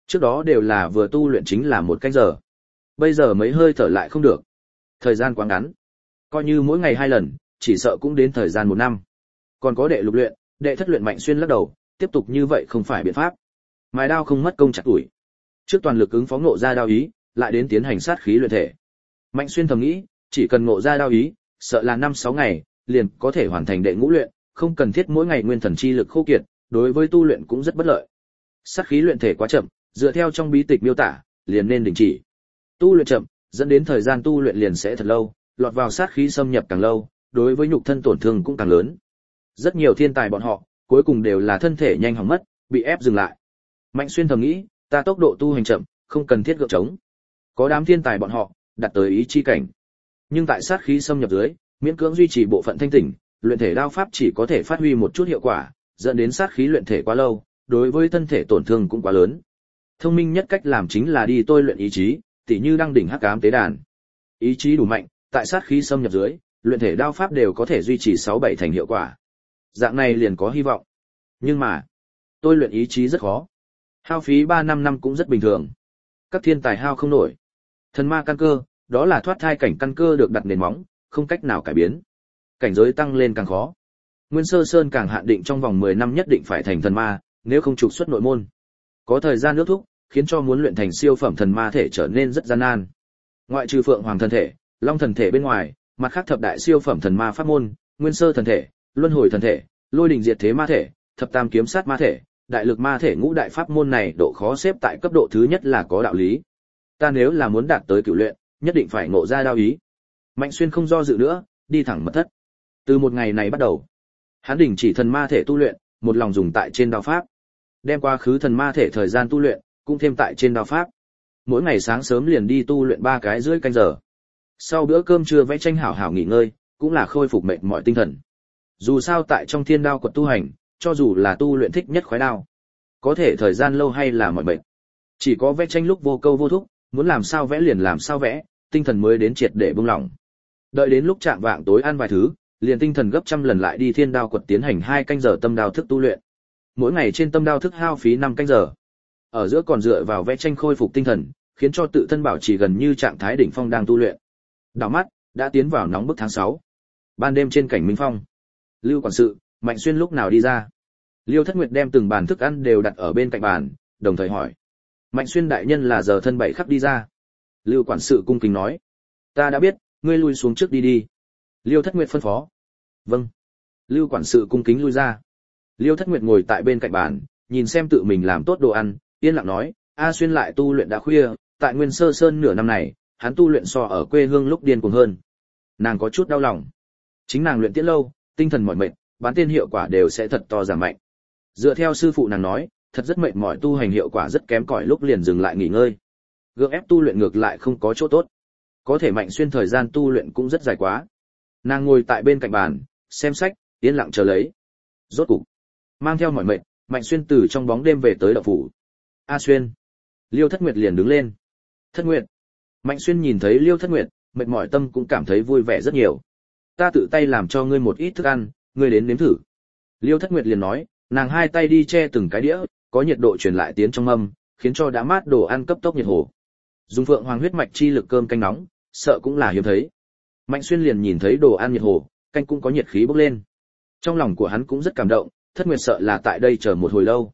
Trước đó đều là vừa tu luyện chính là 1 canh giờ. Bây giờ mấy hơi thở lại không được. Thời gian quá ngắn. Coi như mỗi ngày 2 lần, chỉ sợ cũng đến thời gian 1 năm. Còn có đệ lục luyện, đệ thất luyện. Mạnh Xuyên lắc đầu, tiếp tục như vậy không phải biện pháp. Mài đao không mất công chặt tuổi. Trước toàn lực ứng phó ngộ ra đao ý, lại đến tiến hành sát khí luyện thể. Mạnh Xuyên thầm nghĩ, chỉ cần ngộ ra đao ý, sợ là 5-6 ngày, liền có thể hoàn thành đệ ngũ luyện, không cần thiết mỗi ngày nguyên thần chi lực khô kiệt, đối với tu luyện cũng rất bất lợi. Sát khí luyện thể quá chậm, dựa theo trong bí tịch miêu tả, liền nên đình chỉ. Tu luyện chậm, dẫn đến thời gian tu luyện liền sẽ thật lâu, lọt vào sát khí xâm nhập càng lâu, đối với nhục thân tổn thương cũng càng lớn. Rất nhiều thiên tài bọn họ, cuối cùng đều là thân thể nhanh hỏng mất, bị ép dừng lại. Mạnh Xuyên thầm nghĩ, ta tốc độ tu hành chậm, không cần thiết gượng chống. Có đám thiên tài bọn họ, đạt tới ý chi cảnh. Nhưng tại sát khí xâm nhập dưới, miễn cưỡng duy trì bộ phận thanh tỉnh, luyện thể đao pháp chỉ có thể phát huy một chút hiệu quả, dẫn đến sát khí luyện thể quá lâu, đối với thân thể tổn thương cũng quá lớn. Thông minh nhất cách làm chính là đi tôi luyện ý chí, tỉ như đăng đỉnh hắc ám tế đàn. Ý chí đủ mạnh, tại sát khí xâm nhập dưới, luyện thể đao pháp đều có thể duy trì 6-7 thành hiệu quả. Dạng này liền có hy vọng. Nhưng mà, tôi luyện ý chí rất khó. Hao phí 3-5 năm cũng rất bình thường. Các thiên tài hao không nổi. Thần ma căn cơ, đó là thoát thai cảnh căn cơ được đặt nền móng, không cách nào cải biến. Cảnh giới tăng lên càng khó. Nguyên Sơ Sơn càng hạn định trong vòng 10 năm nhất định phải thành thần ma, nếu không trục xuất nội môn. Có thời gian nước thúc, khiến cho muốn luyện thành siêu phẩm thần ma thể trở nên rất gian nan. Ngoại trừ Phượng Hoàng thần thể, Long thần thể bên ngoài, mặt khác thập đại siêu phẩm thần ma pháp môn, Nguyên Sơ thần thể, Luân hồi thần thể, Lôi đình diệt thế ma thể, Thập tam kiếm sát ma thể, Đại lực ma thể, ngũ đại pháp môn này độ khó xếp tại cấp độ thứ nhất là có đạo lý. Ta nếu là muốn đạt tới cửu luyện, nhất định phải ngộ ra đao ý. Mạnh Xuyên không do dự nữa, đi thẳng mật thất. Từ một ngày này bắt đầu, hắn đình chỉ thần ma thể tu luyện, một lòng dùng tại trên đao pháp. Đem quá khứ thần ma thể thời gian tu luyện, cũng thêm tại trên đao pháp. Mỗi ngày sáng sớm liền đi tu luyện 3,5 canh giờ. Sau bữa cơm trưa vẽ tranh hảo hảo nghỉ ngơi, cũng là khôi phục mệt mỏi tinh thần. Dù sao tại trong thiên đao quật tu hành, cho dù là tu luyện thích nhất khoái đao, có thể thời gian lâu hay là mỏi mệt. Chỉ có vẽ tranh lúc vô câu vô thúc, muốn làm sao vẽ liền làm sao vẽ, tinh thần mới đến triệt để buông lỏng. Đợi đến lúc chạng vạng tối ăn vài thứ, liền tinh thần gấp trăm lần lại đi thiên đao quật tiến hành 2 canh giờ tâm đao thức tu luyện. Mỗi ngày trên tâm đao thức hao phí 5 canh giờ. Ở giữa còn dựa vào vẽ tranh khôi phục tinh thần, khiến cho tự thân bảo trì gần như trạng thái đỉnh phong đang tu luyện. Đảo mắt, đã tiến vào nóng bức tháng 6. Ban đêm trên cảnh Minh Phong, Lưu quản sự, Mạnh Xuyên lúc nào đi ra? Liêu Thất Nguyệt đem từng bàn thức ăn đều đặt ở bên cạnh bàn, đồng thời hỏi. Mạnh Xuyên đại nhân là giờ thân 7 khắc đi ra. Lưu quản sự cung kính nói. Ta đã biết, ngươi lui xuống trước đi đi. Liêu Thất Nguyệt phân phó. Vâng. Lưu quản sự cung kính lui ra. Liêu Thất Nguyệt ngồi tại bên cạnh bàn, nhìn xem tự mình làm tốt đồ ăn, yên lặng nói, A Xuyên lại tu luyện đã khuya, tại Nguyên Sơ Sơn nửa năm này, hắn tu luyện so ở quê hương lúc điên cuồng hơn. Nàng có chút đau lòng. Chính nàng luyện tiết lâu, tinh thần mỏi mệt, bán tiên hiệu quả đều sẽ thật to giảm mạnh. Dựa theo sư phụ nàng nói, thật rất mệt mỏi, tu hành hiệu quả rất kém cỏi, lúc liền dừng lại nghỉ ngơi. Gượng ép tu luyện ngược lại không có chỗ tốt. Có thể Mạnh Xuyên thời gian tu luyện cũng rất dài quá. Nàng ngồi tại bên cạnh bàn, xem sách, yên lặng chờ lấy. Rốt cục, mang theo mỏi mệt, Mạnh Xuyên từ trong bóng đêm về tới động phủ. A Xuyên. Liêu Thất Nguyệt liền đứng lên. Thất Nguyệt. Mạnh Xuyên nhìn thấy Liêu Thất Nguyệt, mệt mỏi tâm cũng cảm thấy vui vẻ rất nhiều. Ta tự tay làm cho ngươi một ít thức ăn, ngươi đến nếm thử. Liêu Thất Nguyệt liền nói, nàng hai tay đi che từng cái đĩa, có nhiệt độ truyền lại tiến trong mâm, khiến cho đã mát đồ ăn cấp tốc nhiệt hồ. Dùng Phượng Hoàng huyết mạch chi lực cơm canh nóng, sợ cũng là hiếm thấy. Mạnh Xuyên liền nhìn thấy đồ ăn nhiệt hồ, canh cũng có nhiệt khí bốc lên. Trong lòng của hắn cũng rất cảm động, Thất Nguyệt sợ là tại đây chờ một hồi lâu.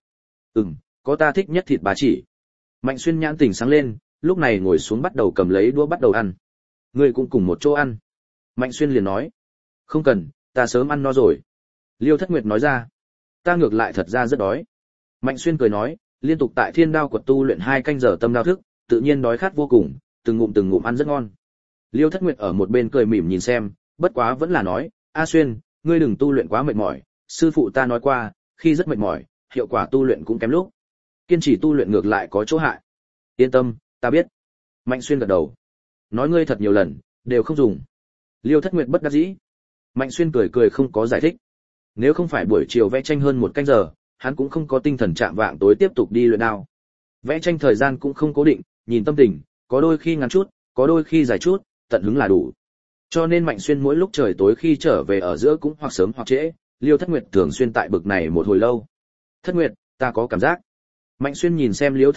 Có ta thích nhất thịt bá chỉ. Mạnh Xuyên nhãn tỉnh sáng lên, lúc này ngồi xuống bắt đầu cầm lấy đũa bắt đầu ăn. Ngươi cũng cùng một chỗ ăn. Mạnh Xuyên liền nói. Không cần, ta sớm ăn no rồi. Liêu Thất Nguyệt nói ra. Ta ngược lại thật ra rất đói. Mạnh Xuyên cười nói, liên tục tại thiên đao quật tu luyện 2 canh giờ tâm đao thức, tự nhiên đói khát vô cùng, từng ngụm ăn rất ngon. Liêu Thất Nguyệt ở một bên cười mỉm nhìn xem, bất quá vẫn là nói, A Xuyên, ngươi đừng tu luyện quá mệt mỏi, sư phụ ta nói qua, khi rất mệt mỏi, hiệu quả tu luyện cũng kém lúc. Kiên trì tu luyện ngược lại có chỗ hại. Yên tâm, ta biết. Mạnh Xuyên gật đầu. Nói ngươi thật nhiều lần, đều không dùng. Liêu Thất Nguyệt bất đắc dĩ. Mạnh Xuyên cười không có giải thích. Nếu không phải buổi chiều vẽ tranh hơn 1 canh giờ, hắn cũng không có tinh thần chạm vạng tối tiếp tục đi luyện đao. Vẽ tranh thời gian cũng không cố định, nhìn tâm tình, có đôi khi ngắn chút, có đôi khi dài chút, tận hứng là đủ. Cho nên Mạnh Xuyên mỗi lúc trời tối khi trở về ở giữa cũng hoặc sớm hoặc trễ, Liêu Thất Nguyệt thường xuyên tại bực này một hồi lâu. Thất Nguyệt, ta có cảm giác. Mạnh Xuyên nhìn xem Liêu Thất Nguyệt,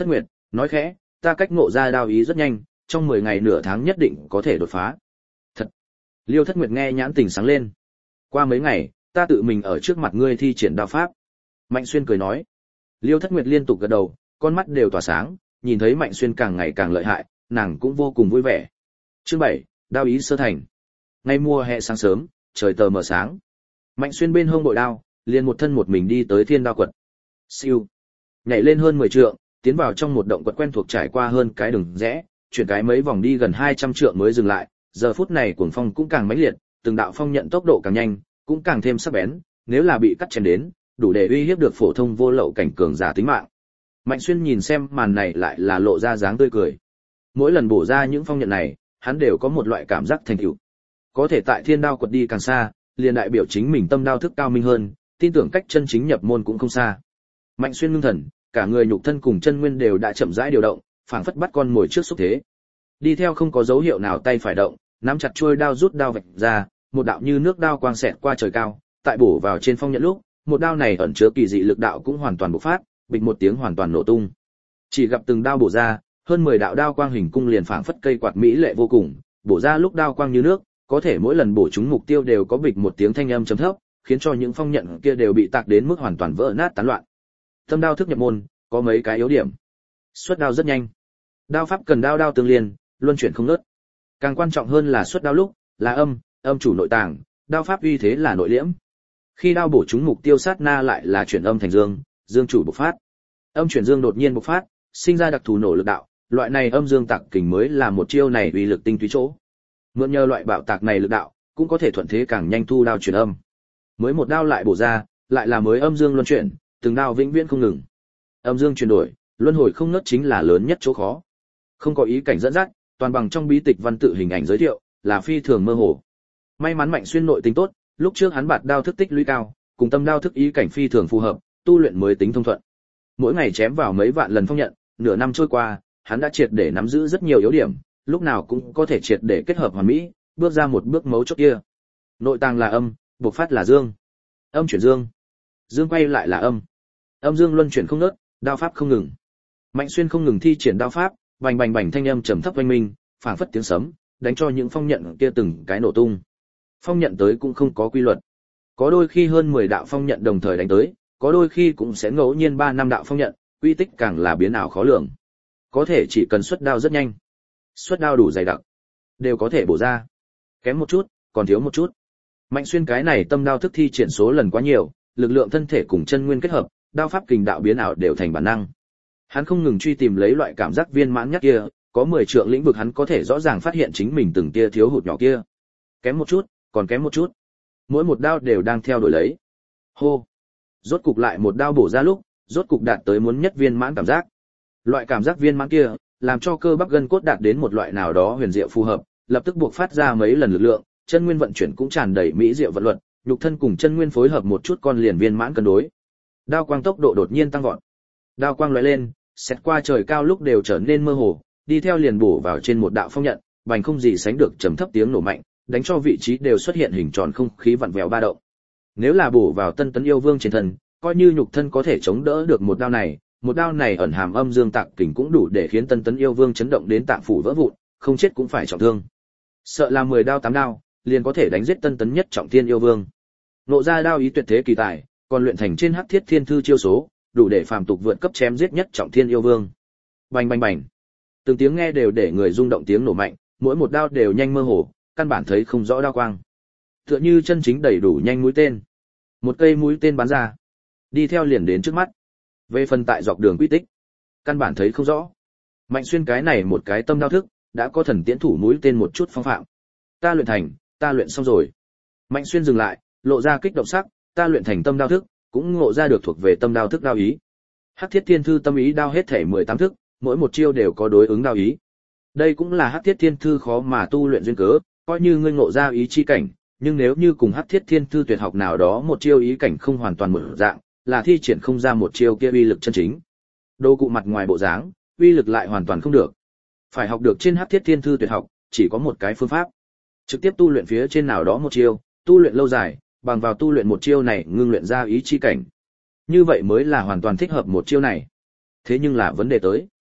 nói khẽ, ta cách ngộ ra đao ý rất nhanh, trong 10 ngày nửa tháng nhất định có thể đột phá. Thật. Liêu Thất Nguyệt nghe nhãn tình sáng lên. Qua mấy ngày, ta tự mình ở trước mặt ngươi thi triển đao pháp. Mạnh Xuyên cười nói. Liêu Thất Nguyệt liên tục gật đầu, con mắt đều tỏa sáng, nhìn thấy Mạnh Xuyên càng ngày càng lợi hại, nàng cũng vô cùng vui vẻ. Chương 7, đao ý sơ thành. Ngày mùa hè sáng sớm, trời tờ mờ sáng. Mạnh Xuyên bên hông bội đao, liền một thân một mình đi tới Thiên Đao quật. Siêu. Nhảy lên hơn 10 trượng, tiến vào trong một động quật quen thuộc, trải qua hơn cái đường rẽ, chuyển cái mấy vòng đi gần 200 trượng mới dừng lại. Giờ phút này cuồng phong cũng càng mãnh liệt, từng đạo phong nhận tốc độ càng nhanh, cũng càng thêm sắc bén, nếu là bị cắt chém đến, đủ để uy hiếp được phổ thông vô lậu cảnh cường giả tính mạng. Mạnh Xuyên nhìn xem màn này lại là lộ ra dáng tươi cười. Mỗi lần bổ ra những phong nhận này, hắn đều có một loại cảm giác thành tựu. Có thể tại Thiên Đao quật đi càng xa, liền đại biểu chính mình tâm đao thức cao minh hơn, tin tưởng cách chân chính nhập môn cũng không xa. Mạnh Xuyên ngưng thần, cả người nhục thân cùng chân nguyên đều đã chậm rãi điều động, phảng phất bắt con mồi trước xúc thế. Đi theo không có dấu hiệu nào tay phải động, nắm chặt chuôi đao rút đao vạch ra, một đạo như nước đao quang xẹt qua trời cao, tại bổ vào trên phong nhận lúc, một đao này ẩn chứa kỳ dị lực đạo cũng hoàn toàn bộc phát, bịch một tiếng hoàn toàn nổ tung. Chỉ gặp từng đao bổ ra, hơn 10 đạo đao quang hình cung liền phảng phất cây quạt mỹ lệ vô cùng, bổ ra lúc đao quang như nước, có thể mỗi lần bổ trúng mục tiêu đều có bịch một tiếng thanh âm trầm thấp, khiến cho những phong nhận kia đều bị tạc đến mức hoàn toàn vỡ nát tán loạn. Tâm đao thức nhập môn, có mấy cái yếu điểm. Xuất đao rất nhanh. Đao pháp cần đao đao tương liên, luân chuyển không ngớt. Càng quan trọng hơn là xuất đao lúc, là âm chủ nội tàng, đao pháp uy thế là nội liễm. Khi đao bổ trúng mục tiêu sát na lại là chuyển âm thành dương, dương chủ bộc phát. Âm chuyển dương đột nhiên bộc phát, sinh ra đặc thù nổ lực đạo, loại này âm dương tạc kình mới là một chiêu này uy lực tinh túy chỗ. Mượn nhờ loại bạo tạc này lực đạo, cũng có thể thuận thế càng nhanh thu đao chuyển âm. Mới một đao lại bổ ra, lại là mới âm dương luân chuyển, từng đao vĩnh viễn không ngừng. Âm dương chuyển đổi, luân hồi không ngớt chính là lớn nhất chỗ khó. Không có ý cảnh dẫn dắt, toàn bằng trong bí tịch văn tự hình ảnh giới thiệu, là phi thường mơ hồ. May mắn Mạnh Xuyên nội tính tốt, lúc trước hắn bạt đao thức tích lũy cao, cùng tâm đao thức ý cảnh phi thường phù hợp, tu luyện mới tính thông thuận. Mỗi ngày chém vào mấy vạn lần phong nhận, nửa năm trôi qua, hắn đã triệt để nắm giữ rất nhiều yếu điểm, lúc nào cũng có thể triệt để kết hợp hoàn mỹ, bước ra một bước mấu chốt kia. Nội tàng là âm, bộc phát là dương. Âm chuyển dương. Dương quay lại là âm. Âm dương luân chuyển không ngớt, đao pháp không ngừng. Mạnh Xuyên không ngừng thi triển đao pháp, bành bành bành thanh âm trầm thấp vang minh, phảng phất tiếng sấm, đánh cho những phong nhận kia từng cái nổ tung. Phong nhận tới cũng không có quy luật. Có đôi khi hơn 10 đạo phong nhận đồng thời đánh tới, có đôi khi cũng sẽ ngẫu nhiên 3-5 đạo phong nhận, quy tích càng là biến ảo khó lường. Có thể chỉ cần xuất đao rất nhanh, xuất đao đủ dày đặc, đều có thể bổ ra. Kém một chút, còn thiếu một chút. Mạnh Xuyên cái này tâm đao thức thi triển số lần quá nhiều, lực lượng thân thể cùng chân nguyên kết hợp, đao pháp kình đạo biến ảo đều thành bản năng. Hắn không ngừng truy tìm lấy loại cảm giác viên mãn nhất kia, có 10 trượng lĩnh vực hắn có thể rõ ràng phát hiện chính mình từng tia thiếu hụt nhỏ kia. Kém một chút, còn kém một chút. Mỗi một đao đều đang theo đuổi lấy. Hô. Rốt cục lại một đao bổ ra lúc, rốt cục đạt tới muốn nhất viên mãn cảm giác. Loại cảm giác viên mãn kia, làm cho cơ bắp gân cốt đạt đến một loại nào đó huyền diệu phù hợp, lập tức buộc phát ra mấy lần lực lượng, chân nguyên vận chuyển cũng tràn đầy mỹ diệu vận luật, nhục thân cùng chân nguyên phối hợp một chút con liền viên mãn cân đối. Đao quang tốc độ đột nhiên tăng vọt. Đao quang lóe lên, xét qua trời cao lúc đều trở nên mơ hồ, đi theo liền bổ vào trên một đạo phong nhận, bành không gì sánh được trầm thấp tiếng nổ mạnh, đánh cho vị trí đều xuất hiện hình tròn không khí vặn vẹo ba động. Nếu là bổ vào Tân Tấn yêu vương trên thân, coi như nhục thân có thể chống đỡ được một đao này ẩn hàm âm dương tạc kình cũng đủ để khiến Tân Tấn yêu vương chấn động đến tạng phủ vỡ vụn, không chết cũng phải trọng thương. Sợ là 10 đao 8 đao, liền có thể đánh giết Tân Tấn nhất trọng thiên yêu vương. Nộ ra đao ý tuyệt thế kỳ tài, còn luyện thành trên Hắc Thiết Thiên Thư chiêu số, đủ để phàm tục vượt cấp chém giết nhất trọng thiên yêu vương. Bành bành bành. Từng tiếng nghe đều để người rung động tiếng nổ mạnh, mỗi một đao đều nhanh mơ hồ, căn bản thấy không rõ đao quang. Tựa như chân chính đầy đủ nhanh mũi tên. Một cây mũi tên bắn ra, đi theo liền đến trước mắt. Về phần tại dọc đường quy tích, căn bản thấy không rõ. Mạnh Xuyên cái này một cái tâm đao thức, đã có thần tiễn thủ mũi tên một chút phong phạm. Ta luyện thành, ta luyện xong rồi. Mạnh Xuyên dừng lại, lộ ra kích động sắc, ta luyện thành tâm đao thức, cũng ngộ ra được thuộc về tâm đao thức đao ý. Hắc Thiết Thiên Thư tâm ý đao hết thể 18 thức, mỗi một chiêu đều có đối ứng đao ý. Đây cũng là Hắc Thiết Thiên Thư khó mà tu luyện duyên cớ, coi như ngươi ngộ ra ý chi cảnh, nhưng nếu như cùng Hắc Thiết Thiên Thư tuyệt học nào đó một chiêu ý cảnh không hoàn toàn một dạng, là thi triển không ra một chiêu kia uy lực chân chính. Đồ cụ mặt ngoài bộ dáng, uy lực lại hoàn toàn không được. Phải học được trên Hắc Thiết Thiên Thư tuyệt học, chỉ có một cái phương pháp. Trực tiếp tu luyện phía trên nào đó một chiêu, tu luyện lâu dài, bằng vào tu luyện một chiêu này ngưng luyện ra ý chi cảnh. Như vậy mới là hoàn toàn thích hợp một chiêu này. Thế nhưng là vấn đề tới.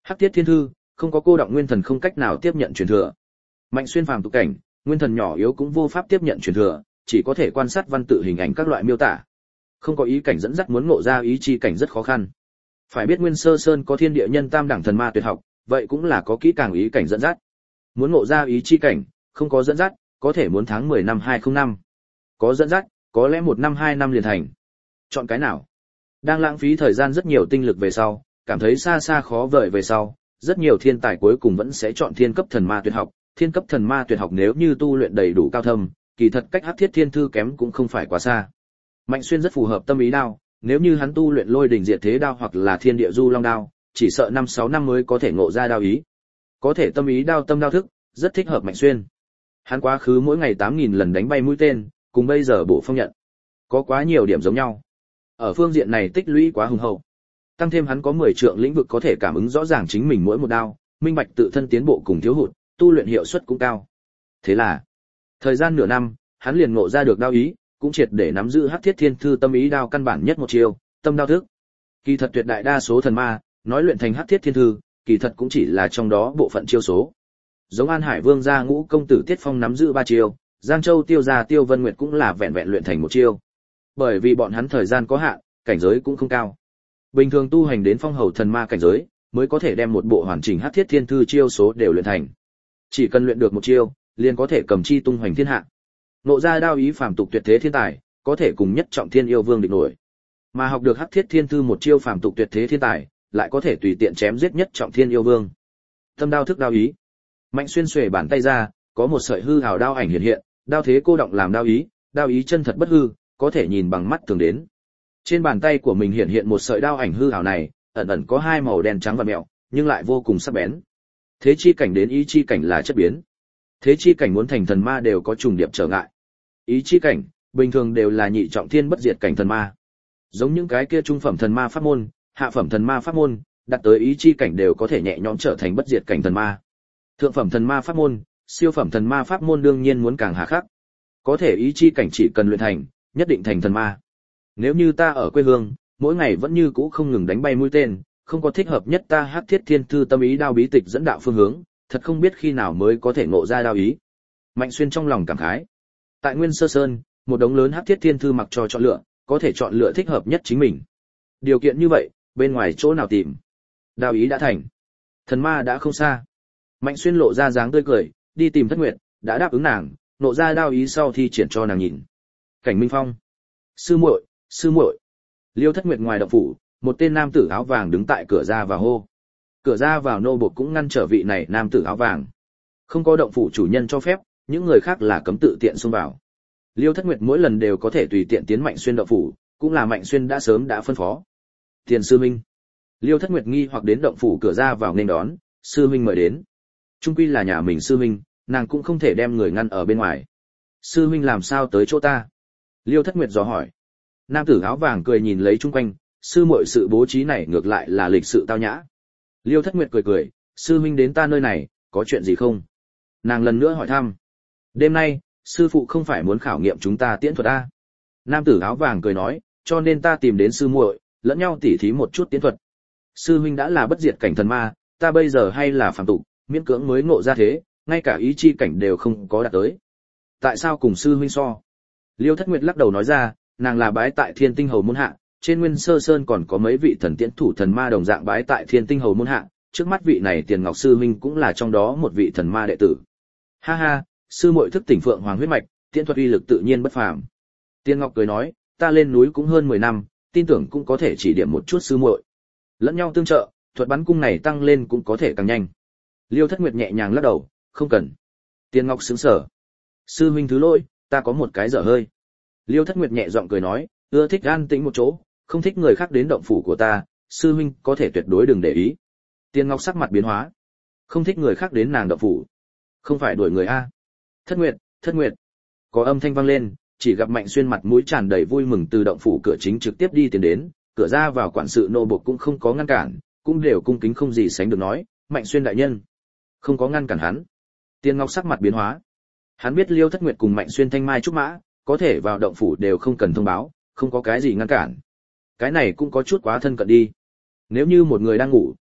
Hắc Thiết Thiên Thư, không có cô động nguyên thần không cách nào tiếp nhận truyền thừa. Mạnh Xuyên phàm tục cảnh, nguyên thần nhỏ yếu cũng vô pháp tiếp nhận truyền thừa, chỉ có thể quan sát văn tự hình ảnh các loại miêu tả. Không có ý cảnh dẫn dắt muốn ngộ ra ý chi cảnh rất khó khăn. Phải biết Nguyên Sơ Sơn có thiên địa nhân tam đẳng thần ma tuyệt học, vậy cũng là có kỹ càng ý cảnh dẫn dắt. Muốn ngộ ra ý chi cảnh, không có dẫn dắt, có thể muốn tháng 10 năm 205. Có dẫn dắt, có lẽ 1 năm 2 năm liền thành. Chọn cái nào? Đang lãng phí thời gian rất nhiều tinh lực về sau, cảm thấy xa xa khó vời về sau, rất nhiều thiên tài cuối cùng vẫn sẽ chọn thiên cấp thần ma tuyệt học. Thiên cấp thần ma tuyệt học nếu như tu luyện đầy đủ cao thâm, kỳ thật cách Hắc Thiết Thiên Thư kém cũng không phải quá xa. Mạnh Xuyên rất phù hợp tâm ý đao, nếu như hắn tu luyện Lôi Đỉnh Diệt Thế đao hoặc là Thiên Địa Du Long đao, chỉ sợ 5-6 năm mới có thể ngộ ra đao ý. Có thể tâm ý đao tâm đao thức, rất thích hợp Mạnh Xuyên. Hắn quá khứ mỗi ngày 8000 lần đánh bay mũi tên, cùng bây giờ bổ phong nhận. Có quá nhiều điểm giống nhau. Ở phương diện này tích lũy quá hùng hậu. Tăng thêm hắn có 10 trượng lĩnh vực có thể cảm ứng rõ ràng chính mình mỗi một đao, minh bạch tự thân tiến bộ cùng thiếu hụt, tu luyện hiệu suất cũng cao. Thế là, thời gian nửa năm, hắn liền ngộ ra được đao ý, cũng triệt để nắm giữ Hắc Thiết Thiên Thư tâm ý đao căn bản nhất một chiêu, tâm đao thức. Kỳ thật tuyệt đại đa số thần ma, nói luyện thành Hắc Thiết Thiên Thư, kỳ thật cũng chỉ là trong đó bộ phận chiêu số. Giống An Hải Vương gia Ngũ công tử Tiết Phong nắm giữ 3 chiêu, Giang Châu Tiêu gia Tiêu Vân Nguyệt cũng là vẹn vẹn luyện thành một chiêu. Bởi vì bọn hắn thời gian có hạn, cảnh giới cũng không cao. Bình thường tu hành đến phong hầu thần ma cảnh giới, mới có thể đem một bộ hoàn chỉnh Hắc Thiết Thiên Thư chiêu số đều luyện thành. Chỉ cần luyện được một chiêu, liền có thể cầm chi tung hoành thiên hạ. Ngộ ra đao ý phàm tục tuyệt thế thiên tài, có thể cùng nhất trọng thiên yêu vương địch nổi. Mà học được Hắc Thiết Thiên Thư một chiêu phàm tục tuyệt thế thiên tài, lại có thể tùy tiện chém giết nhất trọng thiên yêu vương. Tâm đao thức đao ý. Mạnh Xuyên xuề bàn tay ra, có một sợi hư hào đao ảnh hiện hiện, đao thế cô động làm đao ý chân thật bất hư, có thể nhìn bằng mắt thường đến. Trên bàn tay của mình hiện hiện một sợi đao ảnh hư hào này, ẩn ẩn có hai màu đen trắng và mẹo, nhưng lại vô cùng sắc bén. Thế chi cảnh đến ý chi cảnh là chất biến. Thế chi cảnh muốn thành thần ma đều có trùng điệp trở ngại. Ý chi cảnh, bình thường đều là nhị trọng thiên bất diệt cảnh thần ma. Giống những cái kia trung phẩm thần ma pháp môn, hạ phẩm thần ma pháp môn, đạt tới ý chi cảnh đều có thể nhẹ nhõm trở thành bất diệt cảnh thần ma. Thượng phẩm thần ma pháp môn, siêu phẩm thần ma pháp môn đương nhiên muốn càng hà khắc. Có thể ý chi cảnh chỉ cần luyện thành, nhất định thành thần ma. Nếu như ta ở quê hương, mỗi ngày vẫn như cũ không ngừng đánh bay mũi tên, không có thích hợp nhất ta Hắc Thiết Thiên Thư tâm ý đao bí tịch dẫn đạo phương hướng, thật không biết khi nào mới có thể ngộ ra đao ý. Mạnh Xuyên trong lòng cảm khái. Tại Nguyên Sơ Sơn, một đống lớn Hắc Thiết Thiên Thư mặc cho chọn lựa, có thể chọn lựa thích hợp nhất chính mình. Điều kiện như vậy, bên ngoài chỗ nào tìm? Đao ý đã thành, thần ma đã không xa. Mạnh Xuyên lộ ra dáng tươi cười, đi tìm Thất Nguyệt, đã đáp ứng nàng, nộ ra đao ý sau thi triển cho nàng nhìn. Cảnh Minh Phong, sư muội. Liêu Thất Nguyệt ngoài động phủ, một tên nam tử áo vàng đứng tại cửa ra và hô. Cửa ra vào nô bộc cũng ngăn trở vị này nam tử áo vàng. Không có động phủ chủ nhân cho phép, những người khác là cấm tự tiện xông vào. Liêu Thất Nguyệt mỗi lần đều có thể tùy tiện tiến Mạnh Xuyên động phủ, cũng là Mạnh Xuyên đã sớm đã phân phó. Tiền sư minh. Liêu Thất Nguyệt nghi hoặc đến động phủ cửa ra vào nên đón, sư minh mời đến. Trung quy là nhà mình sư minh, nàng cũng không thể đem người ngăn ở bên ngoài. Sư minh làm sao tới chỗ ta? Liêu Thất Nguyệt dò hỏi. Nam tử áo vàng cười nhìn lấy chung quanh, sư muội sự bố trí này ngược lại là lịch sự tao nhã. Liêu Thất Nguyệt cười, sư minh đến ta nơi này, có chuyện gì không? Nàng lần nữa hỏi thăm. Đêm nay, sư phụ không phải muốn khảo nghiệm chúng ta tiễn thuật a? Nam tử áo vàng cười nói, cho nên ta tìm đến sư muội, lẫn nhau tỉ thí một chút tiễn thuật. Sư huynh đã là bất diệt cảnh thần ma, ta bây giờ hay là phàm tục, miễn cưỡng mới ngộ ra thế, ngay cả ý chi cảnh đều không có đạt tới. Tại sao cùng sư huynh so? Liêu Thất Nguyệt lắc đầu nói ra, nàng là bái tại Thiên Tinh Hầu môn hạ, trên Nguyên Sơ Sơn còn có mấy vị thần tiễn thủ thần ma đồng dạng bái tại Thiên Tinh Hầu môn hạ, trước mắt vị này Tiền Ngọc sư huynh cũng là trong đó một vị thần ma đệ tử. Ha ha, sư muội thức tỉnh Phượng Hoàng huyết mạch, tiễn thuật uy lực tự nhiên bất phàm. Tiền Ngọc cười nói, ta lên núi cũng hơn 10 năm, tin tưởng cũng có thể chỉ điểm một chút sư muội. Lẫn nhau tương trợ, thuật bắn cung này tăng lên cũng có thể càng nhanh. Liêu Thất Nguyệt nhẹ nhàng lắc đầu, không cần. Tiền Ngọc sững sờ. Sư huynh thứ lỗi, ta có một cái dở hơi. Liêu Thất Nguyệt nhẹ giọng cười nói, ưa thích an tĩnh một chỗ, không thích người khác đến động phủ của ta, sư huynh có thể tuyệt đối đừng để ý. Tiền Ngọc sắc mặt biến hóa. Không thích người khác đến nàng động phủ. Không phải đuổi người a? Thất Nguyệt. Có âm thanh vang lên, chỉ gặp Mạnh Xuyên mặt mũi tràn đầy vui mừng từ động phủ cửa chính trực tiếp đi tiến đến, cửa ra vào quản sự nô bộc cũng không có ngăn cản, cũng đều cung kính không gì sánh được nói, Mạnh Xuyên đại nhân. Không có ngăn cản hắn. Tiền Ngọc sắc mặt biến hóa. Hắn biết Liêu Thất Nguyệt cùng Mạnh Xuyên thanh mai trúc mã, có thể vào động phủ đều không cần thông báo, không có cái gì ngăn cản. Cái này cũng có chút quá thân cận đi. Nếu như một người đang ngủ,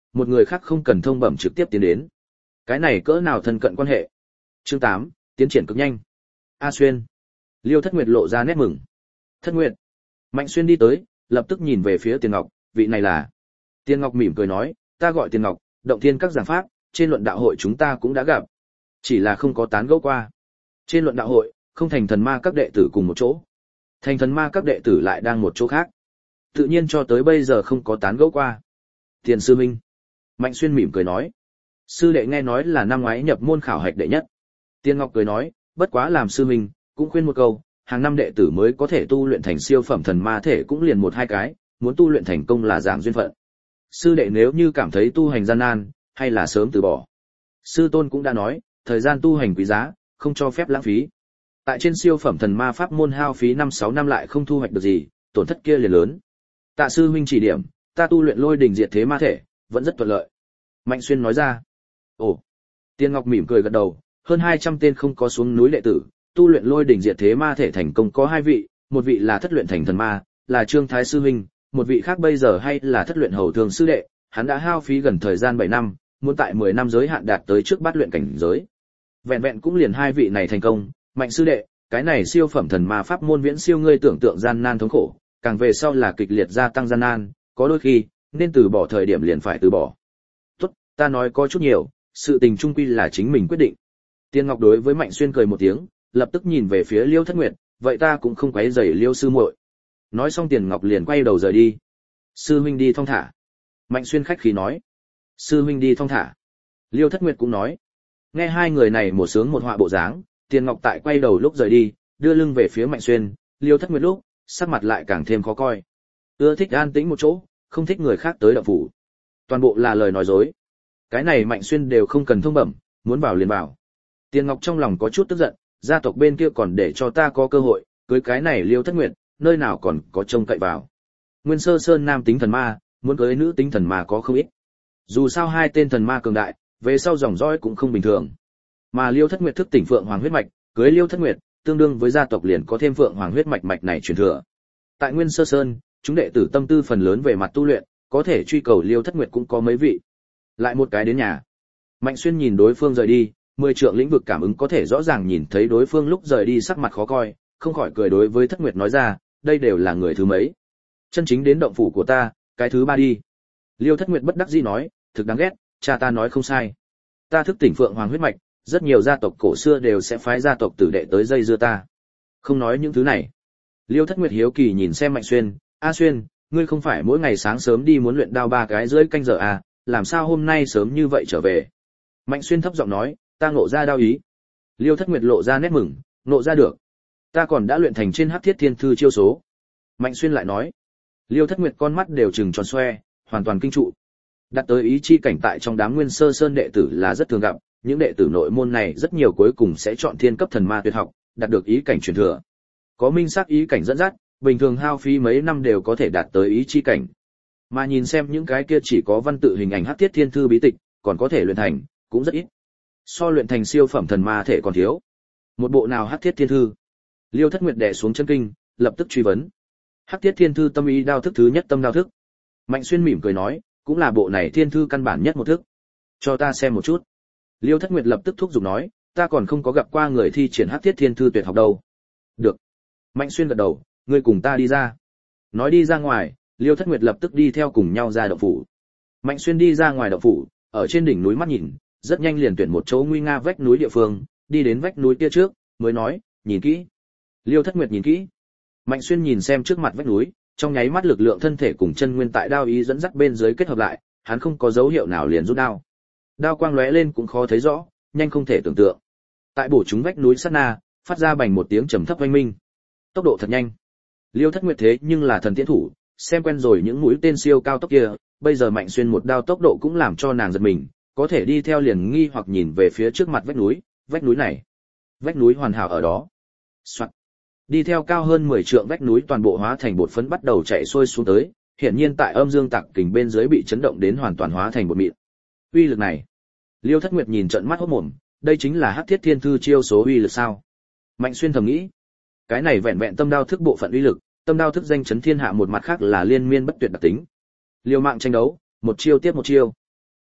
một người khác không cần thông bẩm trực tiếp tiến đến. Cái này cỡ nào thân cận quan hệ. Chương 8, tiến triển cực nhanh. A Xuyên. Liêu Thất Nguyệt lộ ra nét mừng. Thất Nguyệt. Mạnh Xuyên đi tới, lập tức nhìn về phía Tiền Ngọc, vị này là. Tiền Ngọc mỉm cười nói, ta gọi Tiền Ngọc, động thiên các giảng pháp, trên luận đạo hội chúng ta cũng đã gặp. Chỉ là không có tán gẫu qua. Trên luận đạo hội, không thành thần ma các đệ tử cùng một chỗ. Thành thần ma các đệ tử lại đang một chỗ khác. Tự nhiên cho tới bây giờ không có tán gẫu qua. Tiền sư minh. Mạnh Xuyên mỉm cười nói. Sư đệ nghe nói là năm ngoái nhập môn khảo hạch đệ nhất. Tiền Ngọc cười nói, bất quá làm sư minh, cũng khuyên một câu, hàng năm đệ tử mới có thể tu luyện thành siêu phẩm thần ma thể cũng liền một hai cái, muốn tu luyện thành công là giảng duyên phận. Sư đệ nếu như cảm thấy tu hành gian nan, hay là sớm từ bỏ. Sư tôn cũng đã nói, thời gian tu hành quý giá, không cho phép lãng phí. Tại trên siêu phẩm thần ma pháp môn hao phí 5-6 năm lại không thu hoạch được gì, tổn thất kia liền lớn. Tạ sư huynh chỉ điểm, ta tu luyện lôi đỉnh diệt thế ma thể, vẫn rất thuận lợi. Mạnh Xuyên nói ra. Ồ. Tiên Ngọc mỉm cười gật đầu, hơn 200 tên không có xuống núi đệ tử, tu luyện lôi đỉnh diệt thế ma thể thành công có 2 vị, một vị là thất luyện thành thần ma, là Trương Thái sư huynh, một vị khác bây giờ hay là thất luyện hầu thường sư đệ, hắn đã hao phí gần thời gian 7 năm, muốn tại 10 năm giới hạn đạt tới trước bát luyện cảnh giới. Vẹn vẹn cũng liền 2 vị này thành công, Mạnh sư đệ, cái này siêu phẩm thần ma pháp môn viễn siêu ngươi tưởng tượng gian nan thống khổ, càng về sau là kịch liệt gia tăng gian nan, có đôi khi nên từ bỏ thời điểm liền phải từ bỏ. Tốt, ta nói có chút nhiều, sự tình chung quy là chính mình quyết định. Tiên Ngọc đối với Mạnh Xuyên cười một tiếng, lập tức nhìn về phía Liêu Thất Nguyệt, vậy ta cũng không quấy rầy Liêu sư muội. Nói xong Tiền Ngọc liền quay đầu rời đi. Sư huynh đi thong thả. Mạnh Xuyên khách khí nói. Sư huynh đi thong thả. Liêu Thất Nguyệt cũng nói. Nghe hai người này một sướng một họa bộ dáng, Tiền Ngọc tại quay đầu lúc rời đi, đưa lưng về phía Mạnh Xuyên, Liêu Thất Nguyệt lúc, sắc mặt lại càng thêm khó coi. Ưa thích an tĩnh một chỗ, không thích người khác tới động phủ. Toàn bộ là lời nói dối. Cái này Mạnh Xuyên đều không cần thông bẩm, muốn vào liền vào. Tiền Ngọc trong lòng có chút tức giận, gia tộc bên kia còn để cho ta có cơ hội, cưới cái này Liêu Thất Nguyệt, nơi nào còn có trông cậy vào. Nguyên Sơ Sơn nam tính thần ma, muốn cưới nữ tính thần ma có không ít. Dù sao hai tên thần ma cường đại, về sau dòng dõi cũng không bình thường. Mà Liêu Thất Nguyệt thức tỉnh Phượng Hoàng huyết mạch, cưới Liêu Thất Nguyệt, tương đương với gia tộc liền có thêm Phượng Hoàng huyết mạch này truyền thừa. Tại Nguyên Sơ Sơn, chúng đệ tử tâm tư phần lớn về mặt tu luyện, có thể truy cầu Liêu Thất Nguyệt cũng có mấy vị. Lại một cái đến nhà. Mạnh Xuyên nhìn đối phương rời đi, 10 trượng lĩnh vực cảm ứng có thể rõ ràng nhìn thấy đối phương lúc rời đi sắc mặt khó coi, không khỏi cười đối với Thất Nguyệt nói ra, đây đều là người thứ mấy. Chân chính đến động phủ của ta, cái thứ 3 đi. Liêu Thất Nguyệt bất đắc dĩ nói, thực đáng ghét, cha ta nói không sai. Ta thức tỉnh Phượng Hoàng huyết mạch, rất nhiều gia tộc cổ xưa đều sẽ phái gia tộc tử đệ tới dây dưa ta. Không nói những thứ này. Liêu Thất Nguyệt hiếu kỳ nhìn xem Mạnh Xuyên, A Xuyên, ngươi không phải mỗi ngày sáng sớm đi muốn luyện đao 3 cái rưỡi canh giờ à, làm sao hôm nay sớm như vậy trở về? Mạnh Xuyên thấp giọng nói, ta ngộ ra đao ý. Liêu Thất Nguyệt lộ ra nét mừng, ngộ ra được. Ta còn đã luyện thành trên Hắc Thiết Thiên Thư chiêu số. Mạnh Xuyên lại nói. Liêu Thất Nguyệt con mắt đều trừng tròn xoe, hoàn toàn kinh trụ. Đặt tới ý chi cảnh tại trong đám Nguyên Sơ Sơn đệ tử là rất thường gặp, những đệ tử nội môn này rất nhiều cuối cùng sẽ chọn thiên cấp thần ma tuyệt học, đạt được ý cảnh truyền thừa. Có minh xác ý cảnh dẫn dắt, bình thường hao phí mấy năm đều có thể đạt tới ý chi cảnh. Mà nhìn xem những cái kia chỉ có văn tự hình ảnh Hắc Thiết Thiên Thư bí tịch, còn có thể luyện thành, cũng rất ít. So luyện thành siêu phẩm thần ma thể còn thiếu. Một bộ nào Hắc Thiết Thiên Thư? Liêu Thất Nguyệt đè xuống chân kinh, lập tức truy vấn. Hắc Thiết Thiên Thư tâm ý đao thức thứ nhất tâm đao thức. Mạnh Xuyên mỉm cười nói, cũng là bộ này thiên thư căn bản nhất một thức. Cho ta xem một chút. Liêu Thất Nguyệt lập tức thúc giục nói, ta còn không có gặp qua người thi triển Hắc Thiết Thiên Thư tuyệt học đâu. Được. Mạnh Xuyên gật đầu, ngươi cùng ta đi ra. Nói đi ra ngoài, Liêu Thất Nguyệt lập tức đi theo cùng nhau ra động phủ. Mạnh Xuyên đi ra ngoài động phủ, ở trên đỉnh núi mắt nhìn, rất nhanh liền tuyển một chỗ nguy nga vách núi địa phương, đi đến vách núi kia trước, mới nói, nhìn kỹ. Liêu Thất Nguyệt nhìn kỹ. Mạnh Xuyên nhìn xem trước mặt vách núi, trong nháy mắt lực lượng thân thể cùng chân nguyên tại đao ý dẫn dắt bên dưới kết hợp lại, hắn không có dấu hiệu nào liền rút đao. Đao quang lóe lên cũng khó thấy rõ, nhanh không thể tưởng tượng. Tại bổ trúng vách núi sát na, phát ra bành một tiếng trầm thấp oanh minh. Tốc độ thật nhanh. Liêu Thất Nguyệt thế nhưng là thần tiễn thủ, xem quen rồi những mũi tên siêu cao tốc kia, bây giờ Mạnh Xuyên một đao tốc độ cũng làm cho nàng giật mình, có thể đi theo liền nghi hoặc nhìn về phía trước mặt vách núi này. Vách núi hoàn hảo ở đó. Soạt. Đi theo cao hơn 10 trượng vách núi toàn bộ hóa thành bột phấn bắt đầu chạy xuôi xuống tới, hiển nhiên tại âm dương tạc kình bên dưới bị chấn động đến hoàn toàn hóa thành bột mịn. Uy lực này. Liêu Thất Nguyệt nhìn trợn mắt hốt mồm, đây chính là Hắc Thiết Thiên Thư chiêu số uy lực sao? Mạnh Xuyên thầm nghĩ, cái này vẹn vẹn tâm đao thức bộ phận uy lực, tâm đao thức danh chấn thiên hạ một mặt khác là liên miên bất tuyệt đặc tính. Liêu mạng tranh đấu, một chiêu tiếp một chiêu.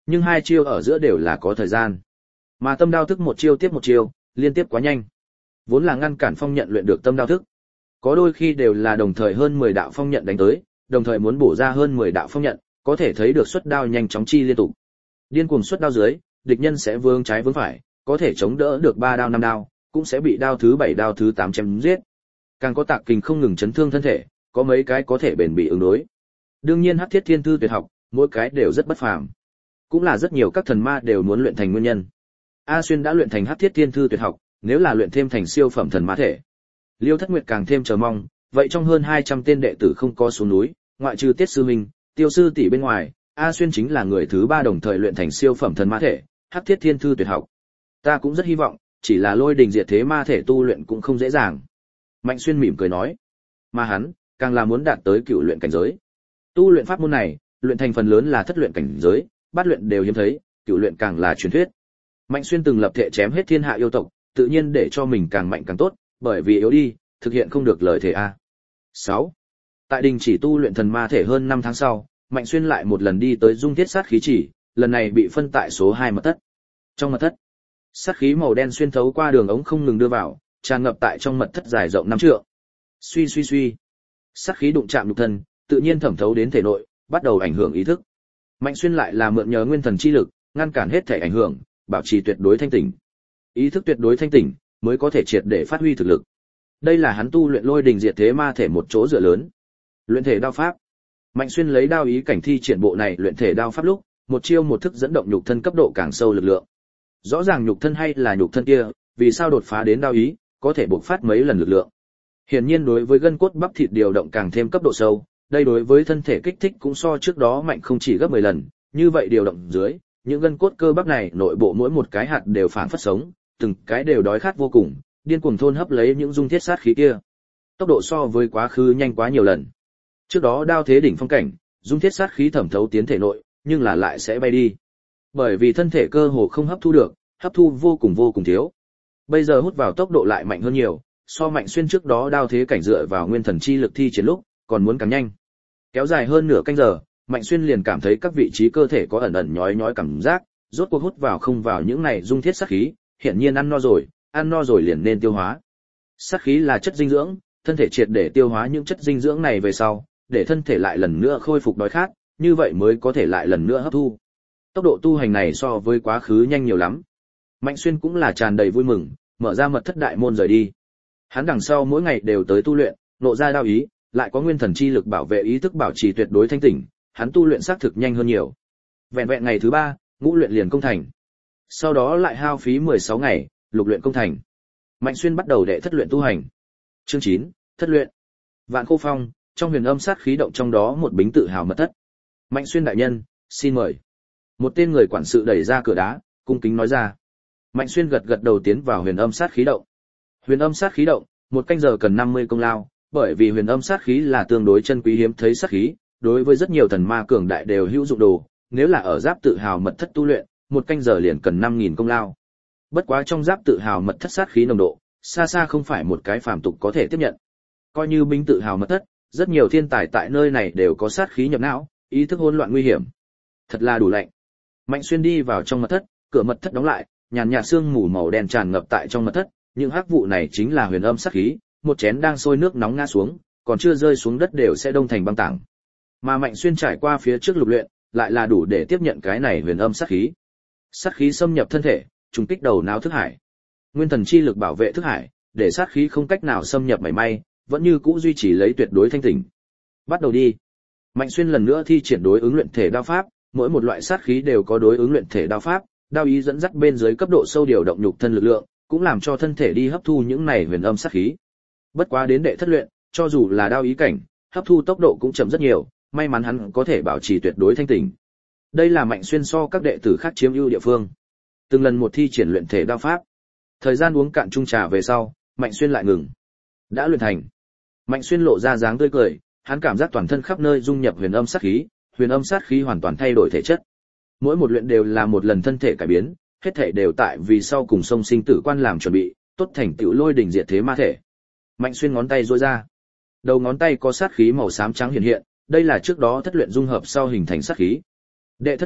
Nhưng hai chiêu ở giữa đều là có thời gian. Mà tâm đao thức một chiêu tiếp một chiêu, liên tiếp quá nhanh. Vốn là ngăn cản phong nhận luyện được tâm đao thức. Có đôi khi đều là đồng thời hơn 10 đạo phong nhận đánh tới, đồng thời muốn bổ ra hơn 10 đạo phong nhận, có thể thấy được xuất đao nhanh chóng chi liên tục. Điên cuồng xuất đao dưới, địch nhân sẽ vướng trái vướng phải, có thể chống đỡ được 3 đao 5 đao, cũng sẽ bị đao thứ 7 đao thứ 8 chém giết. Càng có tạc kình không ngừng chấn thương thân thể, có mấy cái có thể bền bỉ ứng đối. Đương nhiên Hắc Thiết Thiên Thư tuyệt học, mỗi cái đều rất bất phàm. Cũng là rất nhiều các thần ma đều muốn luyện thành nguyên nhân. A Xuyên đã luyện thành Hắc Thiết Thiên Thư tuyệt học, nếu là luyện thêm thành siêu phẩm thần ma thể. Liêu Thất Nguyệt càng thêm chờ mong, vậy trong hơn 200 tên đệ tử không có xuống núi, ngoại trừ Tiết sư huynh, Tiêu sư tỷ bên ngoài, A Xuyên chính là người thứ 3 đồng thời luyện thành siêu phẩm thần ma thể, Hắc Thiết Thiên Thư tuyệt học. Ta cũng rất hy vọng, chỉ là lôi đình diệt thế ma thể tu luyện cũng không dễ dàng. Mạnh Xuyên mỉm cười nói, mà hắn càng là muốn đạt tới cựu luyện cảnh giới. Tu luyện pháp môn này, luyện thành phần lớn là thất luyện cảnh giới, bát luyện đều hiếm thấy, cựu luyện càng là truyền thuyết. Mạnh Xuyên từng lập thể chém hết thiên hạ yêu tộc, tự nhiên để cho mình càng mạnh càng tốt, bởi vì yếu đi, thực hiện không được lời thề a. 6. Tại đình chỉ tu luyện thần ma thể hơn 5 tháng sau, Mạnh Xuyên lại một lần đi tới Dung Thiết Sát Khí Chỉ, lần này bị phân tại số 2 mật thất. Trong mật thất, sát khí màu đen xuyên thấu qua đường ống không ngừng đưa vào, tràn ngập tại trong mật thất dài rộng 5 trượng. Suy suy suy, sát khí đụng chạm nhục thân, tự nhiên thẩm thấu đến thể nội, bắt đầu ảnh hưởng ý thức. Mạnh Xuyên lại là mượn nhờ nguyên thần chi lực, ngăn cản hết thể ảnh hưởng, bảo trì tuyệt đối thanh tỉnh. Ý thức tuyệt đối thanh tỉnh, mới có thể triệt để phát huy thực lực. Đây là hắn tu luyện lôi đình diệt thế ma thể một chỗ dựa lớn. Luyện thể đao pháp. Mạnh Xuyên lấy đao ý cảnh thi triển bộ này luyện thể đao pháp lúc, một chiêu một thức dẫn động nhục thân cấp độ càng sâu lực lượng. Rõ ràng nhục thân hay là nhục thân kia, vì sao đột phá đến đao ý, có thể bộc phát mấy lần lực lượng. Hiển nhiên đối với gân cốt bắp thịt điều động càng thêm cấp độ sâu, đây đối với thân thể kích thích cũng so trước đó mạnh không chỉ gấp 10 lần, như vậy điều động dưới, những gân cốt cơ bắp này nội bộ mỗi một cái hạt đều phản phất sống, từng cái đều đói khát vô cùng, điên cuồng thôn hấp lấy những dung thiết sát khí kia. Tốc độ so với quá khứ nhanh quá nhiều lần. Trước đó đao thế đỉnh phong cảnh, dung thiết sát khí thẩm thấu tiến thể nội, nhưng là lại sẽ bay đi. Bởi vì thân thể cơ hồ không hấp thu được, hấp thu vô cùng thiếu. Bây giờ hút vào tốc độ lại mạnh hơn nhiều, so Mạnh Xuyên trước đó đao thế cảnh dựa vào nguyên thần chi lực thi triển lúc, còn muốn càng nhanh. Kéo dài hơn nửa canh giờ, Mạnh Xuyên liền cảm thấy các vị trí cơ thể có ẩn ẩn nhói nhói cảm giác, rốt cuộc hút vào không vào những này dung thiết sát khí, hiển nhiên ăn no rồi liền nên tiêu hóa. Sát khí là chất dinh dưỡng, thân thể triệt để tiêu hóa những chất dinh dưỡng này về sau, để thân thể lại lần nữa khôi phục đói khát, như vậy mới có thể lại lần nữa hấp thu. Tốc độ tu hành này so với quá khứ nhanh nhiều lắm. Mạnh Xuyên cũng là tràn đầy vui mừng, mở ra mật thất đại môn rời đi. Hắn đằng sau mỗi ngày đều tới tu luyện, nộ ra đao ý, lại có nguyên thần chi lực bảo vệ ý thức bảo trì tuyệt đối thanh tỉnh, hắn tu luyện xác thực nhanh hơn nhiều. Vẹn vẹn ngày thứ 3, ngũ luyện liền công thành. Sau đó lại hao phí 16 ngày, lục luyện công thành. Mạnh Xuyên bắt đầu đệ thất luyện tu hành. Chương 9, thất luyện. Vạn Khô Phong, trong huyền âm sát khí động trong đó một bính tự hào mật thất. Mạnh Xuyên đại nhân, xin mời. Một tên người quản sự đẩy ra cửa đá, cung kính nói ra. Mạnh Xuyên gật gật đầu tiến vào huyền âm sát khí động. Huyền âm sát khí động, một canh giờ cần 50 công lao, bởi vì huyền âm sát khí là tương đối chân quý hiếm thấy sát khí, đối với rất nhiều thần ma cường đại đều hữu dụng đồ, nếu là ở giáp tự hào mật thất tu luyện, một canh giờ liền cần 5000 công lao. Bất quá trong giáp tự hào mật thất sát khí nồng độ, xa xa không phải một cái phàm tục có thể tiếp nhận. Coi như binh tự hào mật thất, rất nhiều thiên tài tại nơi này đều có sát khí nhập não, ý thức hỗn loạn nguy hiểm. Thật là đủ lạnh. Mạnh Xuyên đi vào trong mật thất, cửa mật thất đóng lại, nhàn nhạt sương mù màu đen tràn ngập tại trong mật thất, những hắc vụ này chính là huyền âm sát khí, một chén đang sôi nước nóng ngã xuống, còn chưa rơi xuống đất đều sẽ đông thành băng tảng. Mà Mạnh Xuyên trải qua phía trước lục luyện, lại là đủ để tiếp nhận cái này huyền âm sát khí. Sát khí xâm nhập thân thể, trùng kích đầu não thức hải. Nguyên thần chi lực bảo vệ thức hải, để sát khí không cách nào xâm nhập mảy may, vẫn như cũ duy trì lấy tuyệt đối thanh tỉnh. Bắt đầu đi. Mạnh Xuyên lần nữa thi triển đối ứng luyện thể đao pháp, mỗi một loại sát khí đều có đối ứng luyện thể đao pháp, đao ý dẫn dắt bên dưới cấp độ sâu điều động nhục thân lực lượng, cũng làm cho thân thể đi hấp thu những này huyền âm sát khí. Bất quá đến đệ thất luyện, cho dù là đao ý cảnh, hấp thu tốc độ cũng chậm rất nhiều, may mắn hắn có thể bảo trì tuyệt đối thanh tỉnh. Đây là Mạnh Xuyên so các đệ tử khác chiếm ưu địa phương. Từng lần một thi triển luyện thể đao pháp. Thời gian uống cạn chung trà về sau, Mạnh Xuyên lại ngừng. Đã luyện thành. Mạnh Xuyên lộ ra dáng tươi cười, hắn cảm giác toàn thân khắp nơi dung nhập huyền âm sát khí hoàn toàn thay đổi thể chất. Mỗi một luyện đều là một lần thân thể cải biến, hết thảy đều tại vì sau cùng sông sinh tử quan làm chuẩn bị, tốt thành tựu lôi đỉnh diệt thế ma thể. Mạnh Xuyên ngón tay duỗi ra. Đầu ngón tay có sát khí màu xám trắng hiện hiện, đây là trước đó thất luyện dung hợp sau hình thành sát khí. Đệ thất luyện,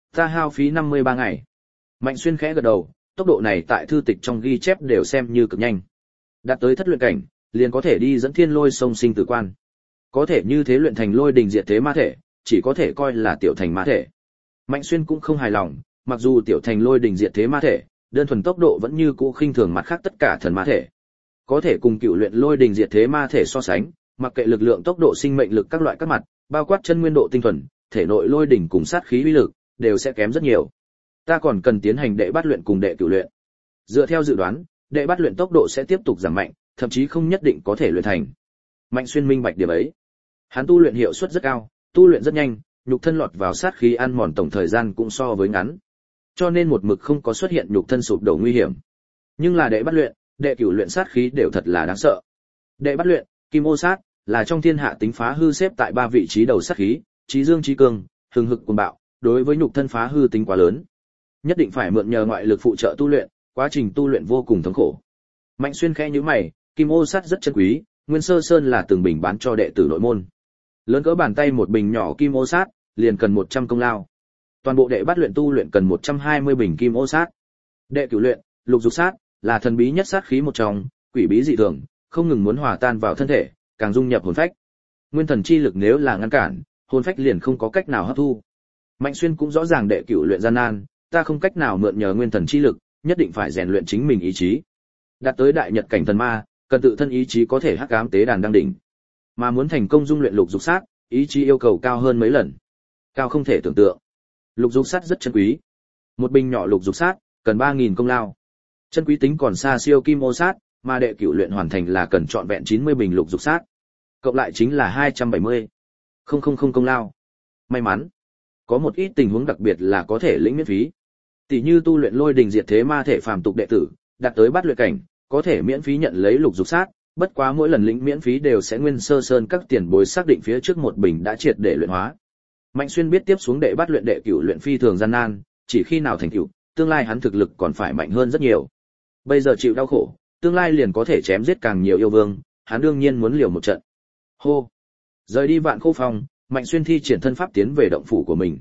Ta hao phí 53 ngày. Mạnh Xuyên khẽ gật đầu, tốc độ này tại thư tịch trong ghi chép đều xem như cực nhanh. Đạt tới thất luyện cảnh, liền có thể đi dẫn thiên lôi sông sinh tử quan. Có thể như thế luyện thành lôi đình diệt thế ma thể, chỉ có thể coi là tiểu thành ma thể. Mạnh Xuyên cũng không hài lòng, mặc dù tiểu thành lôi đình diệt thế ma thể, đơn thuần tốc độ vẫn như cũ khinh thường mặt khác tất cả thần ma thể. Có thể cùng cựu luyện lôi đình diệt thế ma thể so sánh, mặc kệ lực lượng, tốc độ, sinh mệnh lực các loại các mặt, bao quát chân nguyên độ tinh thuần, thể nội lôi đỉnh cùng sát khí uy lực đều sẽ kém rất nhiều. Ta còn cần tiến hành đệ bát luyện cùng đệ cửu luyện. Dựa theo dự đoán, đệ bát luyện tốc độ sẽ tiếp tục giảm mạnh, thậm chí không nhất định có thể luyện thành. Mạnh Xuyên minh bạch điểm ấy. Hắn tu luyện hiệu suất rất cao, tu luyện rất nhanh, nhục thân lọt vào sát khí ăn mòn tổng thời gian cũng so với ngắn. Cho nên một mực không có xuất hiện nhục thân sụp đổ nguy hiểm. Nhưng là đệ bát luyện, đệ cửu luyện sát khí đều thật là đáng sợ. Đệ bát luyện, Kim Ô sát, là trong thiên hạ tính phá hư xếp tại 3 vị trí đầu sát khí, trí dương trí cường, hừng hực cuồng bạo, đối với nhục thân phá hư tính quá lớn. Nhất định phải mượn nhờ ngoại lực phụ trợ tu luyện, quá trình tu luyện vô cùng thống khổ. Mạnh Xuyên khẽ nhíu mày, Kim Ô sát rất chân quý, Nguyên Sơ Sơn là từng bình bán cho đệ tử nội môn. Lớn cỡ bàn tay một bình nhỏ Kim Ô sát, liền cần 100 công lao. Toàn bộ đệ bát luyện tu luyện cần 120 bình Kim Ô sát. Đệ cửu luyện, Lục Dục sát, là thần bí nhất sát khí một trong, quỷ bí dị thường, không ngừng muốn hòa tan vào thân thể, càng dung nhập hồn phách. Nguyên thần chi lực nếu là ngăn cản, hồn phách liền không có cách nào hấp thu. Mạnh Xuyên cũng rõ ràng đệ cửu luyện gian nan, ta không cách nào mượn nhờ nguyên thần chi lực, nhất định phải rèn luyện chính mình ý chí. Đạt tới đại nhật cảnh thần ma, cần tự thân ý chí có thể hắc ám tế đàn đăng đỉnh. Mà muốn thành công dung luyện lục dục sát, ý chí yêu cầu cao hơn mấy lần. Cao không thể tưởng tượng. Lục dục sát rất chân quý. Một bình nhỏ lục dục sát, cần 3000 công lao. Chân quý tính còn xa siêu Kim Ô sát, mà đệ cửu luyện hoàn thành là cần trọn vẹn 90 bình lục dục sát. Cộng lại chính là 270. Không công lao. May mắn. Có một ít tình huống đặc biệt là có thể lĩnh miễn phí. Tỷ như tu luyện lôi đình diệt thế ma thể phàm tục đệ tử, đạt tới bát luyện cảnh, có thể miễn phí nhận lấy lục dục sát, bất quá mỗi lần lĩnh miễn phí đều sẽ Nguyên Sơ Sơn các tiền bối xác định phía trước một bình đã triệt để luyện hóa. Mạnh Xuyên biết tiếp xuống đệ bát luyện đệ cửu luyện phi thường gian nan, chỉ khi nào thành cửu, tương lai hắn thực lực còn phải mạnh hơn rất nhiều. Bây giờ chịu đau khổ, tương lai liền có thể chém giết càng nhiều yêu vương, hắn đương nhiên muốn liều một trận. Hô. Rời đi Vạn Khô Phong, Mạnh Xuyên thi triển thân pháp tiến về động phủ của mình.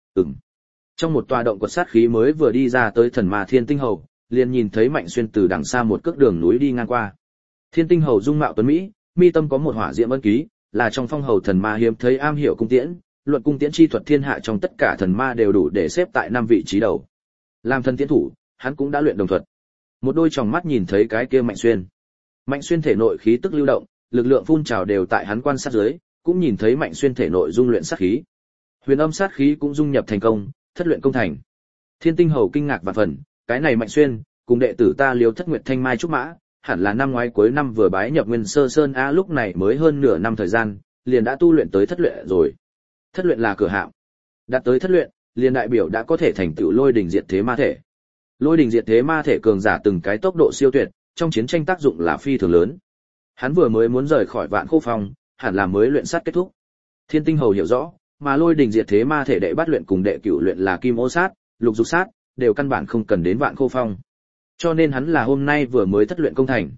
Trong một tòa động quật sát khí mới vừa đi ra tới thần ma Thiên Tinh Hầu, liền nhìn thấy Mạnh Xuyên từ đằng xa một cước đường núi đi ngang qua. Thiên Tinh Hầu dung mạo tuấn mỹ, mi tâm có một hỏa diễm ân ký, là trong phong hầu thần ma hiếm thấy am hiểu cung tiễn, luận cung tiễn chi thuật thiên hạ trong tất cả thần ma đều đủ để xếp tại 5 vị trí đầu. Làm thần tiễn thủ, hắn cũng đã luyện đồng thuật. Một đôi tròng mắt nhìn thấy cái kia Mạnh Xuyên. Mạnh Xuyên thể nội khí tức lưu động, lực lượng phun trào đều tại hắn quan sát dưới, cũng nhìn thấy Mạnh Xuyên thể nội dung luyện sát khí. Huyền âm sát khí cũng dung nhập thành công, thất luyện công thành. Thiên Tinh Hầu kinh ngạc vạn phần, cái này Mạnh Xuyên, cùng đệ tử ta Liêu Thất Nguyệt Thanh Mai trúc mã, hẳn là năm ngoái cuối năm vừa bái nhập Nguyên Sơ Sơn a, lúc này mới hơn nửa năm thời gian, liền đã tu luyện tới thất luyện rồi. Thất luyện là cửa hạm. Đạt tới thất luyện, liền đại biểu đã có thể thành tựu lôi đỉnh diệt thế ma thể. Lôi đỉnh diệt thế ma thể cường giả từng cái tốc độ siêu tuyệt, trong chiến tranh tác dụng là phi thường lớn. Hắn vừa mới muốn rời khỏi Vạn Khô Phong, hẳn là mới luyện sát kết thúc. Thiên Tinh Hầu hiểu rõ, mà lôi đỉnh diệt thế ma thể đệ bát luyện cùng đệ cửu luyện là Kim Ô sát, lục dục sát, đều căn bản không cần đến Vạn Khô Phong. Cho nên hắn là hôm nay vừa mới thất luyện công thành.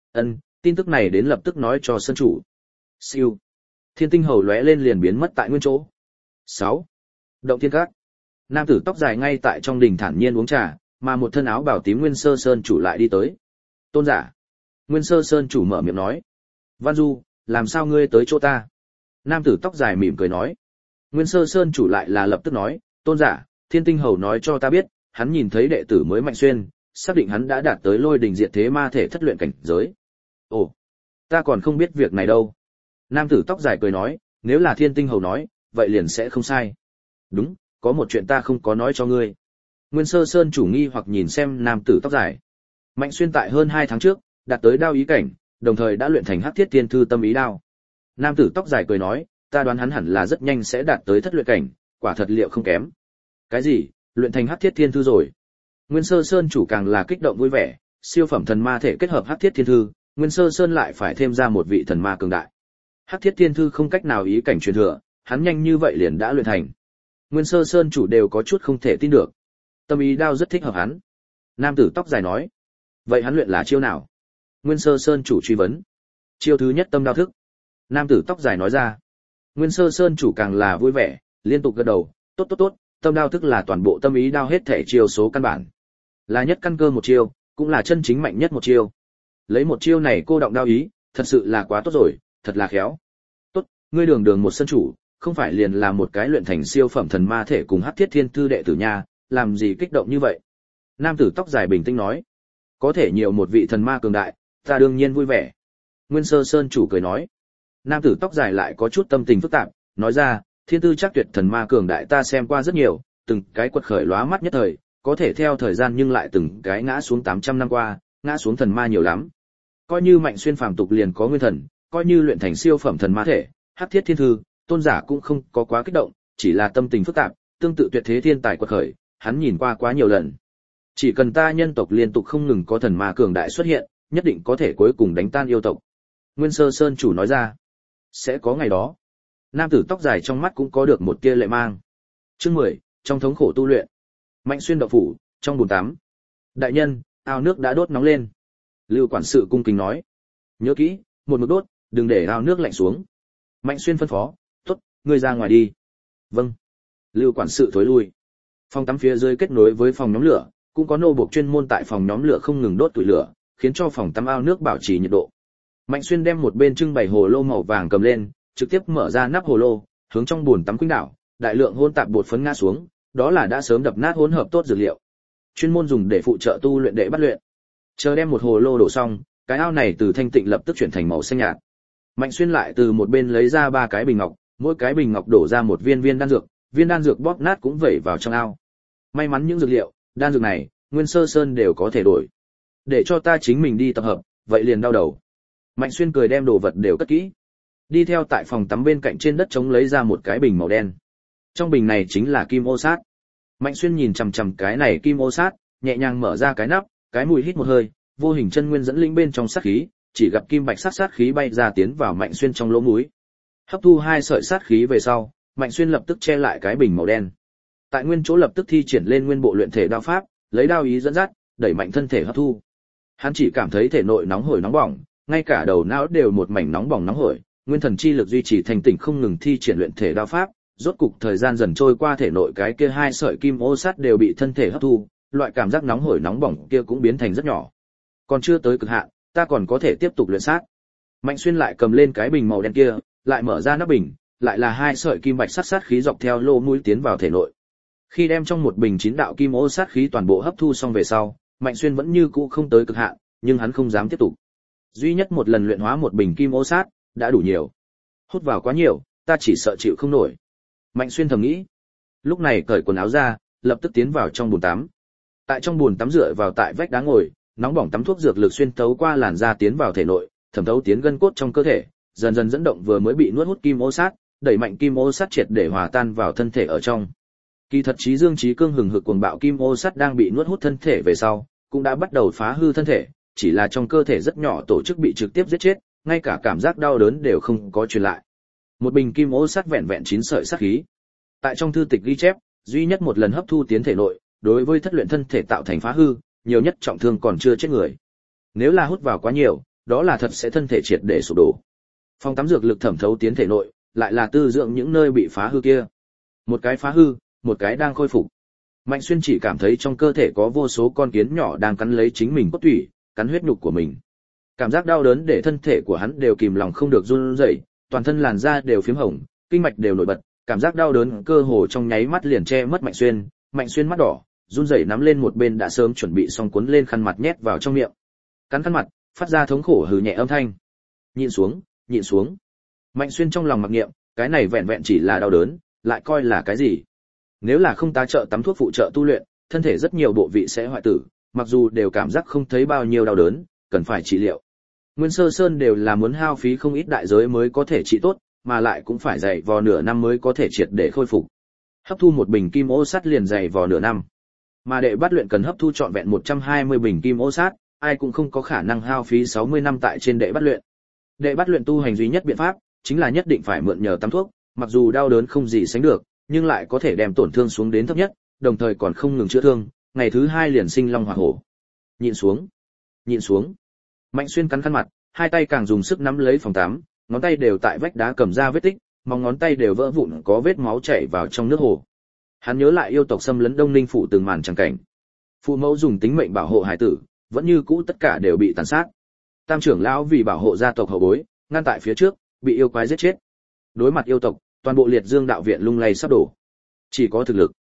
Tin tức này đến lập tức nói cho sơn chủ. Siêu. Thiên Tinh Hầu lóe lên liền biến mất tại nguyên chỗ. 6. Động Thiên Các. Nam tử tóc dài ngay tại trong đình thản nhiên uống trà, mà một thân áo bào tím Nguyên Sơ Sơn chủ lại đi tới. Tôn giả. Nguyên Sơ Sơn chủ mở miệng nói. Văn Du, làm sao ngươi tới chỗ ta? Nam tử tóc dài mỉm cười nói. Nguyên Sơ Sơn chủ lại là lập tức nói, tôn giả, Thiên Tinh Hầu nói cho ta biết, hắn nhìn thấy đệ tử mới Mạnh Xuyên, xác định hắn đã đạt tới lôi đình diệt thế ma thể thất luyện cảnh giới. Ồ, ta còn không biết việc này đâu. Nam tử tóc dài cười nói, nếu là Thiên Tinh Hầu nói, vậy liền sẽ không sai. Đúng, có một chuyện ta không có nói cho ngươi. Nguyên Sơ Sơn chủ nghi hoặc nhìn xem nam tử tóc dài. Mạnh Xuyên tại hơn 2 tháng trước, đạt tới đao ý cảnh, đồng thời đã luyện thành Hắc Thiết Thiên Thư tâm ý đao. Nam tử tóc dài cười nói, ta đoán hắn hẳn là rất nhanh sẽ đạt tới thất luyện cảnh, quả thật liệu không kém. Cái gì, luyện thành Hắc Thiết Thiên Thư rồi? Nguyên Sơ Sơn chủ càng là kích động vui vẻ, siêu phẩm thần ma thể kết hợp Hắc Thiết Thiên Thư, Nguyên Sơ Sơn lại phải thêm ra một vị thần ma cường đại. Hắc Thiết Thiên Thư không cách nào ý cảnh truyền thừa, hắn nhanh như vậy liền đã luyện thành. Nguyên Sơ Sơn chủ đều có chút không thể tin được. Tâm ý đao rất thích hợp hắn. Nam tử tóc dài nói. Vậy hắn luyện là chiêu nào? Nguyên Sơ Sơn chủ truy vấn. Chiêu thứ nhất tâm đao thức. Nam tử tóc dài nói ra. Nguyên Sơ Sơn chủ càng là vui vẻ, liên tục gật đầu, tốt, tâm đao tức là toàn bộ tâm ý đao hết thể chiêu số căn bản. Là nhất căn cơ một chiêu, cũng là chân chính mạnh nhất một chiêu. Lấy một chiêu này cô động đao ý, thật sự là quá tốt rồi, thật là khéo. Tốt, ngươi đường đường một sân chủ, không phải liền là một cái luyện thành siêu phẩm thần ma thể cùng Hắc Thiết Thiên Thư đệ tử nha, làm gì kích động như vậy? Nam tử tóc dài bình tĩnh nói, có thể nhiều một vị thần ma cường đại, ta đương nhiên vui vẻ. Nguyên Sơ Sơn chủ cười nói. Nam tử tóc dài lại có chút tâm tình phức tạp, nói ra, thiên tư chắc tuyệt thần ma cường đại ta xem qua rất nhiều, từng cái quật khởi lóa mắt nhất thời, có thể theo thời gian nhưng lại từng cái ngã xuống 800 năm qua, ngã xuống thần ma nhiều lắm. Coi như Mạnh Xuyên phàm tục liền có nguyên thần, coi như luyện thành siêu phẩm thần ma thể, Hắc Thiết Thiên Thư, tôn giả cũng không có quá kích động, chỉ là tâm tình phức tạp, tương tự tuyệt thế thiên tài quật khởi, hắn nhìn qua quá nhiều lần. Chỉ cần ta nhân tộc liên tục không ngừng có thần ma cường đại xuất hiện, nhất định có thể cuối cùng đánh tan yêu tộc. Nguyên Sơ Sơn chủ nói ra, sẽ có ngày đó. Nam tử tóc dài trong mắt cũng có được một tia lệ mang. Chương 10, trong thống khổ tu luyện. Mạnh Xuyên động phủ, trong bồn tắm. Đại nhân, ao nước đã đốt nóng lên. Lưu quản sự cung kính nói, nhớ kỹ, một mực đốt, đừng để ao nước lạnh xuống. Mạnh Xuyên phân phó, tốt, ngươi ra ngoài đi. Vâng. Lưu quản sự thối lui. Phòng tắm phía dưới kết nối với phòng nhóm lửa, cũng có nô buộc chuyên môn tại phòng nhóm lửa không ngừng đốt tuổi lửa, khiến cho phòng tắm ao nước bảo trì nhiệt độ. Mạnh Xuyên đem một bên trưng bày hồ lô màu vàng cầm lên, trực tiếp mở ra nắp hồ lô, hướng trong bồn tắm quýnh đảo, đại lượng hỗn tạp bột phấn ngã xuống, đó là đã sớm đập nát hỗn hợp tốt dược liệu, chuyên môn dùng để phụ trợ tu luyện đệ bắt luyện. Chờ đem một hồ lô đổ xong, cái ao này từ thanh tịnh lập tức chuyển thành màu xanh nhạt. Mạnh Xuyên lại từ một bên lấy ra 3 cái bình ngọc, mỗi cái bình ngọc đổ ra một viên đan dược, viên đan dược bóp nát cũng vẩy vào trong ao. May mắn những dược liệu, đan dược này, Nguyên Sơ Sơn đều có thể đổi. Để cho ta chính mình đi tập hợp, vậy liền đau đầu. Mạnh Xuyên cười đem đồ vật đều cất kỹ. Đi theo tại phòng tắm bên cạnh trên đất trống lấy ra một cái bình màu đen. Trong bình này chính là kim ô sát. Mạnh Xuyên nhìn chằm chằm cái này kim ô sát, nhẹ nhàng mở ra cái nắp, cái mùi hít một hơi, vô hình chân nguyên dẫn linh bên trong sát khí, chỉ gặp kim bạch sát khí bay ra tiến vào Mạnh Xuyên trong lỗ mũi. Hấp thu 2 sợi sát khí về sau, Mạnh Xuyên lập tức che lại cái bình màu đen. Tại nguyên chỗ lập tức thi triển lên nguyên bộ luyện thể đao pháp, lấy đao ý dẫn dắt, đẩy mạnh thân thể hấp thu. Hắn chỉ cảm thấy thể nội nóng hổi nóng bỏng, ngay cả đầu não đều một mảnh nóng bỏng nóng hổi, nguyên thần chi lực duy trì thành tỉnh không ngừng thi triển luyện thể đao pháp, rốt cục thời gian dần trôi qua thể nội cái kia 2 sợi kim ô sắt đều bị thân thể hấp thu, loại cảm giác nóng hổi nóng bỏng kia cũng biến thành rất nhỏ. Còn chưa tới cực hạn, ta còn có thể tiếp tục luyện sát. Mạnh Xuyên lại cầm lên cái bình màu đen kia, lại mở ra nắp bình, lại là 2 sợi kim bạch sát khí dọc theo lỗ mũi tiến vào thể nội. Khi đem trong một bình 9 đạo kim ô sát khí toàn bộ hấp thu xong về sau, Mạnh Xuyên vẫn như cũ không tới cực hạn, nhưng hắn không dám tiếp tục. Duy nhất một lần luyện hóa một bình kim ô sát, đã đủ nhiều. Hút vào quá nhiều, ta chỉ sợ chịu không nổi. Mạnh Xuyên thầm nghĩ. Lúc này cởi quần áo ra, lập tức tiến vào trong bồn tắm. Tại trong bồn tắm dựa vào tại vách đá ngồi, nóng bỏng tắm thuốc dược lực xuyên thấu qua làn da tiến vào thể nội, thẩm thấu tiến gân cốt trong cơ thể, dần dần dẫn động vừa mới bị nuốt hút kim ô sát, đẩy mạnh kim ô sát triệt để hòa tan vào thân thể ở trong. Kỳ thật trí dương trí cương hừng hực cuồng bạo kim ô sắt đang bị nuốt hút thân thể về sau, cũng đã bắt đầu phá hư thân thể, chỉ là trong cơ thể rất nhỏ tổ chức bị trực tiếp giết chết, ngay cả cảm giác đau đớn đều không có truyền lại. Một bình kim ô sắt vẹn vẹn 9 sợi sát khí. Tại trong thư tịch ghi chép, duy nhất một lần hấp thu tiến thể nội, đối với thất luyện thân thể tạo thành phá hư, nhiều nhất trọng thương còn chưa chết người. Nếu là hút vào quá nhiều, đó là thật sẽ thân thể triệt để sụp đổ. Phòng tắm dược lực thẩm thấu tiến thể nội, lại là tư dưỡng những nơi bị phá hư kia. Một cái phá hư, một cái đang khôi phục. Mạnh Xuyên chỉ cảm thấy trong cơ thể có vô số con kiến nhỏ đang cắn lấy chính mình cốt tủy, cắn huyết nhục của mình. Cảm giác đau đớn để thân thể của hắn đều kìm lòng không được run rẩy, toàn thân làn da đều phím hồng, kinh mạch đều nổi bật, cảm giác đau đớn cơ hồ trong nháy mắt liền che mất Mạnh Xuyên. Mạnh Xuyên mắt đỏ, run rẩy nắm lên một bên đã sớm chuẩn bị xong cuốn lên khăn mặt nhét vào trong miệng. Cắn khăn mặt, phát ra thống khổ hừ nhẹ âm thanh. Nhịn xuống, nhịn xuống. Mạnh Xuyên trong lòng mặc niệm, cái này vẹn vẹn chỉ là đau đớn, lại coi là cái gì? Nếu là không tá trợ tắm thuốc phụ trợ tu luyện, thân thể rất nhiều bộ vị sẽ hoại tử, mặc dù đều cảm giác không thấy bao nhiêu đau đớn, cần phải trị liệu. Nguyên Sơ Sơn đều là muốn hao phí không ít đại giới mới có thể trị tốt, mà lại cũng phải dày vò nửa năm mới có thể triệt để khôi phục. Hấp thu một bình kim ô sắt liền dày vò nửa năm. Mà đệ bắt luyện cần hấp thu trọn vẹn 120 bình kim ô sắt, ai cũng không có khả năng hao phí 60 năm tại trên đệ bắt luyện. Đệ bắt luyện tu hành duy nhất biện pháp, chính là nhất định phải mượn nhờ tắm thuốc, mặc dù đau đớn không gì sánh được, nhưng lại có thể đem tổn thương xuống đến thấp nhất, đồng thời còn không ngừng chữa thương, ngày thứ 2 liền sinh long hỏa hổ. Nhịn xuống, nhịn xuống. Mạnh Xuyên cắn khăn mặt, hai tay càng dùng sức nắm lấy phòng tắm, ngón tay đều tại vách đá cầm ra vết tích, móng ngón tay đều vỡ vụn có vết máu chảy vào trong nước hồ. Hắn nhớ lại yêu tộc xâm lấn Đông Ninh phủ từng màn chẳng cảnh. Phụ mẫu dùng tính mệnh bảo hộ hải tử, vẫn như cũ tất cả đều bị tàn sát. Tam trưởng lão vì bảo hộ gia tộc hậu bối, ngăn tại phía trước, bị yêu quái giết chết. Đối mặt yêu tộc, toàn bộ Liệt Dương đạo viện lung lay sắp đổ. Chỉ có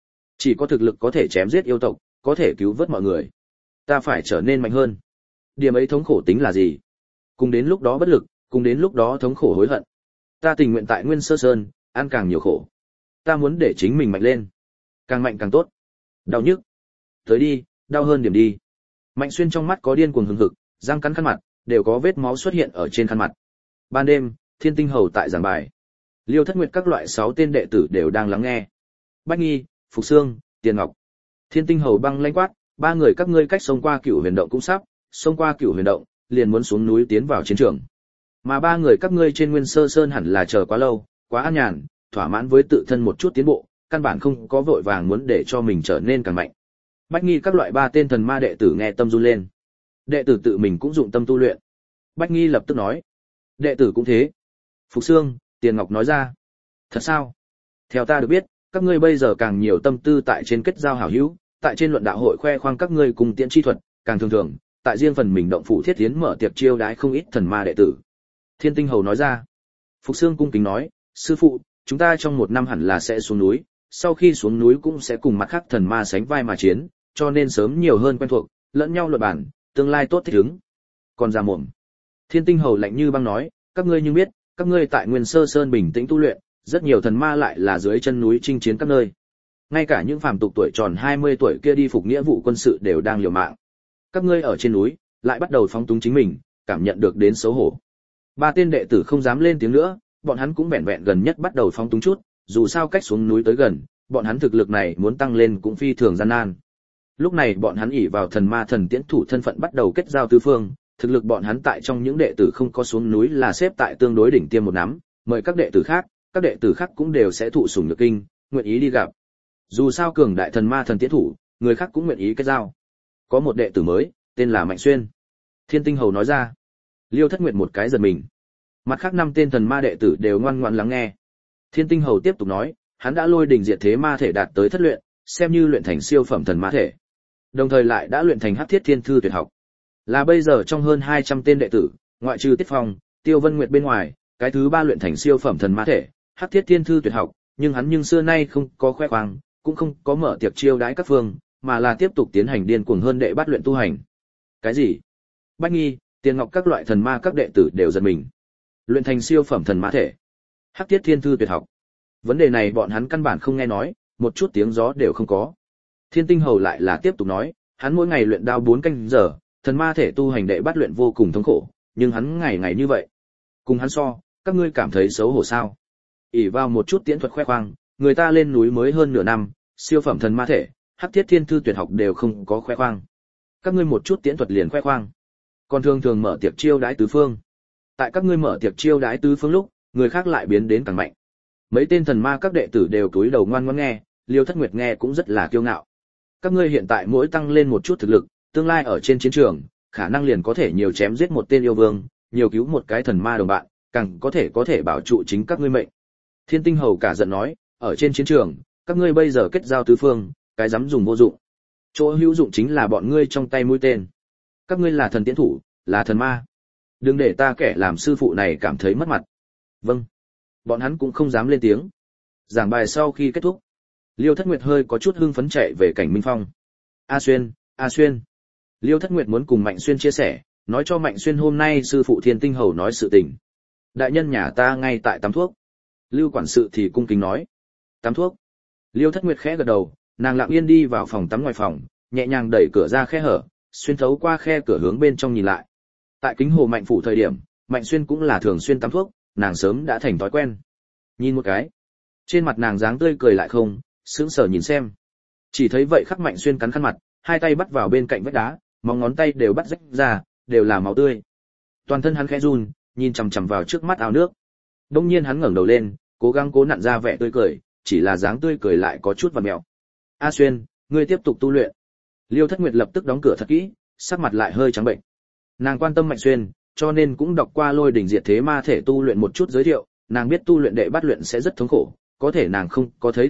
thực lực có thể chém giết yêu tộc, có thể cứu vớt mọi người. Ta phải trở nên mạnh hơn. Điểm ấy thống khổ tính là gì? Cùng đến lúc đó bất lực, cùng đến lúc đó thống khổ hối hận. Ta tình nguyện tại Nguyên Sơ Sơn, ăn càng nhiều khổ. Ta muốn để chính mình mạnh lên. Càng mạnh càng tốt. Đau nhức. Tới đi, đau hơn điểm đi. Mạnh Xuyên trong mắt có điên cuồng hừng hực, răng cắn khăn mặt, đều có vết máu xuất hiện ở trên khăn mặt. Ban đêm, Thiên Tinh Hầu tại giảng bài. Liêu Thất Nguyệt các loại 6 tên đệ tử đều đang lắng nghe. Bách Nghi, Phục Sương, Tiền Ngọc. Thiên Tinh Hầu băng lãnh quát, 3 người các ngươi cách sông qua Cửu Huyền Động cũng sắp, sông qua Cửu Huyền Động, liền muốn xuống núi tiến vào chiến trường. Mà 3 người các ngươi trên Nguyên Sơ Sơn hẳn là chờ quá lâu, quá an nhàn, thỏa mãn với tự thân một chút tiến bộ, căn bản không có vội vàng muốn để cho mình trở nên càng mạnh. Bách Nghi các loại 3 tên thần ma đệ tử nghe tâm run lên. Đệ tử tự mình cũng dụng tâm tu luyện. Bách Nghi lập tức nói, đệ tử cũng thế. Phục Sương, Tiền Ngọc nói ra, thật sao? Theo ta được biết, các ngươi bây giờ càng nhiều tâm tư tại trên kết giao hảo hữu, tại trên luận đạo hội khoe khoang các ngươi cùng tiễn chi thuật, càng thường thường, tại riêng phần mình động phủ thiết tiến mở tiệc chiêu đãi không ít thần ma đệ tử. Thiên Tinh Hầu nói ra. Phục Sương cung kính nói, sư phụ, chúng ta trong 1 năm hẳn là sẽ xuống núi, sau khi xuống núi cũng sẽ cùng mặt khác thần ma sánh vai mà chiến, cho nên sớm nhiều hơn quen thuộc, lẫn nhau luận bản, tương lai tốt thích ứng. Còn ra mồm. Thiên Tinh Hầu lạnh như băng nói, các ngươi nhưng biết, các ngươi tại Nguyên Sơ Sơn bình tĩnh tu luyện, rất nhiều thần ma lại là dưới chân núi chinh chiến các nơi. Ngay cả những phàm tục tuổi tròn 20 tuổi kia đi phục nghĩa vụ quân sự đều đang liều mạng. Các ngươi ở trên núi, lại bắt đầu phóng túng chính mình, cảm nhận được đến xấu hổ. 3 tên đệ tử không dám lên tiếng nữa, bọn hắn cũng vẹn vẹn gần nhất bắt đầu phóng túng chút, dù sao cách xuống núi tới gần, bọn hắn thực lực này muốn tăng lên cũng phi thường gian nan. Lúc này bọn hắn ỷ vào thần ma thần tiễn thủ thân phận bắt đầu kết giao tứ phương, thực lực bọn hắn tại trong những đệ tử không có xuống núi là xếp tại tương đối đỉnh tiêm một nắm, mời các đệ tử khác cũng đều sẽ thụ sủng nhược kinh, nguyện ý đi gặp. Dù sao cường đại thần ma thần tiễn thủ, người khác cũng nguyện ý kết giao. Có một đệ tử mới, tên là Mạnh Xuyên. Thiên Tinh Hầu nói ra. Liêu Thất Nguyệt một cái giật mình. Mặt khác 5 tên thần ma đệ tử đều ngoan ngoãn lắng nghe. Thiên Tinh Hầu tiếp tục nói, hắn đã lôi đỉnh diệt thế ma thể đạt tới thất luyện, xem như luyện thành siêu phẩm thần ma thể. Đồng thời lại đã luyện thành Hắc Thiết Thiên Thư tuyệt học. Là bây giờ trong hơn 200 tên đệ tử, ngoại trừ Tiết Phong, Tiêu Vân Nguyệt bên ngoài, cái thứ 3 luyện thành siêu phẩm thần ma thể, Hắc Thiết Thiên Thư tuyệt học, nhưng hắn xưa nay không có khoe khoang, cũng không có mở tiệc chiêu đãi các phương, mà là tiếp tục tiến hành điên cuồng hơn đệ bát luyện tu hành. Cái gì? Bách Nghi, Tiền Ngọc các loại thần ma các đệ tử đều giật mình. Luyện thành siêu phẩm thần ma thể, Hắc Thiết Thiên Thư tuyệt học. Vấn đề này bọn hắn căn bản không nghe nói, một chút tiếng gió đều không có. Thiên Tinh Hầu lại là tiếp tục nói, hắn mỗi ngày luyện đao 4 canh giờ, thần ma thể tu hành đệ bát luyện vô cùng thống khổ, nhưng hắn ngày ngày như vậy. Cùng hắn so, các ngươi cảm thấy xấu hổ sao? ỷ vào một chút tiễn thuật khoe khoang, người ta lên núi mới hơn nửa năm, siêu phẩm thần ma thể, Hắc Thiết Thiên Thư tuyệt học đều không có khoe khoang. Các ngươi một chút tiễn thuật liền khoe khoang. Còn thường thường mở tiệc chiêu đãi tứ phương. Tại các ngươi mở tiệc chiêu đãi tứ phương lúc, người khác lại biến đến càng mạnh. Mấy tên thần ma các đệ tử đều cúi đầu ngoan ngoãn nghe, Liêu Thất Nguyệt nghe cũng rất là kiêu ngạo. Các ngươi hiện tại mỗi tăng lên một chút thực lực, tương lai ở trên chiến trường, khả năng liền có thể nhiều chém giết một tên yêu vương, nhiều cứu một cái thần ma đồng bạn, càng có thể bảo trụ chính các ngươi mệnh. Thiên Tinh Hầu cả giận nói, ở trên chiến trường, các ngươi bây giờ kết giao tứ phương, cái dám dùng vô dụng. Chỗ hữu dụng chính là bọn ngươi trong tay mũi tên. Các ngươi là thần tiễn thủ, là thần ma. Đừng để ta kẻ làm sư phụ này cảm thấy mất mặt. Vâng. Bọn hắn cũng không dám lên tiếng. Giảng bài sau khi kết thúc, Liêu Thất Nguyệt hơi có chút hưng phấn chạy về Cảnh Minh Phong. A Xuyên. Liêu Thất Nguyệt muốn cùng Mạnh Xuyên chia sẻ, nói cho Mạnh Xuyên hôm nay sư phụ Thiên Tinh Hầu nói sự tình. Đại nhân nhà ta ngay tại tắm thuốc. Lưu quản sự thì cung kính nói. Tắm thuốc. Liêu Thất Nguyệt khẽ gật đầu, nàng lặng yên đi vào phòng tắm ngoài phòng, nhẹ nhàng đẩy cửa ra khe hở, xuyên thấu qua khe cửa hướng bên trong nhìn lại. Tại kính hồ Mạnh phủ thời điểm, Mạnh Xuyên cũng là thường xuyên tắm thuốc, nàng sớm đã thành thói quen. Nhìn một cái, trên mặt nàng dáng tươi cười lại không, sững sờ nhìn xem. Chỉ thấy vậy khắc Mạnh Xuyên cắn khăn mặt, hai tay bắt vào bên cạnh vách đá, móng ngón tay đều bắt rách ra, đều là máu tươi. Toàn thân hắn khẽ run, nhìn chằm chằm vào trước mắt ao nước. Đột nhiên hắn ngẩng đầu lên, cố gắng cố nặn ra vẻ tươi cười, chỉ là dáng tươi cười lại có chút vặn mèo. A Xuyên, ngươi tiếp tục tu luyện. Liêu Thất Nguyệt lập tức đóng cửa thật kỹ, sắc mặt lại hơi trắng bệnh. Nàng quan tâm Mạnh Xuyên, cho nên cũng đọc qua Lôi đỉnh diệt thế ma thể tu luyện một chút giới thiệu, nàng biết tu luyện đệ bát luyện sẽ rất thống khổ, có thể nàng không có thấy tận mắt,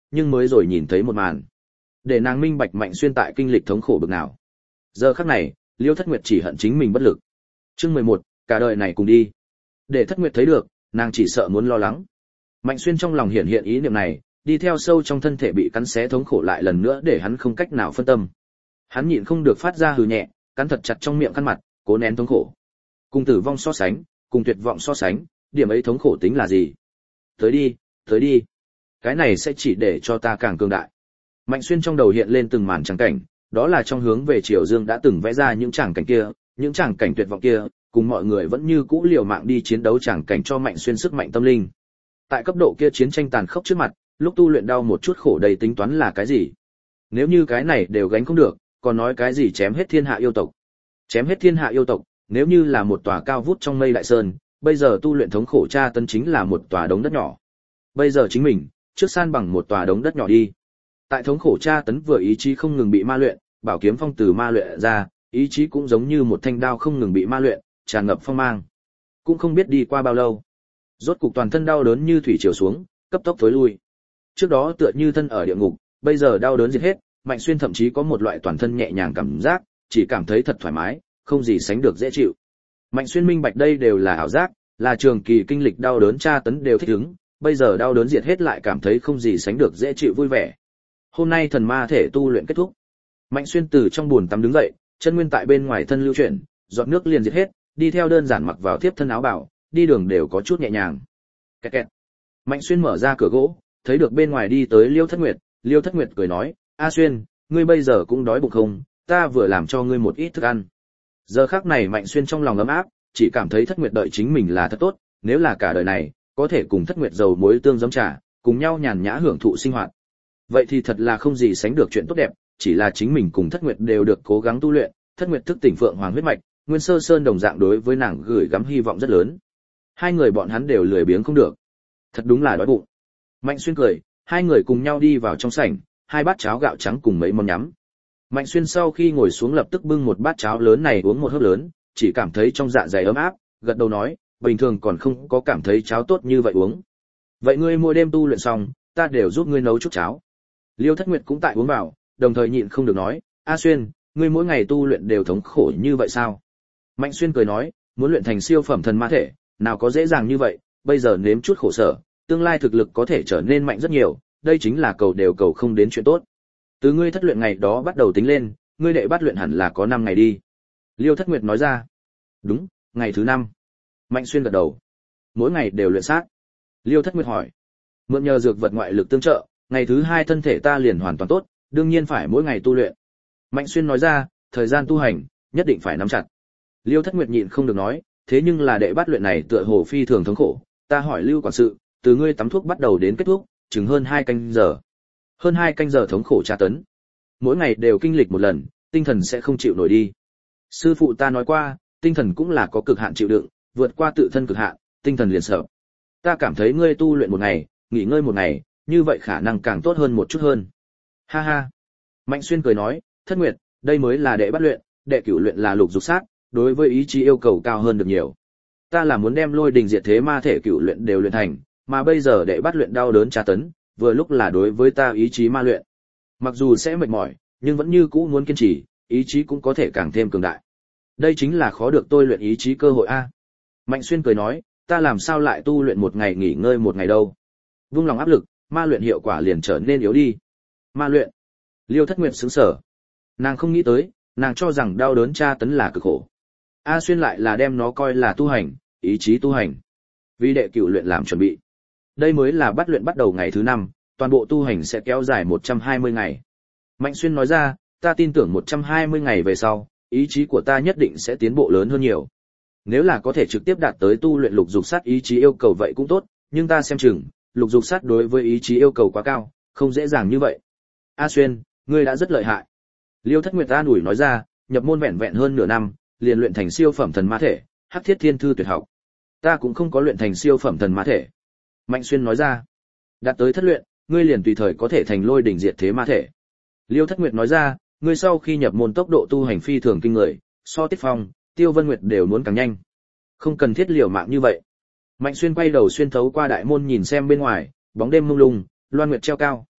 nhưng mới rồi nhìn thấy một màn, để nàng minh bạch Mạnh Xuyên tại kinh lịch thống khổ bực nào. Giờ khắc này, Liêu Thất Nguyệt chỉ hận chính mình bất lực. Chương 11, cả đời này cùng đi. Để Thất Nguyệt thấy được, nàng chỉ sợ muốn lo lắng. Mạnh Xuyên trong lòng hiện ý niệm này, đi theo sâu trong thân thể bị cắn xé thống khổ lại lần nữa để hắn không cách nào phân tâm. Hắn nhịn không được phát ra hừ nhẹ, cắn thật chặt trong miệng khăn mặt, cố nén thống khổ. Cùng tử vong so sánh, cùng tuyệt vọng so sánh, điểm ấy thống khổ tính là gì? Tới đi, tới đi. Cái này sẽ chỉ để cho ta càng cường đại. Mạnh Xuyên trong đầu hiện lên từng màn tràng cảnh, đó là trong hướng về Triều Dương đã từng vẽ ra những tràng cảnh kia, những tràng cảnh tuyệt vọng kia, cùng mọi người vẫn như cũ liều mạng đi chiến đấu tràng cảnh cho Mạnh Xuyên sức mạnh tâm linh. Tại cấp độ kia chiến tranh tàn khốc trước mặt, lúc tu luyện đau một chút khổ đầy tính toán là cái gì? Nếu như cái này đều gánh không được, còn nói cái gì chém hết thiên hạ yêu tộc? Chém hết thiên hạ yêu tộc, nếu như là một tòa cao vút trong mây đại sơn, bây giờ tu luyện thống khổ tra tấn chính là một tòa đống đất nhỏ. Bây giờ chính mình, trước san bằng một tòa đống đất nhỏ đi. Tại thống khổ tra tấn vừa ý chí không ngừng bị ma luyện, bảo kiếm phong từ ma luyện ra, ý chí cũng giống như một thanh đao không ngừng bị ma luyện, tràn ngập phong mang. Cũng không biết đi qua bao lâu, rốt cục toàn thân đau đớn như thủy triều xuống, cấp tốc thối lui. Trước đó tựa như thân ở địa ngục, bây giờ đau đớn diệt hết, Mạnh Xuyên thậm chí có một loại toàn thân nhẹ nhàng cảm giác, chỉ cảm thấy thật thoải mái, không gì sánh được dễ chịu. Mạnh Xuyên minh bạch đây đều là ảo giác, là trường kỳ kinh lịch đau đớn tra tấn đều thích ứng, bây giờ đau đớn diệt hết lại cảm thấy không gì sánh được dễ chịu vui vẻ. Hôm nay thần ma thể tu luyện kết thúc. Mạnh Xuyên từ trong bùn tắm đứng dậy, chân nguyên tại bên ngoài thân lưu chuyển, giọt nước liền diệt hết, đi theo đơn giản mặc vào tiếp thân áo bào, đi đường đều có chút nhẹ nhàng. Kẹt kẹt. Mạnh Xuyên mở ra cửa gỗ, thấy được bên ngoài đi tới Liêu Thất Nguyệt, Liêu Thất Nguyệt cười nói, "A Xuyên, ngươi bây giờ cũng đói bụng không? Ta vừa làm cho ngươi một ít thức ăn." Giờ khắc này Mạnh Xuyên trong lòng ấm áp, chỉ cảm thấy Thất Nguyệt đợi chính mình là thật tốt, nếu là cả đời này có thể cùng Thất Nguyệt dầu muối tương giấm trà, cùng nhau nhàn nhã hưởng thụ sinh hoạt. Vậy thì thật là không gì sánh được chuyện tốt đẹp, chỉ là chính mình cùng Thất Nguyệt đều được cố gắng tu luyện, Thất Nguyệt thức tỉnh Phượng Hoàng huyết mạch, Nguyên Sơ Sơn đồng dạng đối với nàng gửi gắm hy vọng rất lớn. Hai người bọn hắn đều lười biếng không được. Thật đúng là đói bụng. Mạnh Xuyên cười, hai người cùng nhau đi vào trong sảnh, hai bát cháo gạo trắng cùng mấy món nhắm. Mạnh Xuyên sau khi ngồi xuống lập tức bưng một bát cháo lớn này uống một hớp lớn, chỉ cảm thấy trong dạ dày ấm áp, gật đầu nói, bình thường còn không có cảm thấy cháo tốt như vậy uống. Vậy ngươi mỗi đêm tu luyện xong, ta đều giúp ngươi nấu chút cháo. Liêu Thất Nguyệt cũng tại uống vào, đồng thời nhịn không được nói, A Xuyên, ngươi mỗi ngày tu luyện đều thống khổ như vậy sao? Mạnh Xuyên cười nói, muốn luyện thành siêu phẩm thần ma thể, nào có dễ dàng như vậy, bây giờ nếm chút khổ sở, tương lai thực lực có thể trở nên mạnh rất nhiều, đây chính là cầu đều cầu không đến chuyện tốt. Từ ngươi thất luyện ngày đó bắt đầu tính lên, ngươi đệ bắt luyện hẳn là có 5 ngày đi. Liêu Thất Nguyệt nói ra. Đúng, ngày thứ 5. Mạnh Xuyên gật đầu. Mỗi ngày đều luyện sát. Liêu Thất Nguyệt hỏi. Mượn nhờ dược vật ngoại lực tương trợ, ngày thứ 2 thân thể ta liền hoàn toàn tốt, đương nhiên phải mỗi ngày tu luyện. Mạnh Xuyên nói ra, thời gian tu hành, nhất định phải nắm chặt. Liêu Thất Nguyệt nhịn không được nói, thế nhưng là đệ bắt luyện này tựa hồ phi thường thống khổ, ta hỏi Lưu quản sự, từ ngươi tắm thuốc bắt đầu đến kết thúc, chừng hơn 2 canh giờ. Hơn 2 canh giờ thống khổ tra tấn. Mỗi ngày đều kinh lịch một lần, tinh thần sẽ không chịu nổi đi. Sư phụ ta nói qua, tinh thần cũng là có cực hạn chịu đựng, vượt qua tự thân cực hạn, tinh thần liền sợ. Ta cảm thấy ngươi tu luyện một ngày, nghỉ ngơi một ngày, như vậy khả năng càng tốt hơn một chút hơn. Ha ha. Mạnh Xuyên cười nói, Thất Nguyệt, đây mới là đệ bắt luyện, đệ cửu luyện là lục dục sát, đối với ý chí yêu cầu cao hơn được nhiều. Ta là muốn đem lôi đình diệt thế ma thể cửu luyện đều luyện thành, mà bây giờ đệ bắt luyện đau đớn tra tấn, vừa lúc là đối với ta ý chí ma luyện. Mặc dù sẽ mệt mỏi, nhưng vẫn như cũ muốn kiên trì, ý chí cũng có thể càng thêm cường đại. Đây chính là khó được tôi luyện ý chí cơ hội a. Mạnh Xuyên cười nói, ta làm sao lại tu luyện một ngày nghỉ ngơi một ngày đâu? Vung lòng áp lực, ma luyện hiệu quả liền trở nên yếu đi. Ma luyện? Liêu Thất Nguyệt sững sờ. Nàng không nghĩ tới, nàng cho rằng đau đớn tra tấn là cực khổ. A Xuyên lại là đem nó coi là tu hành, ý chí tu hành. Vì đệ cửu luyện làm chuẩn bị. Đây mới là bắt luyện bắt đầu ngày thứ 5, toàn bộ tu hành sẽ kéo dài 120 ngày. Mạnh Xuyên nói ra, ta tin tưởng 120 ngày về sau, ý chí của ta nhất định sẽ tiến bộ lớn hơn nhiều. Nếu là có thể trực tiếp đạt tới tu luyện lục dục sát ý chí yêu cầu vậy cũng tốt, nhưng ta xem chừng, lục dục sát đối với ý chí yêu cầu quá cao, không dễ dàng như vậy. A Xuyên, ngươi đã rất lợi hại. Liêu Thất Nguyệt an ủi nói ra, nhập môn vẹn vẹn hơn nửa năm, liền luyện thành siêu phẩm thần ma thể, Hắc Thiết Thiên Thư tuyệt học. Ta cũng không có luyện thành siêu phẩm thần ma thể. Mạnh Xuyên nói ra, đạt tới thất luyện, ngươi liền tùy thời có thể thành lôi đỉnh diệt thế ma thể. Liêu Thất Nguyệt nói ra, ngươi sau khi nhập môn tốc độ tu hành phi thường kinh người, so Tiết Phong, Tiêu Vân Nguyệt đều muốn càng nhanh. Không cần thiết liều mạng như vậy. Mạnh Xuyên quay đầu xuyên thấu qua đại môn nhìn xem bên ngoài, bóng đêm mông lung, loan nguyệt treo cao.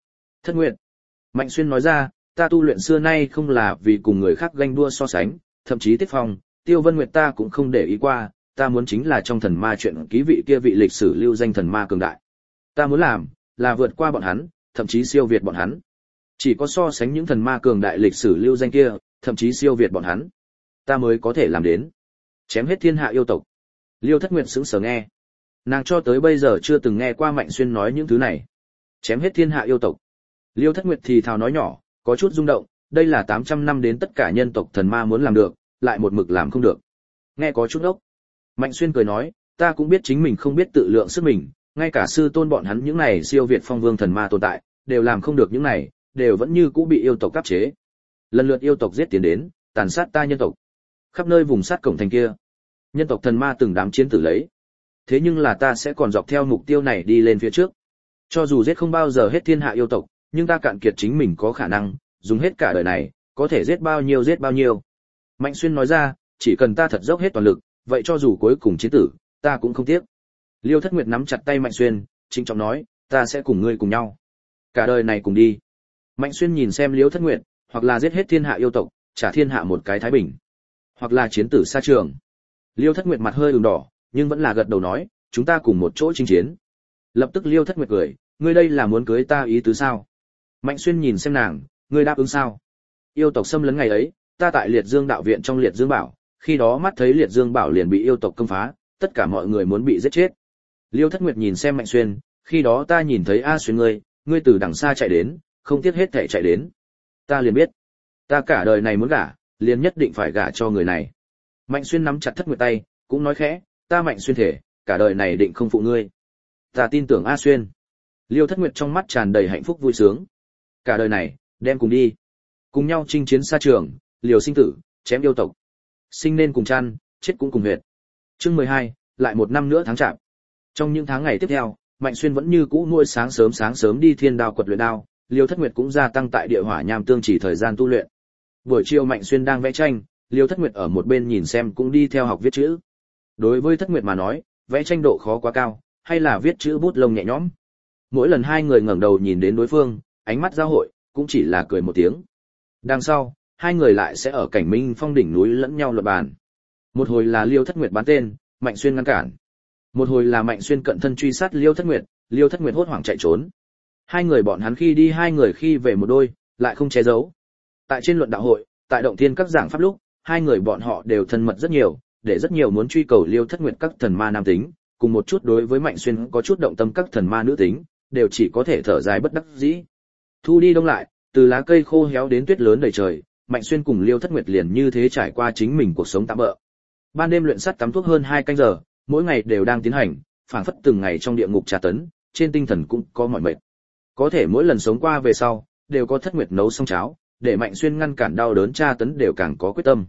Thất Nguyệt. Mạnh Xuyên nói ra, ta tu luyện xưa nay không là vì cùng người khác ganh đua so sánh, thậm chí Tiết Phong, Tiêu Vân Nguyệt ta cũng không để ý qua, ta muốn chính là trong thần ma chuyện ký vị kia vị lịch sử lưu danh thần ma cường đại. Ta muốn làm là vượt qua bọn hắn, thậm chí siêu việt bọn hắn. Chỉ có so sánh những thần ma cường đại lịch sử lưu danh kia, thậm chí siêu việt bọn hắn, ta mới có thể làm đến. Chém hết thiên hạ yêu tộc. Liêu Thất Nguyệt sững sờ nghe. Nàng cho tới bây giờ chưa từng nghe qua Mạnh Xuyên nói những thứ này. Chém hết thiên hạ yêu tộc. Liêu Thất Nguyệt thì thào nói nhỏ, có chút rung động, đây là 800 năm đến tất cả nhân tộc thần ma muốn làm được, lại một mực làm không được. Nghe có chút ốc. Mạnh Xuyên cười nói, ta cũng biết chính mình không biết tự lượng sức mình, ngay cả sư tôn bọn hắn những này siêu việt phong vương thần ma tồn tại, đều làm không được những này, đều vẫn như cũ bị yêu tộc áp chế. Lần lượt yêu tộc giết tiến đến, tàn sát ta nhân tộc. Khắp nơi vùng sát cổng thành kia, nhân tộc thần ma từng đám chiến tử lấy. Thế nhưng là ta sẽ còn dọc theo mục tiêu này đi lên phía trước. Cho dù giết không bao giờ hết thiên hạ yêu tộc, nhưng ta cạn kiệt chính mình có khả năng, dùng hết cả đời này, có thể giết bao nhiêu giết bao nhiêu. Mạnh Xuyên nói ra, chỉ cần ta thật dốc hết toàn lực, vậy cho dù cuối cùng chiến tử, ta cũng không tiếc. Liêu Thất Nguyệt nắm chặt tay Mạnh Xuyên, trịnh trọng nói, ta sẽ cùng ngươi cùng nhau. Cả đời này cùng đi. Mạnh Xuyên nhìn xem Liêu Thất Nguyệt, hoặc là giết hết thiên hạ yêu tộc, trả thiên hạ một cái thái bình, hoặc là chiến tử xa trường. Liêu Thất Nguyệt mặt hơi ửng đỏ, nhưng vẫn là gật đầu nói, chúng ta cùng một chỗ chinh chiến. Lập tức Liêu Thất Nguyệt cười, ngươi đây là muốn cưới ta ý tứ sao? Mạnh Xuyên nhìn xem nàng, ngươi đáp ứng sao? Yêu tộc xâm lấn ngày ấy, ta tại Liệt Dương đạo viện trong Liệt Dương Bảo, khi đó mắt thấy Liệt Dương Bảo liền bị yêu tộc công phá, tất cả mọi người muốn bị giết chết. Liêu Thất Nguyệt nhìn xem Mạnh Xuyên, khi đó ta nhìn thấy A Xuyên ngươi từ đằng xa chạy đến, không tiếc hết thảy chạy đến. Ta liền biết, ta cả đời này muốn gả, liền nhất định phải gả cho người này. Mạnh Xuyên nắm chặt Thất Nguyệt tay, cũng nói khẽ, ta Mạnh Xuyên thể, cả đời này định không phụ ngươi. Ta tin tưởng A Xuyên. Liêu Thất Nguyệt trong mắt tràn đầy hạnh phúc vui sướng. Cả đời này, đem cùng đi, cùng nhau chinh chiến xa trường, liều sinh tử, chém yêu tộc. Sinh nên cùng chăn, chết cũng cùng huyệt. Chương 12, lại một năm nữa tháng chạp. Trong những tháng ngày tiếp theo, Mạnh Xuyên vẫn như cũ nuôi sáng sớm đi thiên đao quật luyện đao, Liêu Thất Nguyệt cũng gia tăng tại địa hỏa nham tương chỉ thời gian tu luyện. Buổi chiều Mạnh Xuyên đang vẽ tranh, Liêu Thất Nguyệt ở một bên nhìn xem cũng đi theo học viết chữ. Đối với Thất Nguyệt mà nói, vẽ tranh độ khó quá cao, hay là viết chữ bút lông nhẹ nhõm. Mỗi lần hai người ngẩng đầu nhìn đến đối phương, ánh mắt giao hội, cũng chỉ là cười một tiếng. Đằng sau, hai người lại sẽ ở cảnh Minh Phong đỉnh núi lẫn nhau luận bàn. Một hồi là Liêu Thất Nguyệt bán tên, Mạnh Xuyên ngăn cản. Một hồi là Mạnh Xuyên cận thân truy sát Liêu Thất Nguyệt hốt hoảng chạy trốn. Hai người bọn hắn khi đi hai người khi về một đôi, lại không che giấu. Tại trên luận đạo hội, tại động thiên các giảng pháp lúc, hai người bọn họ đều thân mật rất nhiều, để rất nhiều muốn truy cầu Liêu Thất Nguyệt các thần ma nam tính, cùng một chút đối với Mạnh Xuyên có chút động tâm các thần ma nữ tính, đều chỉ có thể thở dài bất đắc dĩ. Thu đi đông lại, từ lá cây khô héo đến tuyết lớn đầy trời, Mạnh Xuyên cùng Liêu Thất Nguyệt liền như thế trải qua chính mình cuộc sống tạm bợ. Ban đêm luyện sắt tắm thuốc hơn 2 canh giờ, mỗi ngày đều đang tiến hành, phảng phất từng ngày trong địa ngục tra tấn, trên tinh thần cũng có mỏi mệt. Có thể mỗi lần sống qua về sau, đều có Thất Nguyệt nấu xong cháo, để Mạnh Xuyên ngăn cản đau đớn tra tấn đều càng có quyết tâm.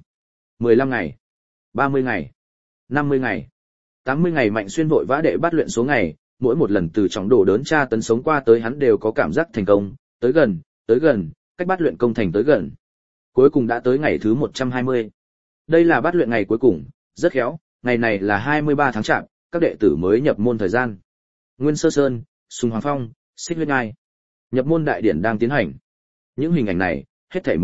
15 ngày, 30 ngày, 50 ngày, 80 ngày Mạnh Xuyên vội vã để bắt luyện số ngày, mỗi một lần từ trong đổ đớn tra tấn sống qua tới hắn đều có cảm giác thành công, tới gần, cách bắt luyện công thành tới gần. Cuối cùng đã tới ngày thứ 120. Đây là bắt luyện ngày cuối cùng, rất khéo, ngày này là 23 tháng Chạp, các đệ tử mới nhập môn thời gian. Nguyên Sơ Sơn, Sùng Hoàng Phong, Xích Huyết Ngai. Nhập môn đại điển đang tiến hành. Những hình ảnh này, hết thảy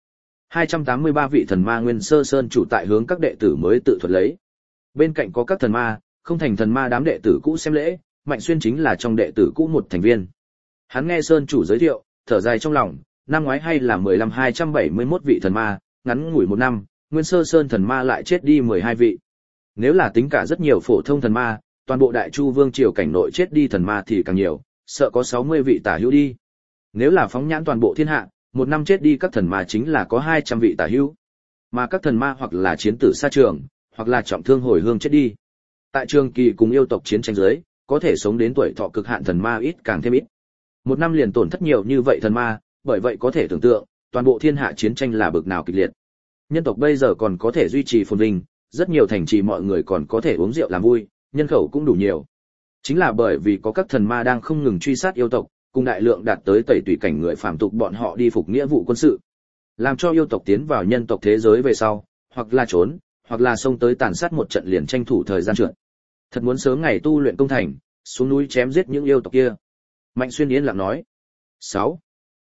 283 vị thần ma Nguyên Sơ Sơn chủ tại hướng các đệ tử mới tự thuật lấy. Bên cạnh có các thần ma, không thành thần ma đám đệ tử cũ xem lễ, Mạnh Xuyên chính là trong đệ tử cũ một thành viên. Hắn nghe Sơn chủ giới thiệu, thở dài trong lòng, năm ngoái hay là 271 vị thần ma, ngắn ngủi một năm, Nguyên Sơ Sơn thần ma lại chết đi 12 vị. Nếu là tính cả rất nhiều phổ thông thần ma, toàn bộ Đại Chu Vương triều cảnh nội chết đi thần ma thì càng nhiều, sợ có 60 vị tả hữu đi. Nếu là phóng nhãn toàn bộ thiên hạ, một năm chết đi các thần ma chính là có 200 vị tả hữu. Mà các thần ma hoặc là chiến tử xa trường, hoặc là trọng thương hồi hương chết đi. Tại trường kỳ cùng yêu tộc chiến tranh dưới, có thể sống đến tuổi thọ cực hạn thần ma ít càng thêm ít. Một năm liền tổn thất nhiều như vậy thần ma, bởi vậy có thể tưởng tượng, toàn bộ thiên hạ chiến tranh là bực nào kịch liệt. Nhân tộc bây giờ còn có thể duy trì phồn vinh, rất nhiều thành trì mọi người còn có thể uống rượu làm vui, nhân khẩu cũng đủ nhiều. Chính là bởi vì có các thần ma đang không ngừng truy sát yêu tộc, cùng đại lượng đạt tới tẩy tùy cảnh người phàm tục bọn họ đi phục nghĩa vụ quân sự, làm cho yêu tộc tiến vào nhân tộc thế giới về sau, hoặc là trốn, hoặc là xông tới tàn sát một trận liền tranh thủ thời gian trượt. Thật muốn sớm ngày tu luyện công thành, xuống núi chém giết những yêu tộc kia. Mạnh Xuyên yên lặng nói. 6.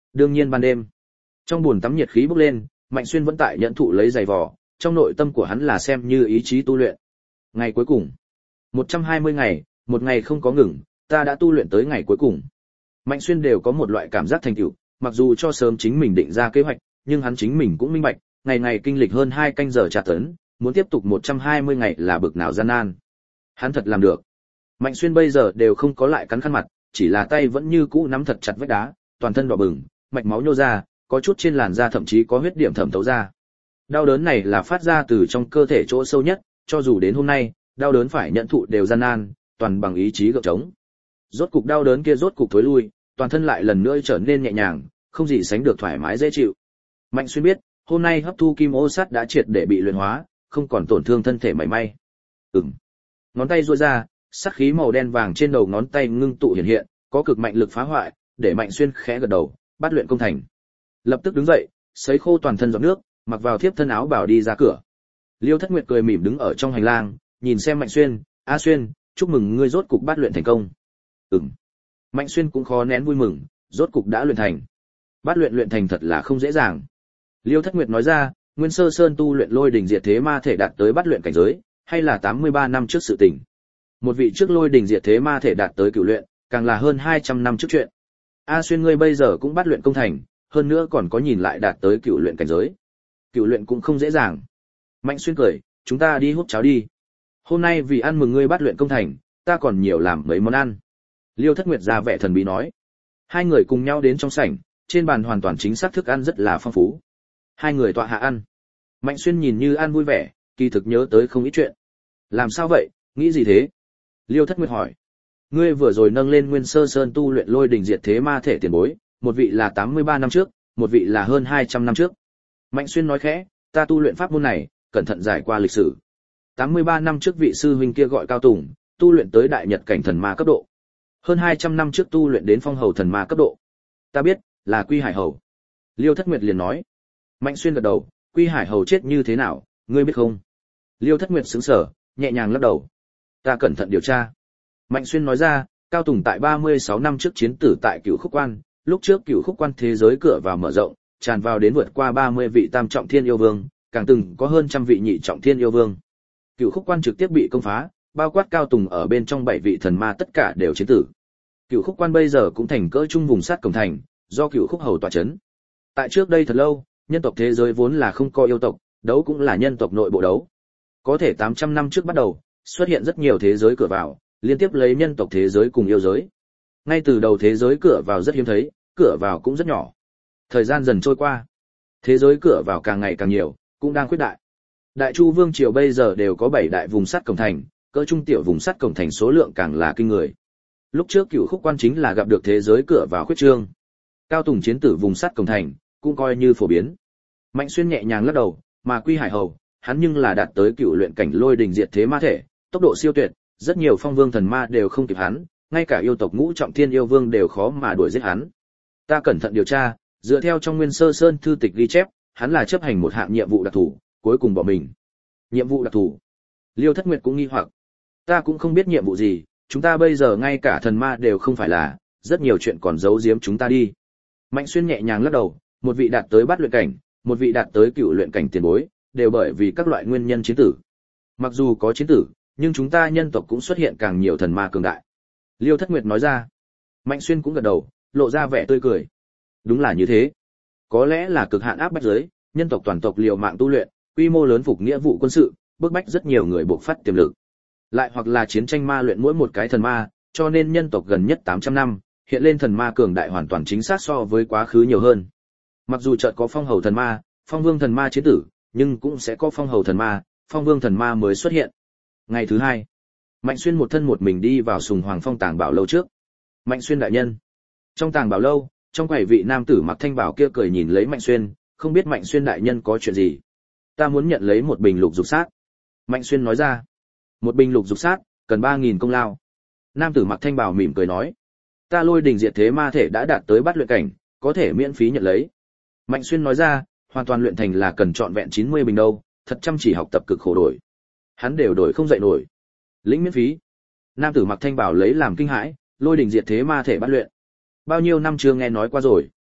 Đương nhiên ban đêm, trong buồn tắm nhiệt khí bốc lên, Mạnh Xuyên vẫn tại nhẫn thụ lấy giày vò, trong nội tâm của hắn là xem như ý chí tu luyện. Ngày cuối cùng, 120 ngày, một ngày không có ngừng, ta đã tu luyện tới ngày cuối cùng. Mạnh Xuyên đều có một loại cảm giác thành tựu, mặc dù cho sớm chính mình định ra kế hoạch, nhưng hắn chính mình cũng minh bạch, ngày ngày kinh lịch hơn 2 canh giờ tra tấn, muốn tiếp tục 120 ngày là bực nào gian nan. Hắn thật làm được. Mạnh Xuyên bây giờ đều không có lại cắn khăn mặt, chỉ là tay vẫn như cũ nắm thật chặt vách đá, toàn thân đỏ bừng, mạch máu nhô ra, có chút trên làn da thậm chí có huyết điểm thẩm thấu ra. Đau đớn này là phát ra từ trong cơ thể chỗ sâu nhất, cho dù đến hôm nay, đau đớn phải nhận thụ đều gian nan, toàn bằng ý chí gượng chống. Rốt cục đau đớn kia rốt cục thối lui, toàn thân lại lần nữa trở nên nhẹ nhàng, không gì sánh được thoải mái dễ chịu. Mạnh Xuyên biết, hôm nay hấp thu kim ô sắt đã triệt để bị luyện hóa, không còn tổn thương thân thể mảy may. Ngón tay duỗi ra, sắc khí màu đen vàng trên đầu ngón tay ngưng tụ hiện hiện, có cực mạnh lực phá hoại, để Mạnh Xuyên khẽ gật đầu, bắt luyện công thành. Lập tức đứng dậy, sấy khô toàn thân giọt nước, mặc vào thiếp thân áo bảo đi ra cửa. Liêu Thất Nguyệt cười mỉm đứng ở trong hành lang, nhìn xem Mạnh Xuyên, "A Xuyên, chúc mừng ngươi rốt cục bắt luyện thành công." Mạnh Xuyên cũng khó nén vui mừng, rốt cục đã luyện thành. Bắt luyện thành thật là không dễ dàng. Liêu Thất Nguyệt nói ra, Nguyên Sơ Sơn tu luyện lôi đỉnh diệt thế ma thể đạt tới bắt luyện cảnh giới, hay là 83 năm trước sự tình. Một vị trước lôi đỉnh diệt thế ma thể đạt tới cửu luyện, càng là hơn 200 năm trước chuyện. A Xuyên ngươi bây giờ cũng bắt luyện công thành, hơn nữa còn có nhìn lại đạt tới cửu luyện cảnh giới. Cửu luyện cũng không dễ dàng. Mạnh Xuyên cười, chúng ta đi hút cháo đi. Hôm nay vì ăn mừng ngươi bắt luyện công thành, ta còn nhiều làm mấy món ăn. Liêu Thất Nguyệt ra vẻ thần bí nói. Hai người cùng nhau đến trong sảnh, trên bàn hoàn toàn chính xác thức ăn rất là phong phú. Hai người tọa hạ ăn. Mạnh Xuyên nhìn như ăn vui vẻ, kỳ thực nhớ tới không ít chuyện. Làm sao vậy, nghĩ gì thế? Liêu Thất Nguyệt hỏi. Ngươi vừa rồi nâng lên Nguyên Sơ Sơn tu luyện lôi đỉnh diệt thế ma thể tiền bối, một vị là 83 năm trước, một vị là hơn 200 năm trước. Mạnh Xuyên nói khẽ, ta tu luyện pháp môn này, cẩn thận giải qua lịch sử. 83 năm trước vị sư huynh kia gọi Cao Tùng, tu luyện tới đại nhật cảnh thần ma cấp độ. Hơn 200 năm trước tu luyện đến phong hầu thần ma cấp độ. Ta biết, là Quy Hải Hầu. Liêu Thất Nguyệt liền nói. Mạnh Xuyên gật đầu, Quy Hải Hầu chết như thế nào, ngươi biết không? Liêu Thất Nguyệt sững sờ, nhẹ nhàng lắc đầu. Ta cẩn thận điều tra. Mạnh Xuyên nói ra, Cao Tùng tại 36 năm trước chiến tử tại Cửu Khúc Quan, lúc trước Cửu Khúc Quan thế giới cửa vào mở rộng, tràn vào đến vượt qua 30 vị tam trọng thiên yêu vương, càng từng có hơn trăm vị nhị trọng thiên yêu vương. Cửu Khúc Quan trực tiếp bị công phá, bao quát Cao Tùng ở bên trong 7 vị thần ma tất cả đều chiến tử. Cửu Khúc Quan bây giờ cũng thành cỡ trung vùng sát cổng thành, do Cửu Khúc Hầu tọa chấn. Tại trước đây thật lâu, nhân tộc thế giới vốn là không có yêu tộc, đấu cũng là nhân tộc nội bộ đấu. Có thể 800 năm trước bắt đầu, xuất hiện rất nhiều thế giới cửa vào, liên tiếp lấy nhân tộc thế giới cùng yêu giới. Ngay từ đầu thế giới cửa vào rất hiếm thấy, cửa vào cũng rất nhỏ. Thời gian dần trôi qua, thế giới cửa vào càng ngày càng nhiều, cũng đang khuyết đại. Đại Chu Vương triều bây giờ đều có 7 đại vùng sắt cổng thành, cỡ trung tiểu vùng sắt cổng thành số lượng càng là kinh người. Lúc trước Cửu Khúc Quan chính là gặp được thế giới cửa vào khuyết trương. Cao Tùng chiến tử vùng sắt cổng thành, cũng coi như phổ biến. Mạnh Xuyên nhẹ nhàng lắc đầu, mà Quy Hải Hầu, hắn nhưng là đạt tới cửu luyện cảnh lôi đình diệt thế ma thể, tốc độ siêu tuyệt, rất nhiều phong vương thần ma đều không kịp hắn, ngay cả yêu tộc ngũ trọng thiên yêu vương đều khó mà đuổi giết hắn. Ta cẩn thận điều tra, dựa theo trong Nguyên Sơ Sơn thư tịch ghi chép, hắn là chấp hành một hạng nhiệm vụ đặc thù, cuối cùng bỏ mình. Nhiệm vụ đặc thù? Liêu Thất Nguyệt cũng nghi hoặc. Ta cũng không biết nhiệm vụ gì, chúng ta bây giờ ngay cả thần ma đều không phải là, rất nhiều chuyện còn giấu giếm chúng ta đi. Mạnh Xuyên nhẹ nhàng lắc đầu, một vị đạt tới bát luyện cảnh, một vị đạt tới cửu luyện cảnh tiền bối, đều bởi vì các loại nguyên nhân chiến tử. Mặc dù có chiến tử, nhưng chúng ta nhân tộc cũng xuất hiện càng nhiều thần ma cường đại. Liêu Thất Nguyệt nói ra. Mạnh Xuyên cũng gật đầu, lộ ra vẻ tươi cười. Đúng là như thế. Có lẽ là cực hạn áp bách giới, nhân tộc toàn tộc liều mạng tu luyện, quy mô lớn phục nghĩa vụ quân sự, bức bách rất nhiều người buộc phát tiềm lực. Lại hoặc là chiến tranh ma luyện mỗi một cái thần ma, cho nên nhân tộc gần nhất 800 năm, hiện lên thần ma cường đại hoàn toàn chính xác so với quá khứ nhiều hơn. Mặc dù chợt có phong hầu thần ma, phong vương thần ma chiến tử, nhưng cũng sẽ có phong hầu thần ma, phong vương thần ma mới xuất hiện. Ngày thứ hai, Mạnh Xuyên một thân một mình đi vào Sùng Hoàng Phong tàng bảo lâu trước. Mạnh Xuyên đại nhân. Trong tàng bảo lâu, trong quầy vị nam tử mặc thanh bảo kia cười nhìn lấy Mạnh Xuyên, không biết Mạnh Xuyên đại nhân có chuyện gì. Ta muốn nhận lấy một bình lục dục sát. Mạnh Xuyên nói ra. Một bình lục dục sát, cần 3.000 công lao. Nam tử mặc thanh bảo mỉm cười nói. Ta lôi đình diệt thế ma thể đã đạt tới bát luyện cảnh, có thể miễn phí nhận lấy. Mạnh Xuyên nói ra, hoàn toàn luyện thành là cần trọn vẹn 90 bình đâu, thật chăm chỉ học tập cực khổ đổi. Hắn đều đổi không dậy nổi. Lĩnh miễn phí. Nam tử mặc thanh bảo lấy làm kinh hãi, lôi đình diệt thế ma thể bát luyện. Bao nhiêu năm chưa nghe nói qua rồi.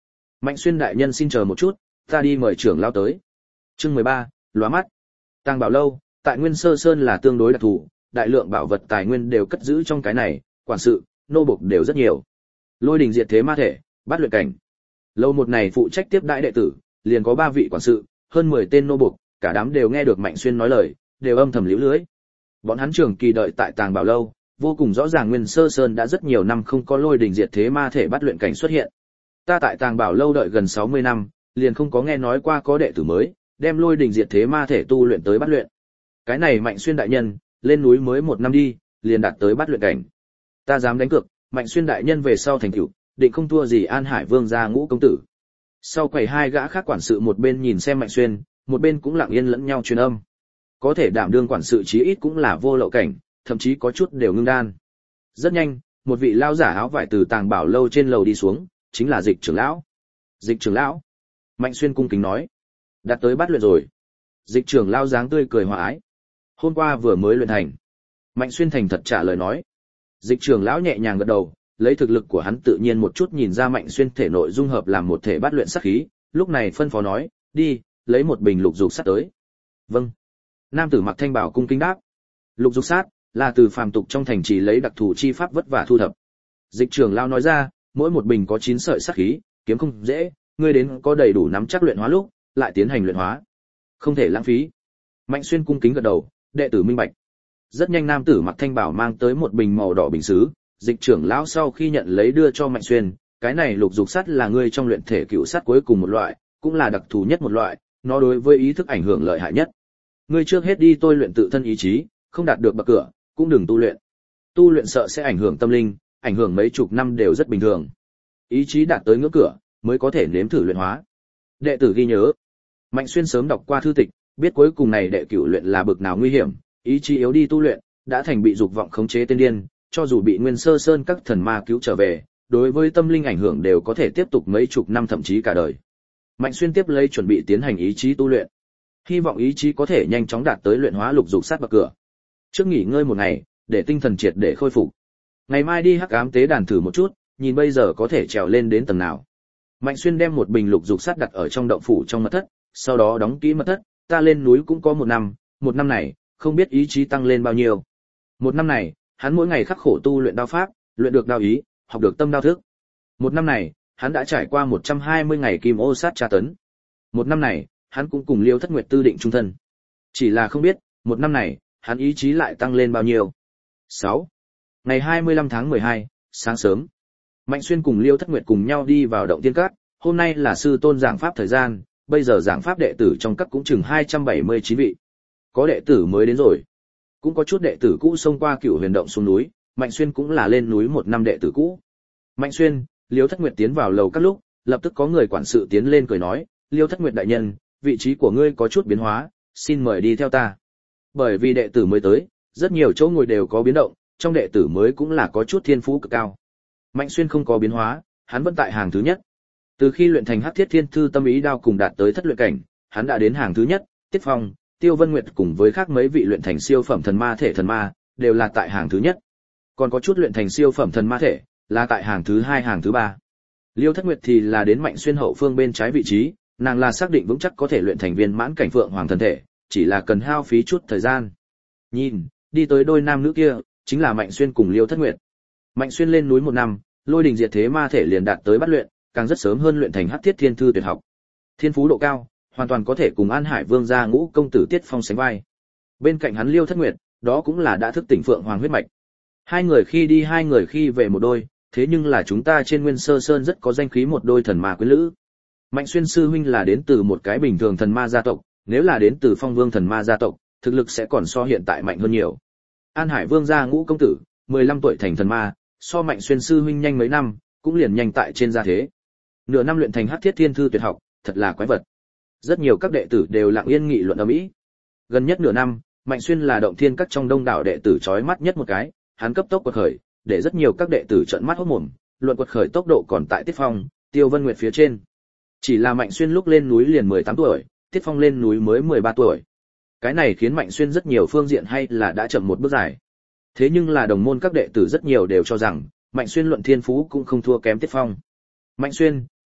Mạnh Xuyên đại nhân xin chờ một chút, ta đi mời trưởng lão tới. Chương 13, lóa mắt. Tàng Bảo lâu, tại Nguyên Sơ Sơn là tương đối đặc thù, đại lượng bảo vật tài nguyên đều cất giữ trong cái này, quản sự, nô bộc đều rất nhiều. Lôi đình diệt thế ma thể, bát luyện cảnh. Lâu một này phụ trách tiếp đãi đệ tử, liền có 3 vị quản sự, hơn 10 tên nô bộc, cả đám đều nghe được Mạnh Xuyên nói lời, đều âm thầm liễu lưới. Bọn hắn trường kỳ đợi tại Tàng Bảo lâu, vô cùng rõ ràng Nguyên Sơ Sơn đã rất nhiều năm không có lôi đình diệt thế ma thể bát luyện cảnh xuất hiện. Ta tại Tàng Bảo lâu đợi gần 60 năm, liền không có nghe nói qua có đệ tử mới đem lôi đình diệt thế ma thể tu luyện tới bát luyện. Cái này Mạnh Xuyên đại nhân, lên núi mới 1 năm đi, liền đạt tới bát luyện cảnh. Ta dám đánh cược, Mạnh Xuyên đại nhân về sau thành tựu, định không thua gì An Hải Vương gia Ngũ công tử. Sau quầy 2 gã khác quản sự một bên nhìn xem Mạnh Xuyên, một bên cũng lặng yên lẫn nhau truyền âm. Có thể đảm đương quản sự chí ít cũng là vô lậu cảnh, thậm chí có chút đều ngưng đan. Rất nhanh, một vị lão giả áo vải từ Tàng Bảo lâu trên lầu đi xuống, chính là Dịch trưởng lão. Dịch trưởng lão. Mạnh Xuyên cung kính nói, đạt tới bát luyện rồi. Dịch trưởng lão dáng tươi cười hòa ái. Hôm qua vừa mới luyện thành. Mạnh Xuyên thành thật trả lời nói. Dịch trưởng lão nhẹ nhàng gật đầu, lấy thực lực của hắn tự nhiên một chút nhìn ra Mạnh Xuyên thể nội dung hợp làm một thể bát luyện sát khí, lúc này phân phó nói, đi, lấy một bình lục dục sát tới. Vâng. Nam tử mặc thanh bào cung kính đáp. Lục dục sát là từ phàm tục trong thành trì lấy đặc thù chi pháp vất vả thu thập. Dịch trưởng lão nói ra, mỗi một bình có 9 sợi sát khí, kiếm không dễ, ngươi đến có đầy đủ nắm chắc luyện hóa lúc, lại tiến hành luyện hóa. Không thể lãng phí. Mạnh Xuyên cung kính gật đầu, đệ tử minh bạch. Rất nhanh nam tử mặc thanh bảo mang tới một bình màu đỏ bình sứ, dịch trưởng lão sau khi nhận lấy đưa cho Mạnh Xuyên, cái này lục dục sắt là ngươi trong luyện thể cựu sắt cuối cùng một loại, cũng là đặc thù nhất một loại, nó đối với ý thức ảnh hưởng lợi hại nhất. Ngươi trước hết đi tôi luyện tự thân ý chí, không đạt được bậc cửa, cũng đừng tu luyện. Tu luyện sợ sẽ ảnh hưởng tâm linh, ảnh hưởng mấy chục năm đều rất bình thường. Ý chí đạt tới ngưỡng cửa, mới có thể nếm thử luyện hóa. Đệ tử ghi nhớ. Mạnh Xuyên sớm đọc qua thư tịch, biết cuối cùng này đệ cửu luyện là bực nào nguy hiểm, ý chí yếu đi tu luyện, đã thành bị dục vọng khống chế tiên điên, cho dù bị Nguyên Sơ Sơn các thần ma cứu trở về, đối với tâm linh ảnh hưởng đều có thể tiếp tục mấy chục năm thậm chí cả đời. Mạnh Xuyên tiếp lấy chuẩn bị tiến hành ý chí tu luyện. Hy vọng ý chí có thể nhanh chóng đạt tới luyện hóa lục dục sát bậc cửa. Trước nghỉ ngơi một ngày, để tinh thần triệt để khôi phục. Ngày mai đi Hắc Ám tế đàn thử một chút, nhìn bây giờ có thể trèo lên đến tầng nào. Mạnh Xuyên đem một bình lục dục sát đặt ở trong động phủ trong mật thất, sau đó đóng kỹ mật thất, ta lên núi cũng có 1 năm, 1 năm này, không biết ý chí tăng lên bao nhiêu. 1 năm này, hắn mỗi ngày khắc khổ tu luyện đao pháp, luyện được đao ý, học được tâm đao thức. 1 năm này, hắn đã trải qua 120 ngày kim ô sát tra tấn. 1 năm này, hắn cũng cùng Liêu Thất Nguyệt tư định chung thân. Chỉ là không biết, 1 năm này, hắn ý chí lại tăng lên bao nhiêu. 6. Ngày 25 tháng 12, sáng sớm, Mạnh Xuyên cùng Liêu Thất Nguyệt cùng nhau đi vào động tiên các, hôm nay là sư tôn giảng pháp thời gian, bây giờ giảng pháp đệ tử trong các cũng chừng 279 vị. Có đệ tử mới đến rồi, cũng có chút đệ tử cũ xông qua Cửu Huyền động xuống núi, Mạnh Xuyên cũng là lên núi 1 năm đệ tử cũ. Mạnh Xuyên, Liêu Thất Nguyệt tiến vào lầu các lúc, lập tức có người quản sự tiến lên cười nói, Liêu Thất Nguyệt đại nhân, vị trí của ngươi có chút biến hóa, xin mời đi theo ta. Bởi vì đệ tử mới tới, rất nhiều chỗ ngồi đều có biến động, trong đệ tử mới cũng là có chút thiên phú cực cao. Mạnh Xuyên không có biến hóa, hắn vẫn tại hàng thứ nhất. Từ khi luyện thành Hắc Thiết Thiên Thư Tâm Ý Đao cùng đạt tới thất luyện cảnh, hắn đã đến hàng thứ nhất, Tiết Phong, Tiêu Vân Nguyệt cùng với khác mấy vị luyện thành siêu phẩm thần ma thể thần ma, đều là tại hàng thứ nhất. Còn có chút luyện thành siêu phẩm thần ma thể, là tại hàng thứ 2 hàng thứ 3. Liêu Thất Nguyệt thì là đến Mạnh Xuyên hậu phương bên trái vị trí, nàng là xác định vững chắc có thể luyện thành viên mãn cảnh Phượng Hoàng thần thể, chỉ là cần hao phí chút thời gian. Nhìn, đi tới đôi nam nữ kia, chính là Mạnh Xuyên cùng Liêu Thất Nguyệt. Mạnh Xuyên lên núi 1 năm, lôi đình diệt thế ma thể liền đạt tới bát luyện, càng rất sớm hơn luyện thành Hắc Thiết Thiên Thư tuyệt học. Thiên phú độ cao, hoàn toàn có thể cùng An Hải Vương gia Ngũ công tử Tiết Phong sánh vai. Bên cạnh hắn Liêu Thất Nguyệt, đó cũng là đã thức tỉnh Phượng Hoàng huyết mạch. Hai người khi đi hai người khi về một đôi, thế nhưng là chúng ta trên Nguyên Sơ Sơn rất có danh khí một đôi thần ma quyến lữ. Mạnh Xuyên sư huynh là đến từ một cái bình thường thần ma gia tộc, nếu là đến từ Phong Vương thần ma gia tộc, thực lực sẽ còn so hiện tại mạnh hơn nhiều. An Hải Vương gia Ngũ công tử, 15 tuổi thành thần ma, so Mạnh Xuyên sư huynh nhanh mấy năm, cũng liền nhanh tại trên gia thế. Nửa năm luyện thành Hắc Thiết Thiên Thư tuyệt học, thật là quái vật. Rất nhiều các đệ tử đều lặng yên nghị luận ầm ĩ. Gần nhất nửa năm, Mạnh Xuyên là động thiên các trong đông đảo đệ tử chói mắt nhất một cái, hắn cấp tốc quật khởi, để rất nhiều các đệ tử trợn mắt hốt mồm, luận quật khởi tốc độ còn tại Tiết Phong, Tiêu Vân Nguyệt phía trên. Chỉ là Mạnh Xuyên lúc lên núi liền 18 tuổi, Tiết Phong lên núi mới 13 tuổi. Cái này khiến Mạnh Xuyên rất nhiều phương diện hay là đã chậm một bước dài. Thế nhưng là đồng môn các đệ tử rất nhiều đều cho rằng, Mạnh Xuyên luận thiên phú cũng không thua kém Tiết Phong. Mạnh Xuyên,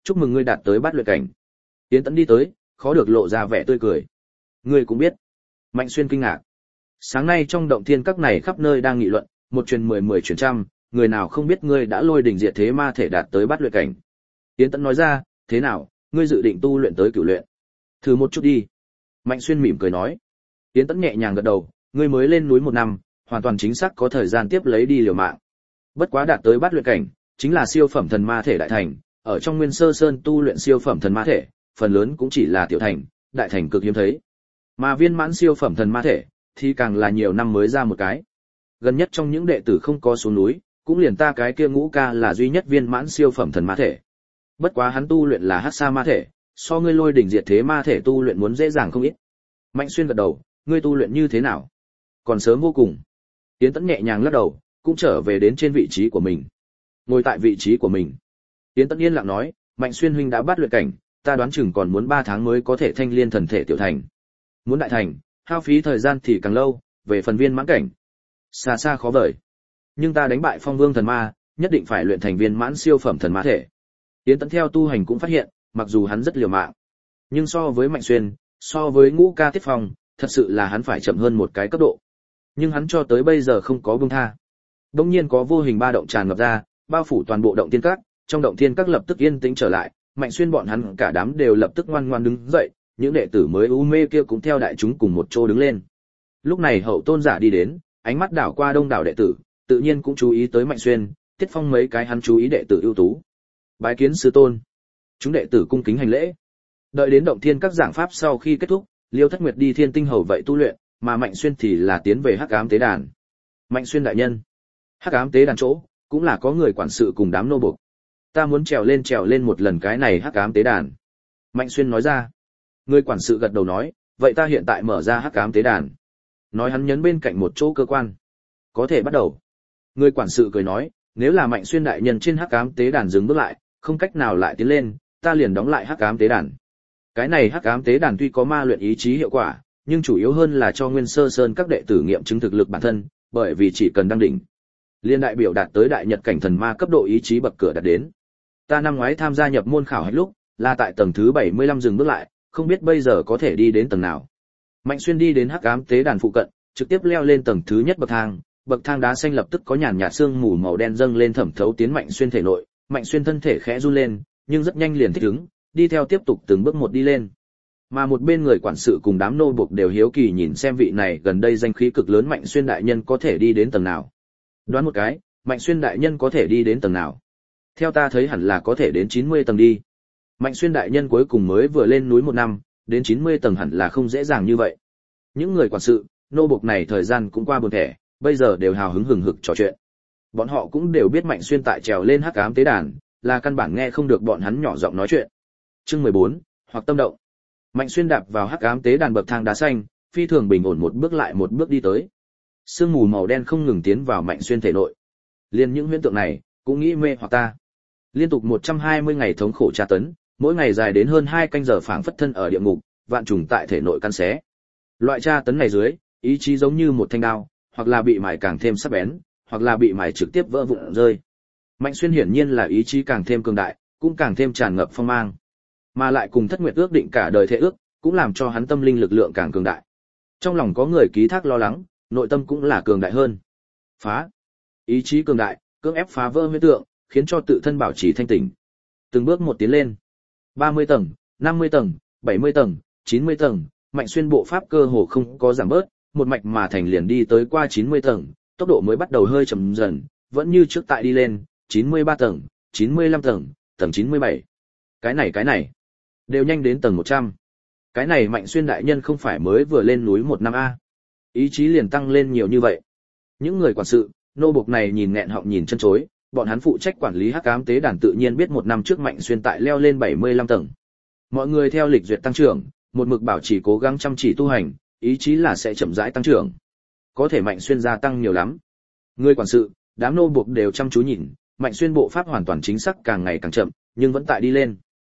Chúc mừng ngươi đạt tới bát luyện cảnh. Yến Tẫn đi tới, khó được lộ ra vẻ tươi cười. Ngươi cũng biết. Mạnh Xuyên kinh ngạc. Sáng nay trong động thiên các này khắp nơi đang nghị luận, một truyền 10, 10 truyền trăm, người nào không biết ngươi đã lôi đỉnh diệt thế ma thể đạt tới bát luyện cảnh. Yến Tẫn nói ra, thế nào, ngươi dự định tu luyện tới cửu luyện? Thử một chút đi. Mạnh Xuyên mỉm cười nói. Yến Tẫn nhẹ nhàng gật đầu, ngươi mới lên núi 1 năm, hoàn toàn chính xác có thời gian tiếp lấy đi liều mạng. Bất quá đạt tới bát luyện cảnh, chính là siêu phẩm thần ma thể đại thành, ở trong Nguyên Sơ Sơn tu luyện siêu phẩm thần ma thể, phần lớn cũng chỉ là tiểu thành, đại thành cực hiếm thấy. Mà viên mãn siêu phẩm thần ma thể thì càng là nhiều năm mới ra một cái. Gần nhất trong những đệ tử không có xuống núi, cũng liền ta cái kia Ngũ Ca là duy nhất viên mãn siêu phẩm thần ma thể. Bất quá hắn tu luyện là Hắc Sa ma thể, so ngươi lôi đỉnh diệt thế ma thể tu luyện muốn dễ dàng không ít. Mạnh Xuyên gật đầu, ngươi tu luyện như thế nào? Còn sớm vô cùng. Yến Tẫn nhẹ nhàng lắc đầu, cũng trở về đến trên vị trí của mình. Ngồi tại vị trí của mình. Yến Tẫn yên lặng nói, Mạnh Xuyên huynh đã bắt luyện cảnh, ta đoán chừng còn muốn 3 tháng mới có thể thanh liên thần thể tiểu thành. Muốn đại thành, hao phí thời gian thì càng lâu, về phần viên mãn cảnh, xa xa khó vời. Nhưng ta đánh bại Phong Vương thần ma, nhất định phải luyện thành viên mãn siêu phẩm thần ma thể. Yến Tẫn theo tu hành cũng phát hiện, mặc dù hắn rất liều mạng, nhưng so với Mạnh Xuyên, so với Ngũ Ca Tiết Phong, thật sự là hắn phải chậm hơn một cái cấp độ. Nhưng hắn cho tới bây giờ không có buông tha. Đống nhiên có vô hình ba động tràn ngập ra, bao phủ toàn bộ động thiên các, trong động thiên các lập tức yên tĩnh trở lại, Mạnh Xuyên bọn hắn cả đám đều lập tức ngoan ngoãn đứng dậy, những đệ tử mới u mê kia cũng theo đại chúng cùng một chỗ đứng lên. Lúc này Hậu Tôn giả đi đến, ánh mắt đảo qua đông đảo đệ tử, tự nhiên cũng chú ý tới Mạnh Xuyên, Tiết Phong mấy cái hắn chú ý đệ tử ưu tú. Bái kiến sư tôn. Chúng đệ tử cung kính hành lễ. Đợi đến động thiên các giảng pháp sau khi kết thúc, Liêu Thất Nguyệt đi Thiên Tinh Hầu vậy tu luyện, mà Mạnh Xuyên thì là tiến về Hắc Ám tế đàn. Mạnh Xuyên đại nhân, Hắc Ám tế đàn chỗ cũng là có người quản sự cùng đám nô buộc. Ta muốn trèo lên một lần cái này Hắc Ám tế đàn. Mạnh Xuyên nói ra. Người quản sự gật đầu nói, vậy ta hiện tại mở ra Hắc Ám tế đàn. Nói hắn nhấn bên cạnh một chỗ cơ quan. Có thể bắt đầu. Người quản sự cười nói, nếu là Mạnh Xuyên đại nhân trên Hắc Ám tế đàn dừng bước lại, không cách nào lại tiến lên, ta liền đóng lại Hắc Ám tế đàn. Cái này Hắc Ám tế đàn tuy có ma luyện ý chí hiệu quả, nhưng chủ yếu hơn là cho Nguyên Sơ Sơn các đệ tử nghiệm chứng thực lực bản thân, bởi vì chỉ cần đăng đỉnh, liên đại biểu đạt tới đại nhật cảnh thần ma cấp độ ý chí bậc cửa đạt đến. Ta năm ngoái tham gia nhập môn khảo hạch lúc, là tại tầng thứ 75 dừng bước lại, không biết bây giờ có thể đi đến tầng nào. Mạnh Xuyên đi đến Hắc Ám tế đàn phụ cận, trực tiếp leo lên tầng thứ nhất bậc thang đá xanh lập tức có nhàn nhạt sương mù màu đen dâng lên thẩm thấu tiến Mạnh Xuyên thể nội, Mạnh Xuyên thân thể khẽ run lên, nhưng rất nhanh liền thích ứng, đi theo tiếp tục từng bước một đi lên. Mà một bên người quản sự cùng đám nô buộc đều hiếu kỳ nhìn xem vị này gần đây danh khí cực lớn Mạnh Xuyên đại nhân có thể đi đến tầng nào. Đoán một cái, Mạnh Xuyên đại nhân có thể đi đến tầng nào? Theo ta thấy hẳn là có thể đến 90 tầng đi. Mạnh Xuyên đại nhân cuối cùng mới vừa lên núi 1 năm, đến 90 tầng hẳn là không dễ dàng như vậy. Những người quản sự, nô buộc này thời gian cũng qua buồn thẻ, bây giờ đều hào hứng hừng hực trò chuyện. Bọn họ cũng đều biết Mạnh Xuyên tại trèo lên Hắc Ám tế đàn, là căn bản nghe không được bọn hắn nhỏ giọng nói chuyện. Chương 14, hoặc tâm động. Mạnh Xuyên đạp vào Hắc Ám tế đàn bậc thang đá xanh, phi thường bình ổn một bước lại một bước đi tới. Sương mù màu đen không ngừng tiến vào Mạnh Xuyên thể nội. Liên những huyễn tượng này, cũng nghĩ mê hoặc ta. Liên tục 120 ngày thống khổ tra tấn, mỗi ngày dài đến hơn 2 canh giờ phảng phất thân ở địa ngục, vạn trùng tại thể nội căn xé. Loại tra tấn này dưới, ý chí giống như một thanh đao, hoặc là bị mài càng thêm sắc bén, hoặc là bị mài trực tiếp vỡ vụn rơi. Mạnh Xuyên hiển nhiên là ý chí càng thêm cường đại, cũng càng thêm tràn ngập phong mang. Mà lại cùng Thất Nguyệt ước định cả đời thệ ước, cũng làm cho hắn tâm linh lực lượng càng cường đại. Trong lòng có người ký thác lo lắng, nội tâm cũng là cường đại hơn. Phá. Ý chí cường đại, cưỡng ép phá vỡ huyễn tượng, khiến cho tự thân bảo trì thanh tỉnh. Từng bước một tiến lên. 30 tầng, 50 tầng, 70 tầng, 90 tầng, Mạnh Xuyên bộ pháp cơ hồ không có giảm bớt, một mạch mà thành liền đi tới qua 90 tầng, tốc độ mới bắt đầu hơi chậm dần, vẫn như trước tại đi lên, 93 tầng, 95 tầng, tầng 97. Cái này, đều nhanh đến tầng 100. Cái này Mạnh Xuyên đại nhân không phải mới vừa lên núi 1 năm a. Ý chí liền tăng lên nhiều như vậy. Những người quản sự, nô buộc này nhìn nghẹn họng nhìn chân chối, bọn hắn phụ trách quản lý Hắc Ám tế đàn tự nhiên biết 1 năm trước Mạnh Xuyên tại leo lên 75 tầng. Mọi người theo lịch duyệt tăng trưởng, một mực bảo trì cố gắng chăm chỉ tu hành, ý chí là sẽ chậm rãi tăng trưởng. Có thể Mạnh Xuyên gia tăng nhiều lắm. Người quản sự, đám nô buộc đều chăm chú nhìn, Mạnh Xuyên bộ pháp hoàn toàn chính xác càng ngày càng chậm, nhưng vẫn tại đi lên.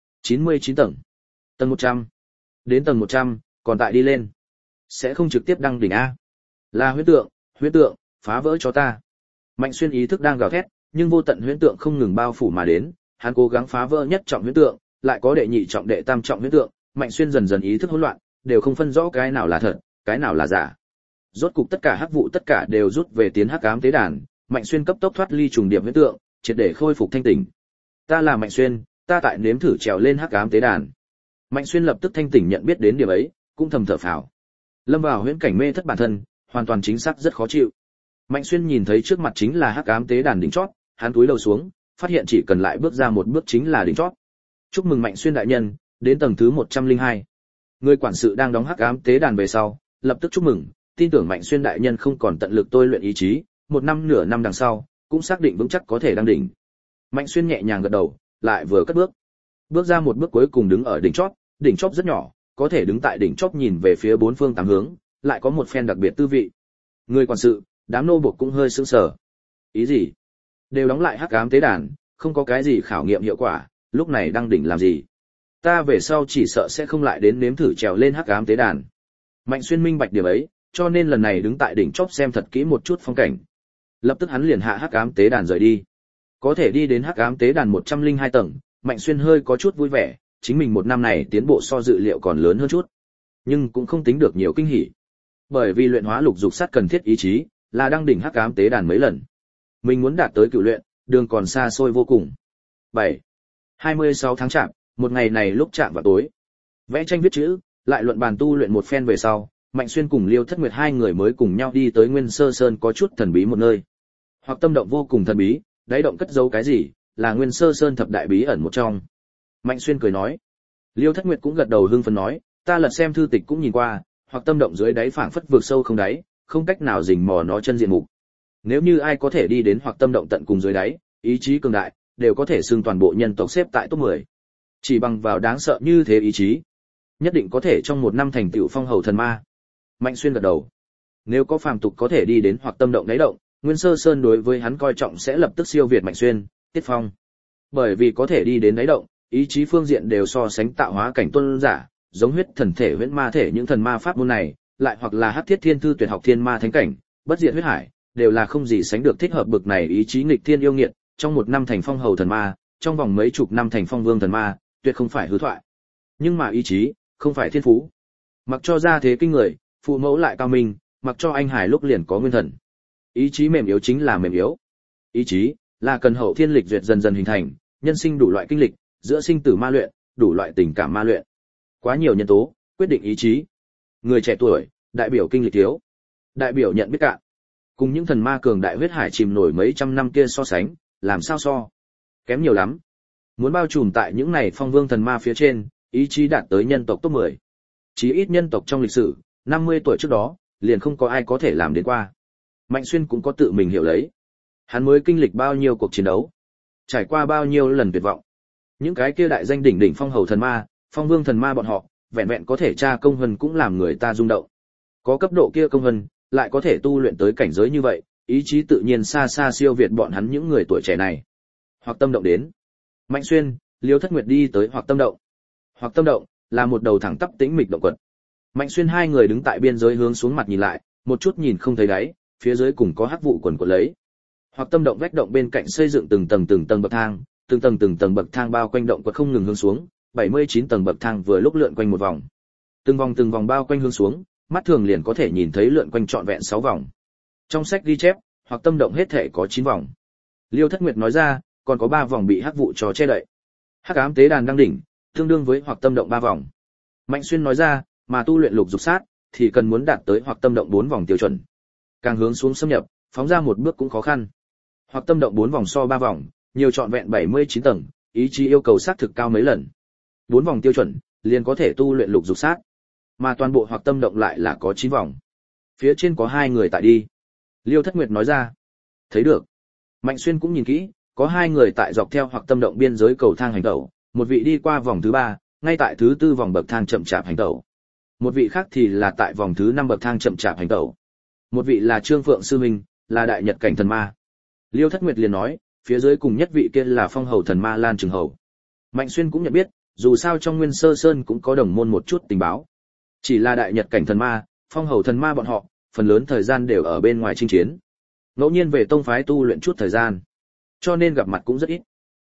99 tầng, tầng 100, đến tầng 100, còn tại đi lên. Sẽ không trực tiếp đăng đỉnh a. Là huyễn tượng, phá vỡ cho ta. Mạnh Xuyên ý thức đang gào thét, nhưng vô tận huyễn tượng không ngừng bao phủ mà đến, hắn cố gắng phá vỡ nhất trọng huyễn tượng, lại có đệ nhị trọng đệ tam trọng huyễn tượng, Mạnh Xuyên dần dần ý thức hỗn loạn, đều không phân rõ cái nào là thật, cái nào là giả. Rốt cục tất cả hắc vụ tất cả đều rút về tiến hắc ám tế đàn, Mạnh Xuyên cấp tốc thoát ly trùng điểm huyễn tượng, triệt để khôi phục thanh tỉnh. Ta là Mạnh Xuyên, ta tại nếm thử trèo lên hắc ám tế đàn. Mạnh Xuyên lập tức thanh tỉnh nhận biết đến điểm ấy, cũng thầm thở phào. Lâm vào huyễn cảnh mê thất bản thân, hoàn toàn chính xác rất khó chịu. Mạnh Xuyên nhìn thấy trước mặt chính là hắc ám tế đàn đỉnh chót, hắn cúi đầu xuống, phát hiện chỉ cần lại bước ra một bước chính là đỉnh chót. Chúc mừng Mạnh Xuyên đại nhân, đến tầng thứ 102. Người quản sự đang đóng hắc ám tế đàn về sau, lập tức chúc mừng, tin tưởng Mạnh Xuyên đại nhân không còn tận lực tôi luyện ý chí, một năm nửa năm đằng sau, cũng xác định vững chắc có thể đăng đỉnh. Mạnh Xuyên nhẹ nhàng gật đầu, lại vừa cất bước. Bước ra một bước cuối cùng đứng ở đỉnh chót rất nhỏ, có thể đứng tại đỉnh chót nhìn về phía bốn phương tám hướng, lại có một phen đặc biệt tư vị. Người quản sự, đám nô buộc cũng hơi sững sờ. Ý gì? Đều đóng lại hắc ám tế đàn, không có cái gì khảo nghiệm hiệu quả, lúc này đăng đỉnh làm gì? Ta về sau chỉ sợ sẽ không lại đến nếm thử trèo lên hắc ám tế đàn. Mạnh Xuyên minh bạch điểm ấy, cho nên lần này đứng tại đỉnh chót xem thật kỹ một chút phong cảnh. Lập tức hắn liền hạ hắc ám tế đàn rời đi. Có thể đi đến hắc ám tế đàn 102 tầng, Mạnh Xuyên hơi có chút vui vẻ, chính mình một năm này tiến bộ so dự liệu còn lớn hơn chút. Nhưng cũng không tính được nhiều kinh hỉ. Bởi vì luyện hóa lục dục sát cần thiết ý chí, là đăng đỉnh hắc ám tế đàn mấy lần. Mình muốn đạt tới cửu luyện, đường còn xa xôi vô cùng. 7. 26 tháng Chạp, một ngày này lúc chạm vào tối. Vẽ tranh viết chữ, lại luận bàn tu luyện một phen về sau, Mạnh Xuyên cùng Liêu Thất Nguyệt hai người mới cùng nhau đi tới Nguyên Sơ Sơn có chút thần bí một nơi. Hoặc tâm động vô cùng thần bí, đáy động cất giấu cái gì, là Nguyên Sơ Sơn thập đại bí ẩn một trong. Mạnh Xuyên cười nói. Liêu Thất Nguyệt cũng gật đầu hưng phấn nói, ta lật xem thư tịch cũng nhìn qua, hoặc tâm động dưới đáy phảng phất vượt sâu không đáy, không cách nào rình mò nó chân diện mục. Nếu như ai có thể đi đến hoặc tâm động tận cùng dưới đáy, ý chí cường đại, đều có thể xưng toàn bộ nhân tộc xếp tại top 10. Chỉ bằng vào đáng sợ như thế ý chí, nhất định có thể trong một năm thành tựu phong hầu thần ma. Mạnh Xuyên gật đầu. Nếu có phàm tục có thể đi đến hoặc tâm động đáy động, Nguyên Sơ Sơn đối với hắn coi trọng sẽ lập tức siêu việt Mạnh Xuyên, Tiết Phong. Bởi vì có thể đi đến đáy động, ý chí phương diện đều so sánh tạo hóa cảnh tuân giả, giống huyết thần thể huyễn ma thể những thần ma pháp môn này, lại hoặc là hắc thiết thiên thư tuyệt học thiên ma thánh cảnh, bất diệt huyết hải, đều là không gì sánh được thích hợp bực này ý chí nghịch thiên yêu nghiệt, trong một năm thành phong hầu thần ma, trong vòng mấy chục năm thành phong vương thần ma, tuyệt không phải hư thoại. Nhưng mà ý chí, không phải thiên phú. Mặc cho ra thế kinh người, phụ mẫu lại cao minh, mặc cho anh hải lúc liền có nguyên thần. Ý chí mềm yếu chính là mềm yếu. Ý chí là cần hậu thiên lịch duyệt dần dần hình thành, nhân sinh đủ loại kinh lịch, giữa sinh tử ma luyện, đủ loại tình cảm ma luyện. Quá nhiều nhân tố quyết định ý chí. Người trẻ tuổi, đại biểu kinh lịch thiếu, đại biểu nhận biết cạn. Cùng những thần ma cường đại huyết hải chìm nổi mấy trăm năm kia so sánh, làm sao so? Kém nhiều lắm. Muốn bao trùm tại những này phong vương thần ma phía trên, ý chí đạt tới nhân tộc top 10. Chí ít nhân tộc trong lịch sử, 50 tuổi trước đó, liền không có ai có thể làm đến qua. Mạnh Xuyên cũng có tự mình hiểu lấy. Hắn mới kinh lịch bao nhiêu cuộc chiến đấu, trải qua bao nhiêu lần tuyệt vọng. Những cái kia đại danh đỉnh đỉnh phong hầu thần ma, phong vương thần ma bọn họ, vẹn vẹn có thể tra công hân cũng làm người ta rung động. Có cấp độ kia công hân, lại có thể tu luyện tới cảnh giới như vậy, ý chí tự nhiên xa xa siêu việt bọn hắn những người tuổi trẻ này. Hoặc tâm động đến. Mạnh Xuyên, Liêu Thất Nguyệt đi tới hoặc tâm động. Hoặc tâm động là một đầu thẳng tắp tĩnh mịch động quật. Mạnh Xuyên hai người đứng tại biên giới hướng xuống mặt nhìn lại, một chút nhìn không thấy đáy, phía dưới cùng có hắc vụ quần quật lấy. Hoặc tâm động vách động bên cạnh xây dựng từng tầng bậc thang, từng tầng bậc thang bao quanh động quật không ngừng hướng xuống, 79 tầng bậc thang vừa lúc lượn quanh một vòng. Từng vòng bao quanh hướng xuống, mắt thường liền có thể nhìn thấy lượn quanh trọn vẹn 6 vòng. Trong sách ghi chép, hoặc tâm động hết thể có 9 vòng. Liêu Thất Nguyệt nói ra, còn có 3 vòng bị hắc vụ cho che đậy. Hắc ám tế đàn đang đỉnh, tương đương với hoặc tâm động 3 vòng. Mạnh Xuyên nói ra, mà tu luyện lục dục sát thì cần muốn đạt tới hoặc tâm động 4 vòng tiêu chuẩn. Càng hướng xuống xâm nhập, phóng ra một bước cũng khó khăn. Hoặc tâm động 4 vòng so 3 vòng, nhiều trọn vẹn 79 tầng, ý chí yêu cầu sát thực cao mấy lần. 4 vòng tiêu chuẩn, liền có thể tu luyện lục dục sát. Mà toàn bộ hoặc tâm động lại là có 9 vòng. Phía trên có 2 người tại đi. Liêu Thất Nguyệt nói ra. Thấy được. Mạnh Xuyên cũng nhìn kỹ, có 2 người tại dọc theo hoặc tâm động biên giới cầu thang hành tẩu, một vị đi qua vòng thứ 3, ngay tại thứ 4 vòng bậc thang chậm chạp hành tẩu. Một vị khác thì là tại vòng thứ 5 bậc thang chậm chạp hành tẩu. Một vị là Trương Phượng sư huynh, là đại nhật cảnh thần ma. Liêu Thất Nguyệt liền nói, phía dưới cùng nhất vị kia là phong hầu thần ma Lan Trường Hầu. Mạnh Xuyên cũng nhận biết, dù sao trong Nguyên Sơ Sơn cũng có đồng môn một chút tình báo. Chỉ là đại nhật cảnh thần ma, phong hầu thần ma bọn họ, phần lớn thời gian đều ở bên ngoài chinh chiến. Ngẫu nhiên về tông phái tu luyện chút thời gian, cho nên gặp mặt cũng rất ít.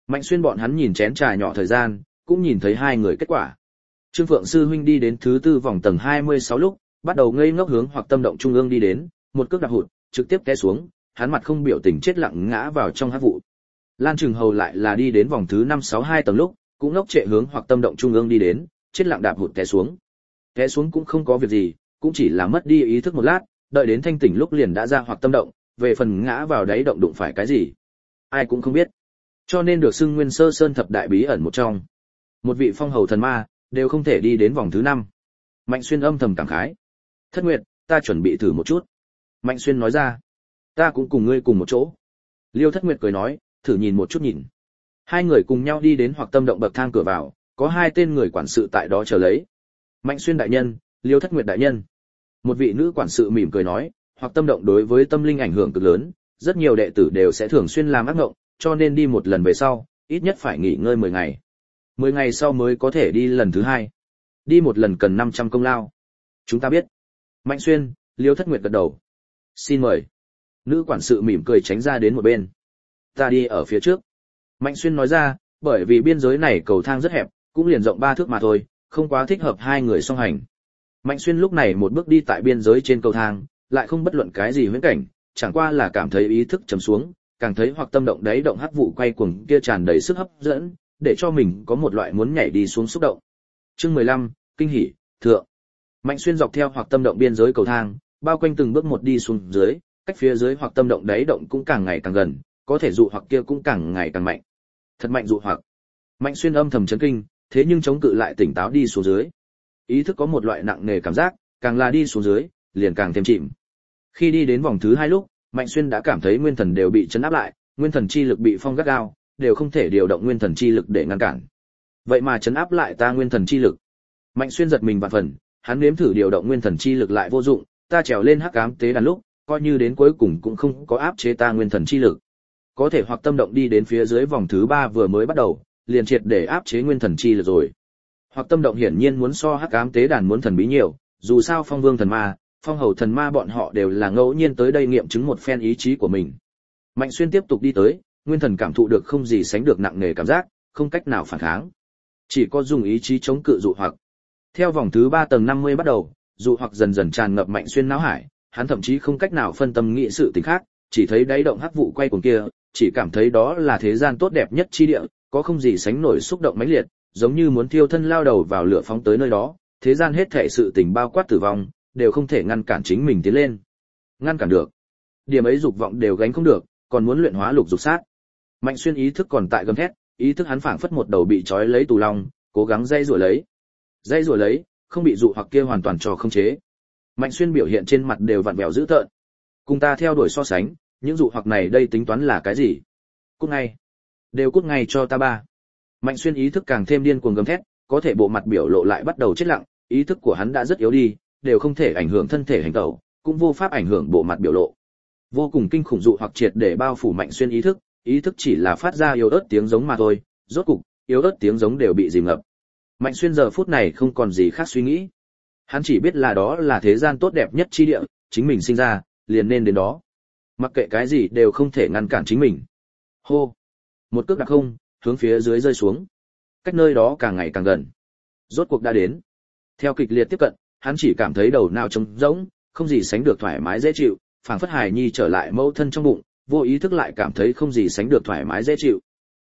Mạnh Xuyên bọn hắn nhìn chén trà nhỏ thời gian, cũng nhìn thấy hai người kết quả. Trương Phượng sư huynh đi đến thứ tư vòng tầng 26 lúc, bắt đầu ngây ngốc hướng Hoặc Tâm động trung ương đi đến, một cước đạp hụt, trực tiếp té xuống, hắn mặt không biểu tình chết lặng ngã vào trong hắc vụ. Lan Trừng Hầu lại là đi đến vòng thứ 562 tầng lúc, cũng ngốc trệ hướng Hoặc Tâm động trung ương đi đến, chết lặng đạp hụt té xuống. Té xuống cũng không có việc gì, cũng chỉ là mất đi ý thức một lát, đợi đến thanh tỉnh lúc liền đã ra Hoặc Tâm động, về phần ngã vào đáy động đụng phải cái gì, ai cũng không biết. Cho nên được xưng Nguyên Sơ Sơn thập đại bí ẩn một trong. Một vị phong hầu thần ma đều không thể đi đến vòng thứ 5. Mạnh Xuyên âm thầm cảm khái. Thất Nguyệt, ta chuẩn bị thử một chút. Mạnh Xuyên nói ra. Ta cũng cùng ngươi cùng một chỗ. Liêu Thất Nguyệt cười nói, thử nhìn một chút nhìn. Hai người cùng nhau đi đến Hoặc Tâm động bậc thang cửa vào, có hai tên người quản sự tại đó chờ lấy. Mạnh Xuyên đại nhân, Liêu Thất Nguyệt đại nhân. Một vị nữ quản sự mỉm cười nói, Hoặc Tâm động đối với tâm linh ảnh hưởng cực lớn, rất nhiều đệ tử đều sẽ thường xuyên làm ác mộng, cho nên đi một lần về sau, ít nhất phải nghỉ ngơi 10 ngày. 10 ngày sau mới có thể đi lần thứ hai. Đi một lần cần 500 công lao. Chúng ta biết. Mạnh Xuyên, Liêu Thất Nguyệt gật đầu. Xin mời. Nữ quản sự mỉm cười tránh ra đến một bên. Ta đi ở phía trước. Mạnh Xuyên nói ra, bởi vì biên giới này cầu thang rất hẹp, cũng liền rộng 3 thước mà thôi, không quá thích hợp hai người song hành. Mạnh Xuyên lúc này một bước đi tại biên giới trên cầu thang, lại không bất luận cái gì huyễn cảnh, chẳng qua là cảm thấy ý thức trầm xuống, càng thấy Hoặc Tâm động đáy động hắc vụ quay cuồng kia tràn đầy sức hấp dẫn, để cho mình có một loại muốn nhảy đi xuống xúc động. Chương 15, kinh hỉ, thượng. Mạnh Xuyên dọc theo Hoặc Tâm động biên giới cầu thang, bao quanh từng bước một đi xuống dưới, cách phía dưới Hoặc Tâm động đáy động cũng càng ngày càng gần, có thể dụ hoặc kia cũng càng ngày càng mạnh. Thật mạnh dụ hoặc. Mạnh Xuyên âm thầm chấn kinh, thế nhưng chống cự lại tỉnh táo đi xuống dưới. Ý thức có một loại nặng nề cảm giác, càng là đi xuống dưới, liền càng thêm chìm. Khi đi đến vòng thứ 2 lúc, Mạnh Xuyên đã cảm thấy nguyên thần đều bị chấn áp lại, nguyên thần chi lực bị phong gắt gao, đều không thể điều động nguyên thần chi lực để ngăn cản. Vậy mà chấn áp lại ta nguyên thần chi lực. Mạnh Xuyên giật mình vạn phần, hắn nếm thử điều động nguyên thần chi lực lại vô dụng, ta trèo lên hắc ám tế đàn lúc, coi như đến cuối cùng cũng không có áp chế ta nguyên thần chi lực. Có thể Hoặc Tâm động đi đến phía dưới vòng thứ 3 vừa mới bắt đầu, liền triệt để áp chế nguyên thần chi lực rồi. Hoặc Tâm động hiển nhiên muốn so hắc ám tế đàn muốn thần bí nhiều, dù sao Phong Vương thần ma, Phong Hầu thần ma bọn họ đều là ngẫu nhiên tới đây nghiệm chứng một phen ý chí của mình. Mạnh Xuyên tiếp tục đi tới, nguyên thần cảm thụ được không gì sánh được nặng nề cảm giác, không cách nào phản kháng. Chỉ có dùng ý chí chống cự dụ hoặc. Theo vòng thứ 3 tầng 50 bắt đầu, dụ hoặc dần dần tràn ngập Mạnh Xuyên não hải, hắn thậm chí không cách nào phân tâm nghĩ sự tình khác, chỉ thấy đáy động hắc vụ quay cuồng kia, chỉ cảm thấy đó là thế gian tốt đẹp nhất chi địa, có không gì sánh nổi xúc động mãnh liệt, giống như muốn thiêu thân lao đầu vào lửa phóng tới nơi đó, thế gian hết thảy sự tình bao quát tử vong, đều không thể ngăn cản chính mình tiến lên. Ngăn cản được. Điểm ấy dục vọng đều gánh không được, còn muốn luyện hóa lục dục sát. Mạnh Xuyên ý thức còn tại gầm thét, ý thức hắn phảng phất một đầu bị trói lấy tù lòng, cố gắng dây rủa lấy. Dây rủa lấy, không bị dụ hoặc kia hoàn toàn cho không chế. Mạnh Xuyên biểu hiện trên mặt đều vặn vẹo dữ tợn. Cùng ta theo đuổi so sánh, những dụ hoặc này đây tính toán là cái gì? Cút ngay. Đều cút ngay cho ta ba. Mạnh Xuyên ý thức càng thêm điên cuồng gầm thét, có thể bộ mặt biểu lộ lại bắt đầu chết lặng, ý thức của hắn đã rất yếu đi, đều không thể ảnh hưởng thân thể hành tẩu, cũng vô pháp ảnh hưởng bộ mặt biểu lộ. Vô cùng kinh khủng dụ hoặc triệt để bao phủ Mạnh Xuyên ý thức chỉ là phát ra yếu ớt tiếng giống mà thôi, rốt cục, yếu ớt tiếng giống đều bị dìm ngập. Mạnh Xuyên giờ phút này không còn gì khác suy nghĩ. Hắn chỉ biết là đó là thế gian tốt đẹp nhất chi địa, chính mình sinh ra, liền nên đến đó. Mặc kệ cái gì đều không thể ngăn cản chính mình. Hô! Một cước đạp không, hướng phía dưới rơi xuống. Cách nơi đó càng ngày càng gần. Rốt cuộc đã đến. Theo kịch liệt tiếp cận, hắn chỉ cảm thấy đầu não trống rỗng, không gì sánh được thoải mái dễ chịu, phảng phất hài nhi trở lại mẫu thân trong bụng, vô ý thức lại cảm thấy không gì sánh được thoải mái dễ chịu.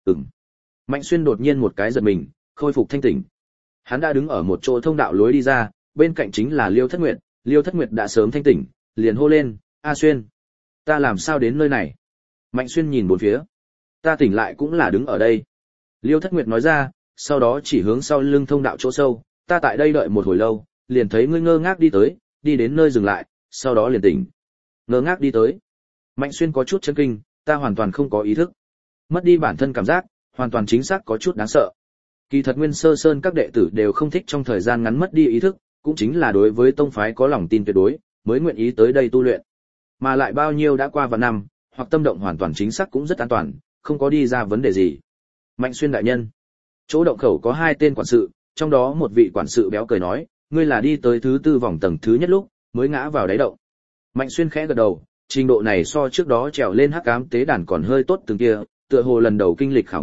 Mạnh Xuyên đột nhiên một cái giật mình, khôi phục thanh tỉnh. Hắn đã đứng ở một chỗ thông đạo lối đi ra, bên cạnh chính là Liêu Thất Nguyệt, Liêu Thất Nguyệt đã sớm thanh tỉnh, liền hô lên, "A Xuyên, ta làm sao đến nơi này?" Mạnh Xuyên nhìn bốn phía. "Ta tỉnh lại cũng là đứng ở đây." Liêu Thất Nguyệt nói ra, sau đó chỉ hướng sau lưng thông đạo chỗ sâu, "Ta tại đây đợi một hồi lâu, liền thấy ngươi ngơ ngác đi tới, đi đến nơi dừng lại, sau đó liền tỉnh." Ngơ ngác đi tới. Mạnh Xuyên có chút chấn kinh, "Ta hoàn toàn không có ý thức, mất đi bản thân cảm giác, hoàn toàn chính xác có chút đáng sợ." Kỳ thật Nguyên Sơ Sơn các đệ tử đều không thích trong thời gian ngắn mất đi ý thức, cũng chính là đối với tông phái có lòng tin tuyệt đối, mới nguyện ý tới đây tu luyện. Mà lại bao nhiêu đã qua vạn năm, hoặc tâm động hoàn toàn chính xác cũng rất an toàn, không có đi ra vấn đề gì. Mạnh Xuyên đại nhân, chỗ động khẩu có 2 tên quản sự, trong đó một vị quản sự béo cười nói, "Ngươi là đi tới thứ 4 vòng tầng thứ nhất lúc, mới ngã vào đáy động." Mạnh Xuyên khẽ gật đầu, trình độ này so trước đó trèo lên hắc ám tế đàn còn hơi tốt từng kia, tựa hồ lần đầu kinh lịch khảo nghiệm,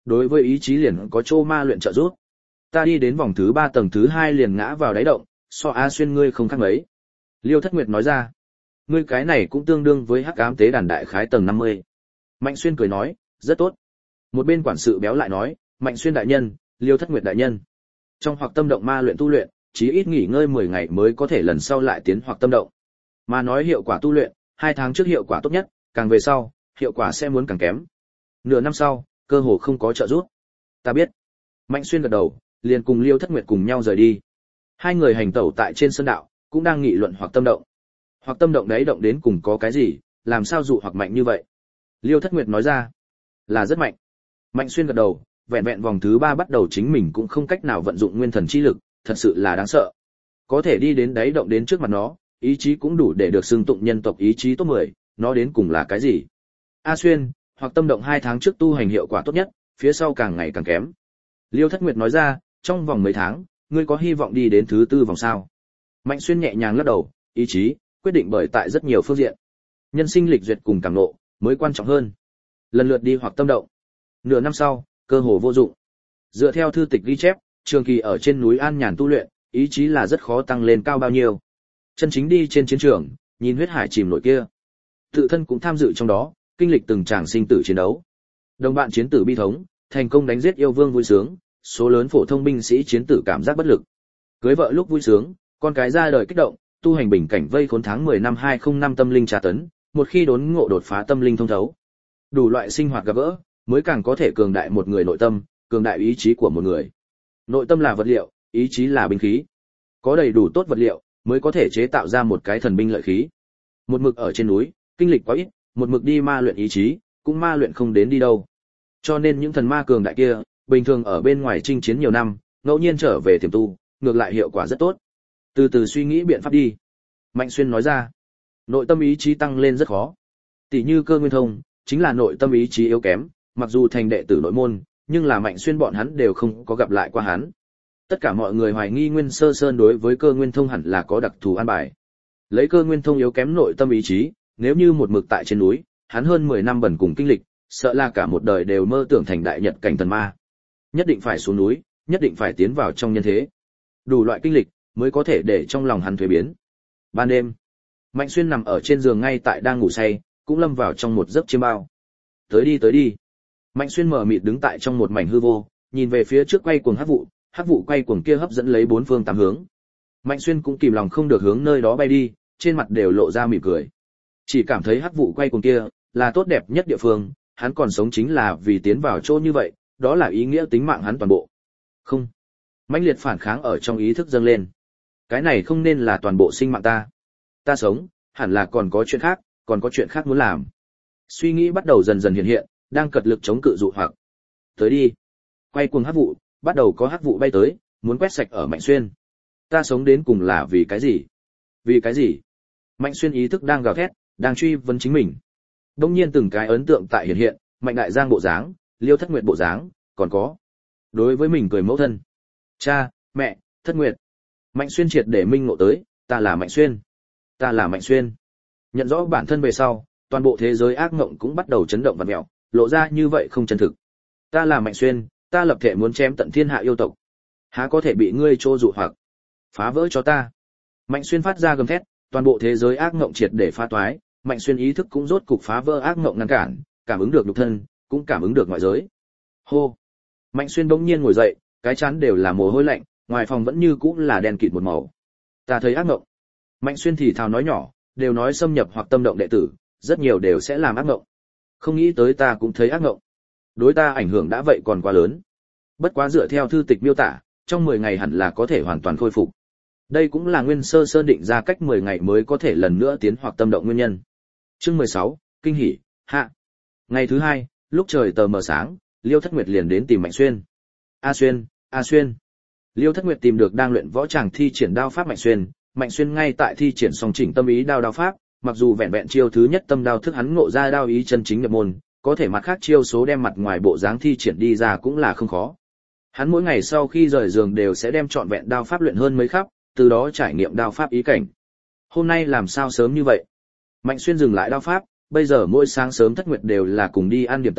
đối với ý chí liền có chỗ ma luyện trợ giúp. Ta đi đến vòng thứ 3 tầng thứ 2 liền ngã vào đáy động, so A Xuyên ngươi không khác mấy. Liêu Thất Nguyệt nói ra. Ngươi cái này cũng tương đương với hắc ám tế đàn đại khái tầng 50. Mạnh Xuyên cười nói, rất tốt. Một bên quản sự béo lại nói, Mạnh Xuyên đại nhân, Liêu Thất Nguyệt đại nhân. Trong hoặc tâm động ma luyện tu luyện, chí ít nghỉ ngơi 10 ngày mới có thể lần sau lại tiến hoặc tâm động. Mà nói hiệu quả tu luyện, 2 tháng trước hiệu quả tốt nhất, càng về sau, hiệu quả sẽ muốn càng kém. Nửa năm sau, cơ hồ không có trợ giúp. Ta biết. Mạnh Xuyên gật đầu, liền cùng Liêu Thất Nguyệt cùng nhau rời đi. Hai người hành tẩu tại trên sân đạo, cũng đang nghị luận hoặc tâm động. Hoặc tâm động đấy động đến cùng có cái gì, làm sao dụ hoặc mạnh như vậy? Liêu Thất Nguyệt nói ra, là rất mạnh. Mạnh Xuyên gật đầu, vẹn vẹn vòng thứ 3 bắt đầu chính mình cũng không cách nào vận dụng nguyên thần chi lực, thật sự là đáng sợ. Có thể đi đến đấy động đến trước mặt nó, ý chí cũng đủ để được xưng tụng nhân tộc ý chí top 10, nó đến cùng là cái gì? A Xuyên, hoặc tâm động 2 tháng trước tu hành hiệu quả tốt nhất, phía sau càng ngày càng kém. Liêu Thất Nguyệt nói ra, trong vòng mấy tháng, ngươi có hy vọng đi đến thứ 4 vòng sao? Mạnh Xuyên nhẹ nhàng lắc đầu, ý chí quyết định bởi tại rất nhiều phương diện. Nhân sinh lịch duyệt cùng cảm ngộ mới quan trọng hơn. Lần lượt đi hoặc tâm động. Nửa năm sau, cơ hồ vô dụng. Dựa theo thư tịch ghi chép, trường kỳ ở trên núi an nhàn tu luyện, ý chí là rất khó tăng lên cao bao nhiêu. Chân chính đi trên chiến trường, nhìn huyết hải chìm nổi kia, tự thân cũng tham dự trong đó, kinh lịch từng tràng sinh tử chiến đấu. Đồng bạn chiến tử bi thống, thành công đánh giết yêu vương vui sướng, số lớn phổ thông binh sĩ chiến tử cảm giác bất lực. Cưới vợ lúc vui sướng, con cái ra đời kích động, tu hành bình cảnh vây khốn tháng 10 năm 2005 tâm linh tra tấn, một khi đốn ngộ đột phá tâm linh thông thấu. Đủ loại sinh hoạt gặp gỡ, mới càng có thể cường đại một người nội tâm, cường đại ý chí của một người. Nội tâm là vật liệu, ý chí là binh khí. Có đầy đủ tốt vật liệu, mới có thể chế tạo ra một cái thần binh lợi khí. Một mực ở trên núi, kinh lịch quá ít, một mực đi ma luyện ý chí, cũng ma luyện không đến đi đâu. Cho nên những thần ma cường đại kia, bình thường ở bên ngoài chinh chiến nhiều năm, ngẫu nhiên trở về tiềm tu, ngược lại hiệu quả rất tốt. Từ từ suy nghĩ biện pháp đi. Mạnh Xuyên nói ra, nội tâm ý chí tăng lên rất khó. Tỷ như Cơ Nguyên Thông, chính là nội tâm ý chí yếu kém, mặc dù thành đệ tử nội môn, nhưng là Mạnh Xuyên bọn hắn đều không có gặp lại qua hắn. Tất cả mọi người hoài nghi Nguyên Sơ Sơn đối với Cơ Nguyên Thông hẳn là có đặc thù an bài. Lấy Cơ Nguyên Thông yếu kém nội tâm ý chí, nếu như một mực tại trên núi, hắn hơn 10 năm bần cùng kinh lịch, sợ là cả một đời đều mơ tưởng thành đại nhật cảnh thần ma. Nhất định phải xuống núi, nhất định phải tiến vào trong nhân thế. Đủ loại kinh lịch mới có thể để trong lòng hắn thuế biến. Ban đêm, Mạnh Xuyên nằm ở trên giường ngay tại đang ngủ say, cũng lâm vào trong một giấc chiêm bao. Tới đi. Mạnh Xuyên mở mịt đứng tại trong một mảnh hư vô, nhìn về phía trước quay cuồng hắc vụ quay cuồng kia hấp dẫn lấy bốn phương tám hướng. Mạnh Xuyên cũng kìm lòng không được hướng nơi đó bay đi, trên mặt đều lộ ra mỉm cười. Chỉ cảm thấy hắc vụ quay cuồng kia là tốt đẹp nhất địa phương, hắn còn sống chính là vì tiến vào chỗ như vậy, đó là ý nghĩa tính mạng hắn toàn bộ. Không. Mãnh liệt phản kháng ở trong ý thức dâng lên. Cái này không nên là toàn bộ sinh mạng ta. Ta sống, hẳn là còn có chuyện khác muốn làm. Suy nghĩ bắt đầu dần dần hiện hiện, đang cật lực chống cự dụ hoặc. Tới đi. Quay cuồng hắc vụ, bắt đầu có hắc vụ bay tới, muốn quét sạch ở Mạnh Xuyên. Ta sống đến cùng là vì cái gì? Vì cái gì? Mạnh Xuyên ý thức đang gào thét, đang truy vấn chính mình. Đông nhiên từng cái ấn tượng tại hiện hiện, Mạnh Đại Giang bộ dáng, Liêu Thất Nguyệt bộ dáng, còn có. Đối với mình cười mẫu thân. Cha, mẹ, Thất Nguyệt. Mạnh Xuyên triệt để minh ngộ tới, ta là Mạnh Xuyên. Ta là Mạnh Xuyên. Nhận rõ bản thân về sau, toàn bộ thế giới ác mộng cũng bắt đầu chấn động vặn vẹo, lộ ra như vậy không chân thực. Ta là Mạnh Xuyên, ta lập thể muốn chém tận thiên hạ yêu tộc. Há có thể bị ngươi trô dụ hoặc phá vỡ cho ta. Mạnh Xuyên phát ra gầm thét, toàn bộ thế giới ác mộng triệt để phá toái, Mạnh Xuyên ý thức cũng rốt cục phá vỡ ác mộng ngăn cản, cảm ứng được nhục thân, cũng cảm ứng được ngoại giới. Hô. Mạnh Xuyên bỗng nhiên ngồi dậy, cái trán đều là mồ hôi lạnh, ngoài phòng vẫn như cũ là đen kịt một màu. Ta thấy ác mộng. Mạnh Xuyên thì thào nói nhỏ, đều nói xâm nhập hoặc tâm động đệ tử, rất nhiều đều sẽ làm ác mộng. Không nghĩ tới ta cũng thấy ác mộng. Đối ta ảnh hưởng đã vậy còn quá lớn. Bất quá dựa theo thư tịch miêu tả, trong 10 ngày hẳn là có thể hoàn toàn khôi phục. Đây cũng là Nguyên Sơ Sơn định ra cách 10 ngày mới có thể lần nữa tiến hoặc tâm động nguyên nhân. Chương 16, kinh hỉ, hạ. Ngày thứ 2, lúc trời tờ mờ sáng, Liêu Thất Nguyệt liền đến tìm Mạnh Xuyên. A Xuyên. Liêu Thất Nguyệt tìm được đang luyện võ tràng thi triển đao pháp Mạnh Xuyên ngay tại thi triển song chỉnh tâm ý đao pháp, mặc dù vẹn vẹn chiêu thứ nhất tâm đao thức hắn ngộ ra đao ý chân chính nhập môn, có thể mặt khác chiêu số đem mặt ngoài bộ dáng thi triển đi ra cũng là không khó. Hắn mỗi ngày sau khi rời giường đều sẽ đem trọn vẹn đao pháp luyện hơn mấy khắp, từ đó trải nghiệm đao pháp ý cảnh. Hôm nay làm sao sớm như vậy? Mạnh Xuyên dừng lại đao pháp, bây giờ mỗi sáng sớm Thất Nguyệt đều là cùng đi ăn điểm tâm,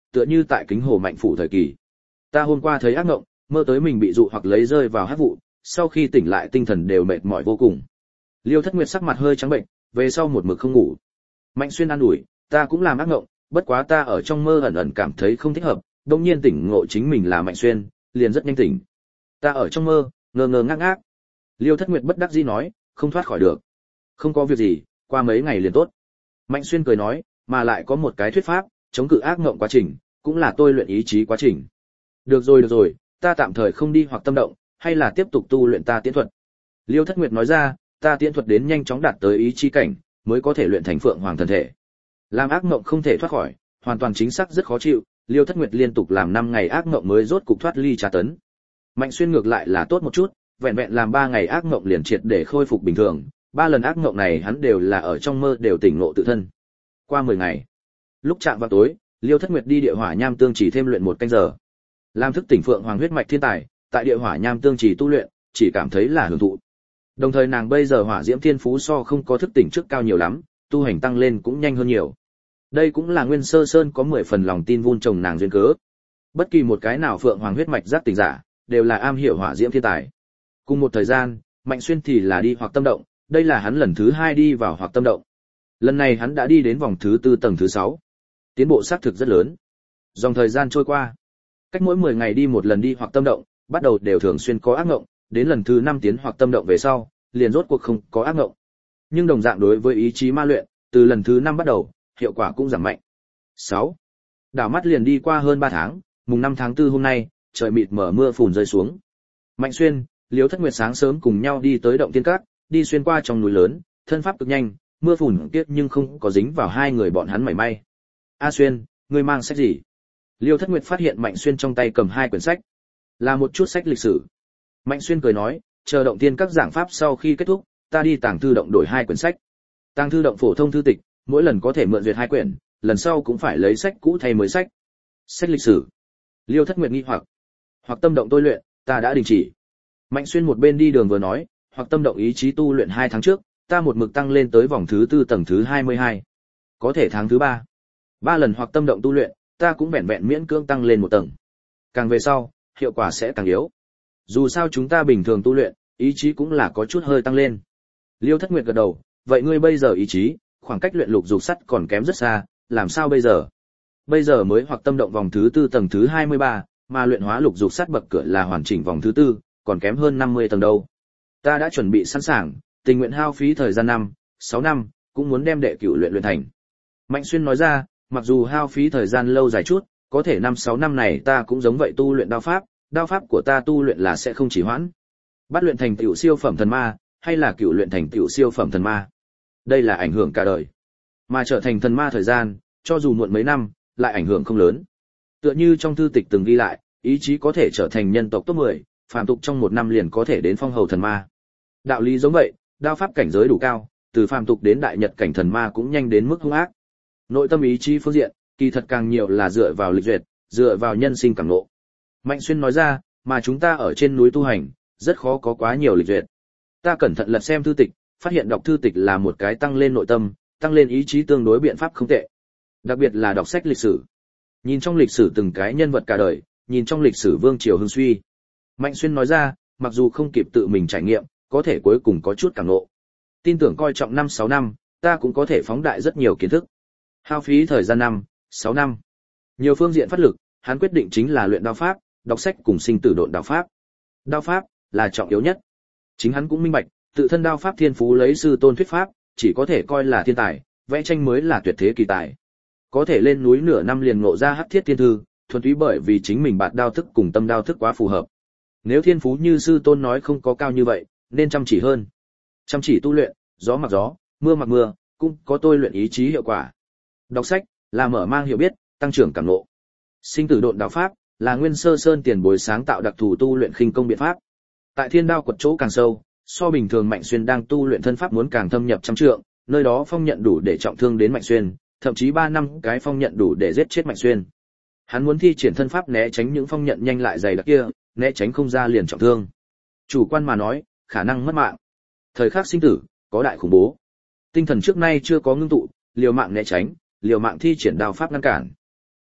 tựa như tại Kính Hồ Mạnh phủ thời kỳ. Ta hôm qua thấy ác mộng, mơ tới mình bị dụ hoặc lấy rơi vào hắc vụ, sau khi tỉnh lại tinh thần đều mệt mỏi vô cùng. Liêu Thất Nguyệt sắc mặt hơi trắng bệnh, về sau một mực không ngủ. Mạnh Xuyên an ủi, ta cũng làm ác mộng, bất quá ta ở trong mơ ẩn ẩn cảm thấy không thích hợp, đột nhiên tỉnh ngộ chính mình là Mạnh Xuyên, liền rất nhanh tỉnh. Ta ở trong mơ, ngơ ngơ ngác ngác. Liêu Thất Nguyệt bất đắc dĩ nói, không thoát khỏi được. Không có việc gì, qua mấy ngày liền tốt. Mạnh Xuyên cười nói, mà lại có một cái thuyết pháp, chống cự ác mộng quá trình, cũng là tôi luyện ý chí quá trình. Được rồi, ta tạm thời không đi hoặc tâm động, hay là tiếp tục tu luyện ta tiễn thuật. Liêu Thất Nguyệt nói ra, ta tiễn thuật đến nhanh chóng đạt tới ý chí cảnh, mới có thể luyện thành Phượng Hoàng thần thể. Làm ác mộng không thể thoát khỏi, hoàn toàn chính xác rất khó chịu, Liêu Thất Nguyệt liên tục làm 5 ngày ác mộng mới rốt cục thoát ly tra tấn. Mạnh Xuyên ngược lại là tốt một chút, vẹn vẹn làm 3 ngày ác mộng liền triệt để khôi phục bình thường, 3 lần ác mộng này hắn đều là ở trong mơ đều tỉnh ngộ tự thân. Qua 10 ngày, lúc chạm vào tối, Liêu Thất Nguyệt đi địa hỏa nham tương chỉ thêm luyện 1 canh giờ. Làm thức tỉnh Phượng Hoàng huyết mạch thiên tài, tại địa hỏa nham tương chỉ tu luyện, chỉ cảm thấy là hưởng thụ. Đồng thời nàng bây giờ hỏa diễm thiên phú so không có thức tỉnh trước cao nhiều lắm, tu hành tăng lên cũng nhanh hơn nhiều. Đây cũng là Nguyên Sơ Sơn có 10 phần lòng tin vun trồng nàng duyên cớ. Bất kỳ một cái nào Phượng Hoàng huyết mạch giác tỉnh giả, đều là am hiểu hỏa diễm thiên tài. Cùng một thời gian, Mạnh Xuyên thì là đi hoặc tâm động, đây là hắn lần thứ 2 đi vào hoặc tâm động. Lần này hắn đã đi đến vòng thứ 4 tầng thứ 6. Tiến bộ xác thực rất lớn. Dòng thời gian trôi qua, cách mỗi 10 ngày đi một lần đi hoặc tâm động, bắt đầu đều thường xuyên có ác ngộng, đến lần thứ 5 tiến hoặc tâm động về sau, liền rốt cuộc không có ác ngộng. Nhưng đồng dạng đối với ý chí ma luyện, từ lần thứ 5 bắt đầu, hiệu quả cũng giảm mạnh. 6. Đảo mắt liền đi qua hơn 3 tháng, mùng 5 tháng 4 hôm nay, trời mịt mờ mưa phùn rơi xuống. Mạnh Xuyên, Liêu Thất Nguyệt sáng sớm cùng nhau đi tới động tiên các, đi xuyên qua trong núi lớn, thân pháp cực nhanh, mưa phùn kiết nhưng không có dính vào hai người bọn hắn mảy may. A Xuyên, ngươi mang sách gì? Liêu Thất Nguyệt phát hiện Mạnh Xuyên trong tay cầm 2 quyển sách, là một chút sách lịch sử. Mạnh Xuyên cười nói, chờ động tiên các giảng pháp sau khi kết thúc, ta đi tàng thư động đổi 2 quyển sách. Tàng thư động phổ thông thư tịch, mỗi lần có thể mượn duyệt 2 quyển, lần sau cũng phải lấy sách cũ thay mới sách. Sách lịch sử. Liêu Thất Nguyệt nghi hoặc tâm động tôi luyện, ta đã đình chỉ. Mạnh Xuyên một bên đi đường vừa nói, hoặc tâm động ý chí tu luyện 2 tháng trước, ta một mực tăng lên tới vòng thứ 4 tầng thứ 22. Có thể tháng thứ 3. 3 lần hoặc tâm động tu luyện, ta cũng vẹn vẹn miễn cưỡng tăng lên 1 tầng. Càng về sau, hiệu quả sẽ càng yếu. Dù sao chúng ta bình thường tu luyện, ý chí cũng là có chút hơi tăng lên. Liêu Thất Nguyệt gật đầu, vậy ngươi bây giờ ý chí, khoảng cách luyện lục dục sắt còn kém rất xa, làm sao bây giờ? Bây giờ mới hoặc tâm động vòng thứ 4 tầng thứ 23, mà luyện hóa lục dục sắt bậc cửa là hoàn chỉnh vòng thứ 4, còn kém hơn 50 tầng đâu. Ta đã chuẩn bị sẵn sàng, tình nguyện hao phí thời gian 6 năm, cũng muốn đem đệ cửu luyện thành. Mạnh Xuyên nói ra, mặc dù hao phí thời gian lâu dài chút, có thể 5-6 năm này ta cũng giống vậy tu luyện đao pháp của ta tu luyện là sẽ không chỉ hoãn. Bắt luyện thành tiểu siêu phẩm thần ma, hay là cửu luyện thành tiểu siêu phẩm thần ma. Đây là ảnh hưởng cả đời. Mà trở thành thần ma thời gian, cho dù muộn mấy năm, lại ảnh hưởng không lớn. Tựa như trong thư tịch từng ghi lại, ý chí có thể trở thành nhân tộc top 10, phàm tục trong 1 năm liền có thể đến phong hầu thần ma. Đạo lý giống vậy, đao pháp cảnh giới đủ cao, từ phàm tục đến đại nhật cảnh thần ma cũng nhanh đến mức hung ác. Nội tâm ý chí phương diện, kỳ thật càng nhiều là dựa vào lịch duyệt, dựa vào nhân sinh cảm ngộ. Mạnh Xuyên nói ra, mà chúng ta ở trên núi tu hành, rất khó có quá nhiều lịch duyệt. Ta cẩn thận lật xem thư tịch, phát hiện đọc thư tịch là một cái tăng lên nội tâm, tăng lên ý chí tương đối biện pháp không tệ. Đặc biệt là đọc sách lịch sử. Nhìn trong lịch sử từng cái nhân vật cả đời, nhìn trong lịch sử vương triều hưng suy. Mạnh Xuyên nói ra, mặc dù không kịp tự mình trải nghiệm, có thể cuối cùng có chút cảm ngộ. Tin tưởng coi trọng 5-6 năm, ta cũng có thể phóng đại rất nhiều kiến thức. Hao phí thời gian 5-6 năm. Nhiều phương diện phát lực, hắn quyết định chính là luyện đao pháp, đọc sách cùng sinh tử độn đao pháp. Đao pháp là trọng yếu nhất. Chính hắn cũng minh bạch, tự thân đao pháp thiên phú lấy sư tôn thuyết pháp, chỉ có thể coi là thiên tài, vẽ tranh mới là tuyệt thế kỳ tài. Có thể lên núi nửa năm liền ngộ ra hắc thiết thiên thư, thuần túy bởi vì chính mình bạt đao thức cùng tâm đao thức quá phù hợp. Nếu thiên phú như sư tôn nói không có cao như vậy, nên chăm chỉ hơn. Chăm chỉ tu luyện, gió mặc gió, mưa mặc mưa, cũng có tôi luyện ý chí hiệu quả. Đọc sách là mở mang hiểu biết, tăng trưởng cảm ngộ. Sinh tử độn đao pháp là Nguyên Sơ Sơn tiền bối sáng tạo đặc thù tu luyện khinh công biện pháp. Tại thiên đao quật chỗ càng sâu, so bình thường Mạnh Xuyên đang tu luyện thân pháp muốn càng thâm nhập trăm trượng, nơi đó phong nhận đủ để trọng thương đến Mạnh Xuyên, thậm chí 3 năm cái phong nhận đủ để giết chết Mạnh Xuyên. Hắn muốn thi triển thân pháp né tránh những phong nhận nhanh lại dày đặc kia, né tránh không ra liền trọng thương. Chủ quan mà nói, khả năng mất mạng. Thời khắc sinh tử, có đại khủng bố. Tinh thần trước nay chưa có ngưng tụ, liều mạng né tránh, liều mạng thi triển đao pháp ngăn cản.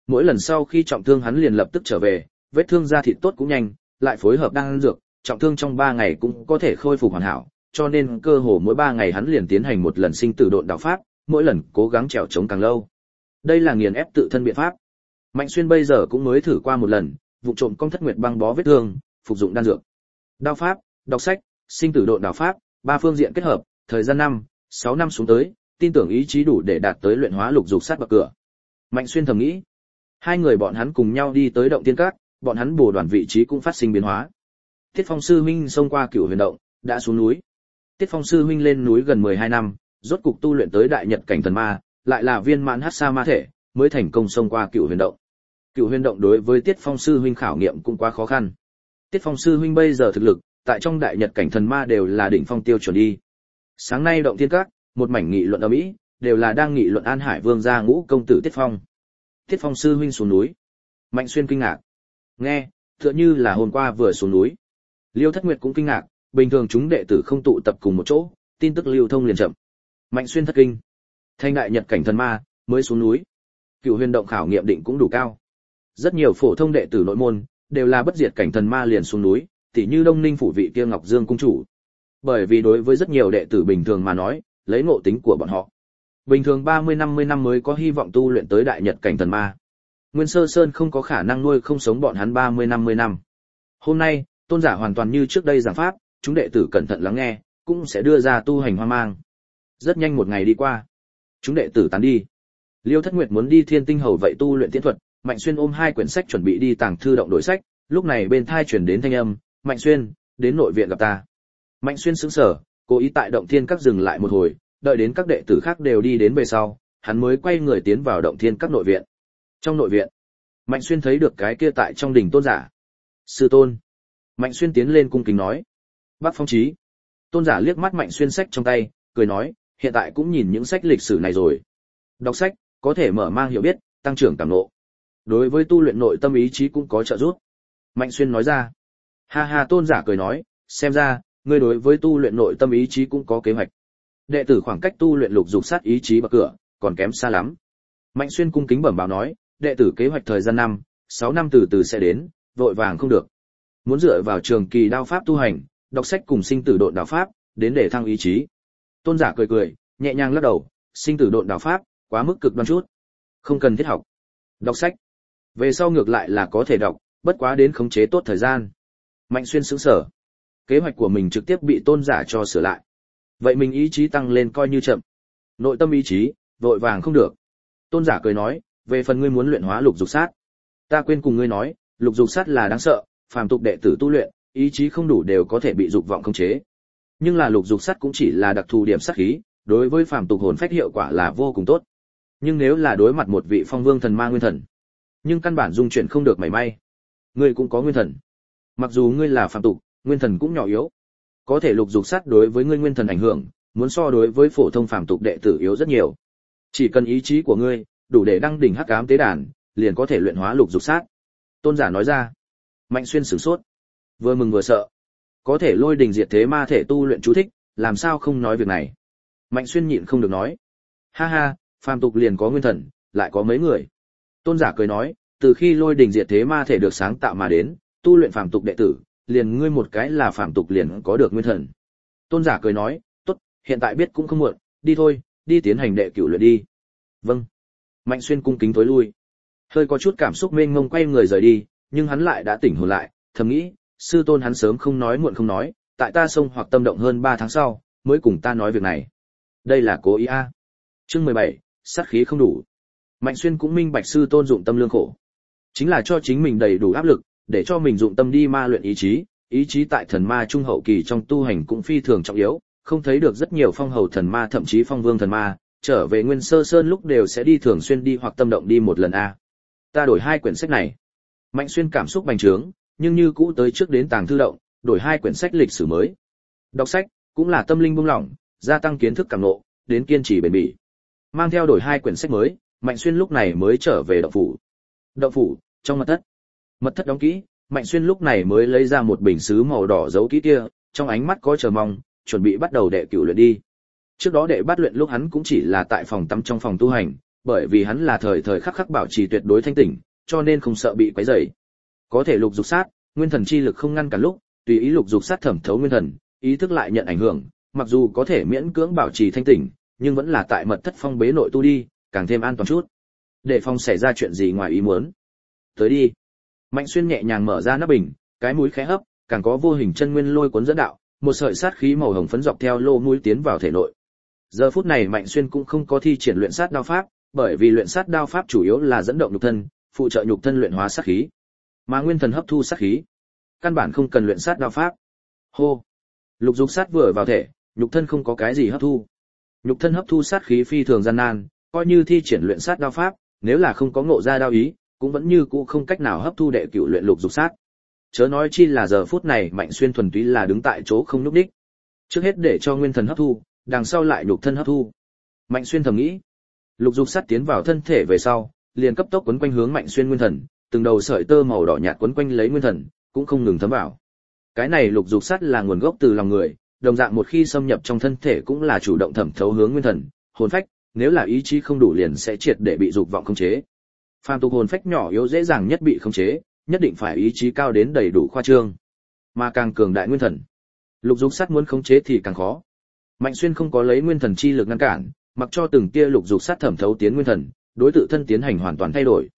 Mỗi lần sau khi trọng thương hắn liền lập tức trở về, vết thương da thịt tốt cũng nhanh, lại phối hợp đan dược, trọng thương trong 3 ngày cũng có thể khôi phục hoàn hảo, cho nên cơ hồ mỗi 3 ngày hắn liền tiến hành một lần sinh tử độn đạo pháp, mỗi lần cố gắng trèo chống càng lâu. Đây là nghiền ép tự thân biện pháp. Mạnh Xuyên bây giờ cũng mới thử qua một lần, vụ trộm công thất nguyệt băng bó vết thương, phục dụng đan dược. Đao pháp, đọc sách, sinh tử độn đạo pháp, 3 phương diện kết hợp, thời gian 6 năm xuống tới, tin tưởng ý chí đủ để đạt tới luyện hóa lục dục sát bậc cửa. Mạnh Xuyên thầm nghĩ. Hai người bọn hắn cùng nhau đi tới động tiên các, bọn hắn bổ đoàn vị trí cũng phát sinh biến hóa. Tiết Phong sư huynh xông qua Cửu Huyền động, đã xuống núi. Tiết Phong sư huynh lên núi gần 12 năm, rốt cục tu luyện tới đại nhật cảnh thần ma, lại là viên mãn hắc sa ma thể, mới thành công xông qua Cửu Huyền động. Cửu Huyền động đối với Tiết Phong sư huynh khảo nghiệm cũng quá khó khăn. Tiết Phong sư huynh bây giờ thực lực, tại trong đại nhật cảnh thần ma đều là đỉnh phong tiêu chuẩn đi. Sáng nay động thiên các, một mảnh nghị luận ầm ĩ, đều là đang nghị luận An Hải Vương gia Ngũ công tử Tiết Phong. Tiết Phong sư huynh xuống núi. Mạnh Xuyên kinh ngạc. Nghe, tựa như là hôm qua vừa xuống núi. Liêu Thất Nguyệt cũng kinh ngạc, bình thường chúng đệ tử không tụ tập cùng một chỗ, tin tức lưu thông liền chậm. Mạnh Xuyên thất kinh. Thanh đại nhật cảnh thần ma mới xuống núi. Cửu Huyền động khảo nghiệm định cũng đủ cao. Rất nhiều phổ thông đệ tử nội môn đều là bất diệt cảnh thần ma liền xuống núi, tỉ như Đông Ninh phủ vị kia Ngọc Dương cung chủ. Bởi vì đối với rất nhiều đệ tử bình thường mà nói, lấy ngộ tính của bọn họ, bình thường 30-50 năm mới có hy vọng tu luyện tới đại nhật cảnh thần ma. Nguyên Sơ Sơn không có khả năng nuôi không sống bọn hắn 30-50 năm. Hôm nay, tôn giả hoàn toàn như trước đây giảng pháp, chúng đệ tử cẩn thận lắng nghe, cũng sẽ đưa ra tu hành hoang mang. Rất nhanh một ngày đi qua, chúng đệ tử tán đi. Liêu Thất Nguyệt muốn đi Thiên Tinh Hầu vậy tu luyện tiễn thuật, Mạnh Xuyên ôm 2 quyển sách chuẩn bị đi tàng thư động đổi sách, lúc này bên tai truyền đến thanh âm, "Mạnh Xuyên, đến nội viện gặp ta." Mạnh Xuyên sững sờ, cố ý tại động thiên các dừng lại một hồi, đợi đến các đệ tử khác đều đi đến về sau, hắn mới quay người tiến vào động thiên các nội viện. Trong nội viện, Mạnh Xuyên thấy được cái kia tại trong đỉnh tôn giả. "Sư tôn." Mạnh Xuyên tiến lên cung kính nói. "Bác Phong Chí." Tôn giả liếc mắt Mạnh Xuyên sách trong tay, cười nói, "Hiện tại cũng nhìn những sách lịch sử này rồi. Đọc sách có thể mở mang hiểu biết, tăng trưởng cảm ngộ. Đối với tu luyện nội tâm ý chí cũng có trợ giúp." Mạnh Xuyên nói ra. Ha ha, tôn giả cười nói, "Xem ra ngươi đối với tu luyện nội tâm ý chí cũng có kế hoạch. Đệ tử khoảng cách tu luyện lục dục sát ý chí bậc cửa còn kém xa lắm." Mạnh Xuyên cung kính bẩm báo nói, "Đệ tử kế hoạch thời gian 6 năm từ từ sẽ đến, vội vàng không được. Muốn dựa vào trường kỳ đao pháp tu hành, đọc sách cùng sinh tử độn đao pháp, đến để thăng ý chí." Tôn giả cười cười, nhẹ nhàng lắc đầu, "Sinh tử độn đao pháp, quá mức cực đoan chút. Không cần thiết học. Đọc sách. Về sau ngược lại là có thể đọc, bất quá đến khống chế tốt thời gian." Mạnh Xuyên sững sờ. Kế hoạch của mình trực tiếp bị tôn giả cho sửa lại. Vậy mình ý chí tăng lên coi như chậm. Nội tâm ý chí, vội vàng không được. Tôn giả cười nói, "Về phần ngươi muốn luyện hóa lục dục sát, ta quên cùng ngươi nói, lục dục sát là đáng sợ, phàm tục đệ tử tu luyện, ý chí không đủ đều có thể bị dục vọng khống chế. Nhưng là lục dục sát cũng chỉ là đặc thù điểm sát khí, đối với phàm tục hồn phách hiệu quả là vô cùng tốt. Nhưng nếu là đối mặt một vị phong vương thần ma nguyên thần, nhưng căn bản dung chuyển không được mảy may. Ngươi cũng có nguyên thần. Mặc dù ngươi là phàm tục, nguyên thần cũng nhỏ yếu. Có thể lục dục sát đối với ngươi nguyên thần ảnh hưởng, muốn so đối với phổ thông phàm tục đệ tử yếu rất nhiều. Chỉ cần ý chí của ngươi đủ để đăng đỉnh hắc ám tế đàn, liền có thể luyện hóa lục dục sát." Tôn giả nói ra. Mạnh Xuyên sửng sốt, vừa mừng vừa sợ. Có thể lôi đình diệt thế ma thể tu luyện chú thích, làm sao không nói việc này. Mạnh Xuyên nhịn không được nói, "Ha ha, phàm tục liền có nguyên thần, lại có mấy người." Tôn giả cười nói, "Từ khi lôi đình diệt thế ma thể được sáng tạo mà đến, tu luyện phàm tục đệ tử, liền ngươi một cái là phàm tục liền có được nguyên thần." Tôn giả cười nói, "Tốt, hiện tại biết cũng không muộn, đi thôi, đi tiến hành đệ cửu luyện đi." "Vâng." Mạnh Xuyên cung kính tối lui. Hơi có chút cảm xúc mênh mông quay người rời đi, nhưng hắn lại đã tỉnh hồn lại, thầm nghĩ, sư tôn hắn sớm không nói muộn không nói, tại ta xông hoặc tâm động hơn 3 tháng sau, mới cùng ta nói việc này. Đây là cố ý a. Chương 17, sát khí không đủ. Mạnh Xuyên cũng minh bạch sư tôn dụng tâm lương khổ, chính là cho chính mình đầy đủ áp lực, để cho mình dụng tâm đi ma luyện ý chí tại thần ma trung hậu kỳ trong tu hành cũng phi thường trọng yếu, không thấy được rất nhiều phong hầu thần ma thậm chí phong vương thần ma, trở về Nguyên Sơ Sơn lúc đều sẽ đi thường xuyên đi hoặc tâm động đi một lần a. Ta đổi 2 quyển sách này. Mạnh Xuyên cảm xúc bành trướng, nhưng như cũ tới trước đến tàng thư động, đổi 2 quyển sách lịch sử mới. Đọc sách cũng là tâm linh buông lỏng, gia tăng kiến thức cảm ngộ, đến kiên trì bền bỉ. Mang theo đổi 2 quyển sách mới, Mạnh Xuyên lúc này mới trở về động phủ. Động phủ, trong mật thất. Mật thất đóng kỹ, Mạnh Xuyên lúc này mới lấy ra một bình sứ màu đỏ giấu kỹ kia, trong ánh mắt có chờ mong, chuẩn bị bắt đầu đệ cửu luyện đi. Trước đó đệ bát luyện lúc hắn cũng chỉ là tại phòng tắm trong phòng tu hành, bởi vì hắn là thời thời khắc khắc bảo trì tuyệt đối thanh tỉnh, cho nên không sợ bị quấy rầy. Có thể lục dục sát, nguyên thần chi lực không ngăn cản lúc, tùy ý lục dục sát thẩm thấu nguyên thần, ý thức lại nhận ảnh hưởng, mặc dù có thể miễn cưỡng bảo trì thanh tỉnh, nhưng vẫn là tại mật thất phong bế nội tu đi, càng thêm an toàn chút. Để phòng xảy ra chuyện gì ngoài ý muốn. Tới đi. Mạnh Xuyên nhẹ nhàng mở ra nắp bình, cái mũi khẽ hấp, càng có vô hình chân nguyên lôi cuốn dẫn đạo, một sợi sát khí màu hồng phấn dọc theo lô mũi tiến vào thể nội. Giờ phút này Mạnh Xuyên cũng không có thi triển luyện sát đao pháp, bởi vì luyện sát đao pháp chủ yếu là dẫn động nhục thân, phụ trợ nhục thân luyện hóa sát khí, mà nguyên thần hấp thu sát khí, căn bản không cần luyện sát đao pháp. Hô. Lục dục sát vừa vào thể, nhục thân không có cái gì hấp thu. Nhục thân hấp thu sát khí phi thường gian nan, coi như thi triển luyện sát đao pháp, nếu là không có ngộ ra đao ý, cũng vẫn như cũ không cách nào hấp thu đệ cửu luyện lục dục sát. Chớ nói chi là giờ phút này Mạnh Xuyên thuần túy là đứng tại chỗ không nhúc nhích. Trước hết để cho nguyên thần hấp thu, đằng sau lại nhục thân hấp thu. Mạnh Xuyên thầm nghĩ. Lục dục sát tiến vào thân thể về sau, liền cấp tốc quấn quanh hướng Mạnh Xuyên nguyên thần, từng đầu sợi tơ màu đỏ nhạt quấn quanh lấy nguyên thần, cũng không ngừng thấm vào. Cái này lục dục sát là nguồn gốc từ lòng người, đồng dạng một khi xâm nhập trong thân thể cũng là chủ động thẩm thấu hướng nguyên thần, hồn phách, nếu là ý chí không đủ liền sẽ triệt để bị dục vọng khống chế. Phàm tục hồn phách nhỏ yếu dễ dàng nhất bị khống chế, nhất định phải ý chí cao đến đầy đủ khoa trương, mà càng cường đại nguyên thần. Lục dục sát muốn khống chế thì càng khó. Mạnh Xuyên không có lấy nguyên thần chi lực ngăn cản, mặc cho từng tia lục dục sát thẩm thấu tiến nguyên thần, đối tự thân tiến hành hoàn toàn thay đổi.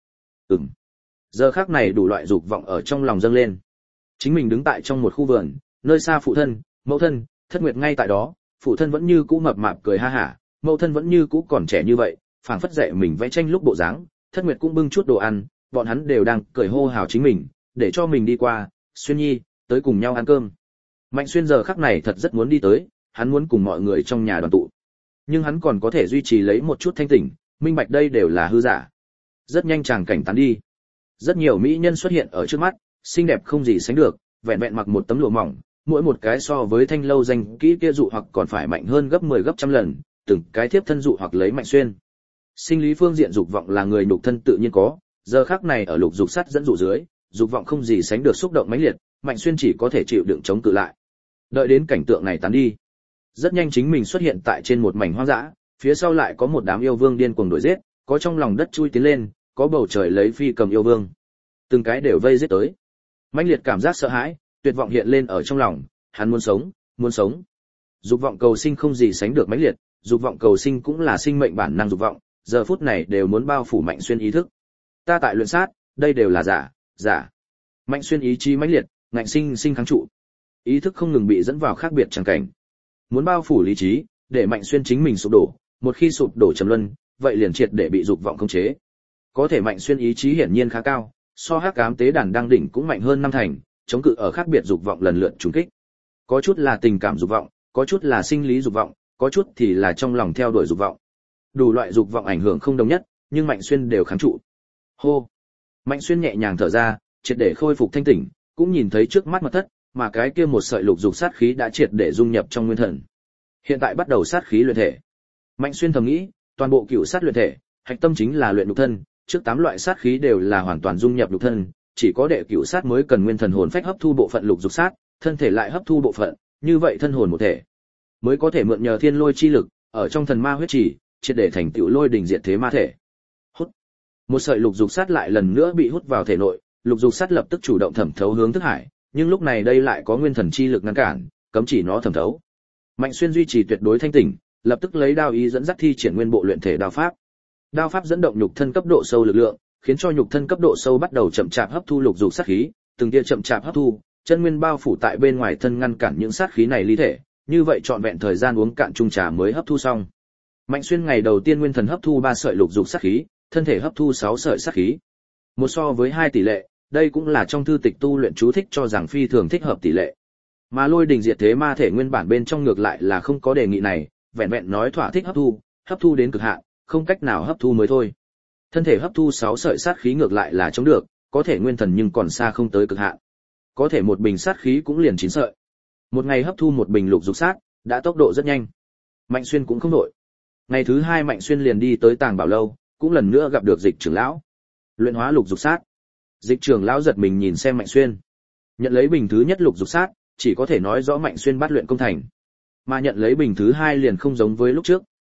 Giờ khắc này đủ loại dục vọng ở trong lòng dâng lên. Chính mình đứng tại trong một khu vườn, nơi xa phụ thân, mẫu thân, Thất Nguyệt ngay tại đó, phụ thân vẫn như cũ mập mạp cười ha hả, mẫu thân vẫn như cũ còn trẻ như vậy, phảng phất dạy mình vẽ tranh lúc bộ dáng, Thất Nguyệt cũng bưng chút đồ ăn, bọn hắn đều đang cười hô hào chính mình, để cho mình đi qua, Xuyên Nhi, tới cùng nhau ăn cơm. Mạnh Xuyên giờ khắc này thật rất muốn đi tới, hắn muốn cùng mọi người trong nhà đoàn tụ. Nhưng hắn còn có thể duy trì lấy một chút thanh tỉnh, minh bạch đây đều là hư giả. Rất nhanh chàng cảnh tán đi. Rất nhiều mỹ nhân xuất hiện ở trước mắt, xinh đẹp không gì sánh được, vẹn vẹn mặc một tấm lụa mỏng, mỗi một cái so với thanh lâu danh kỹ kia dụ hoặc còn phải mạnh hơn gấp 10 gấp trăm lần, từng cái thiếp thân dụ hoặc lấy Mạnh Xuyên. Sinh lý phương diện dục vọng là người nhục thân tự nhiên có, giờ khắc này ở lục dục sắt dẫn dụ dưới, dục vọng không gì sánh được xúc động mãnh liệt, Mạnh Xuyên chỉ có thể chịu đựng chống cự lại. Đợi đến cảnh tượng này tán đi, rất nhanh chính mình xuất hiện tại trên một mảnh hoang dã, phía sau lại có một đám yêu vương điên cuồng đuổi giết, có trong lòng đất chui tiến lên, có bầu trời lấy phi cầm yêu vương, từng cái đều vây giết tới. Mãnh liệt cảm giác sợ hãi, tuyệt vọng hiện lên ở trong lòng, hắn muốn sống, muốn sống. Dục vọng cầu sinh không gì sánh được mãnh liệt, dục vọng cầu sinh cũng là sinh mệnh bản năng dục vọng, giờ phút này đều muốn bao phủ Mạnh Xuyên ý thức. Ta tại luyện sát, đây đều là giả, giả. Mạnh Xuyên ý chí mãnh liệt, ngạnh sinh sinh kháng trụ. Ý thức không ngừng bị dẫn vào khác biệt chẳng cảnh. Muốn bao phủ lý trí, để Mạnh Xuyên chính mình sụp đổ, một khi sụp đổ trầm luân, vậy liền triệt để bị dục vọng khống chế. Có thể Mạnh Xuyên ý chí hiển nhiên khá cao, so hắc ám tế đàn đang đỉnh cũng mạnh hơn năm thành, chống cự ở khác biệt dục vọng lần lượt trùng kích. Có chút là tình cảm dục vọng, có chút là sinh lý dục vọng, có chút thì là trong lòng theo đuổi dục vọng. Đủ loại dục vọng ảnh hưởng không đồng nhất, nhưng Mạnh Xuyên đều kháng trụ. Hô. Mạnh Xuyên nhẹ nhàng thở ra, triệt để khôi phục thanh tỉnh, cũng nhìn thấy trước mắt mật thất, mà cái kia một sợi lục dục sát khí đã triệt để dung nhập trong nguyên thần. Hiện tại bắt đầu sát khí luyện thể. Mạnh Xuyên thầm nghĩ, toàn bộ cựu sát luyện thể, hạch tâm chính là luyện nhục thân, trước 8 loại sát khí đều là hoàn toàn dung nhập nhục thân, chỉ có đệ cựu sát mới cần nguyên thần hồn phách hấp thu bộ phận lục dục sát, thân thể lại hấp thu bộ phận, như vậy thân hồn một thể mới có thể mượn nhờ thiên lôi chi lực, ở trong thần ma huyết trì, triệt để thành tựu lôi đỉnh diệt thế ma thể. Hút. Một sợi lục dục sát lại lần nữa bị hút vào thể nội, lục dục sát lập tức chủ động thẩm thấu hướng thức hải, nhưng lúc này đây lại có nguyên thần chi lực ngăn cản, cấm chỉ nó thẩm thấu. Mạnh Xuyên duy trì tuyệt đối thanh tỉnh, lập tức lấy đao ý dẫn dắt thi triển nguyên bộ luyện thể đao pháp. Đao pháp dẫn động nhục thân cấp độ sâu lực lượng, khiến cho nhục thân cấp độ sâu bắt đầu chậm chạp hấp thu lục dục sát khí, từng tia chậm chạp hấp thu, chân nguyên bao phủ tại bên ngoài thân ngăn cản những sát khí này ly thể, như vậy trọn vẹn thời gian uống cạn chung trà mới hấp thu xong. Mạnh Xuyên ngày đầu tiên nguyên thần hấp thu 3 sợi lục dục sát khí, thân thể hấp thu 6 sợi sát khí. Một so với 2 tỷ lệ, đây cũng là trong thư tịch tu luyện chú thích cho rằng phi thường thích hợp tỷ lệ. Mà lôi đình diệt thế ma thể nguyên bản bên trong ngược lại là không có đề nghị này, vẹn vẹn nói thỏa thích hấp thu đến cực hạn, không cách nào hấp thu mới thôi. Thân thể hấp thu 6 sợi sát khí ngược lại là chống được, có thể nguyên thần nhưng còn xa không tới cực hạn. Có thể một bình sát khí cũng liền 9 sợi. Một ngày hấp thu một bình lục dục sát, đã tốc độ rất nhanh. Mạnh Xuyên cũng không đội. Ngày thứ 2 Mạnh Xuyên liền đi tới Tàng Bảo lâu, cũng lần nữa gặp được Dịch trưởng lão. Luyện hóa lục dục sát. Dịch trưởng lão giật mình nhìn xem Mạnh Xuyên. Nhận lấy bình thứ nhất lục dục sát, chỉ có thể nói rõ Mạnh Xuyên bắt luyện công thành. Mà nhận lấy bình thứ 2 liền không giống với lúc trước.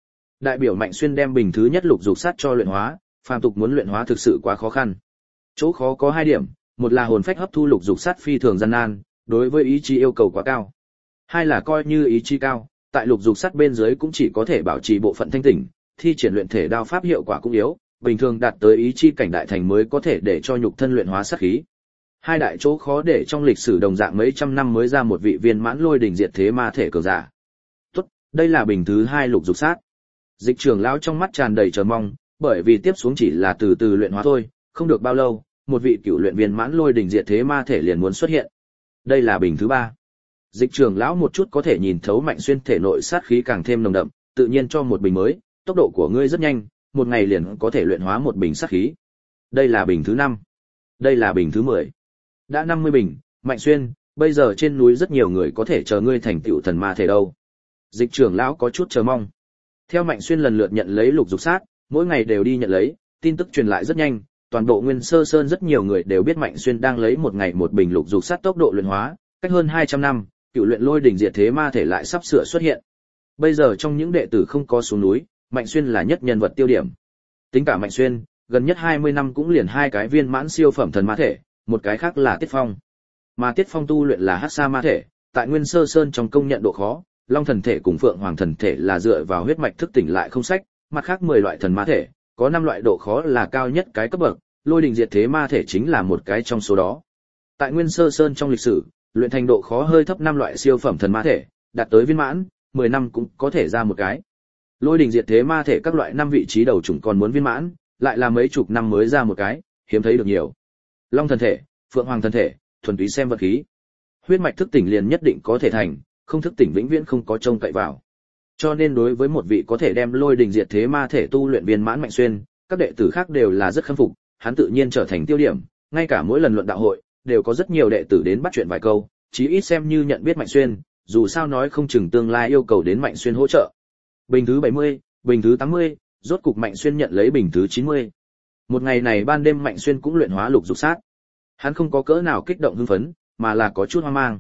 Đại biểu Mạnh Xuyên đem bình thứ nhất lục dục sát cho luyện hóa, phàm tục muốn luyện hóa thực sự quá khó khăn. Chỗ khó có hai điểm, một là hồn phách hấp thu lục dục sát phi thường gian nan, đối với ý chí yêu cầu quá cao. Hai là coi như ý chí cao, tại lục dục sát bên dưới cũng chỉ có thể bảo trì bộ phận thanh tỉnh, thi triển luyện thể đao pháp hiệu quả cũng yếu, bình thường đạt tới ý chí cảnh đại thành mới có thể để cho nhục thân luyện hóa sát khí. Hai đại chỗ khó để trong lịch sử đồng dạng mấy trăm năm mới ra một vị viên mãn lôi đỉnh diệt thế ma thể cường giả. Tốt, đây là bình thứ hai lục dục sát. Dịch trưởng lão trong mắt tràn đầy chờ mong, bởi vì tiếp xuống chỉ là từ từ luyện hóa thôi, không được bao lâu, một vị cửu luyện viên mãn lôi đỉnh diệt thế ma thể liền muốn xuất hiện. Đây là bình thứ ba. Dịch trưởng lão một chút có thể nhìn thấu Mạnh Xuyên thể nội sát khí càng thêm nồng đậm, tự nhiên cho một bình mới, tốc độ của ngươi rất nhanh, một ngày liền có thể luyện hóa một bình sát khí. Đây là bình thứ 5. Đây là bình thứ 10. Đã 50 bình, Mạnh Xuyên, bây giờ trên núi rất nhiều người có thể chờ ngươi thành tựu thần ma thể đâu. Dịch trưởng lão có chút chờ mong. Theo Mạnh Xuyên lần lượt nhận lấy lục dục sát, mỗi ngày đều đi nhận lấy, tin tức truyền lại rất nhanh, toàn bộ Nguyên Sơ Sơn rất nhiều người đều biết Mạnh Xuyên đang lấy một ngày một bình lục dục sát tốc độ luyện hóa, cách hơn 200 năm, cựu luyện lôi đỉnh diệt thế ma thể lại sắp sửa xuất hiện. Bây giờ trong những đệ tử không có xuống núi, Mạnh Xuyên là nhất nhân vật tiêu điểm. Tính cả Mạnh Xuyên, gần nhất 20 năm cũng liền hai cái viên mãn siêu phẩm thần ma thể, một cái khác là Tiết Phong. Mà Tiết Phong tu luyện là Hắc Sa ma thể, tại Nguyên Sơ Sơn trong công nhận độ khó, Long thần thể cùng Phượng Hoàng thần thể là dựa vào huyết mạch thức tỉnh lại không sách, mặt khác 10 loại thần ma thể, có 5 loại độ khó là cao nhất cái cấp bậc, lôi đình diệt thế ma thể chính là một cái trong số đó. Tại Nguyên Sơ Sơn trong lịch sử, luyện thành độ khó hơi thấp 5 loại siêu phẩm thần ma thể, đạt tới viên mãn, 10 năm cũng có thể ra một cái. Lôi đình diệt thế ma thể các loại 5 vị trí đầu chủng còn muốn viên mãn, lại là mấy chục năm mới ra một cái, hiếm thấy được nhiều. Long thần thể, Phượng Hoàng thần thể, thuần túy xem vật khí. Huyết mạch thức tỉnh liền nhất định có thể thành, không thức tỉnh vĩnh viễn không có trông cậy vào. Cho nên đối với một vị có thể đem lôi đình diệt thế ma thể tu luyện viên mãn Mạnh Xuyên, các đệ tử khác đều là rất khâm phục, hắn tự nhiên trở thành tiêu điểm, ngay cả mỗi lần luận đạo hội, đều có rất nhiều đệ tử đến bắt chuyện vài câu, chí ít xem như nhận biết Mạnh Xuyên, dù sao nói không chừng tương lai yêu cầu đến Mạnh Xuyên hỗ trợ. Bình thứ 70, bình thứ 80, rốt cục Mạnh Xuyên nhận lấy bình thứ 90. Một ngày này ban đêm Mạnh Xuyên cũng luyện hóa lục dục sát. Hắn không có cỡ nào kích động hưng phấn, mà là có chút hoang mang.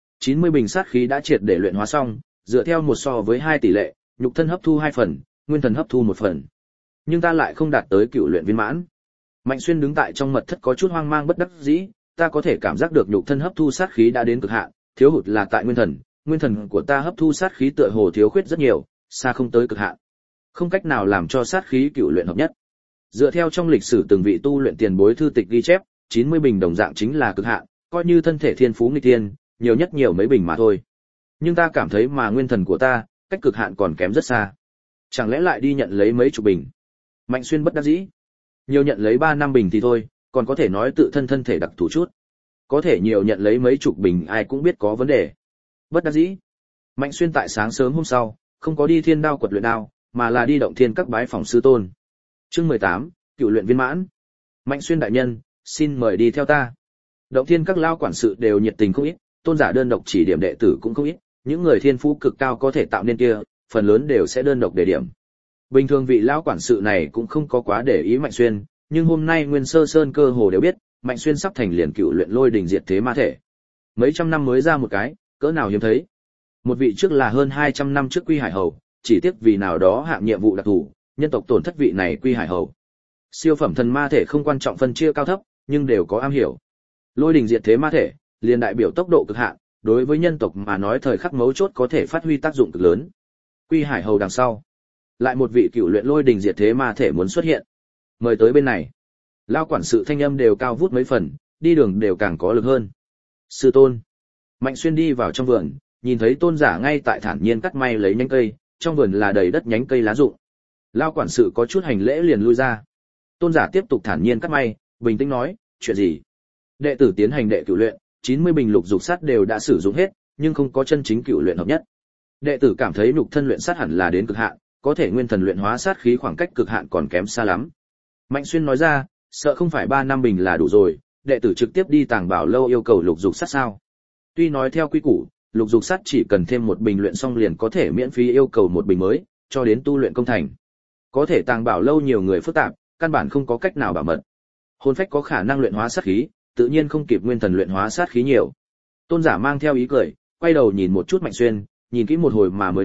90 bình sát khí đã triệt để luyện hóa xong, dựa theo 1 so với 2 tỷ lệ, nhục thân hấp thu 2 phần, nguyên thần hấp thu 1 phần. Nhưng ta lại không đạt tới cựu luyện viên mãn. Mạnh Xuyên đứng tại trong mật thất có chút hoang mang bất đắc dĩ, ta có thể cảm giác được nhục thân hấp thu sát khí đã đến cực hạn, thiếu hụt là tại nguyên thần của ta hấp thu sát khí tựa hồ thiếu khuyết rất nhiều, xa không tới cực hạn. Không cách nào làm cho sát khí cựu luyện hợp nhất. Dựa theo trong lịch sử từng vị tu luyện tiền bối thư tịch ghi chép, 90 bình đồng dạng chính là cực hạn, coi như thân thể thiên phú nghịch thiên, nhiều nhất nhiều mấy bình mà thôi. Nhưng ta cảm thấy mà nguyên thần của ta, cách cực hạn còn kém rất xa. Chẳng lẽ lại đi nhận lấy mấy chục bình? Mạnh Xuyên bất đắc dĩ. Nhiều nhận lấy 3 năm bình thì thôi, còn có thể nói tự thân thể đặc thù chút. Có thể nhiều nhận lấy mấy chục bình ai cũng biết có vấn đề. Bất đắc dĩ. Mạnh Xuyên tại sáng sớm hôm sau, không có đi Thiên Đao quật luyện đao, mà là đi động thiên các bái phòng sư tôn. Chương 18, cựu luyện viên mãn. Mạnh Xuyên đại nhân, xin mời đi theo ta. Động thiên các lao quản sự đều nhiệt tình không ít, tôn giả đơn độc chỉ điểm đệ tử cũng không ít, những người thiên phú cực cao có thể tạo nên kia, phần lớn đều sẽ đơn độc đề điểm. Bình thường vị lão quản sự này cũng không có quá để ý Mạnh Xuyên, nhưng hôm nay Nguyên Sơ Sơn cơ hồ đều biết, Mạnh Xuyên sắp thành liền cựu luyện lôi đình diệt thế ma thể. Mấy trăm năm mới ra một cái, cỡ nào hiếm thấy. Một vị trước là hơn 200 năm trước Quy Hải Hầu, chỉ tiếc vì nào đó hạng nhiệm vụ đặc thù, nhân tộc tổn thất vị này Quy Hải Hầu. Siêu phẩm thần ma thể không quan trọng phân chia cao thấp, nhưng đều có am hiểu. Lôi đình diệt thế ma thể, liền đại biểu tốc độ cực hạn, đối với nhân tộc mà nói thời khắc mấu chốt có thể phát huy tác dụng cực lớn. Quy Hải Hầu đằng sau, lại một vị cựu luyện lôi đình diệt thế ma thể muốn xuất hiện. Mời tới bên này. Lao quản sự thanh âm đều cao vút mấy phần, đi đường đều càng có lực hơn. Sư tôn. Mạnh Xuyên đi vào trong vườn, nhìn thấy tôn giả ngay tại thản nhiên cắt may lấy nhánh cây, trong vườn là đầy đất nhánh cây lá rụng. Lao quản sự có chút hành lễ liền lui ra. Tôn giả tiếp tục thản nhiên cắt may, bình tĩnh nói, chuyện gì? Đệ tử tiến hành đệ cửu luyện, 90 bình lục dục sát đều đã sử dụng hết, nhưng không có chân chính cửu luyện hợp nhất. Đệ tử cảm thấy nhục thân luyện sát hẳn là đến cực hạn, có thể nguyên thần luyện hóa sát khí khoảng cách cực hạn còn kém xa lắm. Mạnh Xuyên nói ra, sợ không phải 3 năm bình là đủ rồi, đệ tử trực tiếp đi Tàng Bảo lâu yêu cầu lục dục sát sao? Tuy nói theo quy củ, lục dục sát chỉ cần thêm một bình luyện xong liền có thể miễn phí yêu cầu một bình mới, cho đến tu luyện công thành. Có thể Tàng Bảo lâu nhiều người phức tạp, căn bản không có cách nào bảo mật. Hồn phách có khả năng luyện hóa sát khí, tự nhiên không kịp nguyên thần luyện hóa sát khí nhiều. Tôn giả mang theo ý cười, quay đầu nhìn một chút Mạnh Xuyên, nhìn kỹ một hồi mà mới nói,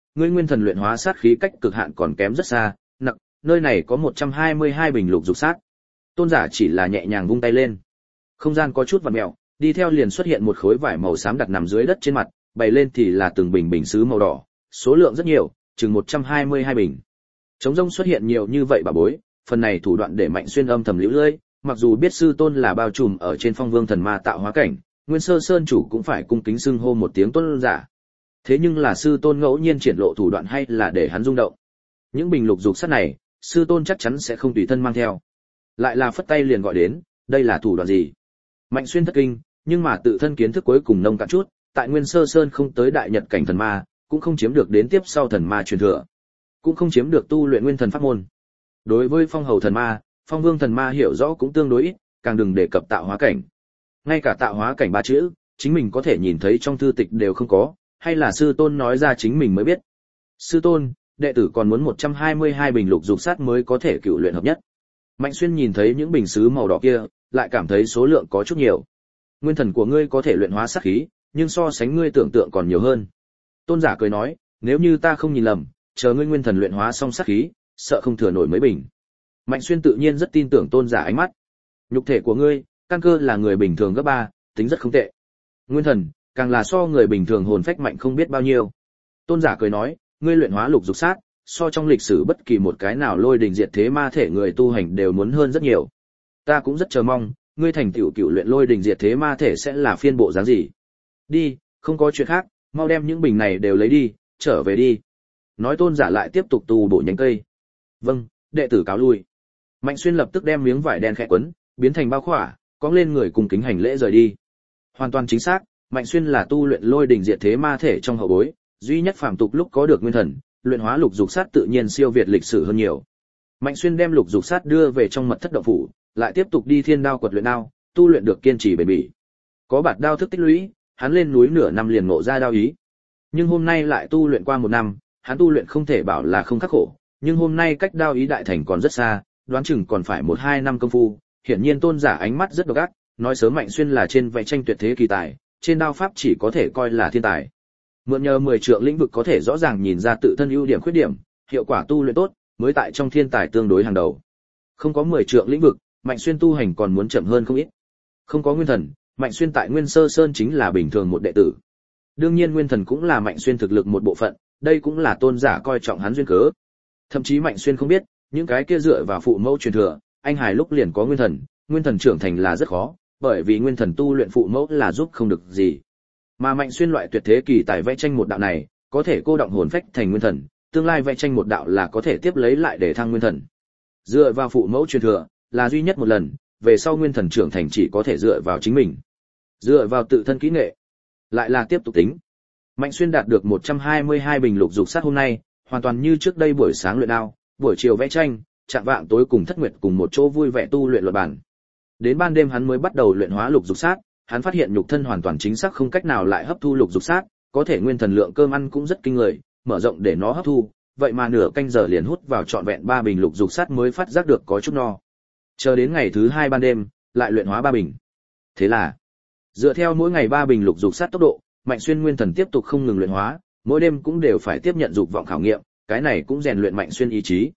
ngươi nguyên thần luyện hóa sát khí cách cực hạn còn kém rất xa, nặng, nơi này có 122 bình lục dục sát. Tôn giả chỉ là nhẹ nhàng vung tay lên. Không gian có chút vặn mèo, đi theo liền xuất hiện một khối vải màu xám đặt nằm dưới đất trên mặt, bày lên thì là từng bình bình sứ màu đỏ, số lượng rất nhiều, chừng 122 bình. Trống rông xuất hiện nhiều như vậy bà bối, phần này thủ đoạn để Mạnh Xuyên âm thầm liễu lưỡi, mặc dù biết sư tôn là bao trùm ở trên phong vương thần ma tạo hóa cảnh, Nguyên Sơ Sơn chủ cũng phải cung kính xưng hô một tiếng tôn giả. Thế nhưng là sư tôn ngẫu nhiên triển lộ thủ đoạn hay là để hắn rung động. Những bình lục dục sắt này, sư tôn chắc chắn sẽ không tùy thân mang theo. Lại là phất tay liền gọi đến, đây là thủ đoạn gì? Mạnh Xuyên thất kinh, nhưng mà tự thân kiến thức cuối cùng nông cạn chút, tại Nguyên Sơ Sơn không tới đại nhật cảnh thần ma, cũng không chiếm được đến tiếp sau thần ma truyền thừa, cũng không chiếm được tu luyện nguyên thần pháp môn. Đối với phong hầu thần ma, phong vương thần ma hiểu rõ cũng tương đối ít, càng đừng đề cập tạo hóa cảnh. Ngay cả tạo hóa cảnh ba chữ, chính mình có thể nhìn thấy trong thư tịch đều không có, hay là sư tôn nói ra chính mình mới biết. Sư tôn, đệ tử còn muốn 122 bình lục dục sát mới có thể cựu luyện hợp nhất. Mạnh Xuyên nhìn thấy những bình sứ màu đỏ kia, lại cảm thấy số lượng có chút nhiều. Nguyên thần của ngươi có thể luyện hóa sát khí, nhưng so sánh ngươi tưởng tượng còn nhiều hơn. Tôn giả cười nói, nếu như ta không nhìn lầm, chờ ngươi nguyên thần luyện hóa xong sát khí, sợ không thừa nổi mấy bình. Mạnh Xuyên tự nhiên rất tin tưởng tôn giả ánh mắt. Nhục thể của ngươi, căn cơ là người bình thường gấp 3, tính rất không tệ. Nguyên thần, càng là so người bình thường hồn phách mạnh không biết bao nhiêu. Tôn giả cười nói, ngươi luyện hóa lục dục sát, so trong lịch sử bất kỳ một cái nào lôi đình diệt thế ma thể người tu hành đều muốn hơn rất nhiều. Ta cũng rất chờ mong, ngươi thành tựu cựu luyện lôi đình diệt thế ma thể sẽ là phiên bộ dáng gì. Đi, không có chuyện khác, mau đem những bình này đều lấy đi, trở về đi. Nói tôn giả lại tiếp tục tu bổ nhánh cây. Vâng, đệ tử cáo lui. Mạnh Xuyên lập tức đem miếng vải đen khẽ quấn, biến thành bao khỏa, cõng lên người cùng kính hành lễ rời đi. Hoàn toàn chính xác, Mạnh Xuyên là tu luyện lôi đình diệt thế ma thể trong hậu bối, duy nhất phàm tục lúc có được nguyên thần, luyện hóa lục dục sát tự nhiên siêu việt lịch sử hơn nhiều. Mạnh Xuyên đem lục dục sát đưa về trong mật thất động phủ, lại tiếp tục đi thiên đao quật luyện đao, tu luyện được kiên trì bền bỉ. Có bạt đao thức tích lũy, hắn lên núi nửa năm liền ngộ ra đao ý. Nhưng hôm nay lại tu luyện qua 1 năm, hắn tu luyện không thể bảo là không khắc khổ, nhưng hôm nay cách đao ý đại thành còn rất xa, đoán chừng còn phải 1-2 năm công phu. Hiển nhiên tôn giả ánh mắt rất độc ác, nói sớm Mạnh Xuyên là trên vẽ tranh tuyệt thế kỳ tài, trên đao pháp chỉ có thể coi là thiên tài. Mượn nhờ 10 trượng lĩnh vực có thể rõ ràng nhìn ra tự thân ưu điểm khuyết điểm, hiệu quả tu luyện tốt, mới tại trong thiên tài tương đối hàng đầu. Không có 10 trượng lĩnh vực, Mạnh Xuyên tu hành còn muốn chậm hơn không ít. Không có nguyên thần, Mạnh Xuyên tại Nguyên Sơ Sơn chính là bình thường một đệ tử. Đương nhiên nguyên thần cũng là Mạnh Xuyên thực lực một bộ phận, đây cũng là tôn giả coi trọng hắn duyên cớ. Thậm chí Mạnh Xuyên không biết, những cái kia dựa vào phụ mẫu truyền thừa, anh hài lúc liền có nguyên thần trưởng thành là rất khó, bởi vì nguyên thần tu luyện phụ mẫu là giúp không được gì. Mà Mạnh Xuyên loại tuyệt thế kỳ tài vẽ tranh một đạo này, có thể cô động hồn phách thành nguyên thần, tương lai vẽ tranh một đạo là có thể tiếp lấy lại để thăng nguyên thần. Dựa vào phụ mẫu truyền thừa, là duy nhất một lần, về sau nguyên thần trưởng thành chỉ có thể dựa vào chính mình. Dựa vào tự thân kỹ nghệ, lại là tiếp tục tính. Mạnh Xuyên đạt được 122 bình lục dục sát hôm nay, hoàn toàn như trước đây buổi sáng luyện đao, buổi chiều vẽ tranh, chạng vạng tối cùng Thất Nguyệt cùng một chỗ vui vẻ tu luyện luật bản. Đến ban đêm hắn mới bắt đầu luyện hóa lục dục sát, hắn phát hiện nhục thân hoàn toàn chính xác không cách nào lại hấp thu lục dục sát, có thể nguyên thần lượng cơm ăn cũng rất kinh người, mở rộng để nó hấp thu, vậy mà nửa canh giờ liền hút vào trọn vẹn 3 bình lục dục sát mới phát giác được có chút no. Chờ đến ngày thứ 2 ban đêm, lại luyện hóa 3 bình. Thế là, dựa theo mỗi ngày 3 bình lục dục sát tốc độ, Mạnh Xuyên nguyên thần tiếp tục không ngừng luyện hóa, mỗi đêm cũng đều phải tiếp nhận dục vọng khảo nghiệm, cái này cũng rèn luyện Mạnh Xuyên ý chí.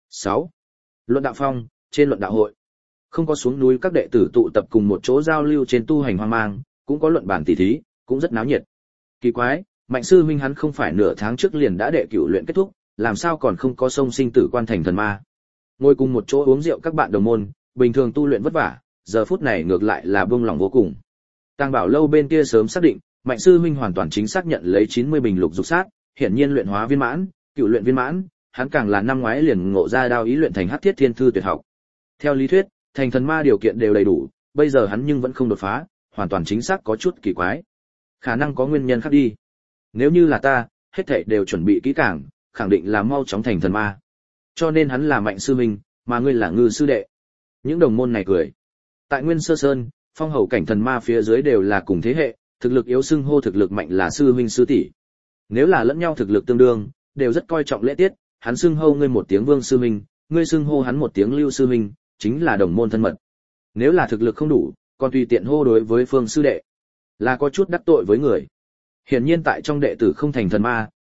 6. Luận đạo phong, trên luận đạo hội. Không có xuống núi các đệ tử tụ tập cùng một chỗ giao lưu trên tu hành hoang mang, cũng có luận bản tỉ thí, cũng rất náo nhiệt. Kỳ quái, Mạnh sư huynh hắn không phải nửa tháng trước liền đã đệ cửu luyện kết thúc, làm sao còn không có sông sinh tử quan thành thần ma. Ngồi cùng một chỗ uống rượu các bạn đồng môn, bình thường tu luyện vất vả, giờ phút này ngược lại là buông lòng vô cùng. Tàng Bảo lâu bên kia sớm xác định, Mạnh sư huynh hoàn toàn chính xác nhận lấy 90 bình lục dục sát, hiển nhiên luyện hóa viên mãn, cửu luyện viên mãn, hắn càng là năm ngoái liền ngộ ra đao ý luyện thành Hắc Thiết Thiên Thư tuyệt học. Theo lý thuyết, thành thần ma điều kiện đều đầy đủ, bây giờ hắn nhưng vẫn không đột phá, hoàn toàn chính xác có chút kỳ quái. Khả năng có nguyên nhân khác đi. Nếu như là ta, hết thảy đều chuẩn bị kỹ càng, khẳng định là mau chóng thành thần ma. Cho nên hắn là Mạnh sư huynh, mà ngươi là Ngư sư đệ. Những đồng môn này cười. Tại Nguyên Sơ Sơn, phong hầu cảnh thần ma phía dưới đều là cùng thế hệ, thực lực yếu xưng hô thực lực mạnh là sư huynh sư tỷ. Nếu là lẫn nhau thực lực tương đương, đều rất coi trọng lễ tiết, hắn xưng hô ngươi một tiếng Vương sư huynh, ngươi xưng hô hắn một tiếng Lưu sư huynh, chính là đồng môn thân mật. Nếu là thực lực không đủ, còn tùy tiện hô đối với Phương sư đệ, là có chút đắc tội với người. Hiển nhiên tại trong đệ tử không thành thần ma,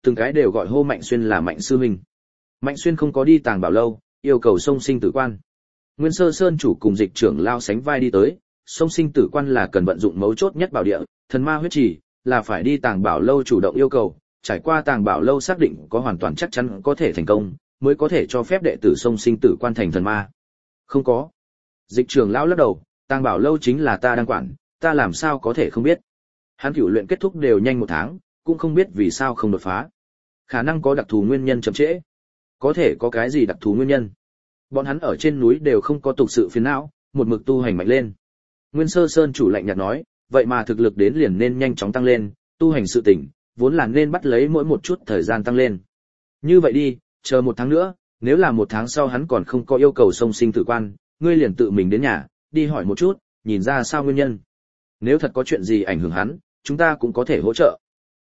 từng cái đều gọi hô Mạnh Xuyên là Mạnh sư huynh. Mạnh Xuyên không có đi Tàng Bảo lâu, yêu cầu Song Sinh Tử Quan. Nguyên Sơ Sơn chủ cùng Dịch trưởng lao sánh vai đi tới, Song Sinh Tử Quan là cần vận dụng mấu chốt nhất bảo địa, thần ma huyết trì, là phải đi Tàng Bảo lâu chủ động yêu cầu, trải qua Tàng Bảo lâu xác định có hoàn toàn chắc chắn có thể thành công, mới có thể cho phép đệ tử Song Sinh Tử Quan thành thần ma. Không có. Dịch trưởng lão lắc đầu, Tàng Bảo lâu chính là ta đang quản, ta làm sao có thể không biết. Hắn cửu luyện kết thúc đều nhanh 1 tháng, cũng không biết vì sao không đột phá. Khả năng có đặc thù nguyên nhân chậm trễ. Có thể có cái gì đặc thù nguyên nhân? Bọn hắn ở trên núi đều không có tục sự phiền não, một mực tu hành mạnh lên. Nguyên Sơ Sơn chủ lạnh nhạt nói, vậy mà thực lực đến liền nên nhanh chóng tăng lên, tu hành sự tỉnh, vốn là nên bắt lấy mỗi một chút thời gian tăng lên. Như vậy đi, chờ 1 tháng nữa, nếu là 1 tháng sau hắn còn không có yêu cầu Song Sinh Tử Quan, ngươi liền tự mình đến nhà, đi hỏi một chút, nhìn ra sao nguyên nhân. Nếu thật có chuyện gì ảnh hưởng hắn, chúng ta cũng có thể hỗ trợ.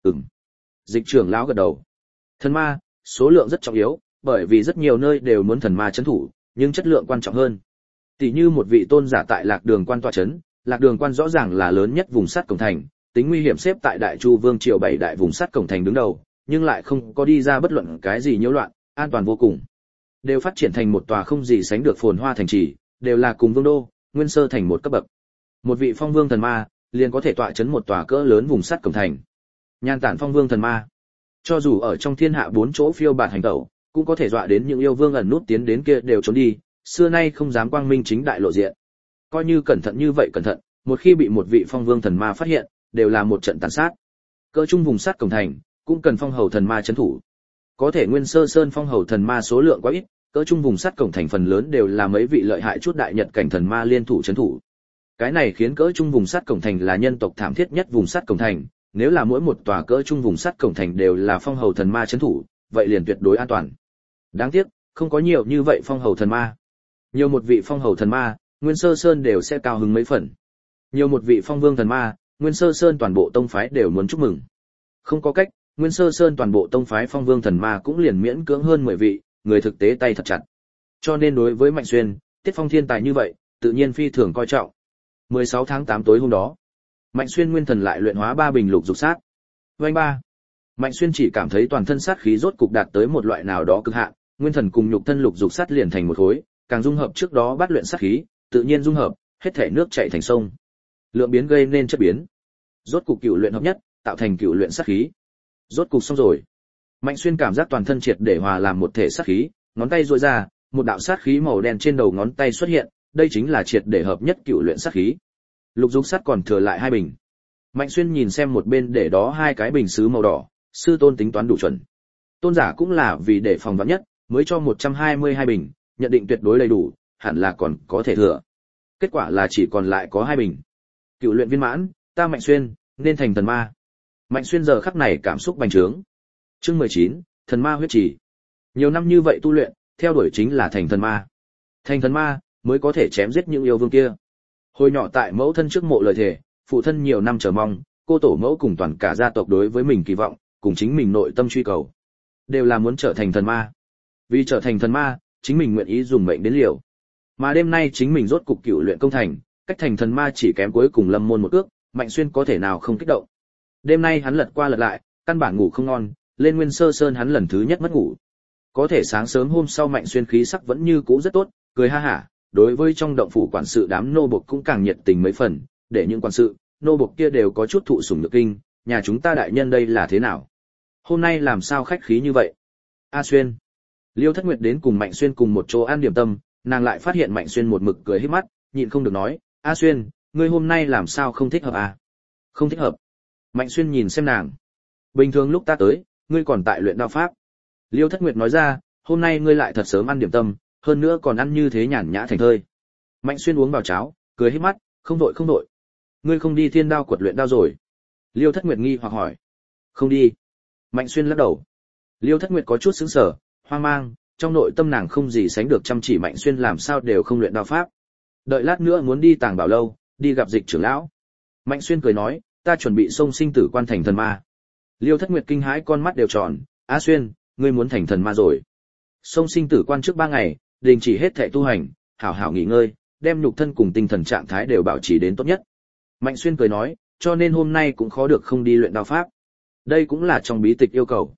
Dịch trưởng lão gật đầu. Thần ma, số lượng rất trọng yếu, bởi vì rất nhiều nơi đều muốn thần ma trấn thủ, nhưng chất lượng quan trọng hơn. Tỷ như một vị tôn giả tại Lạc Đường Quan tọa trấn, Lạc Đường Quan rõ ràng là lớn nhất vùng sắt cổng thành, tính nguy hiểm xếp tại Đại Chu Vương triều 7 đại vùng sắt cổng thành đứng đầu, nhưng lại không có đi ra bất luận cái gì nhiễu loạn, an toàn vô cùng. Đều phát triển thành một tòa không gì sánh được phồn hoa thành trì, đều là cùng vương đô, Nguyên Sơ thành một cấp bậc. Một vị phong vương thần ma, liền có thể tọa trấn một tòa cỡ lớn vùng sắt cổng thành. Nhan Tản phong vương thần ma, cho dù ở trong thiên hạ 4 chỗ phiêu bạt hành tẩu, cũng có thể dọa đến những yêu vương ẩn nút tiến đến kia đều trốn đi, xưa nay không dám quang minh chính đại lộ diện. Coi như cẩn thận như vậy cẩn thận, một khi bị một vị phong vương thần ma phát hiện, đều là một trận tàn sát. Cỡ trung vùng sắt cổng thành, cũng cần phong hầu thần ma trấn thủ. Có thể Nguyên Sơ Sơn phong hầu thần ma số lượng quá ít, cỡ trung vùng sắt cổng thành phần lớn đều là mấy vị lợi hại chút đại nhật cảnh thần ma liên thủ trấn thủ. Cái này khiến cỡ trung vùng sắt cổng thành là nhân tộc thảm thiết nhất vùng sắt cổng thành, nếu là mỗi một tòa cỡ trung vùng sắt cổng thành đều là phong hầu thần ma trấn thủ, vậy liền tuyệt đối an toàn. Đáng tiếc, không có nhiều như vậy phong hầu thần ma. Nhiều một vị phong hầu thần ma, Nguyên Sơ Sơn đều sẽ cao hứng mấy phần. Nhiều một vị phong vương thần ma, Nguyên Sơ Sơn toàn bộ tông phái đều muốn chúc mừng. Không có cách, Nguyên Sơ Sơn toàn bộ tông phái phong vương thần ma cũng liền miễn cưỡng hơn 10 vị, người thực tế tay thật chặt. Cho nên đối với Mạnh Xuyên, Tiết Phong thiên tài như vậy, tự nhiên phi thường coi trọng. 16 tháng 8 tối hôm đó, Mạnh Xuyên nguyên thần lại luyện hóa 3 bình lục dục sát. Vành ba. Mạnh Xuyên chỉ cảm thấy toàn thân sát khí rốt cục đạt tới một loại nào đó cực hạn, nguyên thần cùng nhục thân lục dục sát liền thành một khối, càng dung hợp trước đó bắt luyện sát khí, tự nhiên dung hợp, hết thể nước chảy thành sông. Lượng biến gây nên chất biến. Rốt cục cựu luyện hợp nhất, tạo thành cựu luyện sát khí. Rốt cục xong rồi. Mạnh Xuyên cảm giác toàn thân triệt để hòa làm một thể sát khí, ngón tay duỗi ra, một đạo sát khí màu đen trên đầu ngón tay xuất hiện, đây chính là triệt để hợp nhất cựu luyện sát khí. Lục dục sát còn thừa lại 2 bình. Mạnh Xuyên nhìn xem một bên để đó 2 cái bình sứ màu đỏ, sư tôn tính toán đủ chuẩn. Tôn giả cũng là vì để phòng vạn nhất, mới cho 122 bình, nhận định tuyệt đối đầy đủ, hẳn là còn có thể thừa. Kết quả là chỉ còn lại có 2 bình. Cựu luyện viên mãn, ta Mạnh Xuyên nên thành thần ma. Mạnh Xuyên giờ khắc này cảm xúc bành trướng. Chương 19, thần ma huyết trì. Nhiều năm như vậy tu luyện, theo đuổi chính là thành thần ma. Thành thần ma mới có thể chém giết những yêu vương kia. Hồi nhỏ tại mẫu thân trước mộ lời thề, phụ thân nhiều năm chờ mong, cô tổ mẫu cùng toàn cả gia tộc đối với mình kỳ vọng, cùng chính mình nội tâm truy cầu, đều là muốn trở thành thần ma. Vì trở thành thần ma, chính mình nguyện ý dùng mệnh đến liều. Mà đêm nay chính mình rốt cục cựu luyện công thành, cách thành thần ma chỉ kém cuối cùng lâm môn một ước, Mạnh Xuyên có thể nào không kích động. Đêm nay hắn lật qua lật lại, căn bản ngủ không ngon, lên Nguyên Sơ Sơn hắn lần thứ nhất mất ngủ. Có thể sáng sớm hôm sau Mạnh Xuyên khí sắc vẫn như cũ rất tốt, cười ha hả, đối với trong động phủ quản sự đám nô bộc cũng càng nhiệt tình mấy phần, để những quản sự, nô bộc kia đều có chút thụ sủng nhược kinh, nhà chúng ta đại nhân đây là thế nào? Hôm nay làm sao khách khí như vậy? A Xuyên. Liêu Thất Nguyệt đến cùng Mạnh Xuyên cùng một chỗ ăn điểm tâm, nàng lại phát hiện Mạnh Xuyên một mực cười híp mắt, nhịn không được nói, A Xuyên, ngươi hôm nay làm sao không thích hợp à? Không thích hợp. Mạnh Xuyên nhìn xem nàng. Bình thường lúc ta tới, ngươi còn tại luyện đao pháp. Liêu Thất Nguyệt nói ra, hôm nay ngươi lại thật sớm ăn điểm tâm, hơn nữa còn ăn như thế nhàn nhã thành thơi. Mạnh Xuyên uống vào cháo, cười híp mắt, không vội không vội. Ngươi không đi Thiên Đao quật luyện đao rồi? Liêu Thất Nguyệt nghi hoặc hỏi. Không đi. Mạnh Xuyên lắc đầu. Liêu Thất Nguyệt có chút sững sờ, hoang mang, trong nội tâm nàng không gì sánh được chăm chỉ Mạnh Xuyên làm sao đều không luyện đao pháp. Đợi lát nữa muốn đi Tàng Bảo lâu, đi gặp Dịch trưởng lão. Mạnh Xuyên cười nói, ta chuẩn bị xông sinh tử quan thành thần ma. Liêu Thất Nguyệt kinh hãi con mắt đều tròn, A Xuyên, ngươi muốn thành thần ma rồi? Xông sinh tử quan trước 3 ngày, đình chỉ hết thảy tu hành, hảo hảo nghỉ ngơi, đem nhục thân cùng tinh thần trạng thái đều bảo trì đến tốt nhất. Mạnh Xuyên cười nói, cho nên hôm nay cũng khó được không đi luyện đao pháp. Đây cũng là trong bí tịch yêu cầu.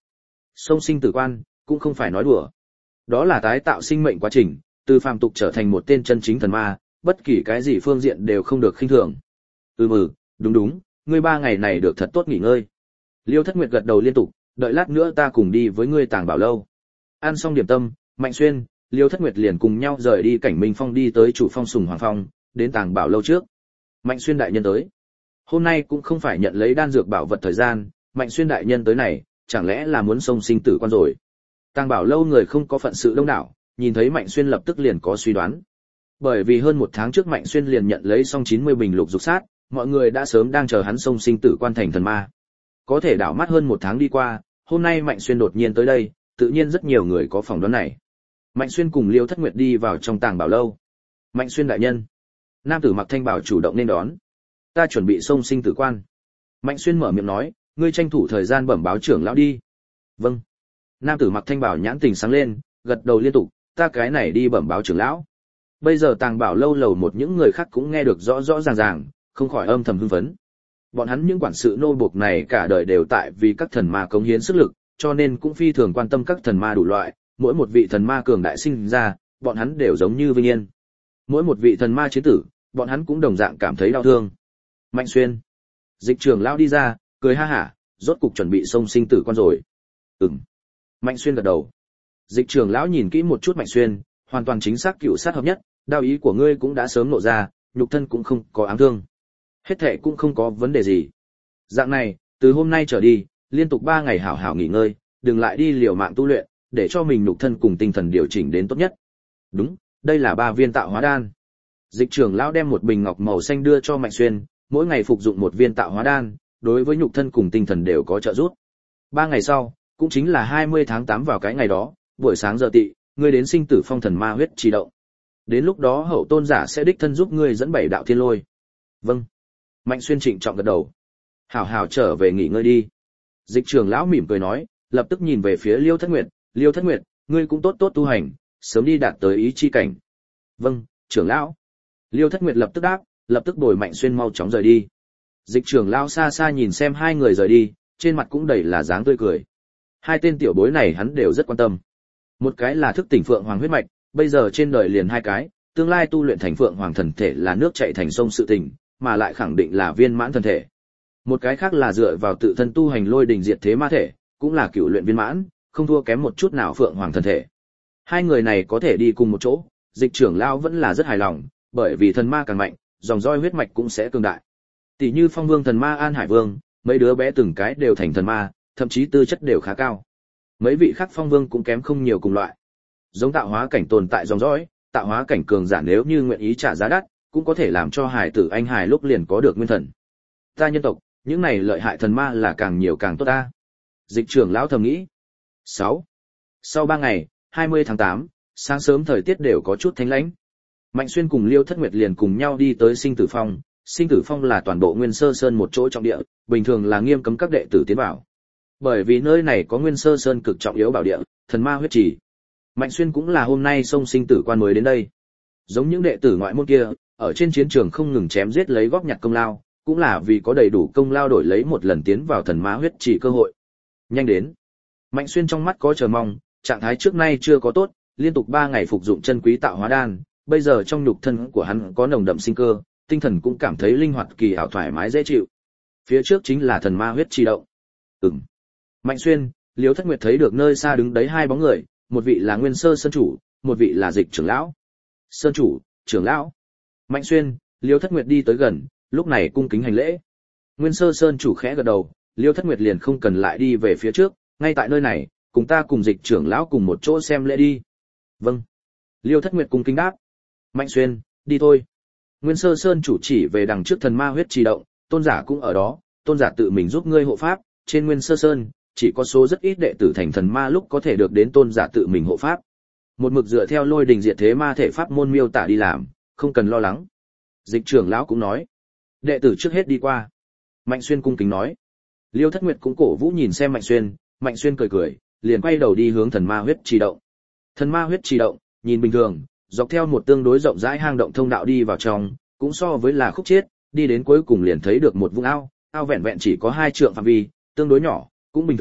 Sông sinh tử quan cũng không phải nói đùa. Đó là tái tạo sinh mệnh quá trình, từ phàm tục trở thành một tên chân chính thần ma, bất kỳ cái gì phương diện đều không được khinh thường. Đúng, ngươi 3 ngày này được thật tốt nghỉ ngơi. Liêu Thất Nguyệt gật đầu liên tục, đợi lát nữa ta cùng đi với ngươi Tàng Bảo lâu. Ăn xong điểm tâm, Mạnh Xuyên, Liêu Thất Nguyệt liền cùng nhau rời đi Cảnh Minh Phong đi tới chủ phong Sùng Hoàng Phong, đến Tàng Bảo lâu trước. Mạnh Xuyên đại nhân tới. Hôm nay cũng không phải nhận lấy đan dược bảo vật thời gian, Mạnh Xuyên đại nhân tới này, chẳng lẽ là muốn xông sinh tử quan rồi. Tàng Bảo lâu người không có phận sự đông đảo, nhìn thấy Mạnh Xuyên lập tức liền có suy đoán. Bởi vì hơn 1 tháng trước Mạnh Xuyên liền nhận lấy xong 90 bình lục dục sát, mọi người đã sớm đang chờ hắn xông sinh tử quan thành thần ma. Có thể đảo mắt hơn 1 tháng đi qua, hôm nay Mạnh Xuyên đột nhiên tới đây, tự nhiên rất nhiều người có phỏng đoán này. Mạnh Xuyên cùng Liêu Thất Nguyệt đi vào trong Tàng Bảo lâu. Mạnh Xuyên đại nhân. Nam tử mặc thanh bảo chủ động nên đón. Ta chuẩn bị xông sinh tử quan. Mạnh Xuyên mở miệng nói, ngươi tranh thủ thời gian bẩm báo trưởng lão đi. Vâng. Nam tử mặc thanh bảo nhãn tình sáng lên, gật đầu liên tục, ta cái này đi bẩm báo trưởng lão. Bây giờ Tàng Bảo lâu lầu một những người khác cũng nghe được rõ rõ ràng ràng, không khỏi âm thầm hưng phấn. Bọn hắn những quản sự nô buộc này cả đời đều tại vì các thần ma cống hiến sức lực, cho nên cũng phi thường quan tâm các thần ma đủ loại, mỗi một vị thần ma cường đại sinh ra, bọn hắn đều giống như vinh yên. Mỗi một vị thần ma chiến tử, bọn hắn cũng đồng dạng cảm thấy đau thương. Mạnh Xuyên. Dịch trưởng lão đi ra, cười ha hả, rốt cục chuẩn bị xông sinh tử quan rồi. Mạnh Xuyên gật đầu. Dịch trưởng lão nhìn kỹ một chút Mạnh Xuyên, hoàn toàn chính xác cựu sát hợp nhất, đạo ý của ngươi cũng đã sớm nộ ra, nhục thân cũng không có ám thương. Hết thệ cũng không có vấn đề gì. Dạng này, từ hôm nay trở đi, liên tục 3 ngày hảo hảo nghỉ ngơi, đừng lại đi liều mạng tu luyện, để cho mình nhục thân cùng tinh thần điều chỉnh đến tốt nhất. Đúng, đây là 3 viên tạo hóa đan. Dịch trưởng lão đem một bình ngọc màu xanh đưa cho Mạnh Xuyên, mỗi ngày phục dụng 1 viên tạo hóa đan, đối với nhục thân cùng tinh thần đều có trợ giúp. 3 ngày sau, cũng chính là 20 tháng 8 vào cái ngày đó, buổi sáng giờ tỵ, ngươi đến sinh tử phong thần ma huyết trì động. Đến lúc đó hậu tôn giả sẽ đích thân giúp ngươi dẫn 7 đạo thiên lôi. Vâng. Mạnh Xuyên trịnh trọng gật đầu. Hảo hảo trở về nghỉ ngơi đi. Dịch trưởng lão mỉm cười nói, lập tức nhìn về phía Liêu Thất Nguyệt, Liêu Thất Nguyệt, ngươi cũng tốt tốt tu hành, sớm đi đạt tới ý chi cảnh. Vâng, trưởng lão. Liêu Thất Nguyệt lập tức đáp, lập tức bồi Mạnh Xuyên mau chóng rời đi. Dịch trưởng lão xa xa nhìn xem hai người rời đi, trên mặt cũng đầy là dáng tươi cười. Hai tên tiểu bối này hắn đều rất quan tâm. Một cái là thức tỉnh Phượng Hoàng huyết mạch, bây giờ trên đời liền 2 cái, tương lai tu luyện thành Phượng Hoàng thần thể là nước chảy thành sông sự tình, mà lại khẳng định là viên mãn thần thể. Một cái khác là dựa vào tự thân tu hành lôi đình diệt thế ma thể, cũng là cựu luyện viên mãn, không thua kém một chút nào Phượng Hoàng thần thể. Hai người này có thể đi cùng một chỗ, Dịch trưởng lão vẫn là rất hài lòng, bởi vì thần ma càng mạnh, dòng roi huyết mạch cũng sẽ cường đại. Tỷ như Phong Vương thần ma An Hải Vương, mấy đứa bé từng cái đều thành thần ma, thậm chí tư chất đều khá cao. Mấy vị khác Phong Vương cũng kém không nhiều cùng loại. Giống tạo hóa cảnh tồn tại dòng dõi, tạo hóa cảnh cường giả nếu như nguyện ý trả giá đắt, cũng có thể làm cho hải tử anh hải lúc liền có được nguyên thần. Ta nhân tộc, những này lợi hại thần ma là càng nhiều càng tốt ta. Dịch trưởng lão thầm nghĩ. 6. Sau 3 ngày, 20 tháng 8, sáng sớm thời tiết đều có chút thanh lãnh. Mạnh Xuyên cùng Liêu Thất Nguyệt liền cùng nhau đi tới Sinh Tử Phong. Sinh Tử Phong là toàn bộ Nguyên Sơ Sơn một chỗ trọng địa, bình thường là nghiêm cấm các đệ tử tiến vào. Bởi vì nơi này có Nguyên Sơ Sơn cực trọng yếu bảo địa, thần ma huyết trì. Mạnh Xuyên cũng là hôm nay xông sinh tử quan mới đến đây. Giống những đệ tử ngoại môn kia, ở trên chiến trường không ngừng chém giết lấy góp nhặt công lao, cũng là vì có đầy đủ công lao đổi lấy một lần tiến vào thần ma huyết trì cơ hội. Nhanh đến. Mạnh Xuyên trong mắt có chờ mong, trạng thái trước nay chưa có tốt, liên tục 3 ngày phục dụng chân quý tạo hóa đan, bây giờ trong nhục thân của hắn có nồng đậm sinh cơ, tinh thần cũng cảm thấy linh hoạt kỳ ảo thoải mái dễ chịu. Phía trước chính là thần ma huyết trì động. Mạnh Xuyên, Liêu Thất Nguyệt thấy được nơi xa đứng đấy 2 bóng người, một vị là Nguyên Sơ Sơn chủ, một vị là Dịch trưởng lão. Sơn chủ, trưởng lão. Mạnh Xuyên, Liêu Thất Nguyệt đi tới gần, lúc này cung kính hành lễ. Nguyên Sơ Sơn chủ khẽ gật đầu, Liêu Thất Nguyệt liền không cần lại đi về phía trước, ngay tại nơi này, cùng ta cùng Dịch trưởng lão cùng một chỗ xem lễ đi. Vâng. Liêu Thất Nguyệt cung kính đáp. Mạnh Xuyên, đi thôi. Nguyên Sơ Sơn chủ chỉ về đằng trước thần ma huyết trì động, tôn giả cũng ở đó, tôn giả tự mình giúp ngươi hộ pháp, trên Nguyên Sơ Sơn, chỉ có số rất ít đệ tử thành thần ma lúc có thể được đến tôn giả tự mình hộ pháp. Một mực dựa theo lôi đình diệt thế ma thể pháp môn miêu tả đi làm, không cần lo lắng. Dịch trưởng lão cũng nói, đệ tử trước hết đi qua. Mạnh Xuyên cung kính nói. Liêu Thất Nguyệt cũng cổ vũ nhìn xem Mạnh Xuyên cười cười, liền quay đầu đi hướng thần ma huyết trì động. Thần ma huyết trì động, nhìn bình thường, dọc theo một tương đối rộng rãi hang động thông đạo đi vào trong, cũng so với là khúc chiết, đi đến cuối cùng liền thấy được một vũng ao, ao vẹn vẹn chỉ có 2 trượng phạm vi, tương đối nhỏ, cũng bình thường,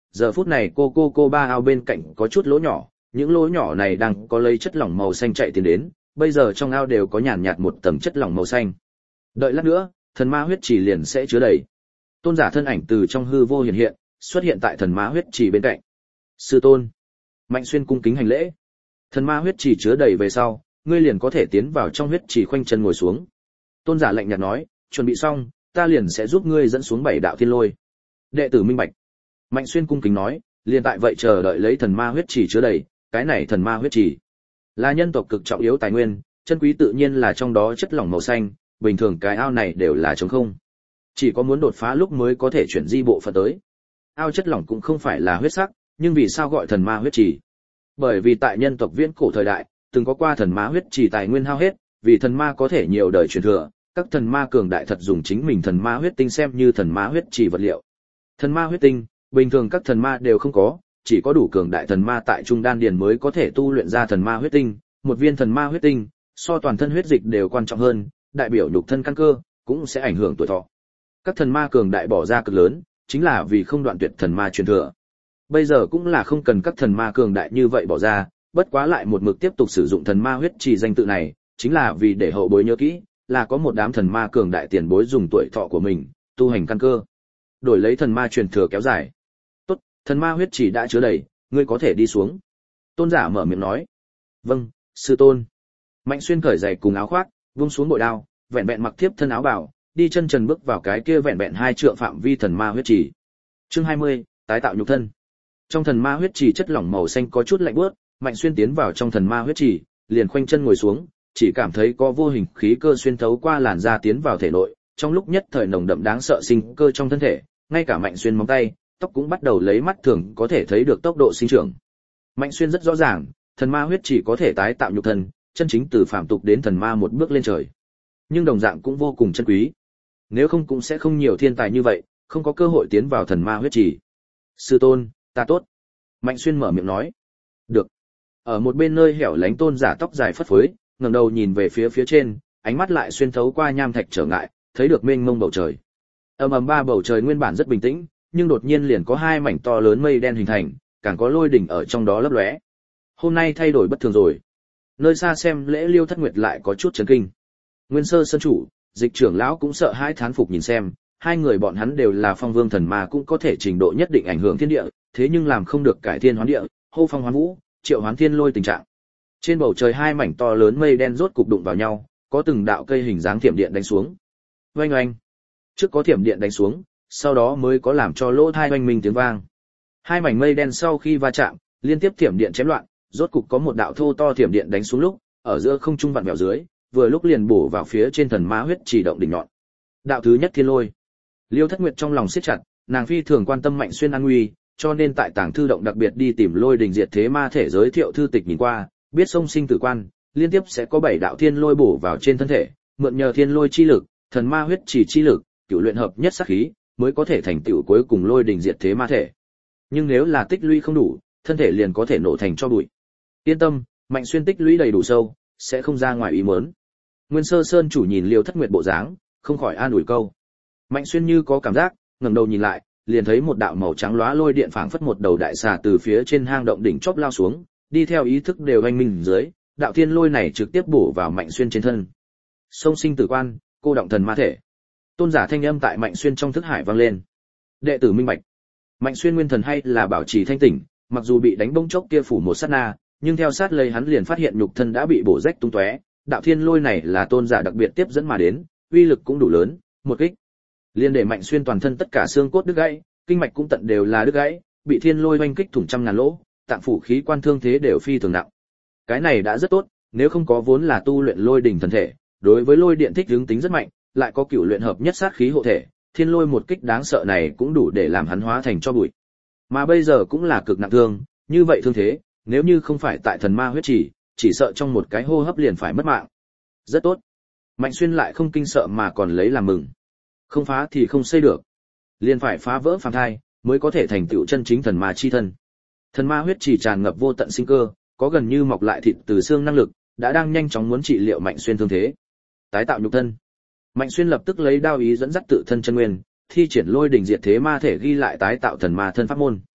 giờ phút này cô ba ao bên cạnh có chút lỗ nhỏ, những lỗ nhỏ này đang có lấy chất lỏng màu xanh chạy tiến đến, bây giờ trong ao đều có nhàn nhạt một tầng chất lỏng màu xanh. Đợi lát nữa, thần ma huyết trì liền sẽ chứa đầy. Tôn giả thân ảnh từ trong hư vô hiện hiện, xuất hiện tại thần ma huyết trì bên cạnh. Sư tôn. Mạnh Xuyên cung kính hành lễ. Thần ma huyết trì chứa đầy về sau, ngươi liền có thể tiến vào trong huyết trì khoanh chân ngồi xuống. Tôn giả lạnh nhạt nói, chuẩn bị xong, ta liền sẽ giúp ngươi dẫn xuống 7 đạo thiên lôi. Đệ tử minh bạch. Mạnh Xuyên cung kính nói, liền tại vậy chờ đợi lấy thần ma huyết trì chứa đầy, cái này thần ma huyết trì là nhân tộc cực trọng yếu tài nguyên, chân quý tự nhiên là trong đó chất lỏng màu xanh, bình thường cái ao này đều là trống không. Chỉ có muốn đột phá lúc mới có thể chuyển di bộ phận tới. Ao chất lỏng cũng không phải là huyết sắc, nhưng vì sao gọi thần ma huyết trì? Bởi vì tại nhân tộc viễn cổ thời đại, từng có qua thần ma huyết trì tài nguyên hao hết, vì thần ma có thể nhiều đời truyền thừa, các thần ma cường đại thật dùng chính mình thần ma huyết tinh xem như thần ma huyết trì vật liệu. Thần ma huyết tinh, bình thường các thần ma đều không có, chỉ có đủ cường đại thần ma tại trung đan điền mới có thể tu luyện ra thần ma huyết tinh, một viên thần ma huyết tinh, so toàn thân huyết dịch đều quan trọng hơn, đại biểu nhục thân căn cơ, cũng sẽ ảnh hưởng tuổi thọ. Các thần ma cường đại bỏ ra cực lớn, chính là vì không đoạn tuyệt thần ma truyền thừa. Bây giờ cũng là không cần các thần ma cường đại như vậy bỏ ra, bất quá lại một mực tiếp tục sử dụng thần ma huyết trì danh tự này, chính là vì để hậu bối nhớ kỹ, là có một đám thần ma cường đại tiền bối dùng tuổi thọ của mình, tu hành căn cơ, đổi lấy thần ma truyền thừa kéo dài. Tốt, thần ma huyết trì đã chứa đầy, ngươi có thể đi xuống. Tôn giả mở miệng nói. Vâng, sư tôn. Mạnh Xuyên cởi giày cùng áo khoác, vung xuống bội đao, vẹn vẹn mặc thiếp thân áo bào, đi chân trần bước vào cái kia vẹn vẹn 2 trượng phạm vi thần ma huyết trì. Chương 20, tái tạo nhục thân. Trong thần ma huyết trì chất lỏng màu xanh có chút lạnh buốt, Mạnh Xuyên tiến vào trong thần ma huyết trì, liền khoanh chân ngồi xuống, chỉ cảm thấy có vô hình khí cơ xuyên thấu qua làn da tiến vào thể nội, trong lúc nhất thời nồng đậm đáng sợ sinh cơ trong thân thể, ngay cả Mạnh Xuyên móng tay, tóc cũng bắt đầu lấy mắt thường có thể thấy được tốc độ sinh trưởng. Mạnh Xuyên rất rõ ràng, thần ma huyết trì có thể tái tạo nhục thân, chân chính từ phàm tục đến thần ma một bước lên trời. Nhưng đồng dạng cũng vô cùng chân quý. Nếu không cũng sẽ không nhiều thiên tài như vậy, không có cơ hội tiến vào thần ma huyết trì. Sư tôn, ta tốt. Mạnh Xuyên mở miệng nói. Được. Ở một bên nơi hẻo lánh tôn giả tóc dài phất phới, ngẩng đầu nhìn về phía trên, ánh mắt lại xuyên thấu qua nham thạch trở ngại, thấy được mênh mông bầu trời. Ầm ầm ba bầu trời nguyên bản rất bình tĩnh, nhưng đột nhiên liền có 2 mảnh to lớn mây đen hình thành, càng có lôi đỉnh ở trong đó lấp lóe. Hôm nay thay đổi bất thường rồi. Nơi xa xem lễ Liêu Thất Nguyệt lại có chút chấn kinh. Nguyên Sơ Sơn chủ, Dịch trưởng lão cũng sợ hãi thán phục nhìn xem, hai người bọn hắn đều là phong vương thần ma cũng có thể trình độ nhất định ảnh hưởng thiên địa, thế nhưng làm không được cải thiên hoán địa, hô phong hoán vũ, triệu hoán thiên lôi tình trạng. Trên bầu trời 2 mảnh to lớn mây đen rốt cục đụng vào nhau, có từng đạo cây hình dáng thiểm điện đánh xuống. Oanh oanh. Trước có thiểm điện đánh xuống, sau đó mới có làm cho lỗ tai oanh minh tiếng vang. 2 mảnh mây đen sau khi va chạm, liên tiếp thiểm điện chém loạn, rốt cục có một đạo thô to thiểm điện đánh xuống lúc, ở giữa không trung vặn vẹo dưới, vừa lúc liền bổ vào phía trên thần ma huyết chỉ động đỉnh nhọn. Đạo thứ nhất thiên lôi. Liêu Thất Nguyệt trong lòng siết chặt, nàng phi thường quan tâm Mạnh Xuyên an nguy, cho nên tại tàng thư động đặc biệt đi tìm lôi đình diệt thế ma thể giới thiệu thư tịch nhìn qua, biết sông sinh tử quan, liên tiếp sẽ có 7 đạo thiên lôi bổ vào trên thân thể, mượn nhờ thiên lôi chi lực, thần ma huyết chỉ chi lực, cửu luyện hợp nhất sát khí, mới có thể thành tựu cuối cùng lôi đình diệt thế ma thể. Nhưng nếu là tích lũy không đủ, thân thể liền có thể nổ thành tro bụi. Yên tâm, Mạnh Xuyên tích lũy đầy đủ sâu, sẽ không ra ngoài ý muốn. Nguyên Sơ Sơn chủ nhìn Liêu Thất Nguyệt bộ dáng, không khỏi an ủi câu. Mạnh Xuyên như có cảm giác, ngẩng đầu nhìn lại, liền thấy một đạo màu trắng lóa lôi điện phảng phất một đầu đại xà từ phía trên hang động đỉnh chóp lao xuống, đi theo ý thức đều anh minh dưới, đạo thiên lôi này trực tiếp bổ vào Mạnh Xuyên trên thân. Sông sinh tử quan, cô động thần ma thể. Tôn giả thanh âm tại Mạnh Xuyên trong thức hải vang lên. Đệ tử minh bạch. Mạnh Xuyên nguyên thần hay là bảo trì thanh tỉnh, mặc dù bị đánh bông chốc kia phủ một sát na, nhưng theo sát lấy hắn liền phát hiện nhục thân đã bị bổ rách tung tóe. Đạo thiên lôi này là tôn giả đặc biệt tiếp dẫn mà đến, uy lực cũng đủ lớn, một kích liền để Mạnh Xuyên toàn thân tất cả xương cốt đứt gãy, kinh mạch cũng tận đều là đứt gãy, bị thiên lôi oanh kích thủng trăm ngàn lỗ, tạng phủ khí quan thương thế đều phi thường nặng. Cái này đã rất tốt, nếu không có vốn là tu luyện lôi đỉnh thần thể, đối với lôi điện thích ứng tính rất mạnh, lại có cửu luyện hợp nhất sát khí hộ thể, thiên lôi một kích đáng sợ này cũng đủ để làm hắn hóa thành tro bụi. Mà bây giờ cũng là cực nặng thương, như vậy thương thế, nếu như không phải tại thần ma huyết chỉ sợ trong một cái hô hấp liền phải mất mạng. Rất tốt. Mạnh Xuyên lại không kinh sợ mà còn lấy làm mừng. Không phá thì không xây được, liền phải phá vỡ phàm thai, mới có thể thành tựu chân chính thần ma chi thân. Thần ma huyết chỉ tràn ngập vô tận sinh cơ, có gần như mọc lại thịt từ xương năng lực, đã đang nhanh chóng muốn trị liệu Mạnh Xuyên thương thế. Tái tạo nhục thân. Mạnh Xuyên lập tức lấy đao ý dẫn dắt tự thân chân nguyên, thi triển lôi đỉnh diệt thế ma thể ghi lại tái tạo thần ma thân pháp môn.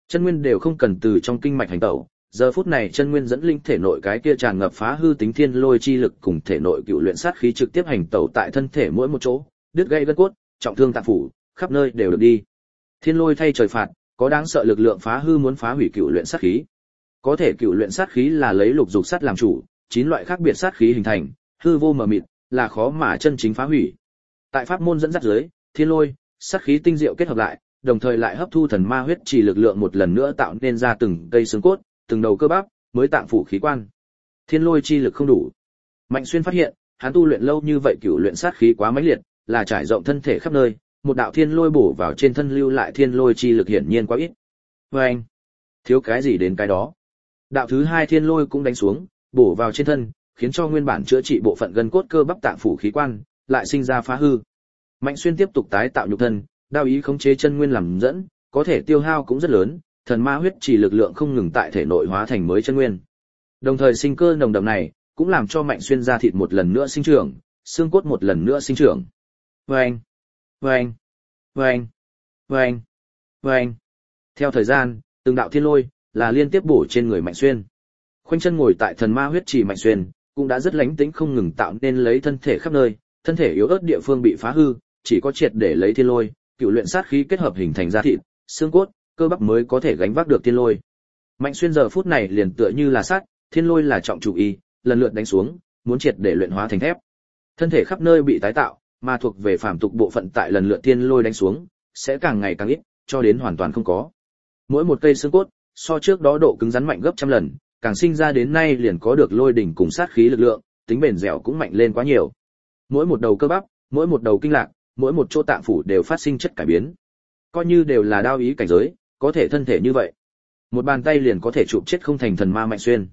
Chân nguyên đều không cần từ trong kinh mạch hành tẩu, giờ phút này chân nguyên dẫn linh thể nội cái kia tràn ngập phá hư tính thiên lôi chi lực cùng thể nội cựu luyện sát khí trực tiếp hành tẩu tại thân thể mỗi một chỗ, đứt gãy gân cốt, trọng thương tạng phủ, khắp nơi đều được đi. Thiên lôi thay trời phạt, có đáng sợ lực lượng phá hư muốn phá hủy cựu luyện sát khí. Có thể cựu luyện sát khí là lấy lục dục sắt làm chủ, 9 loại khác biệt sát khí hình thành, hư vô mờ mịt, là khó mà chân chính phá hủy. Tại pháp môn dẫn dắt dưới, thiên lôi, sát khí tinh diệu kết hợp lại, đồng thời lại hấp thu thần ma huyết trì lực lượng một lần nữa tạo nên ra từng cây xương cốt, từng đầu cơ bắp, mới tạng phủ khí quan. Thiên lôi chi lực không đủ. Mạnh Xuyên phát hiện, hắn tu luyện lâu như vậy cựu luyện sát khí quá mãnh liệt, là trải rộng thân thể khắp nơi, một đạo thiên lôi bổ vào trên thân lưu lại thiên lôi chi lực hiển nhiên quá ít. Anh, thiếu cái gì đến cái đó. Đạo thứ 2 thiên lôi cũng đánh xuống, bổ vào trên thân, khiến cho nguyên bản chữa trị bộ phận gân cốt cơ bắp tạng phủ khí quan lại sinh ra phá hư. Mạnh Xuyên tiếp tục tái tạo nhục thân, đao ý khống chế chân nguyên làm dẫn, có thể tiêu hao cũng rất lớn, thần ma huyết chỉ lực lượng không ngừng tại thể nội hóa thành mới chân nguyên. Đồng thời sinh cơ nồng đậm này, cũng làm cho Mạnh Xuyên da thịt một lần nữa sinh trưởng, xương cốt một lần nữa sinh trưởng. Oeng, oeng, oeng, oeng, oeng. Theo thời gian, từng đạo thiên lôi là liên tiếp bổ trên người Mạnh Xuyên. Khoanh chân ngồi tại thần ma huyết chỉ Mạnh Xuyên, cũng đã rất lánh tính không ngừng tạo nên lấy thân thể khắp nơi, thân thể yếu ớt địa phương bị phá hư, chỉ có triệt để lấy thiên lôi, cựu luyện sát khí kết hợp hình thành da thịt, xương cốt, cơ bắp mới có thể gánh vác được thiên lôi. Mạnh Xuyên giờ phút này liền tựa như là sắt, thiên lôi là trọng chủ y, lần lượt đánh xuống, muốn triệt để luyện hóa thành thép. Thân thể khắp nơi bị tái tạo, mà thuộc về phàm tục bộ phận tại lần lượt thiên lôi đánh xuống, sẽ càng ngày càng ít, cho đến hoàn toàn không có. Mỗi một cây xương cốt, so trước đó độ cứng rắn mạnh gấp trăm lần, càng sinh ra đến nay liền có được lôi đỉnh cùng sát khí lực lượng, tính bền dẻo cũng mạnh lên quá nhiều. Mỗi một đầu cơ bắp, mỗi một đầu kinh lạc, mỗi một chỗ tạng phủ đều phát sinh chất cải biến. Coi như đều là đao ý cảnh giới, có thể thân thể như vậy, một bàn tay liền có thể chụp chết không thành thần ma Mạnh Xuyên.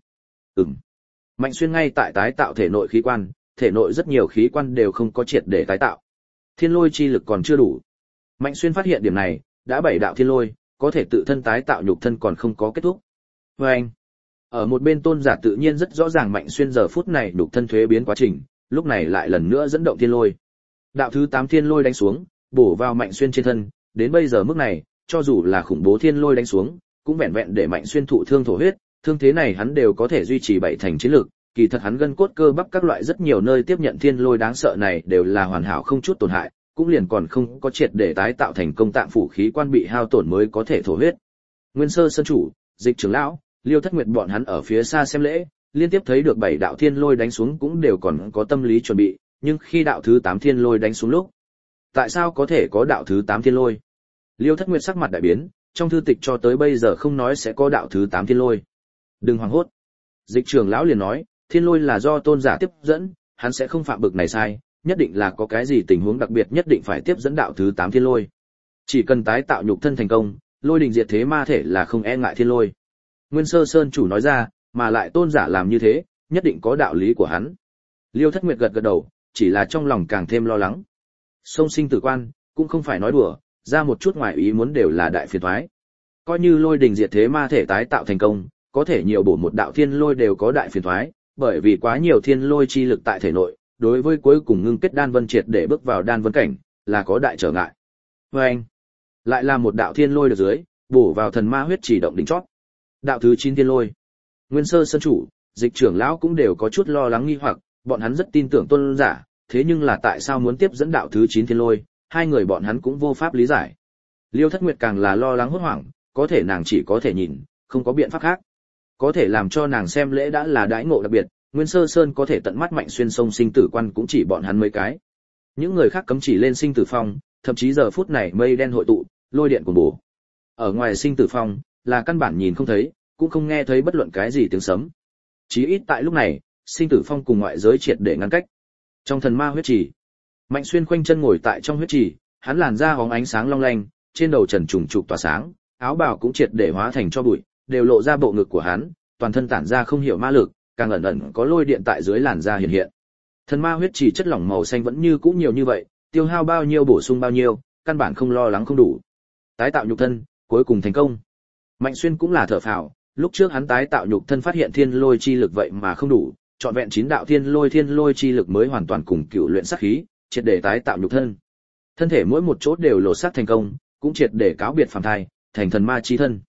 Mạnh Xuyên ngay tại tái tạo thể nội khí quan, thể nội rất nhiều khí quan đều không có triệt để tái tạo. Thiên lôi chi lực còn chưa đủ. Mạnh Xuyên phát hiện điểm này, đã 7 đạo thiên lôi, có thể tự thân tái tạo nhục thân còn không có kết thúc. Anh, ở một bên Tôn Giả tự nhiên rất rõ ràng Mạnh Xuyên giờ phút này nhục thân thuế biến quá trình, lúc này lại lần nữa dẫn động thiên lôi. Đạo thứ 8 thiên lôi đánh xuống, bổ vào Mạnh Xuyên trên thân, đến bây giờ mức này, cho dù là khủng bố thiên lôi đánh xuống, cũng vẹn vẹn để Mạnh Xuyên thụ thương thổ huyết, thương thế này hắn đều có thể duy trì 7 thành chiến lực, kỳ thật hắn gân cốt cơ bắp các loại rất nhiều nơi tiếp nhận thiên lôi đáng sợ này đều là hoàn hảo không chút tổn hại, cũng liền còn không có triệt để tái tạo thành công tạng phủ khí quan bị hao tổn mới có thể thổ huyết. Nguyên Sơ Sơn chủ, Dịch trưởng lão, Liêu Thất Nguyệt bọn hắn ở phía xa xem lễ, liên tiếp thấy được 7 đạo thiên lôi đánh xuống cũng đều còn có tâm lý chuẩn bị, nhưng khi đạo thứ 8 thiên lôi đánh xuống lúc, tại sao có thể có đạo thứ 8 thiên lôi? Liêu Thất Nguyệt sắc mặt đại biến, trong thư tịch cho tới bây giờ không nói sẽ có đạo thứ 8 thiên lôi. Đừng hoảng hốt. Dịch trưởng lão liền nói, thiên lôi là do Tôn Giả tiếp dẫn, hắn sẽ không phạm bực này sai, nhất định là có cái gì tình huống đặc biệt nhất định phải tiếp dẫn đạo thứ 8 thiên lôi. Chỉ cần tái tạo nhục thân thành công, lôi đình diệt thế ma thể là không e ngại thiên lôi. Nguyên Sơ Sơn chủ nói ra, mà lại Tôn Giả làm như thế, nhất định có đạo lý của hắn. Liêu Thất Nguyệt gật gật đầu, chỉ là trong lòng càng thêm lo lắng. Sông sinh tử quan, cũng không phải nói đùa, ra một chút ngoài ý muốn đều là đại phiền toái. Coi như lôi đình diệt thế ma thể tái tạo thành công, có thể nhiều bổ một đạo thiên lôi đều có đại phiền toái, bởi vì quá nhiều thiên lôi chi lực tại thể nội, đối với cuối cùng ngưng kết đan vân triệt để bước vào đan vân cảnh, là có đại trở ngại. Anh, lại là một đạo thiên lôi được dưới, bổ vào thần ma huyết chỉ động đỉnh chót. Đạo thứ 9 thiên lôi. Nguyên Sơ Sơn chủ, Dịch trưởng lão cũng đều có chút lo lắng nghi hoặc, bọn hắn rất tin tưởng Tôn Giả, thế nhưng là tại sao muốn tiếp dẫn đạo thứ 9 thiên lôi, hai người bọn hắn cũng vô pháp lý giải. Liêu Thất Nguyệt càng là lo lắng hốt hoảng, có thể nàng chỉ có thể nhìn, không có biện pháp khác. Có thể làm cho nàng xem lễ đã là đãi ngộ đặc biệt, Nguyên Sơ Sơn có thể tận mắt Mạnh Xuyên sông sinh tử quan cũng chỉ bọn hắn mấy cái. Những người khác cấm chỉ lên sinh tử phong, thậm chí giờ phút này mây đen hội tụ, lôi điện cuồn bổ. Ở ngoài sinh tử phong, là căn bản nhìn không thấy, cũng không nghe thấy bất luận cái gì tiếng sấm. Chí ít tại lúc này, sinh tử phong cùng ngoại giới triệt để ngăn cách. Trong thần ma huyết trì, Mạnh Xuyên khoanh chân ngồi tại trong huyết trì, hắn làn da hóng ánh sáng long lanh, trên đầu trần trùng trục tỏa sáng, áo bào cũng triệt để hóa thành cho bụi, đều lộ ra bộ ngực của hắn, toàn thân tản ra không hiểu ma lực, càng ẩn ẩn có lôi điện tại dưới làn da hiện hiện. Thần ma huyết trì chất lỏng màu xanh vẫn như cũ nhiều như vậy, tiêu hao bao nhiêu bổ sung bao nhiêu, căn bản không lo lắng không đủ. Tái tạo nhục thân, cuối cùng thành công. Mạnh Xuyên cũng là thở phào, lúc trước hắn tái tạo nhục thân phát hiện thiên lôi chi lực vậy mà không đủ, trọn vẹn 9 đạo thiên lôi chi lực mới hoàn toàn cùng cựu luyện sát khí, triệt để tái tạo nhục thân. Thân thể mỗi một chỗ đều lột xác thành công, cũng triệt để cáo biệt phàm thai, thành thần ma chi thân.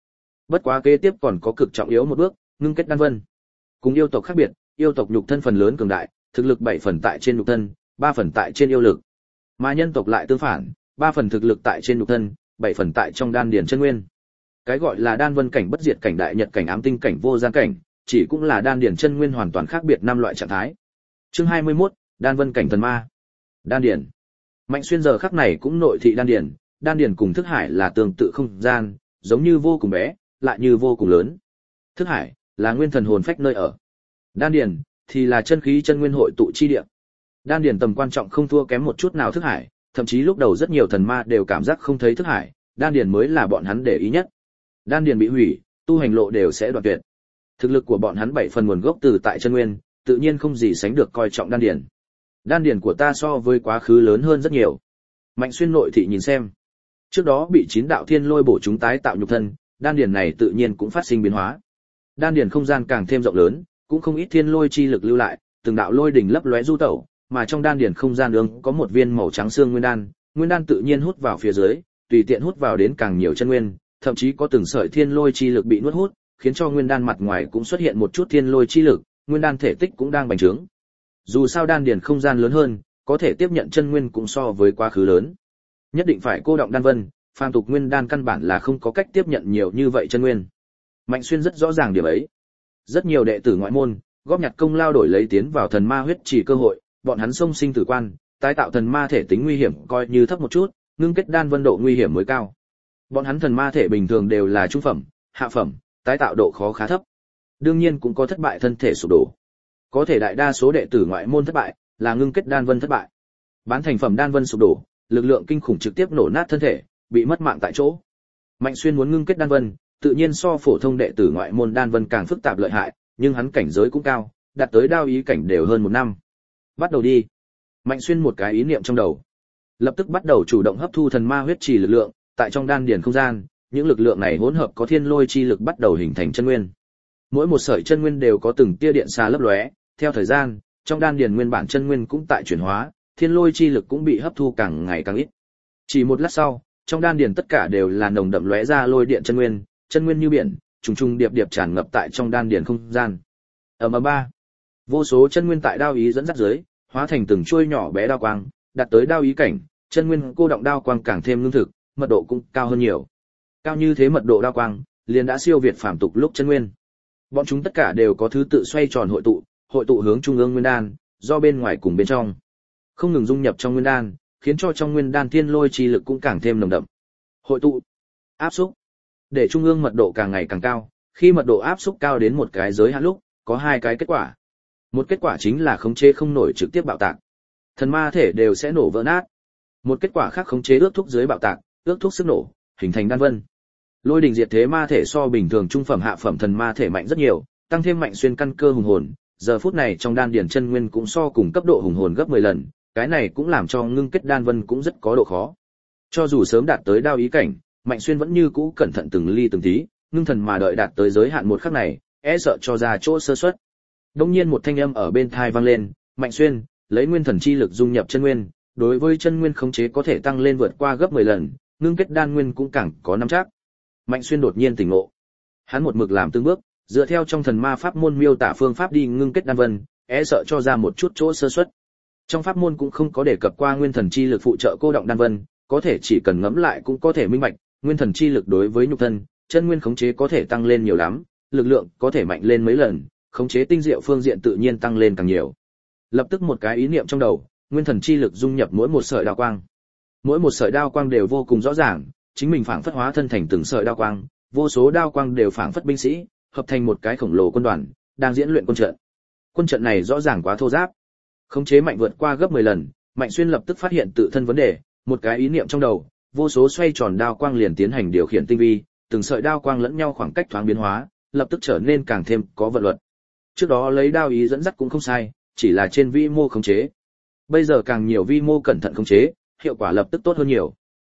Bất quá kế tiếp còn có cực trọng yếu một bước, ngưng kết đan vân. Cùng yêu tộc khác biệt, yêu tộc nhục thân phần lớn cường đại, thực lực 7 phần tại trên nhục thân, 3 phần tại trên yêu lực. Mà nhân tộc lại tương phản, 3 phần thực lực tại trên nhục thân, 7 phần tại trong đan điền chân nguyên. Cái gọi là đan vân cảnh, bất diệt cảnh, đại nhật cảnh, ám tinh cảnh, vô gian cảnh, chỉ cũng là đan điền chân nguyên hoàn toàn khác biệt 5 loại trạng thái. Chương 21, đan vân cảnh thần ma. Đan điền. Mạnh Xuyên giờ khắc này cũng nội thị đan điền cùng thức hải là tương tự không gian, giống như vô cùng bé, lại như vô cùng lớn. Thức hải là nguyên thần hồn phách nơi ở. Đan điền thì là chân khí chân nguyên hội tụ chi địa. Đan điền tầm quan trọng không thua kém một chút nào thức hải, thậm chí lúc đầu rất nhiều thần ma đều cảm giác không thấy thức hải, đan điền mới là bọn hắn để ý nhất. Đan điền bị hủy, tu hành lộ đều sẽ đoạn tuyệt. Thực lực của bọn hắn 7 phần nguồn gốc từ tại chân nguyên, tự nhiên không gì sánh được coi trọng đan điền. Đan điền của ta so với quá khứ lớn hơn rất nhiều. Mạnh Xuyên nội thị nhìn xem. Trước đó bị 9 đạo thiên lôi bổ chúng tái tạo nhục thân, đan điền này tự nhiên cũng phát sinh biến hóa. Đan điền không gian càng thêm rộng lớn, cũng không ít thiên lôi chi lực lưu lại, từng đạo lôi đỉnh lấp lóe du tẩu, mà trong đan điền không gian ương có một viên màu trắng xương nguyên đan tự nhiên hút vào phía dưới, tùy tiện hút vào đến càng nhiều chân nguyên, thậm chí có từng sợi thiên lôi chi lực bị nuốt hút, khiến cho nguyên đan mặt ngoài cũng xuất hiện một chút thiên lôi chi lực, nguyên đan thể tích cũng đang bành trướng. Dù sao đan điền không gian lớn hơn, có thể tiếp nhận chân nguyên cũng so với quá khứ lớn. Nhất định phải cô động đan vân, phàm tục nguyên đan căn bản là không có cách tiếp nhận nhiều như vậy chân nguyên. Mạnh Xuyên rất rõ ràng điểm ấy. Rất nhiều đệ tử ngoại môn góp nhặt công lao đổi lấy tiến vào thần ma huyết chỉ cơ hội, bọn hắn xông sinh tử quan, tái tạo thần ma thể tính nguy hiểm coi như thấp một chút, ngưng kết đan vân độ nguy hiểm mới cao. Bọn hắn thần ma thể bình thường đều là trung phẩm, hạ phẩm, tái tạo độ khó khá thấp. Đương nhiên cũng có thất bại thân thể sụp đổ. Có thể đại đa số đệ tử ngoại môn thất bại, là ngưng kết đan vân thất bại. Bán thành phẩm đan vân sụp đổ, lực lượng kinh khủng trực tiếp nổ nát thân thể, bị mất mạng tại chỗ. Mạnh Xuyên muốn ngưng kết đan vân, tự nhiên so phổ thông đệ tử ngoại môn đan vân càng phức tạp lợi hại, nhưng hắn cảnh giới cũng cao, đạt tới đao ý cảnh đều hơn 1 năm. Bắt đầu đi. Mạnh Xuyên một cái ý niệm trong đầu, lập tức bắt đầu chủ động hấp thu thần ma huyết trì lực lượng, tại trong đan điền không gian, những lực lượng này hỗn hợp có thiên lôi chi lực bắt đầu hình thành chân nguyên. Mỗi một sợi chân nguyên đều có từng tia điện xa lấp lóe, theo thời gian, trong đan điền nguyên bản chân nguyên cũng tại chuyển hóa, thiên lôi chi lực cũng bị hấp thu càng ngày càng ít. Chỉ một lát sau, trong đan điền tất cả đều là nồng đậm lóe ra lôi điện chân nguyên như biển, trùng trùng điệp điệp tràn ngập tại trong đan điền không gian. Ầm ba, vô số chân nguyên tại đao ý dẫn dắt dưới, hóa thành từng chuôi nhỏ bé đao quang, đạt tới đao ý cảnh, chân nguyên cô động đao quang càng thêm lương thực, mật độ cũng cao hơn nhiều. Cao như thế mật độ đao quang, liền đã siêu việt phàm tục lúc chân nguyên. Bọn chúng tất cả đều có thứ tự xoay tròn hội tụ hướng trung ương nguyên đan, do bên ngoài cùng bên trong không ngừng dung nhập trong nguyên đan, khiến cho trong nguyên đan thiên lôi chi lực cũng càng thêm nồng đậm. Hội tụ, áp xúc, để trung ương mật độ càng ngày càng cao. Khi mật độ áp xúc cao đến một cái giới hạn lúc, có 2 cái kết quả. Một kết quả chính là khống chế không nổi trực tiếp bạo tạc, thần ma thể đều sẽ nổ vỡ nát. Một kết quả khác khống chế ước thúc dưới bạo tạc, ước thúc sức nổ, hình thành đan vân. Lôi đình diệt thế ma thể so bình thường trung phẩm hạ phẩm thần ma thể mạnh rất nhiều, tăng thêm Mạnh Xuyên căn cơ hùng hồn, giờ phút này trong đan điền chân nguyên cũng so cùng cấp độ hùng hồn gấp 10 lần, cái này cũng làm cho ngưng kết đan vân cũng rất có độ khó. Cho dù sớm đạt tới đao ý cảnh, Mạnh Xuyên vẫn như cũ cẩn thận từng ly từng tí, ngưng thần mà đợi đạt tới giới hạn một khắc này, e sợ cho ra chỗ sơ suất. Đống nhiên một thanh âm ở bên tai vang lên, "Mạnh Xuyên, lấy nguyên thần chi lực dung nhập chân nguyên, đối với chân nguyên khống chế có thể tăng lên vượt qua gấp 10 lần, ngưng kết đan nguyên cũng càng có nắm chắc." Mạnh Xuyên đột nhiên tỉnh ngộ. Hắn một mực làm từng bước, dựa theo trong thần ma pháp môn miêu tả phương pháp đi ngưng kết đan vân, e sợ cho ra một chút chỗ sơ suất. Trong pháp môn cũng không có đề cập qua nguyên thần chi lực phụ trợ cô động đan vân, có thể chỉ cần ngẫm lại cũng có thể minh bạch, nguyên thần chi lực đối với nhục thân, chân nguyên khống chế có thể tăng lên nhiều lắm, lực lượng có thể mạnh lên mấy lần, khống chế tinh diệu phương diện tự nhiên tăng lên càng nhiều. Lập tức một cái ý niệm trong đầu, nguyên thần chi lực dung nhập mỗi một sợi đao quang. Mỗi một sợi đao quang đều vô cùng rõ ràng, chính mình phảng phất hóa thân thành từng sợi đao quang, vô số đao quang đều phảng phất binh sĩ, hợp thành một cái khổng lồ quân đoàn, đang diễn luyện quân trận. Quân trận này rõ ràng quá thô ráp, khống chế mạnh vượt qua gấp 10 lần, Mạnh Xuyên lập tức phát hiện tự thân vấn đề, một cái ý niệm trong đầu, vô số xoay tròn đao quang liền tiến hành điều khiển tinh vi, từng sợi đao quang lẫn nhau khoảng cách thoáng biến hóa, lập tức trở nên càng thêm có vận luật. Trước đó lấy đao ý dẫn dắt cũng không sai, chỉ là trên vi mô khống chế. Bây giờ càng nhiều vi mô cẩn thận khống chế, hiệu quả lập tức tốt hơn nhiều.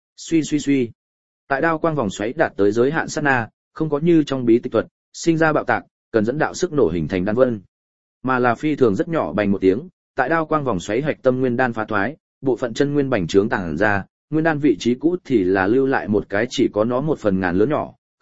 Suy. Tại đao quang vòng xoáy đạt tới giới hạn sát na, không có như trong bí tịch thuật, sinh ra bạo tạc, cần dẫn đạo sức nổ hình thành đan vân, mà là phi thường rất nhỏ bành một tiếng, tại đao quang vòng xoáy hạch tâm nguyên đan phá thoái, bộ phận chân nguyên bành trướng tàng ra, nguyên đan vị trí cũ thì là lưu lại một cái chỉ có nó 1/1000 lớn nhỏ,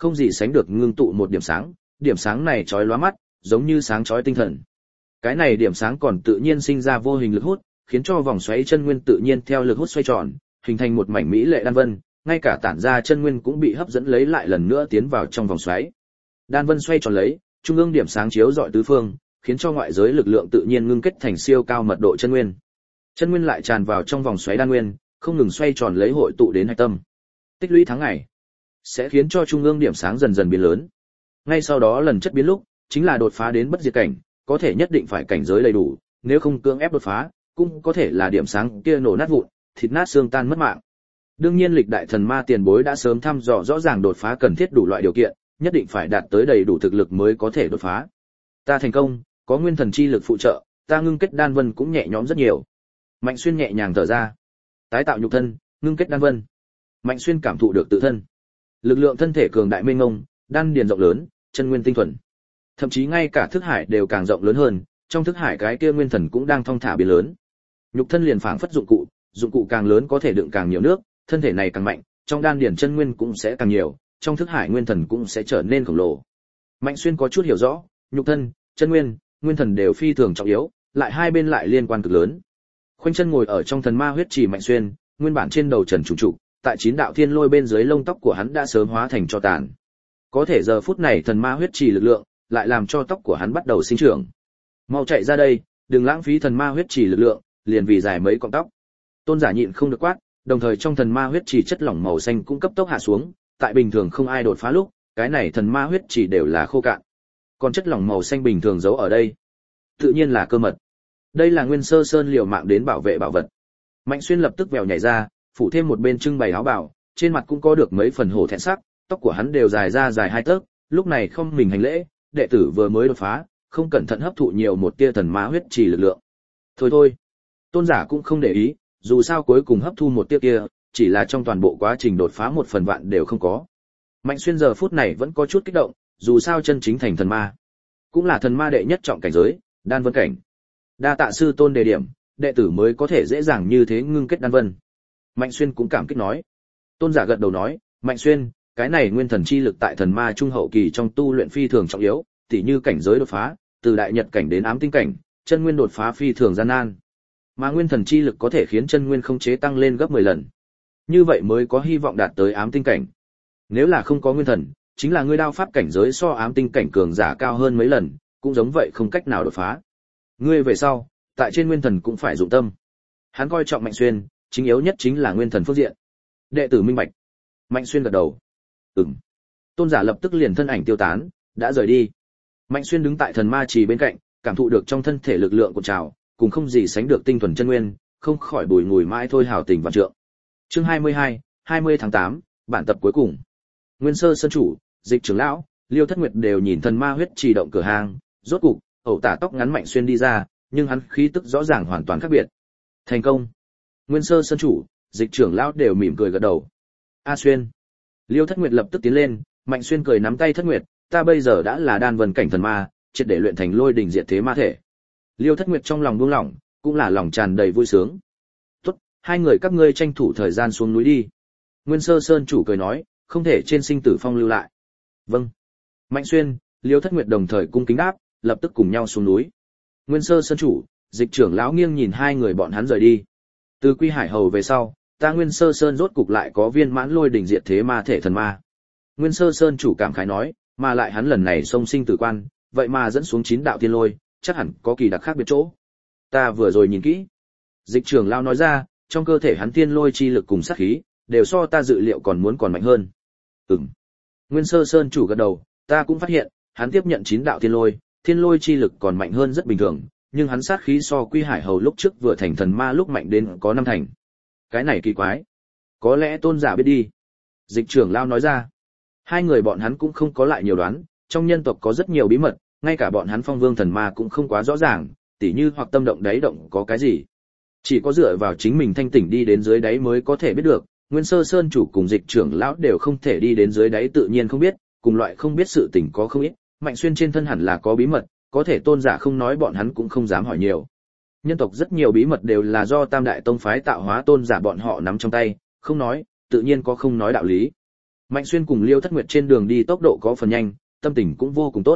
không gì sánh được ngưng tụ một điểm sáng này chói lóa mắt, giống như sáng chói tinh thần. Cái này điểm sáng còn tự nhiên sinh ra vô hình lực hút, khiến cho vòng xoáy chân nguyên tự nhiên theo lực hút xoay tròn, hình thành một mảnh mỹ lệ đan vân, ngay cả tản ra chân nguyên cũng bị hấp dẫn lấy lại lần nữa tiến vào trong vòng xoáy. Đan vân xoay tròn lấy, trung ương điểm sáng chiếu rọi tứ phương, khiến cho ngoại giới lực lượng tự nhiên ngưng kết thành siêu cao mật độ chân nguyên. Chân nguyên lại tràn vào trong vòng xoáy đan nguyên, không ngừng xoay tròn lấy hội tụ đến hạch tâm. Tích lũy tháng ngày sẽ khiến cho trung ương điểm sáng dần dần biến lớn. Ngay sau đó lần chất biến lúc, chính là đột phá đến bất diệt cảnh, có thể nhất định phải cảnh giới đầy đủ, nếu không cưỡng ép đột phá, cũng có thể là điểm sáng kia nổ nát vụn, thịt nát xương tan mất mạng. Đương nhiên lịch đại thần ma tiền bối đã sớm thăm dò rõ ràng đột phá cần thiết đủ loại điều kiện, nhất định phải đạt tới đầy đủ thực lực mới có thể đột phá. Ta thành công, có nguyên thần chi lực phụ trợ, ta ngưng kết đan vân cũng nhẹ nhõm rất nhiều. Mạnh Xuyên nhẹ nhàng thở ra. Tái tạo nhục thân, ngưng kết đan vân. Mạnh Xuyên cảm thụ được tự thân. Lực lượng thân thể cường đại mênh mông, đan điền rộng lớn, chân nguyên tinh thuần. Thậm chí ngay cả thức hải đều càng rộng lớn hơn, trong thức hải cái kia nguyên thần cũng đang thong thả biến lớn. Nhục thân liền phảng phất dụng cụ càng lớn có thể đựng càng nhiều nước, thân thể này càng mạnh, trong đan điền chân nguyên cũng sẽ càng nhiều, trong thức hải nguyên thần cũng sẽ trở nên khổng lồ. Mạnh Xuyên có chút hiểu rõ, nhục thân, chân nguyên, nguyên thần đều phi thường trọng yếu, lại hai bên lại liên quan cực lớn. Khoanh chân ngồi ở trong thần ma huyết trì Mạnh Xuyên, nguyên bản trên đầu trần trùng trụ, tại 9 đạo thiên lôi bên dưới lông tóc của hắn đã sớm hóa thành tro tàn. Có thể giờ phút này thần ma huyết trì lực lượng, lại làm cho tóc của hắn bắt đầu sinh trưởng. Mau chạy ra đây, đừng lãng phí thần ma huyết trì lực lượng, liền vì dài mấy cọng tóc. Tôn giả nhịn không được quát, đồng thời trong thần ma huyết trì chất lỏng màu xanh cũng cấp tốc hạ xuống, tại bình thường không ai đột phá lúc, cái này thần ma huyết trì đều là khô cạn. Còn chất lỏng màu xanh bình thường giấu ở đây, tự nhiên là cơ mật. Đây là Nguyên Sơ Sơn liều mạng đến bảo vệ bảo vật. Mạnh Xuyên lập tức vèo nhảy ra, phủ thêm một bên trưng bày áo bào, trên mặt cũng có được mấy phần hổ thẹn sắc, tóc của hắn đều dài ra dài 2 tấc, lúc này không mình hành lễ, đệ tử vừa mới đột phá, không cẩn thận hấp thụ nhiều một tia thần ma huyết trì lực lượng. Thôi, tôn giả cũng không để ý, dù sao cuối cùng hấp thu một tia kia, chỉ là trong toàn bộ quá trình đột phá 1 phần vạn đều không có. Mạnh Xuyên giờ phút này vẫn có chút kích động, dù sao chân chính thành thần ma, cũng là thần ma đệ nhất trọng cảnh giới, đan vân cảnh. Đa tạ sư tôn đề điểm, đệ tử mới có thể dễ dàng như thế ngưng kết đan vân. Mạnh Xuyên cũng cảm kích nói. Tôn giả gật đầu nói, Mạnh Xuyên, cái này nguyên thần chi lực tại thần ma trung hậu kỳ trong tu luyện phi thường trọng yếu, tỉ như cảnh giới đột phá, từ đại nhật cảnh đến ám tinh cảnh, chân nguyên đột phá phi thường gian nan. Mà nguyên thần chi lực có thể khiến chân nguyên không chế tăng lên gấp 10 lần. Như vậy mới có hy vọng đạt tới ám tinh cảnh. Nếu là không có nguyên thần, chính là ngươi đao pháp cảnh giới so ám tinh cảnh cường giả cao hơn mấy lần, cũng giống vậy không cách nào đột phá. Ngươi về sau, tại trên nguyên thần cũng phải dụng tâm. Hắn coi trọng Mạnh Xuyên, chính yếu nhất chính là nguyên thần phương diện. Đệ tử minh bạch. Mạnh Xuyên gật đầu. Tôn giả lập tức liền thân ảnh tiêu tán, đã rời đi. Mạnh Xuyên đứng tại thần ma trì bên cạnh, cảm thụ được trong thân thể lực lượng của trào, cùng không gì sánh được tinh thuần chân nguyên, không khỏi bùi ngùi mãi thôi hào tình vạn trượng. Chương 22, 20 tháng 8, bản tập cuối cùng. Nguyên Sơ Sơn chủ, Dịch trưởng lão, Liêu Thất Nguyệt đều nhìn thần ma huyết trì động cửa hàng, rốt cục, ẩu tả tóc ngắn Mạnh Xuyên đi ra, nhưng hắn khí tức rõ ràng hoàn toàn khác biệt. Thành công. Nguyên Sơ Sơn chủ, Dịch trưởng lão đều mỉm cười gật đầu. A Xuyên. Liêu Thất Nguyệt lập tức tiến lên, Mạnh Xuyên cười nắm tay Thất Nguyệt, ta bây giờ đã là đan vân cảnh thần ma, triệt để luyện thành lôi đỉnh diệt thế ma thể. Liêu Thất Nguyệt trong lòng buông lỏng, cũng là lòng tràn đầy vui sướng. Tốt, hai người các ngươi tranh thủ thời gian xuống núi đi. Nguyên Sơ Sơn chủ cười nói, không thể trên sinh tử phong lưu lại. Vâng. Mạnh Xuyên, Liêu Thất Nguyệt đồng thời cung kính đáp, lập tức cùng nhau xuống núi. Nguyên Sơ Sơn chủ, Dịch trưởng lão nghiêng nhìn hai người bọn hắn rời đi. Từ Quy Hải Hầu về sau, ta Nguyên Sơ Sơn rốt cục lại có viên mãn lôi đỉnh diệt thế ma thể thần ma. Nguyên Sơ Sơn chủ cảm khái nói, mà lại hắn lần này xông sinh tử quan, vậy mà dẫn xuống 9 đạo thiên lôi, chắc hẳn có kỳ đặc khác biệt chỗ. Ta vừa rồi nhìn kỹ. Dịch trưởng lão nói ra, trong cơ thể hắn thiên lôi chi lực cùng sát khí, đều so ta dự liệu còn mạnh hơn. Nguyên Sơ Sơn chủ gật đầu, ta cũng phát hiện, hắn tiếp nhận 9 đạo thiên lôi chi lực còn mạnh hơn rất bình thường, nhưng hắn sát khí so Quy Hải Hầu lúc trước vừa thành thần ma lúc mạnh đến có 5 thành. Cái này kỳ quái. Có lẽ tôn giả biết đi. Dịch trưởng lão nói ra. Hai người bọn hắn cũng không có lại nhiều đoán, trong nhân tộc có rất nhiều bí mật, ngay cả bọn hắn phong vương thần ma cũng không quá rõ ràng, tỉ như hoặc tâm động đáy động có cái gì. Chỉ có dựa vào chính mình thanh tỉnh đi đến dưới đáy mới có thể biết được, Nguyên Sơ Sơn chủ cùng Dịch trưởng lão đều không thể đi đến dưới đáy tự nhiên không biết, cùng loại không biết sự tình có không ít, Mạnh Xuyên trên thân hẳn là có bí mật, có thể tôn giả không nói bọn hắn cũng không dám hỏi nhiều. Nhân tộc rất nhiều bí mật đều là do Tam Đại Tông phái tạo hóa tôn giả bọn họ nắm trong tay, không nói, tự nhiên có không nói đạo lý. Mạnh Xuyên cùng Liêu Thất Nguyệt trên đường đi tốc độ có phần nhanh, tâm tình cũng vô cùng tốt.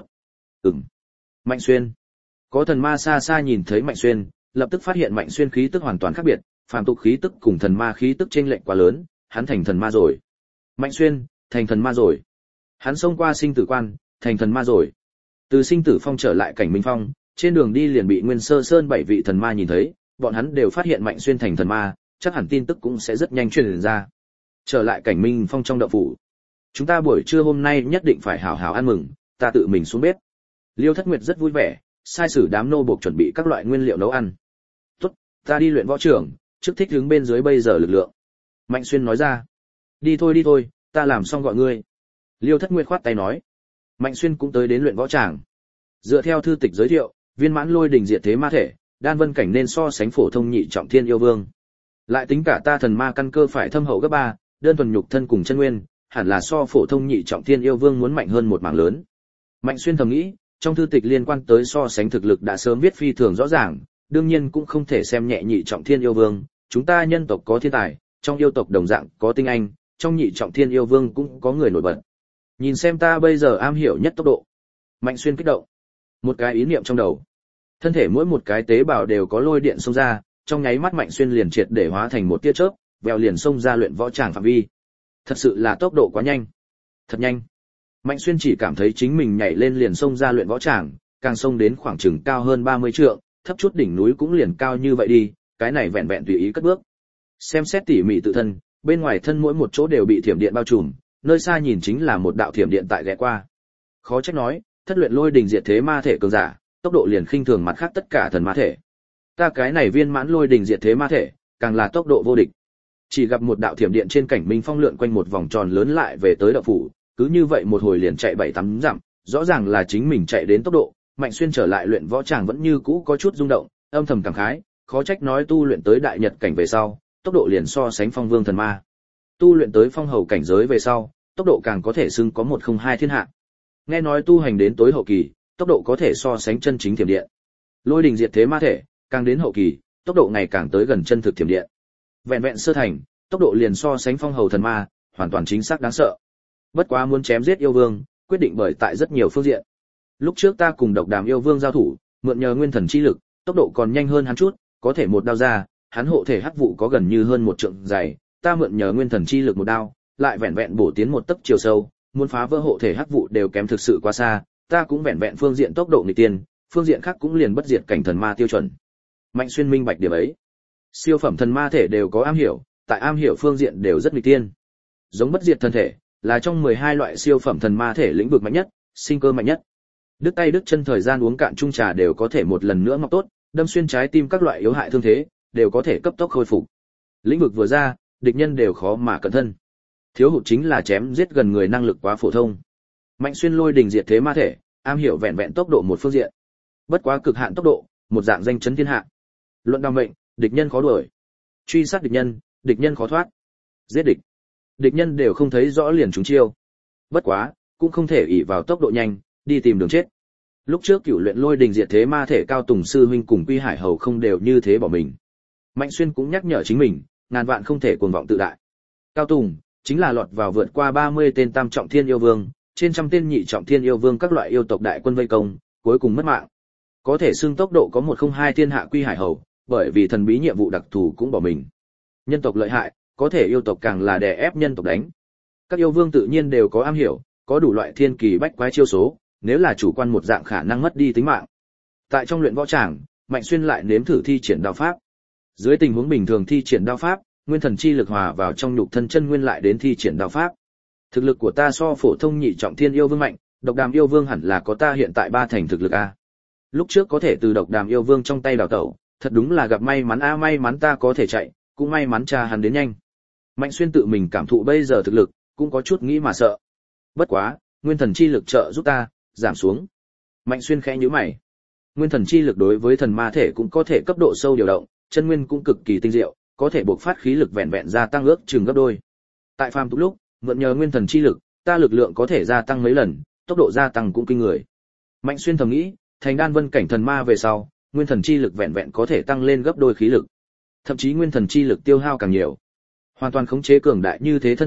Mạnh Xuyên. Có thần ma xa xa nhìn thấy Mạnh Xuyên, lập tức phát hiện Mạnh Xuyên khí tức hoàn toàn khác biệt, phàm tục khí tức cùng thần ma khí tức chênh lệch quá lớn, hắn thành thần ma rồi. Mạnh Xuyên, thành thần ma rồi. Hắn xông qua sinh tử quan, thành thần ma rồi. Từ sinh tử phong trở lại cảnh minh phong, trên đường đi liền bị Nguyên Sơ Sơn 7 vị thần ma nhìn thấy, bọn hắn đều phát hiện Mạnh Xuyên thành thần ma, chắc hẳn tin tức cũng sẽ rất nhanh truyền ra. Trở lại cảnh minh phong trong động phủ. Chúng ta buổi trưa hôm nay nhất định phải hào hào ăn mừng, ta tự mình xuống bếp. Liêu Thất Nguyệt rất vui vẻ, sai sử đám nô buộc chuẩn bị các loại nguyên liệu nấu ăn. Tốt, ta đi luyện võ trường, trước thích đứng bên dưới bây giờ lực lượng. Mạnh Xuyên nói ra. Đi thôi, ta làm xong gọi ngươi. Liêu Thất Nguyệt khoát tay nói. Mạnh Xuyên cũng tới đến luyện võ tràng. Dựa theo thư tịch giới thiệu, viên mãn lôi đình diệt thế ma thể, đan vân cảnh nên so sánh phổ thông nhị trọng thiên yêu vương. Lại tính cả ta thần ma căn cơ phải thâm hậu gấp 3, đơn thuần nhục thân cùng chân nguyên, hẳn là so phổ thông nhị trọng thiên yêu vương muốn mạnh hơn một mảng lớn. Mạnh Xuyên thầm nghĩ, trong thư tịch liên quan tới so sánh thực lực đã sớm viết phi thường rõ ràng, đương nhiên cũng không thể xem nhẹ nhị trọng thiên yêu vương, chúng ta nhân tộc có thiên tài, trong yêu tộc đồng dạng có tinh anh, trong nhị trọng thiên yêu vương cũng có người nổi bật. Nhìn xem ta bây giờ am hiểu nhất tốc độ. Mạnh Xuyên kích động. Một cái ý niệm trong đầu. Thân thể mỗi một cái tế bào đều có lôi điện xông ra, trong nháy mắt Mạnh Xuyên liền triệt để hóa thành một tia chớp, vèo liền xông ra luyện võ tràng phạm vi. Thật sự là tốc độ quá nhanh. Thật nhanh. Mạnh Xuyên chỉ cảm thấy chính mình nhảy lên liền xông ra luyện võ tràng, càng xông đến khoảng chừng cao hơn 30 trượng, thấp chút đỉnh núi cũng liền cao như vậy đi, cái này vẹn vẹn tùy ý cất bước. Xem xét tỉ mỉ tự thân, bên ngoài thân mỗi một chỗ đều bị thiểm điện bao trùm, nơi xa nhìn chính là một đạo thiểm điện tại ghé qua. Khó trách nói, thất luyện lôi đình diệt thế ma thể cường giả, tốc độ liền khinh thường mặt khác tất cả thần ma thể. Ta cái này viên mãn lôi đình diệt thế ma thể, càng là tốc độ vô địch. Chỉ gặp một đạo thiểm điện trên cảnh minh phong lượn quanh một vòng tròn lớn lại về tới động phủ, cứ như vậy một hồi liền chạy 7-8 dặm, rõ ràng là chính mình chạy đến tốc độ. Mạnh Xuyên trở lại luyện võ tràng vẫn như cũ có chút rung động, âm thầm cảm khái, khó trách nói tu luyện tới đại nhật cảnh về sau, tốc độ liền so sánh phong vương thần ma. Tu luyện tới phong hầu cảnh giới về sau, tốc độ càng có thể xưng có 102 thiên hạ. Nghe nói tu hành đến tối hậu kỳ, tốc độ có thể so sánh chân chính thiểm điện. Lôi đình diệt thế ma thể, càng đến hậu kỳ, tốc độ ngày càng tới gần chân thực thiểm điện. Vẹn vẹn sơ thành, tốc độ liền so sánh phong hầu thần ma, hoàn toàn chính xác đáng sợ. Bất quá muốn chém giết yêu vương, quyết định bởi tại rất nhiều phương diện. Lúc trước ta cùng Độc Đàm yêu vương giao thủ, mượn nhờ nguyên thần chi lực, tốc độ còn nhanh hơn hắn chút, có thể một đao ra, hắn hộ thể hắc vụ có gần như hơn một trượng dày, ta mượn nhờ nguyên thần chi lực một đao, lại vẹn vẹn bổ tiến một tấc chiều sâu, muốn phá vỡ hộ thể hắc vụ đều kém thực sự quá xa, ta cũng vẹn vẹn phương diện tốc độ nghịch tiên, phương diện khác cũng liền bất diệt cảnh thần ma tiêu chuẩn. Mạnh Xuyên minh bạch điểm ấy. Siêu phẩm thần ma thể đều có am hiểu, tại am hiểu phương diện đều rất nghịch tiên. Giống bất diệt thân thể, là trong 12 loại siêu phẩm thần ma thể lĩnh vực mạnh nhất, sinh cơ mạnh nhất. Đứt tay đứt chân thời gian uống cạn chung trà đều có thể một lần nữa mọc tốt, đâm xuyên trái tim các loại yếu hại thương thế, đều có thể cấp tốc khôi phục. Lĩnh vực vừa ra, địch nhân đều khó mà cẩn thân. Thiếu hụt chính là chém giết gần người năng lực quá phổ thông. Mạnh Xuyên lôi đình diệt thế ma thể, am hiểu vẹn vẹn tốc độ một phương diện. Bất quá cực hạn tốc độ, một dạng danh chấn thiên hạ. Luận đao mệnh, địch nhân khó đuổi. Truy sát địch nhân khó thoát. Giết địch nhân đều không thấy rõ liền trúng chiêu. Bất quá, cũng không thể ỷ vào tốc độ nhanh, đi tìm đường chết. Lúc trước Cửu luyện lôi đình diệt thế ma thể Cao Tùng sư huynh cùng Quy Hải hầu không đều như thế bỏ mình. Mạnh Xuyên cũng nhắc nhở chính mình, ngàn vạn không thể cuồng vọng tự đại. Cao Tùng chính là lọt vào vượt qua 30 tên tam trọng thiên yêu vương, trên trăm tên nhị trọng thiên yêu vương các loại yêu tộc đại quân vây công, cuối cùng mất mạng. Có thể xưng tốc độ có 102 thiên hạ Quy Hải hầu, bởi vì thần bí nhiệm vụ đặc thù cũng bỏ mình. Nhân tộc lợi hại, có thể yêu tộc càng là đè ép nhân tộc đánh. Các yêu vương tự nhiên đều có am hiểu, có đủ loại thiên kỳ bách quái chiêu số, nếu là chủ quan một dạng khả năng mất đi tính mạng. Tại trong luyện võ tràng, Mạnh Xuyên lại nếm thử thi triển đao pháp. Dưới tình huống bình thường thi triển đao pháp, nguyên thần chi lực hòa vào trong nhục thân chân nguyên lại đến thi triển đao pháp. Thực lực của ta so phổ thông nhị trọng thiên yêu vương mạnh, Độc Đàm yêu vương hẳn là có ta hiện tại 3 thành thực lực a. Lúc trước có thể từ Độc Đàm yêu vương trong tay đào tẩu, thật đúng là gặp may mắn a, may mắn ta có thể chạy, cũng may mắn cha hắn đến nhanh. Mạnh Xuyên tự mình cảm thụ bây giờ thực lực, cũng có chút nghĩ mà sợ. Bất quá, nguyên thần chi lực trợ giúp ta giảm xuống. Mạnh Xuyên khẽ nhíu mày. Nguyên thần chi lực đối với thần ma thể cũng có thể cấp độ sâu điều động, chân nguyên cũng cực kỳ tinh diệu, có thể bộc phát khí lực vẹn vẹn gia tăng ước chừng gấp đôi. Tại phàm tục lúc, mượn nhờ nguyên thần chi lực, ta lực lượng có thể gia tăng mấy lần, tốc độ gia tăng cũng kinh người. Mạnh Xuyên thầm nghĩ, thành đan vân cảnh thần ma về sau, nguyên thần chi lực vẹn vẹn có thể tăng lên gấp đôi khí lực. Thậm chí nguyên thần chi lực tiêu hao càng nhiều. Hoàn toàn khống chế cường đại như thế thân thể,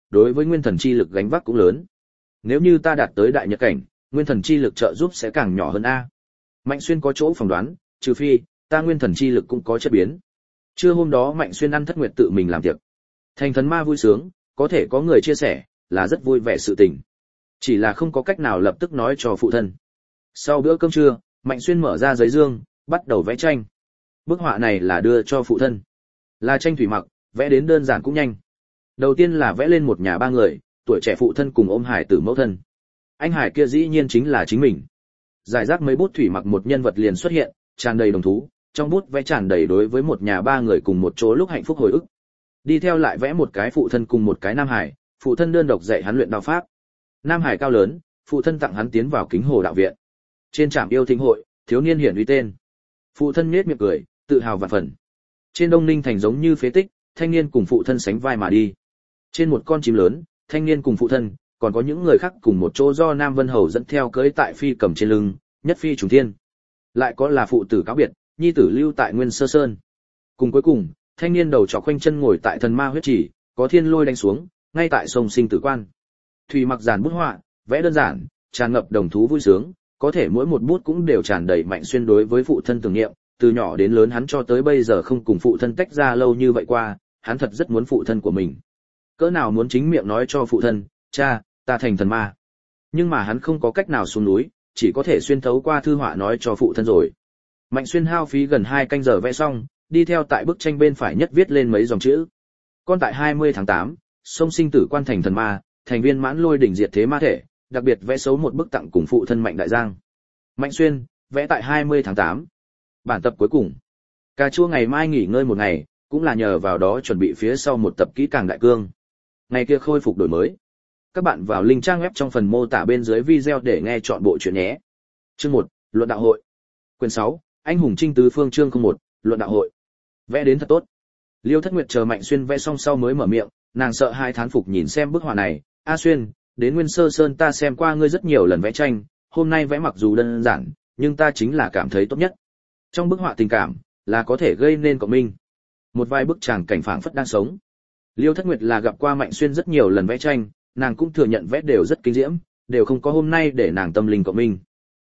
đối với nguyên thần chi lực gánh vác cũng lớn. Nếu như ta đạt tới đại nhật cảnh, nguyên thần chi lực trợ giúp sẽ càng nhỏ hơn a. Mạnh Xuyên có chỗ phỏng đoán, trừ phi ta nguyên thần chi lực cũng có chất biến. Trưa hôm đó Mạnh Xuyên ăn Thất Nguyệt tự mình làm tiệc. Thành thần ma vui sướng, có thể có người chia sẻ, là rất vui vẻ sự tình. Chỉ là không có cách nào lập tức nói cho phụ thân. Sau bữa cơm trưa, Mạnh Xuyên mở ra giấy dương, bắt đầu vẽ tranh. Bức họa này là đưa cho phụ thân. Là tranh thủy mặc, vẽ đến đơn giản cũng nhanh. Đầu tiên là vẽ lên một nhà ba người, tuổi trẻ phụ thân cùng ôm hải tử mẫu thân. Anh Hải kia dĩ nhiên chính là chính mình. Giải rác mấy bút thủy mặc một nhân vật liền xuất hiện, tràn đầy đồng thú, trong bút vẽ tràn đầy đối với một nhà ba người cùng một chỗ lúc hạnh phúc hồi ức. Đi theo lại vẽ một cái phụ thân cùng một cái Nam Hải, phụ thân đơn độc dạy hắn luyện đạo pháp. Nam Hải cao lớn, phụ thân tặng hắn tiến vào Kính Hồ đạo viện. Trên trạm yêu thính hội, thiếu niên hiển uy tên. Phụ thân nhếch miệng cười, tự hào vạn phần. Trên Đông Ninh thành giống như phế tích, thanh niên cùng phụ thân sánh vai mà đi. Trên một con chim lớn, thanh niên cùng phụ thân, còn có những người khác cùng một chỗ do Nam Vân Hầu dẫn theo cưỡi tại phi cầm trên lưng, nhất phi trùng thiên. Lại có là phụ tử cáo biệt, nhi tử lưu tại Nguyên Sơ Sơn. Cùng cuối cùng, thanh niên đầu trọc khoanh chân ngồi tại thần ma huyết chỉ, có thiên lôi đánh xuống, ngay tại sông Sinh Tử Quan. Thủy mặc giản bút họa, vẽ đơn giản, tràn ngập đồng thú vui sướng, có thể mỗi một bút cũng đều tràn đầy Mạnh Xuyên đối với phụ thân tưởng niệm, từ nhỏ đến lớn hắn cho tới bây giờ không cùng phụ thân tách ra lâu như vậy qua, hắn thật rất muốn phụ thân của mình. Cỡ nào muốn chính miệng nói cho phụ thân, cha, ta thành thần ma. Nhưng mà hắn không có cách nào xuống núi, chỉ có thể xuyên thấu qua thư họa nói cho phụ thân rồi. Mạnh Xuyên hao phí gần 2 canh giờ vẽ xong, đi theo tại bức tranh bên phải nhất viết lên mấy dòng chữ. Con tại 20 tháng 8, sông Sinh Tử Quan thành thần ma, thành viên mãn lôi đỉnh diệt thế ma thể, đặc biệt vẽ xấu một bức tặng cùng phụ thân Mạnh Đại Giang. Mạnh Xuyên, vẽ tại 20 tháng 8. Bản tập cuối cùng. Cà chua ngày mai nghỉ ngơi một ngày, cũng là nhờ vào đó chuẩn bị phía sau một tập kỹ càng đại cương. Ngày kia khôi phục đổi mới. Các bạn vào link trang web trong phần mô tả bên dưới video để nghe chọn bộ truyện nhé. Chương 1, Luận đạo hội. Quyển 6, Anh hùng trinh tứ phương chương 01, Luận đạo hội. Vẽ đến thật tốt. Liêu Thất Nguyệt chờ Mạnh Xuyên vẽ xong sau mới mở miệng, nàng sợ hai thán phục nhìn xem bức họa này, "A Xuyên, đến Nguyên Sơ Sơn ta xem qua ngươi rất nhiều lần vẽ tranh, hôm nay vẽ mặc dù đơn giản, nhưng ta chính là cảm thấy tốt nhất." Trong bức họa tình cảm là có thể gây nên cộng minh. Một vài bức tràng cảnh phảng phất đang sống. Liêu Thất Nguyệt là gặp qua Mạnh Xuyên rất nhiều lần vẽ tranh, nàng cũng thừa nhận vẽ đều rất kinh diễm, đều không có hôm nay để nàng tâm linh cộng minh.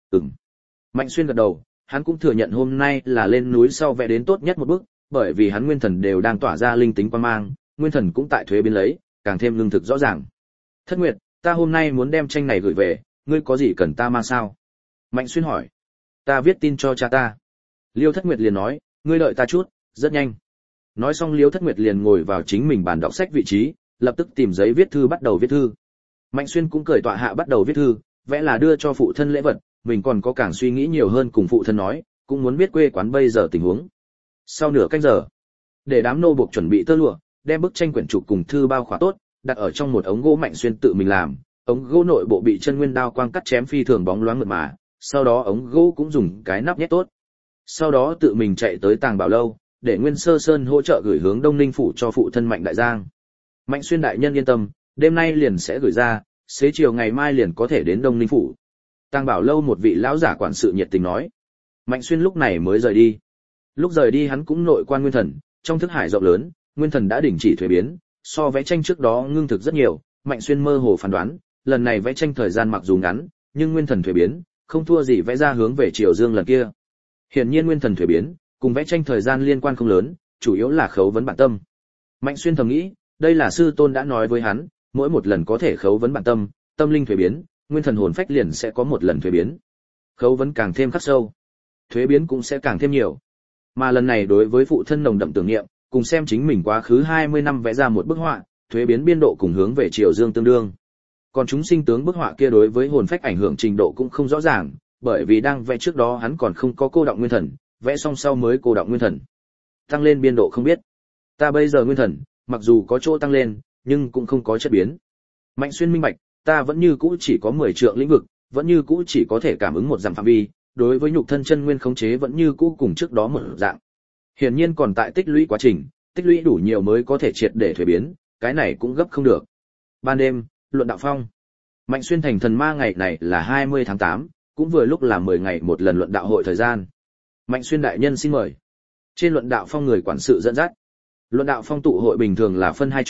Mạnh Xuyên gật đầu, hắn cũng thừa nhận hôm nay là lên núi sau vẽ đến tốt nhất một bức, bởi vì hắn nguyên thần đều đang tỏa ra linh tính quang mang, nguyên thần cũng tại thuế biến lấy, càng thêm lương thực rõ ràng. Thất Nguyệt, ta hôm nay muốn đem tranh này gửi về, ngươi có gì cần ta mang sao? Mạnh Xuyên hỏi. Ta viết tin cho cha ta. Liêu Thất Nguyệt liền nói, ngươi đợi ta chút, rất nhanh. Nói xong Liêu Thất Nguyệt liền ngồi vào chính mình bàn đọc sách vị trí, lập tức tìm giấy viết thư bắt đầu viết thư. Mạnh Xuyên cũng cởi tọa hạ bắt đầu viết thư, vẽ là đưa cho phụ thân lễ vật, mình còn có càng suy nghĩ nhiều hơn cùng phụ thân nói, cũng muốn biết quê quán bây giờ tình huống. Sau nửa canh giờ, để đám nô buộc chuẩn bị tơ lụa, đem bức tranh quyển trục cùng thư bao khóa tốt, đặt ở trong một ống gỗ Mạnh Xuyên tự mình làm, ống gỗ nội bộ bị chân nguyên đao quang cắt chém phi thường bóng loáng mượt mà, sau đó ống gỗ cũng dùng cái nắp nhét tốt. Sau đó tự mình chạy tới Tàng Bảo lâu, để Nguyên Sơ Sơn hỗ trợ gửi hướng Đông Ninh phủ cho phụ thân Mạnh Đại Giang. Mạnh Xuyên đại nhân yên tâm, đêm nay liền sẽ gửi ra, xế chiều ngày mai liền có thể đến Đông Ninh phủ. Tàng Bảo lâu một vị lão giả quản sự nhiệt tình nói. Mạnh Xuyên lúc này mới rời đi. Lúc rời đi hắn cũng nội quan nguyên thần, trong thức hải rộng lớn, nguyên thần đã đình chỉ thuế biến, so vẽ tranh trước đó ngưng thực rất nhiều. Mạnh Xuyên mơ hồ phán đoán, lần này vẽ tranh thời gian mặc dù ngắn, nhưng nguyên thần thuế biến, không thua gì vẽ ra hướng về Triều Dương lần kia. Hiển nhiên nguyên thần thuế biến, cùng vẽ tranh thời gian liên quan không lớn, chủ yếu là khấu vấn bản tâm. Mạnh Xuyên thầm nghĩ, đây là sư tôn đã nói với hắn, mỗi một lần có thể khấu vấn bản tâm, tâm linh thuế biến, nguyên thần hồn phách liền sẽ có một lần thuế biến. Khấu vấn càng thêm khắc sâu, thuế biến cũng sẽ càng thêm nhiều. Mà lần này đối với phụ thân nồng đậm tưởng niệm, cùng xem chính mình quá khứ 20 năm vẽ ra một bức họa, thuế biến biên độ cùng hướng về Triều Dương tương đương. Còn chúng sinh tướng bức họa kia đối với hồn phách ảnh hưởng trình độ cũng không rõ ràng, bởi vì đang vẽ trước đó hắn còn không có cô động nguyên thần, vẽ xong sau mới cô động nguyên thần. Tăng lên biên độ không biết. Ta bây giờ nguyên thần, mặc dù có chỗ tăng lên, nhưng cũng không có chất biến. Mạnh Xuyên minh bạch, ta vẫn như cũ chỉ có 10 trượng lĩnh vực, vẫn như cũ chỉ có thể cảm ứng một dặm phạm vi, đối với nhục thân chân nguyên khống chế vẫn như cũ cùng trước đó một dạng. Hiển nhiên còn tại tích lũy quá trình, tích lũy đủ nhiều mới có thể triệt để thuế biến, cái này cũng gấp không được. Ban đêm, luận đạo phong. Mạnh Xuyên thành thần ma ngày này là 20 tháng 8, cũng vừa lúc là 10 ngày một lần luận đạo hội thời gian. Mạnh Xuyên đại nhân xin mời. Trên luận đạo phong người quản sự dẫn dắt. Luận đạo phong tụ hội bình thường là phân hai chỗ,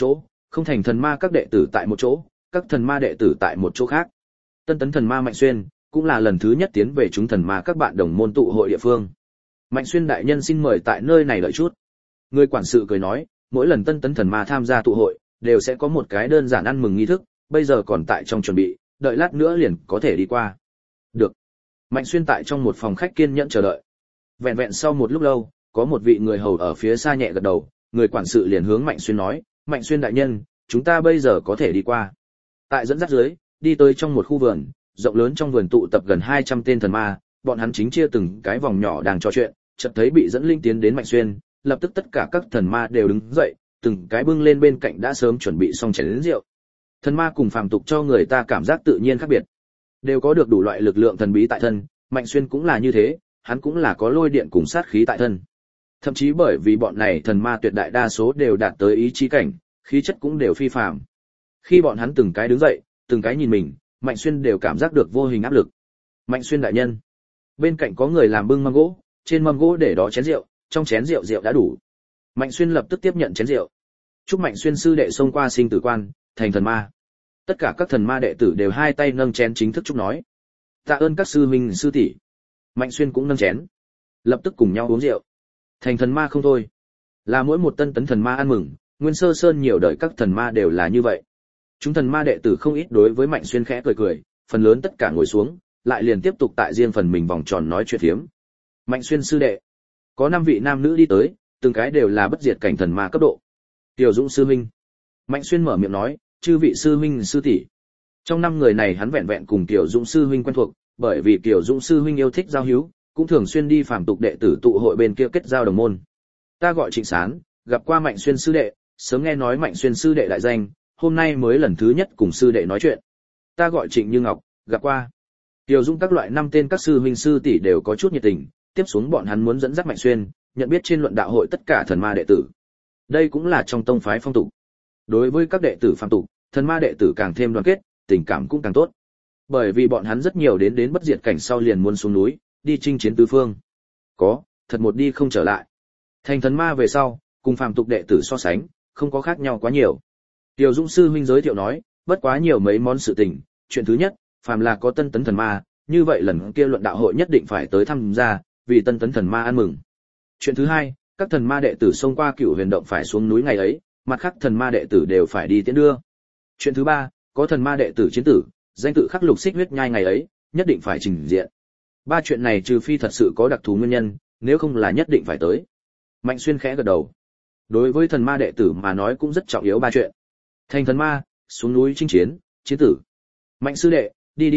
Không thành thần ma các đệ tử tại một chỗ, các thần ma đệ tử tại một chỗ khác. Tân tấn thần ma Mạnh Xuyên cũng là lần thứ nhất tiến về chúng thần ma các bạn đồng môn tụ hội địa phương. Mạnh Xuyên đại nhân xin mời tại nơi này đợi chút. Người quản sự cười nói, mỗi lần tân tấn thần ma tham gia tụ hội đều sẽ có một cái đơn giản ăn mừng nghi thức, bây giờ còn tại trong chuẩn bị, đợi lát nữa liền có thể đi qua. Được. Mạnh Xuyên tại trong một phòng khách kiên nhẫn chờ đợi. Vẹn vẹn sau một lúc lâu, có một vị người hầu ở phía xa nhẹ gật đầu, người quản sự liền hướng Mạnh Xuyên nói, Mạnh Xuyên đại nhân, chúng ta bây giờ có thể đi qua. Tại dẫn dắt dưới, đi tới trong một khu vườn, rộng lớn trong vườn tụ tập gần 200 tên thần ma, bọn hắn chính chia từng cái vòng nhỏ đang trò chuyện, chợt thấy bị dẫn linh tiến đến Mạnh Xuyên, lập tức tất cả các thần ma đều đứng dậy, từng cái bưng lên bên cạnh đã sớm chuẩn bị xong chén lớn rượu. Thần ma cùng phàm tục cho người ta cảm giác tự nhiên khác biệt, đều có được đủ loại lực lượng thần bí tại thân, Mạnh Xuyên cũng là như thế, hắn cũng là có lôi điện cùng sát khí tại thân. Thậm chí bởi vì bọn này thần ma tuyệt đại đa số đều đạt tới ý chí cảnh, khí chất cũng đều phi phàm. Khi bọn hắn từng cái đứng dậy, từng cái nhìn mình, Mạnh Xuyên đều cảm giác được vô hình áp lực. Mạnh Xuyên đại nhân. Bên cạnh có người làm bưng mâm gỗ, trên mâm gỗ để đó chén rượu, trong chén rượu rượu đã đủ. Mạnh Xuyên lập tức tiếp nhận chén rượu. Chúc Mạnh Xuyên sư đệ xông qua sinh tử quan, thành thần ma. Tất cả các thần ma đệ tử đều hai tay nâng chén chính thức chúc nói. Tạ ơn các sư huynh sư tỷ. Mạnh Xuyên cũng nâng chén, lập tức cùng nhau uống rượu. Thành thần ma không thôi, là mỗi một tân tấn thần ma ăn mừng, Nguyên Sơ Sơn nhiều đời các thần ma đều là như vậy. Chúng thần ma đệ tử không ít đối với Mạnh Xuyên khẽ cười cười, phần lớn tất cả ngồi xuống, lại liền tiếp tục tại riêng phần mình vòng tròn nói chuyện thiếm. Mạnh Xuyên sư đệ, có 5 vị nam nữ đi tới, từng cái đều là bất diệt cảnh thần ma cấp độ. Tiểu Dũng sư huynh. Mạnh Xuyên mở miệng nói, chư vị sư huynh sư tỷ. Trong 5 người này hắn vẹn vẹn cùng Tiểu Dũng sư huynh quen thuộc, bởi vì Tiểu Dũng sư huynh yêu thích giao hữu, cũng thường xuyên đi phàm tục đệ tử tụ hội bên kia kết giao đồng môn. Ta gọi Trịnh Sán, gặp qua Mạnh Xuyên sư đệ, sớm nghe nói Mạnh Xuyên sư đệ đại danh, hôm nay mới lần thứ nhất cùng sư đệ nói chuyện. Ta gọi Trịnh Như Ngọc, gặp qua. Tiểu Dũng các loại 5 tên các sư huynh sư tỷ đều có chút nhiệt tình, tiếp xuống bọn hắn muốn dẫn dắt Mạnh Xuyên, nhận biết trên luận đạo hội tất cả thần ma đệ tử. Đây cũng là trong tông phái phong tục. Đối với các đệ tử phàm tục, thần ma đệ tử càng thêm đoàn kết, tình cảm cũng càng tốt. Bởi vì bọn hắn rất nhiều đến bất diệt cảnh sau liền muốn xuống núi, đi chinh chiến tứ phương. Có, thật một đi không trở lại. Thành thần ma về sau, cùng phàm tục đệ tử so sánh, không có khác nhau quá nhiều. Tiểu Dũng sư huynh giới thiệu nói, bất quá nhiều mấy món sự tình, chuyện thứ nhất, phàm là có tân tấn thần ma, như vậy lần kia luận đạo hội nhất định phải tới tham gia, vì tân tấn thần ma ăn mừng. Chuyện thứ hai, các thần ma đệ tử xông qua Cửu Huyền động phải xuống núi ngày ấy, mặt khác thần ma đệ tử đều phải đi tiễn đưa. Chuyện thứ ba, có thần ma đệ tử chiến tử, danh tự khắc lục xích huyết nhai ngày ấy, nhất định phải trình diện. 3 chuyện này trừ phi thật sự có đặc thù nguyên nhân, nếu không là nhất định phải tới. Mạnh Xuyên khẽ gật đầu. Đối với thần ma đệ tử mà nói cũng rất trọng yếu 3 chuyện. Thành thần ma, xuống núi chinh chiến, chiến tử. Mạnh sư đệ,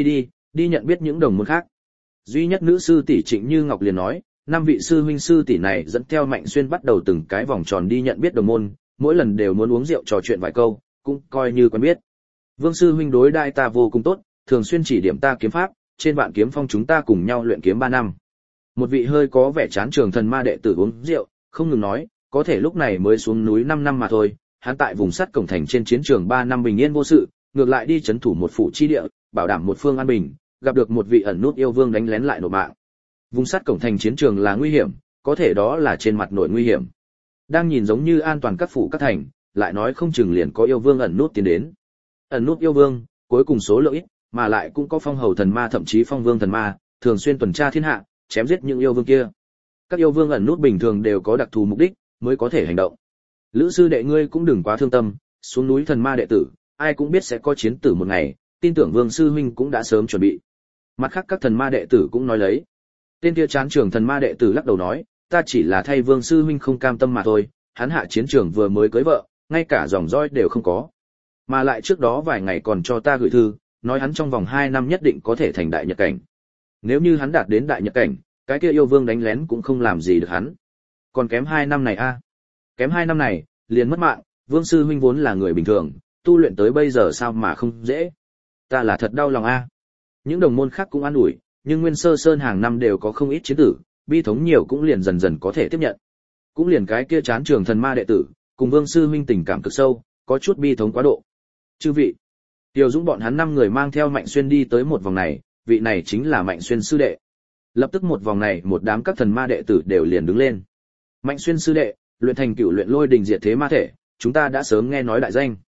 đi nhận biết những đồng môn khác. Duy nhất nữ sư tỷ Trịnh Như Ngọc liền nói, 5 vị sư huynh sư tỷ này dẫn theo Mạnh Xuyên bắt đầu từng cái vòng tròn đi nhận biết đồng môn, mỗi lần đều muốn uống rượu trò chuyện vài câu, cũng coi như quen biết. Vương sư huynh đối đãi ta vô cùng tốt, thường xuyên chỉ điểm ta kiếm pháp, trên Vạn Kiếm Phong chúng ta cùng nhau luyện kiếm 3 năm. Một vị hơi có vẻ chán trường thần ma đệ tử uống rượu, không ngừng nói, có thể lúc này mới xuống núi 5 năm mà thôi, hắn tại vùng sắt cổng thành trên chiến trường 3 năm bình yên vô sự, ngược lại đi trấn thủ một phủ chi địa, bảo đảm một phương an bình, gặp được một vị ẩn nút yêu vương đánh lén lại nộp mạng. Vùng sắt cổng thành chiến trường là nguy hiểm, có thể đó là trên mặt nội nguy hiểm. Đang nhìn giống như an toàn các phủ các thành, lại nói không chừng liền có yêu vương ẩn nút tiến đến. Ẩn nút yêu vương, cuối cùng số lượng ít, mà lại cũng có phong hầu thần ma thậm chí phong vương thần ma, thường xuyên tuần tra thiên hạ, chém giết những yêu vương kia. Các yêu vương ẩn nút bình thường đều có đặc thù mục đích, mới có thể hành động. Lữ sư đệ ngươi cũng đừng quá thương tâm, xuống núi thần ma đệ tử, ai cũng biết sẽ có chiến tử một ngày, tin tưởng Vương sư huynh cũng đã sớm chuẩn bị. Mặt khác các thần ma đệ tử cũng nói lấy. Tên kia chán trường thần ma đệ tử lắc đầu nói, ta chỉ là thay Vương sư huynh không cam tâm mà thôi, hắn hạ chiến trường vừa mới cưới vợ, ngay cả dòng dõi đều không có. Mà lại trước đó vài ngày còn cho ta gửi thư, nói hắn trong vòng 2 năm nhất định có thể thành đại nhật cảnh. Nếu như hắn đạt đến đại nhật cảnh, cái kia yêu vương đánh lén cũng không làm gì được hắn. Còn kém 2 năm này a. Kém 2 năm này, liền mất mạng, Vương sư huynh vốn là người bình thường, tu luyện tới bây giờ sao mà không dễ. Ta là thật đau lòng a. Những đồng môn khác cũng an ủi, nhưng Nguyên Sơ Sơn hàng năm đều có không ít chiến tử, bi thống nhiều cũng liền dần dần có thể tiếp nhận. Cũng liền cái kia chán trường thần ma đệ tử, cùng Vương sư huynh tình cảm cực sâu, có chút bi thống quá độ. Chư vị, Tiêu Dũng bọn hắn 5 người mang theo Mạnh Xuyên đi tới một vòng này, vị này chính là Mạnh Xuyên sư đệ. Lập tức một vòng này, một đám các thần ma đệ tử đều liền đứng lên. Mạnh Xuyên sư đệ, luyện thành Cửu Luyện Lôi Đình Diệt Thế Ma Thể, chúng ta đã sớm nghe nói đại danh.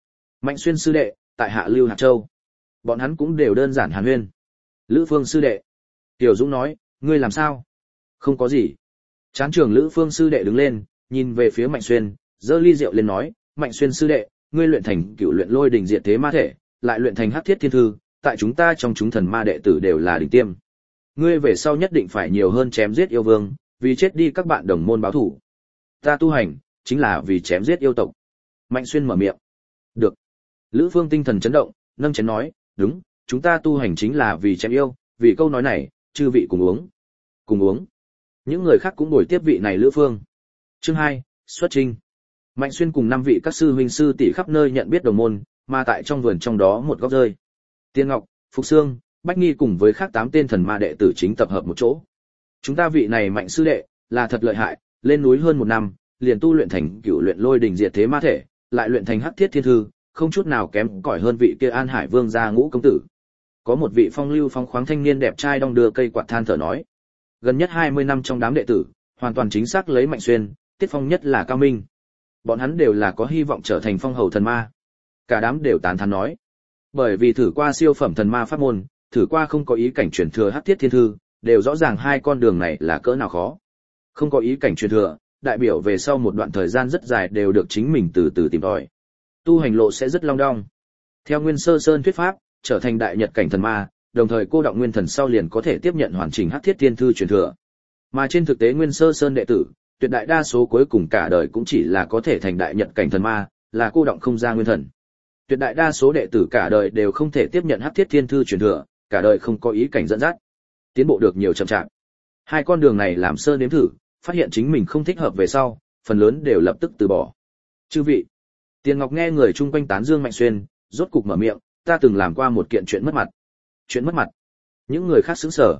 Mạnh Xuyên sư đệ, tại hạ Lưu Hạt Châu. Bọn hắn cũng đều đơn giản hàn huyên. Lữ Phương sư đệ. Tiểu Dũng nói, ngươi làm sao? Không có gì. Tráng trưởng Lữ Phương sư đệ đứng lên, nhìn về phía Mạnh Xuyên, giơ ly rượu lên nói, Mạnh Xuyên sư đệ, ngươi luyện thành Cửu Luyện Lôi Đình Diệt Thế Ma Thể, lại luyện thành Hắc Thiết Thiên Thư, tại chúng ta trong chúng thần ma đệ tử đều là đỉnh tiêm. Ngươi về sau nhất định phải nhiều hơn chém giết yêu vương, vì chết đi các bạn đồng môn báo thù. Ta tu hành, chính là vì chém giết yêu tộc. Mạnh Xuyên mở miệng. Được. Lữ Phương tinh thần chấn động, nâng chén nói, đúng, chúng ta tu hành chính là vì chém yêu, vì câu nói này, chư vị cùng uống. Cùng uống. Những người khác cũng bồi tiếp vị này Lữ Phương. Chương 2, xuất trinh. Mạnh Xuyên cùng 5 vị các sư huynh sư tỷ khắp nơi nhận biết đồng môn, mà tại trong vườn trong đó một góc rơi. Tiên Ngọc, Phục Sương, Bách Nghi cùng với khác 8 tên thần ma đệ tử chính tập hợp một chỗ. Chúng ta vị này Mạnh sư đệ, là thật lợi hại, lên núi hơn 1 năm, liền tu luyện thành Cửu Luyện Lôi Đình Diệt Thế Ma Thể, lại luyện thành Hắc Thiết Thiên Thư, không chút nào kém cỏi hơn vị kia An Hải Vương gia Ngũ công tử. Có một vị phong lưu phong khoáng thanh niên đẹp trai đong đưa cây quạt than thở nói, gần nhất 20 năm trong đám đệ tử, hoàn toàn chính xác lấy Mạnh Xuyên, Tiết Phong nhất là cao minh. Bọn hắn đều là có hy vọng trở thành phong hầu thần ma. Cả đám đều tán thán nói, bởi vì thử qua siêu phẩm thần ma pháp môn, thử qua không có ý cảnh truyền thừa Hắc Thiết Thiên Thư, đều rõ ràng hai con đường này là cỡ nào khó. Không có ý cảnh truyền thừa, đại biểu về sau một đoạn thời gian rất dài đều được chính mình từ từ tìm tòi. Tu hành lộ sẽ rất long đong. Theo Nguyên Sơ Sơn thuyết pháp, trở thành đại nhật cảnh thần ma, đồng thời cô động nguyên thần sau liền có thể tiếp nhận hoàn chỉnh Hắc Thiết Thiên Thư truyền thừa. Mà trên thực tế Nguyên Sơ Sơn đệ tử, tuyệt đại đa số cuối cùng cả đời cũng chỉ là có thể thành đại nhật cảnh thần ma, là cô động không ra nguyên thần. Tuyệt đại đa số đệ tử cả đời đều không thể tiếp nhận Hắc Thiết Thiên Thư truyền thừa, cả đời không có ý cảnh dẫn dắt, tiến bộ được nhiều chậm chạp. Hai con đường này làm sơ nếm thử, phát hiện chính mình không thích hợp về sau, phần lớn đều lập tức từ bỏ. Chư vị, Tiền Ngọc nghe người chung quanh tán dương Mạnh Xuyên, rốt cục mở miệng, ta từng làm qua một kiện chuyện mất mặt. Chuyện mất mặt? Những người khác sững sờ.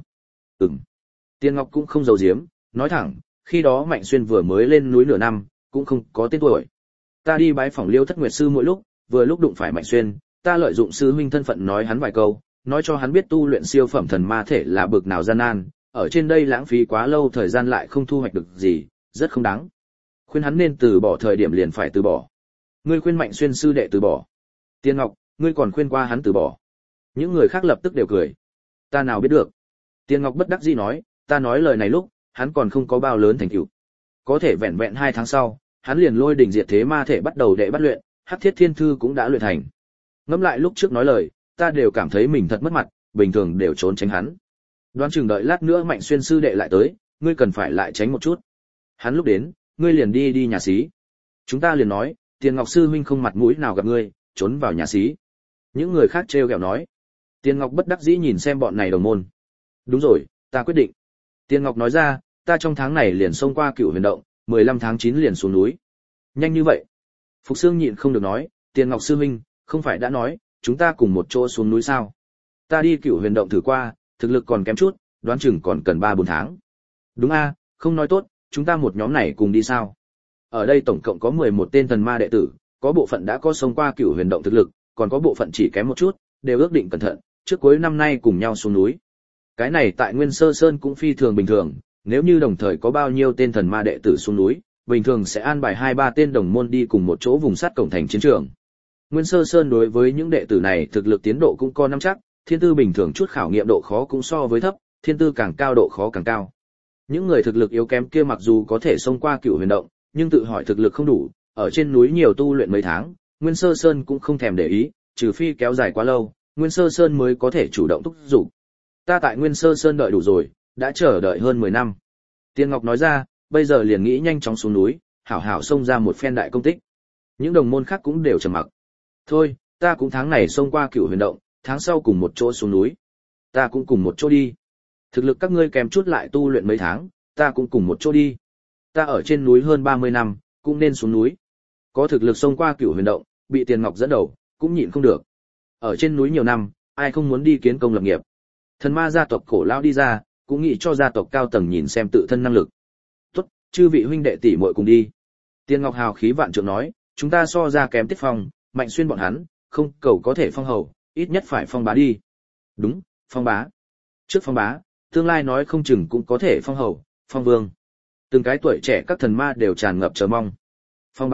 Tiền Ngọc cũng không giấu giếm, nói thẳng, khi đó Mạnh Xuyên vừa mới lên núi nửa năm, cũng không có tên tuổi. Ta đi bái phỏng Liêu Thất Nguyệt sư mỗi lúc, vừa lúc đụng phải Mạnh Xuyên, ta lợi dụng sư huynh thân phận nói hắn vài câu, nói cho hắn biết tu luyện siêu phẩm thần ma thể là bực nào gian nan, ở trên đây lãng phí quá lâu thời gian lại không thu hoạch được gì, rất không đáng. Khuyên hắn nên từ bỏ thời điểm liền phải từ bỏ. Ngươi khuyên Mạnh Xuyên sư đệ từ bỏ. Tiên Ngọc, ngươi còn khuyên qua hắn từ bỏ. Những người khác lập tức đều cười. Ta nào biết được. Tiên Ngọc bất đắc dĩ nói, ta nói lời này lúc, hắn còn không có bao lớn thành tựu. Có thể vẹn vẹn 2 tháng sau, hắn liền Lôi Đỉnh Diệt Thế Ma Thể bắt đầu đệ bắt luyện, Hắc Thiết Thiên Thư cũng đã luyện thành. Ngẫm lại lúc trước nói lời, ta đều cảm thấy mình thật mất mặt, bình thường đều trốn tránh hắn. Đoán chừng đợi lát nữa Mạnh Xuyên sư đệ lại tới, ngươi cần phải lại tránh một chút. Hắn lúc đến, ngươi liền đi nhà xí. Chúng ta liền nói, Tiền Ngọc sư huynh không mặt mũi nào gặp ngươi, trốn vào nhà xí. Những người khác trêu ghẹo nói. Tiền Ngọc bất đắc dĩ nhìn xem bọn này đồng môn. Đúng rồi, ta quyết định. Tiền Ngọc nói ra, ta trong tháng này liền xông qua Cửu Huyền Động, 15 tháng 9 liền xuống núi. Nhanh như vậy? Phục Sương nhịn không được nói, Tiền Ngọc sư huynh, không phải đã nói, chúng ta cùng một chỗ xuống núi sao? Ta đi Cửu Huyền Động thử qua, thực lực còn kém chút, đoán chừng còn cần 3-4 tháng. Đúng a, không nói tốt, chúng ta một nhóm này cùng đi sao? Ở đây tổng cộng có 11 tên thần ma đệ tử, có bộ phận đã có xông qua Cửu Huyền Động thực lực, còn có bộ phận chỉ kém một chút, đều ước định cẩn thận, trước cuối năm nay cùng nhau xuống núi. Cái này tại Nguyên Sơ Sơn cũng phi thường bình thường, nếu như đồng thời có bao nhiêu tên thần ma đệ tử xuống núi, bình thường sẽ an bài 2-3 tên đồng môn đi cùng một chỗ vùng sát cổng thành chiến trường. Nguyên Sơ Sơn đối với những đệ tử này thực lực tiến độ cũng có nắm chắc, thiên tư bình thường chút khảo nghiệm độ khó cũng so với thấp, thiên tư càng cao độ khó càng cao. Những người thực lực yếu kém kia mặc dù có thể xông qua Cửu Huyền Động, nhưng tự hỏi thực lực không đủ, ở trên núi nhiều tu luyện mấy tháng, Nguyên Sơ Sơn cũng không thèm để ý, trừ phi kéo dài quá lâu, Nguyên Sơ Sơn mới có thể chủ động thúc giục. Ta tại Nguyên Sơ Sơn đợi đủ rồi, đã chờ đợi hơn 10 năm. Tiên Ngọc nói ra, bây giờ liền nghĩ nhanh chóng xuống núi, hảo hảo xông ra một phen đại công tích. Những đồng môn khác cũng đều trầm mặc. Thôi, ta cũng tháng này xông qua Cửu Huyền Động, tháng sau cùng một chỗ xuống núi. Ta cũng cùng một chỗ đi. Thực lực các ngươi kém chút lại tu luyện mấy tháng, ta cũng cùng một chỗ đi. Ta ở trên núi hơn 30 năm, cũng nên xuống núi. Có thực lực xông qua Cửu Huyền Động, bị Tiền Ngọc dẫn đầu, cũng nhịn không được. Ở trên núi nhiều năm, ai không muốn đi kiến công lập nghiệp. Thần ma gia tộc cổ lão đi ra, cũng nghĩ cho gia tộc cao tầng nhìn xem tự thân năng lực. Tốt, chư vị huynh đệ tỷ muội cùng đi. Tiền Ngọc hào khí vạn trượng nói, chúng ta so ra kém Tiết Phong, Mạnh Xuyên bọn hắn, không cầu có thể phong hầu, ít nhất phải phong bá đi. Đúng, phong bá. Trước phong bá, tương lai nói không chừng cũng có thể phong hầu, phong vương. Từng cái tuổi trẻ các thần ma đều tràn ngập chờ mong. Phong bá,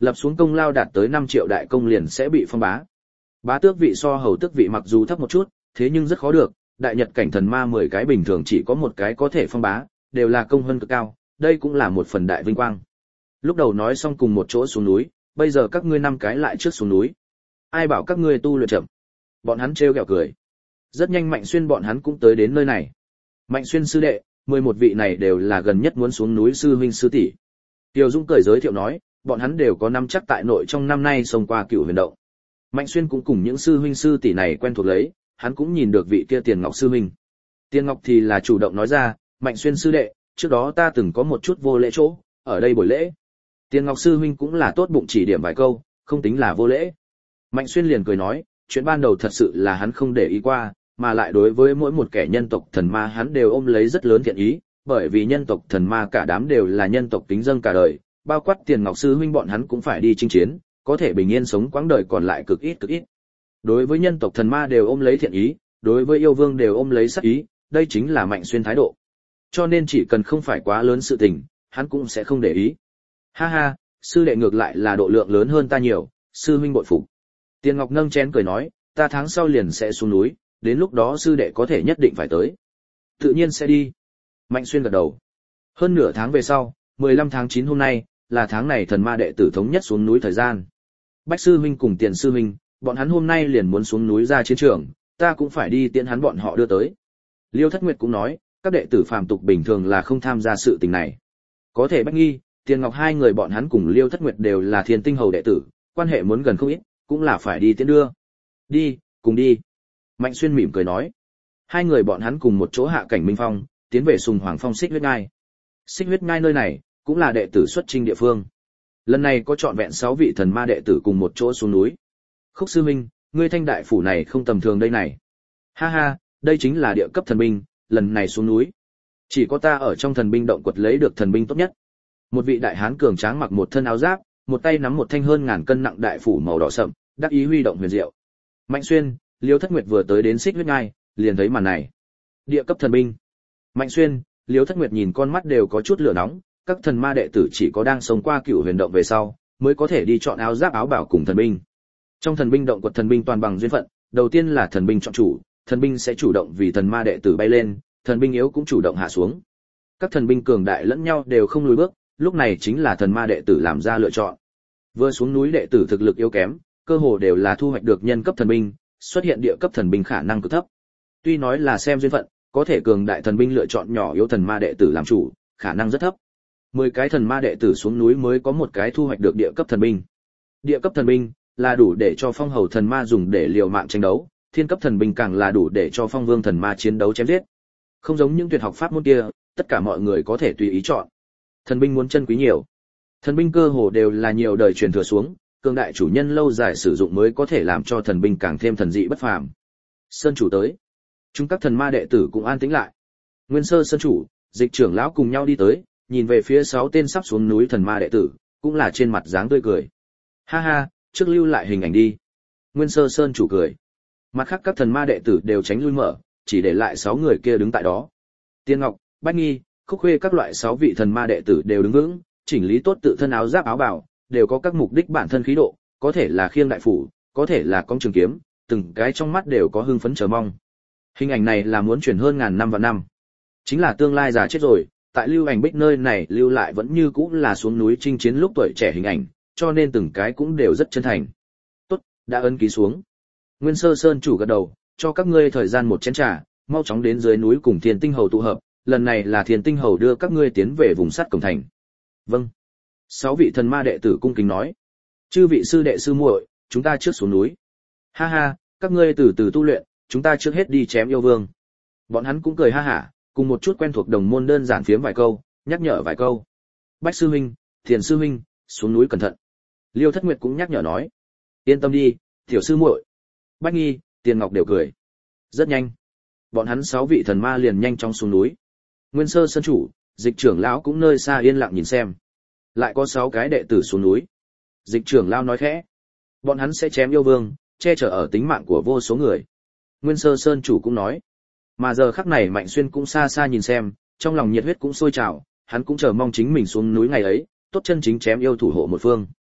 lập xuống công lao đạt tới 5 triệu đại công liền sẽ bị phong bá. Bá tước vị so hầu tước vị mặc dù thấp một chút, thế nhưng rất khó được, đại nhật cảnh thần ma 10 cái bình thường chỉ có một cái có thể phong bá, đều là công hơn cực cao, đây cũng là một phần đại vinh quang. Lúc đầu nói xong cùng một chỗ xuống núi, bây giờ các ngươi 5 cái lại trước xuống núi. Ai bảo các ngươi tu luyện chậm? Bọn hắn trêu ghẹo cười. Rất nhanh Mạnh Xuyên bọn hắn cũng tới đến nơi này. Mạnh Xuyên sư đệ, 11 vị này đều là gần nhất muốn xuống núi sư huynh sư tỷ. Tiêu Dung cười giới thiệu nói, bọn hắn đều có nắm chắc tại nội trong năm nay xông qua Cửu Huyền động. Mạnh Xuyên cũng cùng những sư huynh sư tỷ này quen thuộc lấy, hắn cũng nhìn được vị kia Tiền Ngọc sư huynh. Tiền Ngọc thì là chủ động nói ra, Mạnh Xuyên sư đệ, trước đó ta từng có một chút vô lễ chỗ, ở đây buổi lễ. Tiền Ngọc sư huynh cũng là tốt bụng chỉ điểm vài câu, không tính là vô lễ. Mạnh Xuyên liền cười nói, chuyện ban đầu thật sự là hắn không để ý qua, mà lại đối với mỗi một kẻ nhân tộc thần ma hắn đều ôm lấy rất lớn thiện ý, bởi vì nhân tộc thần ma cả đám đều là nhân tộc kính dâng cả đời, bao quát Tiền Ngọc sư huynh bọn hắn cũng phải đi chinh chiến, có thể bình yên sống quãng đời còn lại cực ít cực ít. Đối với nhân tộc thần ma đều ôm lấy thiện ý, đối với yêu vương đều ôm lấy sát ý, đây chính là Mạnh Xuyên thái độ. Cho nên chỉ cần không phải quá lớn sự tình, hắn cũng sẽ không để ý. Ha ha, sư đệ ngược lại là độ lượng lớn hơn ta nhiều, sư huynh bội phục. Tiền Ngọc nâng chén cười nói, ta tháng sau liền sẽ xuống núi, đến lúc đó sư đệ có thể nhất định phải tới. Tự nhiên sẽ đi. Mạnh Xuyên gật đầu. Hơn nửa tháng về sau, 15 tháng 9 hôm nay, là tháng này thần ma đệ tử thống nhất xuống núi thời gian. Bách sư huynh cùng Tiền sư huynh, bọn hắn hôm nay liền muốn xuống núi ra chiến trường, ta cũng phải đi tiễn hắn bọn họ đưa tới. Liêu Thất Nguyệt cũng nói, các đệ tử phàm tục bình thường là không tham gia sự tình này. Có thể Bách Nghi, Tiền Ngọc hai người bọn hắn cùng Liêu Thất Nguyệt đều là Thiên Tinh hầu đệ tử, quan hệ muốn gần không ít, cũng là phải đi tiễn đưa. Đi, cùng đi. Mạnh Xuyên mỉm cười nói. Hai người bọn hắn cùng một chỗ hạ cảnh Minh Phong, tiến về Sùng Hoàng Phong Xích Huyết Ngai. Xích Huyết Ngai nơi này, cũng là đệ tử xuất chinh địa phương. Lần này có trọn vẹn 6 vị thần ma đệ tử cùng một chỗ xuống núi. Khúc sư huynh, ngươi Thanh đại phủ này không tầm thường đây này. Ha ha, đây chính là địa cấp thần binh, lần này xuống núi. Chỉ có ta ở trong thần binh động quật lấy được thần binh tốt nhất. Một vị đại hán cường tráng mặc một thân áo giáp, một tay nắm một thanh hơn ngàn cân nặng đại phủ màu đỏ sậm, đắc ý huy động huyền diệu. Mạnh Xuyên, Liêu Thất Nguyệt vừa tới đến Xích Huyết Ngai, liền thấy màn này. Địa cấp thần binh. Mạnh Xuyên, Liêu Thất Nguyệt nhìn con mắt đều có chút lửa nóng, các thần ma đệ tử chỉ có đang sống qua Cửu Huyền động về sau, mới có thể đi chọn áo giáp áo bảo cùng thần binh. Trong thần binh động quật thần binh toàn bằng duyên phận, đầu tiên là thần binh chọn chủ, thần binh sẽ chủ động vì thần ma đệ tử bay lên, thần binh yếu cũng chủ động hạ xuống. Các thần binh cường đại lẫn nhau đều không lùi bước, lúc này chính là thần ma đệ tử làm ra lựa chọn. Vừa xuống núi đệ tử thực lực yếu kém, cơ hồ đều là thu hoạch được nhân cấp thần binh, xuất hiện địa cấp thần binh khả năng cực thấp. Tuy nói là xem duyên phận, có thể cường đại thần binh lựa chọn nhỏ yếu thần ma đệ tử làm chủ, khả năng rất thấp. 10 cái thần ma đệ tử xuống núi mới có một cái thu hoạch được địa cấp thần binh. Địa cấp thần binh là đủ để cho phong hầu thần ma dùng để liều mạng tranh đấu, thiên cấp thần binh càng là đủ để cho phong vương thần ma chiến đấu chém giết. Không giống những tuyệt học pháp môn kia, tất cả mọi người có thể tùy ý chọn. Thần binh muốn chân quý nhiều. Thần binh cơ hồ đều là nhiều đời truyền thừa xuống, cường đại chủ nhân lâu dài sử dụng mới có thể làm cho thần binh càng thêm thần dị bất phàm. Sơn chủ tới. Chúng các thần ma đệ tử cũng an tĩnh lại. Nguyên Sơ sơn chủ, Dịch trưởng lão cùng nhau đi tới, nhìn về phía 6 tên sắp xuống núi thần ma đệ tử, cũng là trên mặt dáng tươi cười. Ha ha, trước lưu lại hình ảnh đi. Nguyên Sơ sơn chủ cười. Mặt khác các thần ma đệ tử đều tránh lui mở, chỉ để lại 6 người kia đứng tại đó. Tiên Ngọc, Bách Nghi, Khúc Khuê các loại 6 vị thần ma đệ tử đều đứng vững, chỉnh lý tốt tự thân áo giáp áo bào, đều có các mục đích bản thân khí độ, có thể là khiêng đại phủ, có thể là cong trường kiếm, từng cái trong mắt đều có hưng phấn chờ mong. Hình ảnh này là muốn truyền hơn ngàn năm và năm. Chính là tương lai già chết rồi, tại lưu ảnh bích nơi này lưu lại vẫn như cũ là xuống núi chinh chiến lúc tuổi trẻ hình ảnh, cho nên từng cái cũng đều rất chân thành. Tốt, đã ấn ký xuống. Nguyên Sơ sơn chủ gật đầu, cho các ngươi thời gian một chén trà, mau chóng đến dưới núi cùng Thiên Tinh hầu tụ hợp, lần này là Thiên Tinh hầu đưa các ngươi tiến về vùng sắt cổng thành. Vâng. 6 vị thần ma đệ tử cung kính nói. Chư vị sư đệ sư muội, chúng ta trước xuống núi. Ha ha, các ngươi từ từ tu luyện, chúng ta trước hết đi chém yêu vương. Bọn hắn cũng cười ha hả, cùng một chút quen thuộc đồng môn đơn giản phiếm vài câu, nhắc nhở vài câu. Bách sư huynh, Thiền sư huynh, xuống núi cẩn thận. Liêu Thất Nguyệt cũng nhắc nhở nói. Yên tâm đi, tiểu sư muội. Bách Nghi, Tiền Ngọc đều cười. Rất nhanh. Bọn hắn 6 vị thần ma liền nhanh chóng xuống núi. Nguyên Sơ sơn chủ, Dịch trưởng lão cũng nơi xa yên lặng nhìn xem. Lại có 6 cái đệ tử xuống núi. Dịch trưởng lão nói khẽ. Bọn hắn sẽ chém yêu vương, che chở ở tính mạng của vô số người. Nguyên Sơ sơn chủ cũng nói. Mà giờ khắc này Mạnh Xuyên cũng xa xa nhìn xem, trong lòng nhiệt huyết cũng sôi trào, hắn cũng chờ mong chính mình xuống núi ngày ấy, tốt chân chính chém yêu thủ hộ một phương.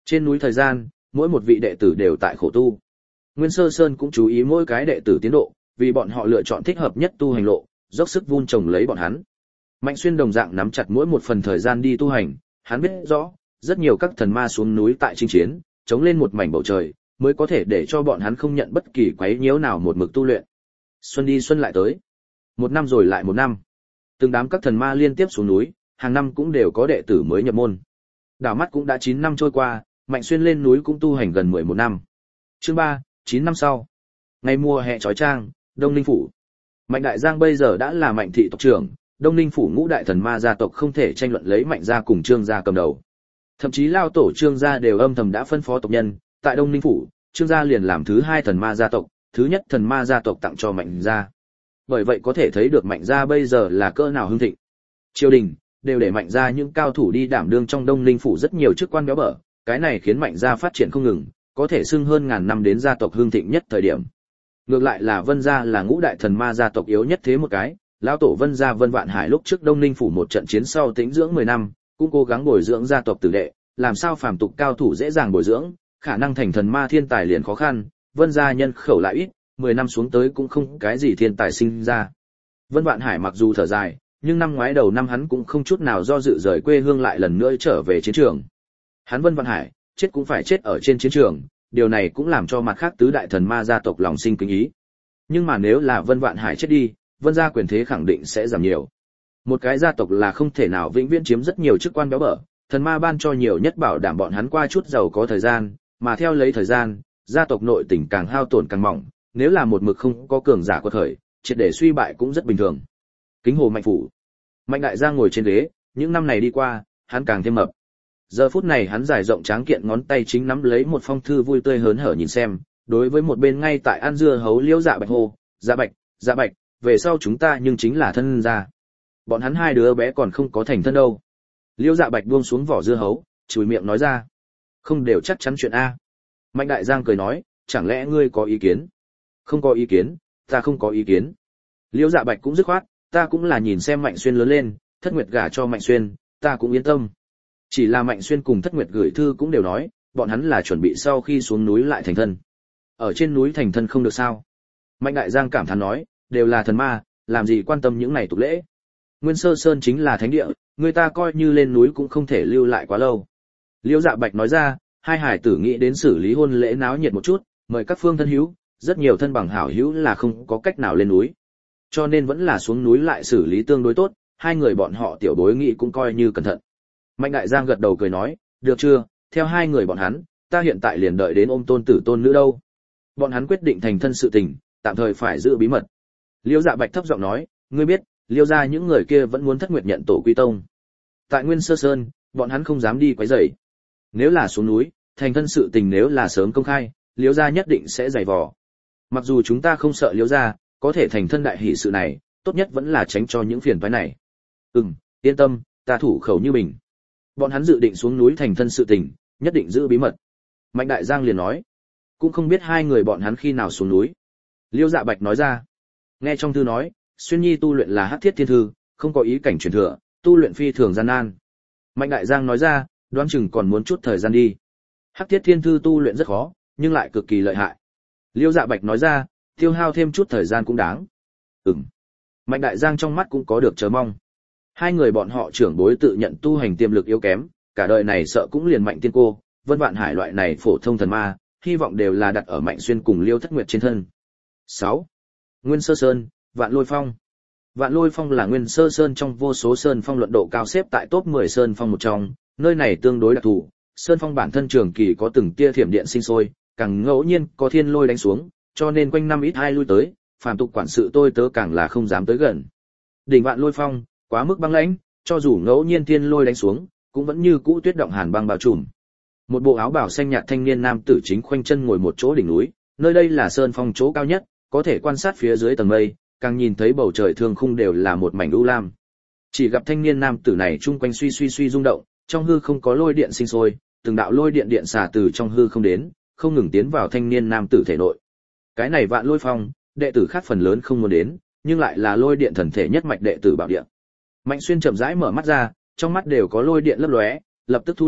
Trên núi thời gian, mỗi một vị đệ tử đều tại khổ tu. Nguyên Sơ Sơn cũng chú ý mỗi cái đệ tử tiến độ, vì bọn họ lựa chọn thích hợp nhất tu hành lộ, dốc sức vun trồng lấy bọn hắn. Mạnh Xuyên đồng dạng nắm chặt mỗi một phần thời gian đi tu hành, hắn biết rõ, rất nhiều các thần ma xuống núi tại chinh chiến, chống lên một mảnh bầu trời, mới có thể để cho bọn hắn không nhận bất kỳ quấy nhiễu nào một mực tu luyện. Xuân đi xuân lại tới. Một năm rồi lại một năm. Từng đám các thần ma liên tiếp xuống núi, hàng năm cũng đều có đệ tử mới nhập môn. Đảo mắt cũng đã 9 năm trôi qua, Mạnh Xuyên lên núi cũng tu hành gần 11 năm. Chương 3, 9 năm sau. Ngày mùa hè chói chang, Đông Ninh phủ. Mạnh Đại Giang bây giờ đã là Mạnh thị tộc trưởng, Đông Ninh phủ ngũ đại thần ma gia tộc không thể tranh luận lấy Mạnh gia cùng Trương gia cầm đầu. Thậm chí lao tổ Trương gia đều âm thầm đã phân phó tộc nhân, tại Đông Ninh phủ, Trương gia liền làm thứ hai thần ma gia tộc, thứ nhất thần ma gia tộc tặng cho Mạnh gia. Bởi vậy có thể thấy được Mạnh gia bây giờ là cỡ nào hưng thịnh. Triều đình đều để Mạnh gia những cao thủ đi đảm đương trong Đông Ninh phủ rất nhiều chức quan béo bở, cái này khiến Mạnh gia phát triển không ngừng, có thể xưng hơn ngàn năm đến gia tộc hưng thịnh nhất thời điểm. Ngược lại là Vân gia là ngũ đại thần ma gia tộc yếu nhất thế một cái, lão tổ Vân gia Vân Vạn Hải lúc trước Đông Ninh phủ một trận chiến sau tĩnh dưỡng 10 năm, cũng cố gắng bồi dưỡng gia tộc tử đệ, làm sao phàm tục cao thủ dễ dàng bồi dưỡng, khả năng thành thần ma thiên tài liền khó khăn, Vân gia nhân khẩu lại ít, 10 năm xuống tới cũng không cái gì thiên tài sinh ra. Vân Vạn Hải mặc dù thở dài, nhưng năm ngoái đầu năm hắn cũng không chút nào do dự rời quê hương lại lần nữa trở về chiến trường. Hắn Vân Vạn Hải, chết cũng phải chết ở trên chiến trường, điều này cũng làm cho mặt khác tứ đại thần ma gia tộc lòng sinh kính ý. Nhưng mà nếu là Vân Vạn Hải chết đi, Vân gia quyền thế khẳng định sẽ giảm nhiều. Một cái gia tộc là không thể nào vĩnh viễn chiếm rất nhiều chức quan béo bở, thần ma ban cho nhiều nhất bảo đảm bọn hắn qua chút giàu có thời gian, mà theo lấy thời gian, gia tộc nội tình càng hao tổn càng mỏng, nếu là một mực không có cường giả quật khởi, triệt để suy bại cũng rất bình thường. Kính hồ Mạnh phủ. Mạnh Đại Giang ngồi trên ghế, những năm này đi qua, hắn càng thêm mập. Giờ phút này hắn dài rộng tráng kiện ngón tay chính nắm lấy một phong thư vui tươi hớn hở nhìn xem, đối với một bên ngay tại ăn dưa hấu Liễu Dạ Bạch hô, Dạ Bạch, về sau chúng ta nhưng chính là thân gia. Bọn hắn hai đứa bé còn không có thành thân đâu. Liễu Dạ Bạch buông xuống vỏ dưa hấu, chùi miệng nói ra. Không đều chắc chắn chuyện A. Mạnh Đại Giang cười nói, chẳng lẽ ngươi có ý kiến? Không có ý kiến, ta không có ý kiến. Liễu Dạ Bạch cũng dứt khoát, ta cũng là nhìn xem Mạnh Xuyên lớn lên, Thất Nguyệt gả cho Mạnh Xuyên, ta cũng yên tâm. Chỉ là Mạnh Xuyên cùng Thất Nguyệt gửi thư cũng đều nói, bọn hắn là chuẩn bị sau khi xuống núi lại thành thân. Ở trên núi thành thân không được sao? Mạnh Đại Giang cảm thán nói, đều là thần ma, làm gì quan tâm những này tục lễ. Nguyên Sơ Sơn chính là thánh địa, người ta coi như lên núi cũng không thể lưu lại quá lâu. Liễu Dạ Bạch nói ra, hai hải tử nghĩ đến xử lý hôn lễ náo nhiệt một chút, mời các phương thân hữu, rất nhiều thân bằng hảo hữu là không có cách nào lên núi. Cho nên vẫn là xuống núi lại xử lý tương đối tốt, hai người bọn họ tiểu bối nghĩ cũng coi như cẩn thận. Mạnh Đại Giang gật đầu cười nói, được chưa, theo hai người bọn hắn, ta hiện tại liền đợi đến ôm tôn tử tôn nữ đâu. Bọn hắn quyết định thành thân sự tình, tạm thời phải giữ bí mật. Liễu Dạ Bạch thấp giọng nói, ngươi biết, Liễu gia những người kia vẫn muốn Thất Nguyệt nhận tổ quy tông. Tại Nguyên Sơ Sơn, bọn hắn không dám đi quấy rầy. Nếu là xuống núi, thành thân sự tình nếu là sớm công khai, Liễu gia nhất định sẽ giày vò. Mặc dù chúng ta không sợ Liễu gia, có thể thành thân đại hỷ sự này, tốt nhất vẫn là tránh cho những phiền toái này. Yên tâm, ta thủ khẩu như mình. Bọn hắn dự định xuống núi thành thân sự tình, nhất định giữ bí mật. Mạnh Đại Giang liền nói, cũng không biết hai người bọn hắn khi nào xuống núi. Liễu Dạ Bạch nói ra, nghe trong thư nói, Xuyên Nhi tu luyện là Hắc Thiết Thiên Thư, không có ý cảnh truyền thừa, tu luyện phi thường gian nan. Mạnh Đại Giang nói ra, đoán chừng còn muốn chút thời gian đi. Hắc Thiết Thiên Thư tu luyện rất khó, nhưng lại cực kỳ lợi hại. Liễu Dạ Bạch nói ra, tiêu hao thêm chút thời gian cũng đáng. Mạnh Đại Giang trong mắt cũng có được chờ mong. Hai người bọn họ trưởng bối tự nhận tu hành tiềm lực yếu kém, cả đời này sợ cũng liền Mạnh Tiên Cô, Vân Vạn Hải loại này phổ thông thần ma, hy vọng đều là đặt ở Mạnh Xuyên cùng Liêu Thất Nguyệt trên thân. 6. Nguyên Sơ Sơn, Vạn Lôi Phong. Vạn Lôi Phong là Nguyên Sơ Sơn trong vô số sơn phong luận độ cao xếp tại top 10 sơn phong một trong, nơi này tương đối đặc thù, sơn phong bản thân trường kỳ có từng tia thiểm điện sinh sôi, càng ngẫu nhiên có thiên lôi đánh xuống, cho nên quanh năm ít ai lui tới, phàm tục quản sự tôi tớ càng là không dám tới gần. Đỉnh Vạn Lôi Phong, quá mức băng lãnh, cho dù ngẫu nhiên thiên lôi đánh xuống, cũng vẫn như cũ tuyết động hàn băng bao trùm. Một bộ áo bào xanh nhạt thanh niên nam tử chính khoanh chân ngồi một chỗ đỉnh núi, nơi đây là sơn phong chỗ cao nhất, có thể quan sát phía dưới tầng mây, càng nhìn thấy bầu trời thương khung đều là một mảnh u lam. Chỉ gặp thanh niên nam tử này chung quanh suy rung động, trong hư không có lôi điện sinh sôi, từng đạo lôi điện điện xả từ trong hư không đến, không ngừng tiến vào thanh niên nam tử thể nội. Cái này Vạn Lôi Phong, đệ tử khác phần lớn không muốn đến, nhưng lại là lôi điện thần thể nhất mạch đệ tử bảo địa. Mạnh Xuyên chậm rãi mở mắt ra, trong mắt đều có lôi điện lấp lóe, lập tức thu liễm,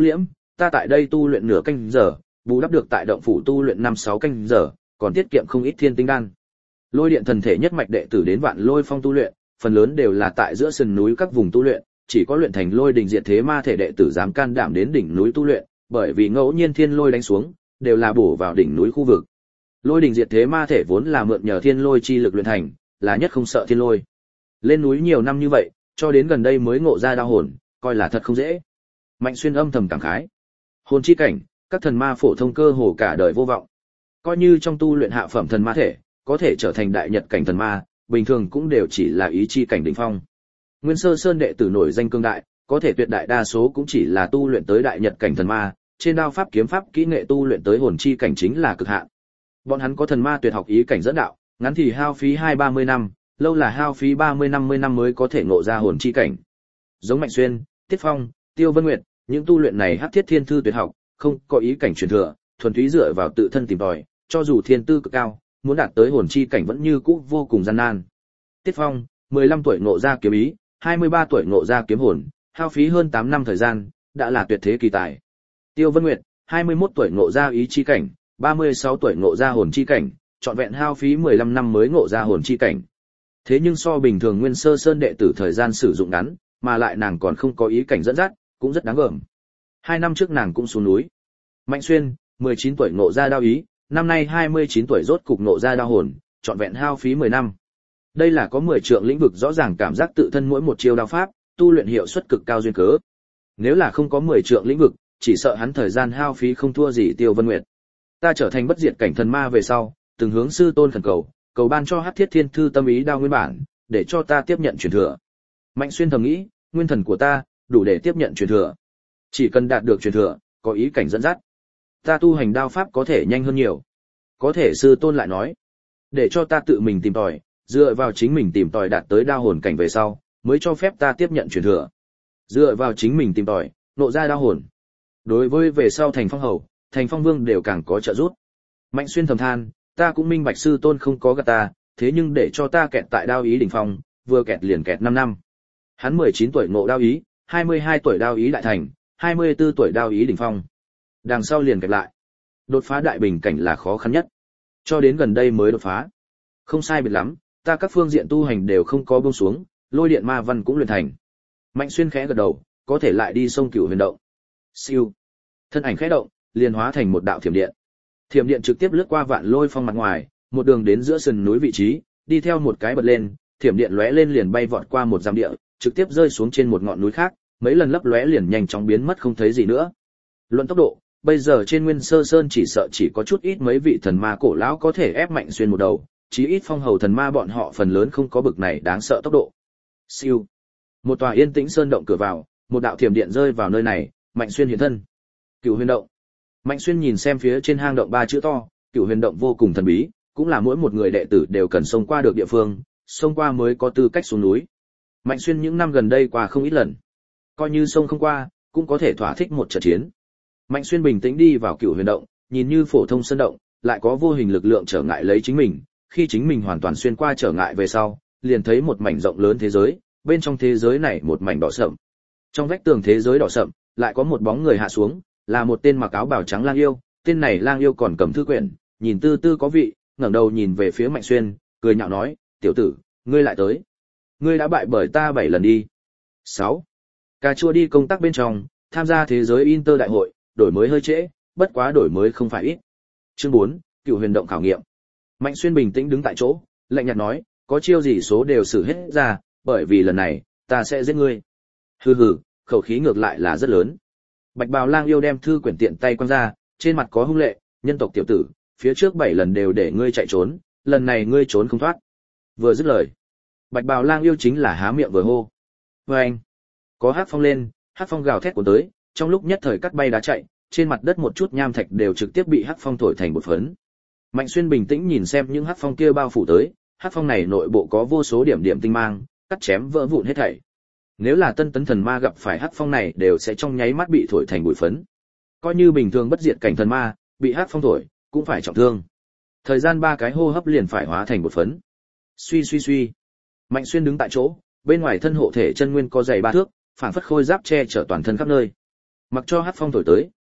ta tại đây tu luyện nửa canh giờ, bù đắp được tại động phủ tu luyện 5-6 canh giờ, còn tiết kiệm không ít thiên tinh đan. Lôi điện thần thể nhất mạch đệ tử đến Vạn Lôi Phong tu luyện, phần lớn đều là tại giữa sườn núi các vùng tu luyện, chỉ có luyện thành Lôi Đình Diệt Thế Ma thể đệ tử dám can đảm đến đỉnh núi tu luyện, bởi vì ngẫu nhiên thiên lôi đánh xuống, đều là bổ vào đỉnh núi khu vực. Lôi Đình Diệt Thế Ma thể vốn là mượn nhờ thiên lôi chi lực luyện thành, là nhất không sợ thiên lôi. Lên núi nhiều năm như vậy, cho đến gần đây mới ngộ ra đao hồn, coi là thật không dễ. Mạnh Xuyên âm thầm cảm khái. Hồn chi cảnh, các thần ma phổ thông cơ hồ cả đời vô vọng. Coi như trong tu luyện hạ phẩm thần ma thể, có thể trở thành đại nhật cảnh thần ma, bình thường cũng đều chỉ là ý chi cảnh đỉnh phong. Nguyên Sơ Sơn đệ tử nổi danh cương đại, có thể tuyệt đại đa số cũng chỉ là tu luyện tới đại nhật cảnh thần ma, trên đao pháp kiếm pháp kỹ nghệ tu luyện tới hồn chi cảnh chính là cực hạn. Bọn hắn có thần ma tuyệt học ý cảnh dẫn đạo, ngắn thì hao phí 20-30 năm, lâu là hao phí 30-50 năm mới có thể ngộ ra hồn chi cảnh. Giống Mạnh Xuyên, Tiết Phong, Tiêu Vân Nguyệt, những tu luyện này hắc thiết thiên thư tuyệt học, không có ý cảnh truyền thừa, thuần túy dựa vào tự thân tìm tòi, cho dù thiên tư cực cao, muốn đạt tới hồn chi cảnh vẫn như cũ vô cùng gian nan. Tiết Phong, 15 tuổi ngộ ra kiếm ý, 23 tuổi ngộ ra kiếm hồn, hao phí hơn 8 năm thời gian, đã là tuyệt thế kỳ tài. Tiêu Vân Nguyệt, 21 tuổi ngộ ra ý chi cảnh, 36 tuổi ngộ ra hồn chi cảnh, trọn vẹn hao phí 15 năm mới ngộ ra hồn chi cảnh. Thế nhưng so bình thường Nguyên Sơ Sơn đệ tử thời gian sử dụng ngắn, mà lại nàng còn không có ý cảnh dẫn dắt, cũng rất đáng gờm. 2 năm trước nàng cũng xuống núi. Mạnh Xuyên, 19 tuổi ngộ ra đao ý, năm nay 29 tuổi rốt cục ngộ ra đao hồn, trọn vẹn hao phí 10 năm. Đây là có 10 trượng lĩnh vực rõ ràng cảm giác tự thân mỗi một chiêu đao pháp, tu luyện hiệu suất cực cao duyên cớ. Nếu là không có 10 trượng lĩnh vực, chỉ sợ hắn thời gian hao phí không thua gì Tiêu Vân Nguyệt. Ta trở thành bất diệt cảnh thần ma về sau, từng hướng sư tôn khẩn cầu, cầu ban cho Hắc Thiết Thiên Thư tâm ý đao nguyên bản, để cho ta tiếp nhận truyền thừa. Mạnh Xuyên thầm nghĩ, nguyên thần của ta đủ để tiếp nhận truyền thừa. Chỉ cần đạt được truyền thừa, có ý cảnh dẫn dắt, ta tu hành đao pháp có thể nhanh hơn nhiều. Có thể sư tôn lại nói, để cho ta tự mình tìm tòi, dựa vào chính mình tìm tòi đạt tới đao hồn cảnh về sau, mới cho phép ta tiếp nhận truyền thừa. Dựa vào chính mình tìm tòi, nộ ra đao hồn. Đối với về sau thành phong hầu, thành phong vương đều càng có trợ giúp. Mạnh Xuyên thầm than, ta cũng minh bạch sư tôn không có gạt ta, thế nhưng để cho ta kẹt tại đao ý đỉnh phong, vừa kẹt liền kẹt 5 năm. Hắn 19 tuổi ngộ đao ý, 22 tuổi đao ý đại thành, 24 tuổi đao ý đỉnh phong. Đằng sau liền kẹt lại. Đột phá đại bình cảnh là khó khăn nhất. Cho đến gần đây mới đột phá. Không sai biệt lắm, ta các phương diện tu hành đều không có buông xuống, lôi điện ma văn cũng luyện thành. Mạnh Xuyên khẽ gật đầu, có thể lại đi sông Cửu Huyền động. Siêu. Thân ảnh khẽ động, liền hóa thành một đạo thiểm điện. Thiểm điện trực tiếp lướt qua Vạn Lôi Phong mặt ngoài, một đường đến giữa sườn núi vị trí, đi theo một cái bật lên, thiểm điện lóe lên liền bay vọt qua một dặm địa, trực tiếp rơi xuống trên một ngọn núi khác, mấy lần lấp lóe liền nhanh chóng biến mất không thấy gì nữa. Luận tốc độ, bây giờ trên Nguyên Sơ Sơn chỉ sợ chỉ có chút ít mấy vị thần ma cổ lão có thể ép Mạnh Xuyên một đầu, chí ít phong hầu thần ma bọn họ phần lớn không có bực này đáng sợ tốc độ. Siêu. Một tòa yên tĩnh sơn động cửa vào, một đạo thiểm điện rơi vào nơi này, Mạnh Xuyên hiện thân. Cửu Huyền động. Mạnh Xuyên nhìn xem phía trên hang động 3 chữ to, Cửu Huyền động vô cùng thần bí, cũng là mỗi một người đệ tử đều cần xông qua được địa phương, xông qua mới có tư cách xuống núi. Mạnh Xuyên những năm gần đây qua không ít lần, coi như xông không qua, cũng có thể thỏa thích một trận chiến. Mạnh Xuyên bình tĩnh đi vào Cửu Huyền động, nhìn như phổ thông sơn động, lại có vô hình lực lượng trở ngại lấy chính mình, khi chính mình hoàn toàn xuyên qua trở ngại về sau, liền thấy một mảnh rộng lớn thế giới, bên trong thế giới này một mảnh đỏ sậm. Trong vách tường thế giới đỏ sậm, lại có một bóng người hạ xuống, là một tên mặc áo bào trắng lang yêu, tên này lang yêu còn cầm thư quyển, nhìn tư tư có vị, ngẩng đầu nhìn về phía Mạnh Xuyên, cười nhạo nói, "Tiểu tử, ngươi lại tới. Ngươi đã bại bởi ta 7 lần đi." 6. Cà chua đi công tác bên trong, tham gia thế giới Inter đại hội, đổi mới hơi trễ, bất quá đổi mới không phải ít. Chương 4, Cửu Huyền động khảo nghiệm. Mạnh Xuyên bình tĩnh đứng tại chỗ, lạnh nhạt nói, "Có chiêu gì số đều sử hết ra, bởi vì lần này, ta sẽ giết ngươi." Hừ hừ, khẩu khí ngược lại là rất lớn. Bạch bào lang yêu đem thư quyển tiện tay quăng ra, trên mặt có hung lệ, "Nhân tộc tiểu tử, phía trước 7 lần đều để ngươi chạy trốn, lần này ngươi trốn không thoát." Vừa dứt lời, bạch bào lang yêu chính là há miệng vừa hô. Oeng! Có hắc phong lên, hắc phong gào thét cuốn tới, trong lúc nhất thời cắt bay đá chạy, trên mặt đất một chút nham thạch đều trực tiếp bị hắc phong thổi thành bột phấn. Mạnh Xuyên bình tĩnh nhìn xem những hắc phong kia bao phủ tới, hắc phong này nội bộ có vô số điểm điểm tinh mang, cắt chém vỡ vụn hết thảy. Nếu là tân tấn thần ma gặp phải hắc phong này đều sẽ trong nháy mắt bị thổi thành bụi phấn. Coi như bình thường bất diệt cảnh thần ma, bị hắc phong thổi, cũng phải trọng thương. Thời gian 3 cái hô hấp liền phải hóa thành bột phấn. Suy suy suy. Mạnh Xuyên đứng tại chỗ, bên ngoài thân hộ thể chân nguyên có dày 3 thước, phản phất khôi giáp che chở toàn thân khắp nơi. Mặc cho hắc phong thổi tới,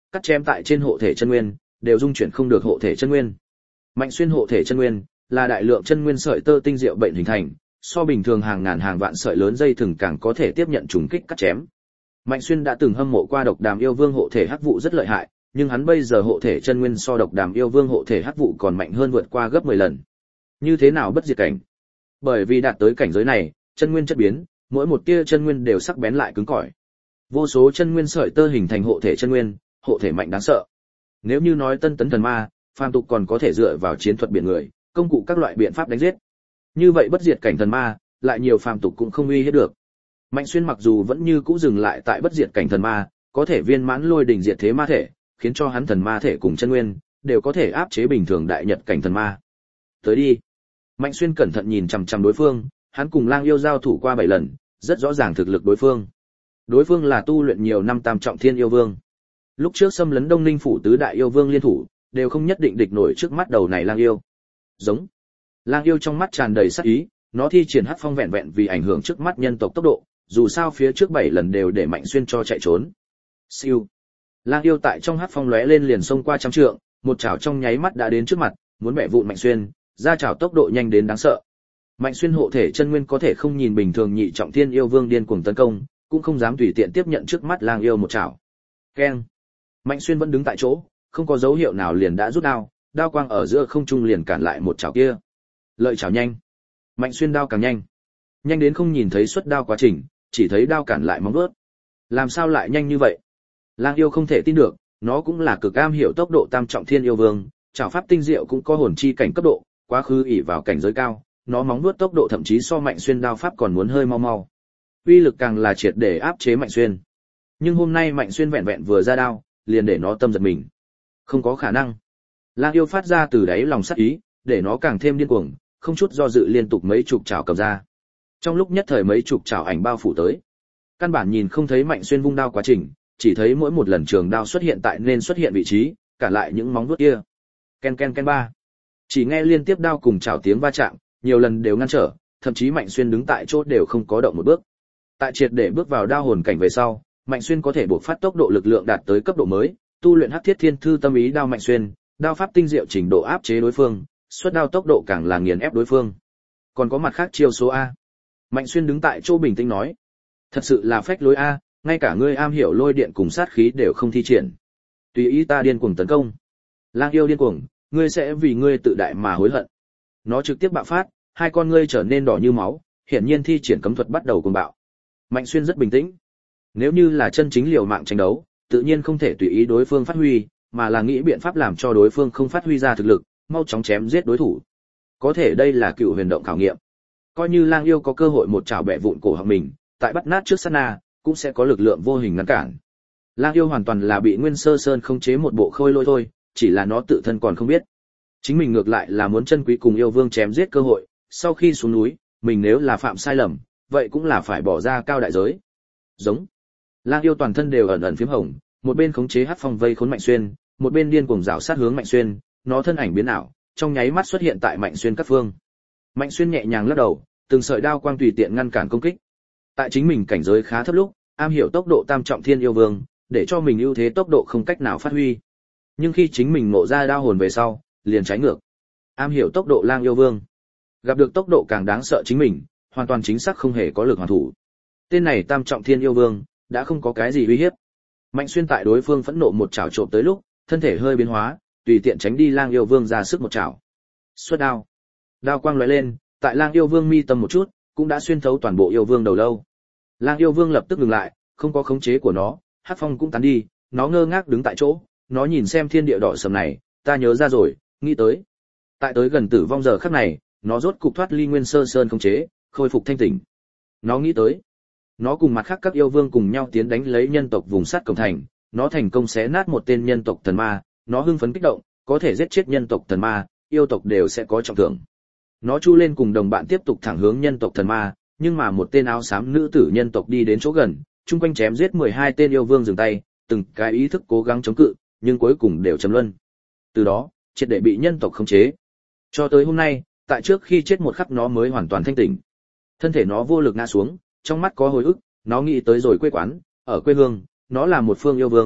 cắt chém tại trên hộ thể chân nguyên, đều dung chuyển không được hộ thể chân nguyên. Mạnh Xuyên hộ thể chân nguyên là đại lượng chân nguyên sợi tơ tinh diệu bệnh hình thành, so bình thường hàng ngàn hàng vạn sợi lớn dây thừng càng có thể tiếp nhận trùng kích cắt chém. Mạnh Xuyên đã từng hâm mộ qua Độc Đàm yêu vương hộ thể hắc vụ rất lợi hại, nhưng hắn bây giờ hộ thể chân nguyên so Độc Đàm yêu vương hộ thể hắc vụ còn mạnh hơn vượt qua gấp 10 lần. Như thế nào bất diệt cảnh? Bởi vì đạt tới cảnh giới này, chân nguyên chất biến, mỗi một tia chân nguyên đều sắc bén lại cứng cỏi. Vô số chân nguyên sợi tơ hình thành hộ thể chân nguyên, hộ thể mạnh đáng sợ. Nếu như nói tân tấn thần ma, phàm tục còn có thể dựa vào chiến thuật biển người, công cụ các loại biện pháp đánh giết. Như vậy bất diệt cảnh thần ma, lại nhiều phàm tục cũng không uy hiếp được. Mạnh Xuyên mặc dù vẫn như cũ dừng lại tại bất diệt cảnh thần ma, có thể viên mãn lôi đỉnh diệt thế ma thể, khiến cho hắn thần ma thể cùng chân nguyên đều có thể áp chế bình thường đại nhật cảnh thần ma. Tới đi. Mạnh Xuyên cẩn thận nhìn chằm chằm đối phương, hắn cùng Lang Yêu giao thủ qua 7 lần, rất rõ ràng thực lực đối phương. Đối phương là tu luyện nhiều năm tam trọng thiên yêu vương. Lúc trước xâm lấn Đông Ninh phủ tứ đại yêu vương liên thủ, đều không nhất định địch nổi trước mắt đầu này Lang Yêu. Giống. Lang Yêu trong mắt tràn đầy sát ý, nó thi triển hắc phong vẹn vẹn vì ảnh hưởng trước mắt nhân tộc tốc độ, dù sao phía trước 7 lần đều để Mạnh Xuyên cho chạy trốn. Siêu. Lang Yêu tại trong hắc phong lóe lên liền xông qua trăm trượng, một chảo trong nháy mắt đã đến trước mặt, muốn bẻ vụn Mạnh Xuyên, ra chảo tốc độ nhanh đến đáng sợ. Mạnh Xuyên hộ thể chân nguyên có thể không nhìn bình thường nhị trọng thiên yêu vương điên cuồng tấn công, cũng không dám tùy tiện tiếp nhận trước mắt Lang Yêu một chảo. Keng. Mạnh Xuyên vẫn đứng tại chỗ, không có dấu hiệu nào liền đã rút đao, đao quang ở giữa không trung liền cản lại một chảo kia. Lợi chảo nhanh. Mạnh Xuyên đao càng nhanh. Nhanh đến không nhìn thấy xuất đao quá trình, chỉ thấy đao cản lại móng vuốt. Làm sao lại nhanh như vậy? Lang Yêu không thể tin được, nó cũng là cực am hiểu tốc độ tam trọng thiên yêu vương, chảo pháp tinh diệu cũng có hồn chi cảnh cấp độ, quá khứ ỷ vào cảnh giới cao, nó móng vuốt tốc độ thậm chí so Mạnh Xuyên đao pháp còn muốn hơi mau mau. Uy lực càng là triệt để áp chế Mạnh Xuyên. Nhưng hôm nay Mạnh Xuyên vẹn vẹn vừa ra đao, liền để nó tâm giật mình. Không có khả năng. Lang Yêu phát ra từ đáy lòng sát ý, để nó càng thêm điên cuồng, không chút do dự liên tục mấy chục chảo cầm ra. Trong lúc nhất thời mấy chục chảo ảnh bao phủ tới. Căn bản nhìn không thấy Mạnh Xuyên vung đao quá trình, chỉ thấy mỗi một lần trường đao xuất hiện tại nên xuất hiện vị trí, cả lại những móng vuốt kia. Ken ken ken ba. Chỉ nghe liên tiếp đao cùng chảo tiếng va chạm, nhiều lần đều ngăn trở, thậm chí Mạnh Xuyên đứng tại chỗ đều không có động một bước. Tại triệt để bước vào đao hồn cảnh về sau, Mạnh Xuyên có thể buộc phát tốc độ lực lượng đạt tới cấp độ mới, tu luyện Hắc Thiết Thiên Thư tâm ý đao Mạnh Xuyên, đao pháp tinh diệu trình độ áp chế đối phương, xuất đao tốc độ càng là nghiền ép đối phương. Còn có mặt khác chiêu số a. Mạnh Xuyên đứng tại chỗ bình tĩnh nói, thật sự là phách lối a, ngay cả ngươi am hiểu lôi điện cùng sát khí đều không thi triển. Tùy ý ta điên cuồng tấn công. Lang Yêu điên cuồng, ngươi sẽ vì ngươi tự đại mà hối hận. Nó trực tiếp bạo phát, hai con ngươi trở nên đỏ như máu, hiển nhiên thi triển cấm thuật bắt đầu cuồng bạo. Mạnh Xuyên rất bình tĩnh. Nếu như là chân chính liều mạng tranh đấu, tự nhiên không thể tùy ý đối phương phát huy, mà là nghĩ biện pháp làm cho đối phương không phát huy ra thực lực, mau chóng chém giết đối thủ. Có thể đây là cựu huyền động khảo nghiệm. Coi như Lang Yêu có cơ hội một chảo bẻ vụn cổ họng mình, tại bắt nát trước sát na, cũng sẽ có lực lượng vô hình ngăn cản. Lang Yêu hoàn toàn là bị Nguyên Sơ Sơn khống chế một bộ khôi lôi thôi, chỉ là nó tự thân còn không biết. Chính mình ngược lại là muốn chân quý cùng yêu vương chém giết cơ hội, sau khi xuống núi, mình nếu là phạm sai lầm, vậy cũng là phải bỏ ra cao đại giới. Giống. Lang Yêu toàn thân đều ẩn ẩn phím hồng, một bên khống chế hắc phong vây khốn Mạnh Xuyên, một bên điên cuồng rảo sát hướng Mạnh Xuyên, nó thân ảnh biến ảo, trong nháy mắt xuất hiện tại Mạnh Xuyên các phương. Mạnh Xuyên nhẹ nhàng lắc đầu, từng sợi đao quang tùy tiện ngăn cản công kích. Tại chính mình cảnh giới khá thấp lúc, am hiểu tốc độ tam trọng thiên yêu vương, để cho mình ưu thế tốc độ không cách nào phát huy. Nhưng khi chính mình ngộ ra đao hồn về sau, liền trái ngược. Am hiểu tốc độ Lang yêu vương, gặp được tốc độ càng đáng sợ chính mình, hoàn toàn chính xác không hề có lực hoàn thủ. Tên này tam trọng thiên yêu vương đã không có cái gì uy hiếp. Mạnh Xuyên tại đối phương phẫn nộ một chảo trộm tới lúc, thân thể hơi biến hóa, tùy tiện tránh đi Lang yêu vương ra sức một chảo. Xuất đao. Đao quang lóe lên, tại Lang yêu vương mi tâm một chút, cũng đã xuyên thấu toàn bộ yêu vương đầu lâu. Lang yêu vương lập tức ngừng lại, không có khống chế của nó, hắc phong cũng tán đi, nó ngơ ngác đứng tại chỗ, nó nhìn xem thiên địa đỏ sầm này, ta nhớ ra rồi, nghĩ tới. Tại tới gần tử vong giờ khắc này, nó rốt cục thoát ly Nguyên Sơ Sơn khống chế, khôi phục thanh tỉnh. Nó nghĩ tới, nó cùng mặt khác các yêu vương cùng nhau tiến đánh lấy nhân tộc vùng sắt cổng thành, nó thành công xé nát một tên nhân tộc thần ma, nó hưng phấn kích động, có thể giết chết nhân tộc thần ma, yêu tộc đều sẽ có trọng thưởng. Nó chu lên cùng đồng bạn tiếp tục thẳng hướng nhân tộc thần ma, nhưng mà một tên áo xám nữ tử nhân tộc đi đến chỗ gần, chung quanh chém giết 12 tên yêu vương dừng tay, từng cái ý thức cố gắng chống cự, nhưng cuối cùng đều chấm luân. Từ đó, triệt để bị nhân tộc khống chế. Cho tới hôm nay, tại trước khi chết một khắc nó mới hoàn toàn thanh tỉnh. Thân thể nó vô lực ngã xuống, trong mắt có hồi ức, nó nghĩ tới rồi quê quán, ở quê hương, nó là một phương yêu vương,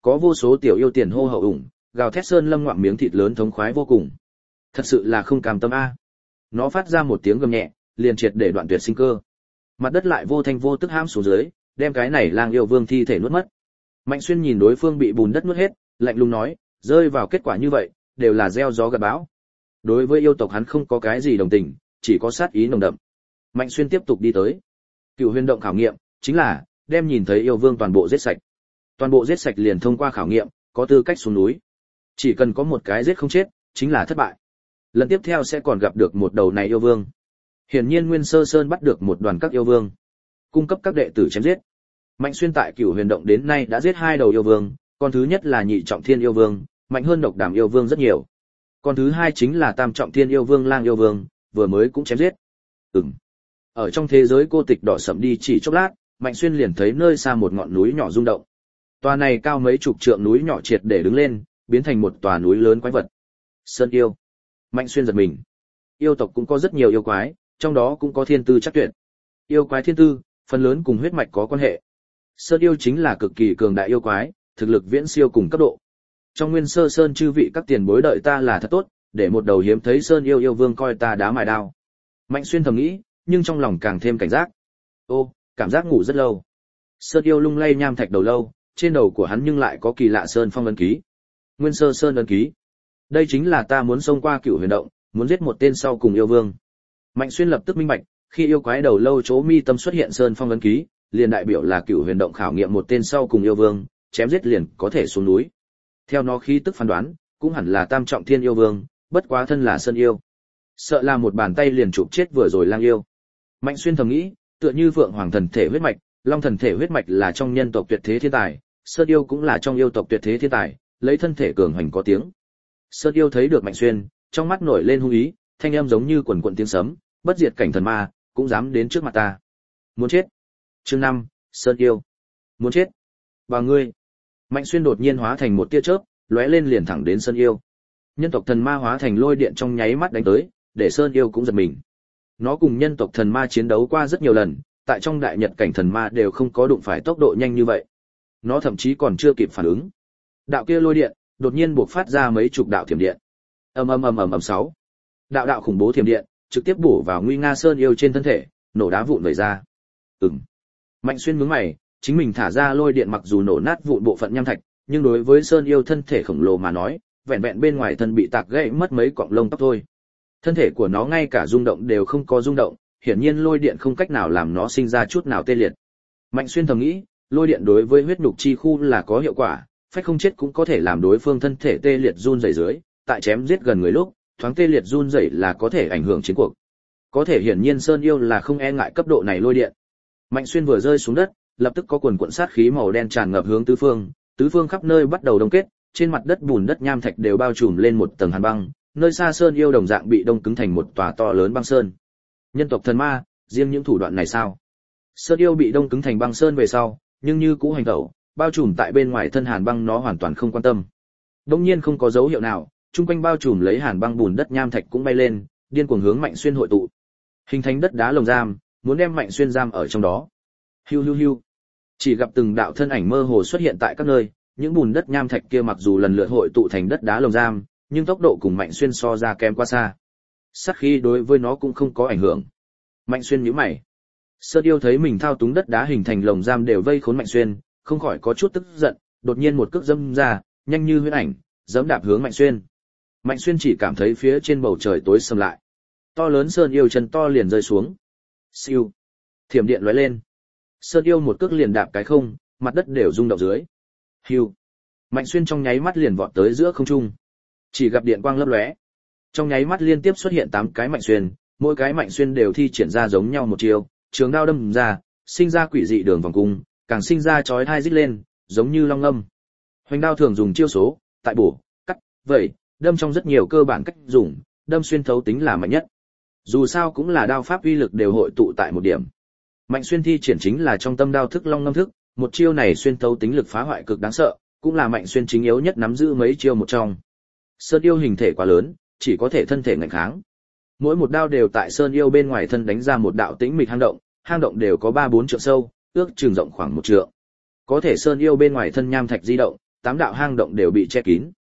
có vô số tiểu yêu tiền hô hậu ủng, gào thét sơn lâm ngoạm miếng thịt lớn thống khoái vô cùng. Thật sự là không cam tâm a. Nó phát ra một tiếng gầm nhẹ, liền triệt để đoạn tuyệt sinh cơ. Mặt đất lại vô thanh vô tức hãm xuống dưới, đem cái này lang yêu vương thi thể nuốt mất. Mạnh Xuyên nhìn đối phương bị bùn đất nuốt hết, lạnh lùng nói, rơi vào kết quả như vậy, đều là gieo gió gặt bão. Đối với yêu tộc hắn không có cái gì đồng tình, chỉ có sát ý nồng đậm. Mạnh Xuyên tiếp tục đi tới. Cửu Huyền động khảo nghiệm chính là đem nhìn thấy yêu vương toàn bộ giết sạch. Toàn bộ giết sạch liền thông qua khảo nghiệm, có tư cách xuống núi. Chỉ cần có một cái giết không chết, chính là thất bại. Lần tiếp theo sẽ còn gặp được một đầu này yêu vương. Hiển nhiên Nguyên Sơ Sơn bắt được một đoàn các yêu vương, cung cấp các đệ tử chém giết. Mạnh Xuyên tại Cửu Huyền động đến nay đã giết 2 đầu yêu vương, con thứ nhất là Nhị Trọng Thiên yêu vương, mạnh hơn Độc Đàm yêu vương rất nhiều. Con thứ hai chính là Tam Trọng Thiên yêu vương Lang yêu vương, vừa mới cũng chém giết. Ở trong thế giới cô tịch đỏ sẫm đi chỉ chốc lát, Mạnh Xuyên liền thấy nơi xa một ngọn núi nhỏ rung động. Tòa này cao mấy chục trượng núi nhỏ triệt để đứng lên, biến thành một tòa núi lớn quái vật. Sơn yêu. Mạnh Xuyên giật mình. Yêu tộc cũng có rất nhiều yêu quái, trong đó cũng có thiên tư chắc tuyệt. Yêu quái thiên tư, phần lớn cùng huyết mạch có quan hệ. Sơn yêu chính là cực kỳ cường đại yêu quái, thực lực viễn siêu cùng cấp độ. Trong Nguyên Sơ Sơn chư vị các tiền bối đợi ta là thật tốt, để một đầu hiếm thấy Sơn yêu vương coi ta đá mài đao. Mạnh Xuyên thầm nghĩ, nhưng trong lòng càng thêm cảnh giác. Ô, cảm giác ngủ rất lâu. Sơn yêu lung lay nham thạch đầu lâu, trên đầu của hắn nhưng lại có kỳ lạ sơn phong ấn ký. Nguyên Sơ Sơn ấn ký. Đây chính là ta muốn xông qua Cửu Huyền động, muốn giết một tên sau cùng yêu vương. Mạnh Xuyên lập tức minh bạch, khi yêu quái đầu lâu chỗ mi tâm xuất hiện sơn phong ấn ký, liền đại biểu là Cửu Huyền động khảo nghiệm một tên sau cùng yêu vương, chém giết liền có thể xuống núi. Theo nó khí tức phán đoán, cũng hẳn là Tam Trọng Thiên yêu vương, bất quá thân là sơn yêu. Sợ là một bàn tay liền chụp chết vừa rồi Lang yêu. Mạnh Xuyên thầm nghĩ, tựa như Vượng Hoàng thần thể huyết mạch, Long thần thể huyết mạch là trong nhân tộc tuyệt thế thiên tài, Sơn yêu cũng là trong yêu tộc tuyệt thế thiên tài, lấy thân thể cường hành có tiếng. Sơn yêu thấy được Mạnh Xuyên, trong mắt nổi lên hung ý, thanh âm giống như quần quần tiếng sấm, bất diệt cảnh thần ma, cũng dám đến trước mặt ta. Muốn chết. Chương 5, Sơn yêu. Muốn chết. Và ngươi. Mạnh Xuyên đột nhiên hóa thành một tia chớp, lóe lên liền thẳng đến Sơn yêu. Nhân tộc thần ma hóa thành lôi điện trong nháy mắt đánh tới, để Sơn yêu cũng giật mình. Nó cùng nhân tộc thần ma chiến đấu qua rất nhiều lần, tại trong đại nhật cảnh thần ma đều không có đụng phải tốc độ nhanh như vậy. Nó thậm chí còn chưa kịp phản ứng. Đạo kia lôi điện đột nhiên bộc phát ra mấy chục đạo thiểm điện. Ầm 6. Đạo khủng bố thiểm điện trực tiếp bổ vào nguy nga Sơn yêu trên thân thể, nổ đá vụn vẩy ra. Mạnh Xuyên nhướng mày, chính mình thả ra lôi điện mặc dù nổ nát vụn bộ phận nham thạch, nhưng đối với Sơn yêu thân thể khổng lồ mà nói, vẹn vẹn bên ngoài thân bị tạc gãy mất mấy cọng lông tóc thôi. Thân thể của nó ngay cả rung động đều không có rung động, hiển nhiên lôi điện không cách nào làm nó sinh ra chút nào tê liệt. Mạnh Xuyên thầm nghĩ, lôi điện đối với huyết nhục chi khu là có hiệu quả, phách không chết cũng có thể làm đối phương thân thể tê liệt run rẩy dưới, tại chém giết gần người lúc, thoáng tê liệt run rẩy là có thể ảnh hưởng chiến cuộc. Có thể hiển nhiên Sơn yêu là không e ngại cấp độ này lôi điện. Mạnh Xuyên vừa rơi xuống đất, lập tức có quần cuộn sát khí màu đen tràn ngập hướng tứ phương khắp nơi bắt đầu đông kết, trên mặt đất bùn đất nham thạch đều bao trùm lên một tầng hàn băng, nơi xa Sơn yêu đồng dạng bị đông cứng thành một tòa to lớn băng sơn. Nhân tộc thần ma, riêng những thủ đoạn này sao? Sơn yêu bị đông cứng thành băng sơn về sau, nhưng như cũ hành tẩu, bao trùm tại bên ngoài thân hàn băng nó hoàn toàn không quan tâm. Đương nhiên không có dấu hiệu nào, chung quanh bao trùm lấy hàn băng bùn đất nham thạch cũng bay lên, điên cuồng hướng Mạnh Xuyên hội tụ, hình thành đất đá lồng giam, muốn đem Mạnh Xuyên giam ở trong đó. Hiu. Chỉ gặp từng đạo thân ảnh mơ hồ xuất hiện tại các nơi, những bùn đất nham thạch kia mặc dù lần lượt hội tụ thành đất đá lồng giam, nhưng tốc độ cùng Mạnh Xuyên so ra kém quá xa. Sát khí đối với nó cũng không có ảnh hưởng. Mạnh Xuyên nhíu mày. Sơn yêu thấy mình thao túng đất đá hình thành lồng giam đều vây khốn Mạnh Xuyên, không khỏi có chút tức giận, đột nhiên một cước dẫm ra, nhanh như huyễn ảnh, giẫm đạp hướng Mạnh Xuyên. Mạnh Xuyên chỉ cảm thấy phía trên bầu trời tối sầm lại. To lớn Sơn yêu chân to liền rơi xuống. Siêu. Thiểm điện lóe lên. Sơn yêu một cước liền đạp cái không, mặt đất đều rung động dưới. Hiu. Mạnh Xuyên trong nháy mắt liền vọt tới giữa không trung. Chỉ gặp điện quang lấp lóe. Trong nháy mắt liên tiếp xuất hiện 8 cái Mạnh Xuyên, mỗi cái Mạnh Xuyên đều thi triển ra giống nhau một chiêu, trường đao đâm ra, sinh ra quỷ dị đường vòng cung, càng sinh ra chói tai rít lên, giống như long ngâm. Hoành đao thường dùng chiêu số, tại bổ, cắt, vẩy, đâm trong rất nhiều cơ bản cách dùng, đâm xuyên thấu tính là mạnh nhất. Dù sao cũng là đao pháp uy lực đều hội tụ tại một điểm. Mạnh Xuyên thi triển chính là trong tâm đao thức long ngâm thức, một chiêu này xuyên thấu tính lực phá hoại cực đáng sợ, cũng là Mạnh Xuyên chính yếu nhất nắm giữ mấy chiêu một trong. Sơn yêu hình thể quá lớn, chỉ có thể thân thể ngạnh kháng. Mỗi một đao đều tại Sơn yêu bên ngoài thân đánh ra một đạo tĩnh mịch hang động đều có 3-4 trượng sâu, ước chừng rộng khoảng 1 trượng. Có thể Sơn yêu bên ngoài thân nham thạch di động, 8 đạo hang động đều bị che kín.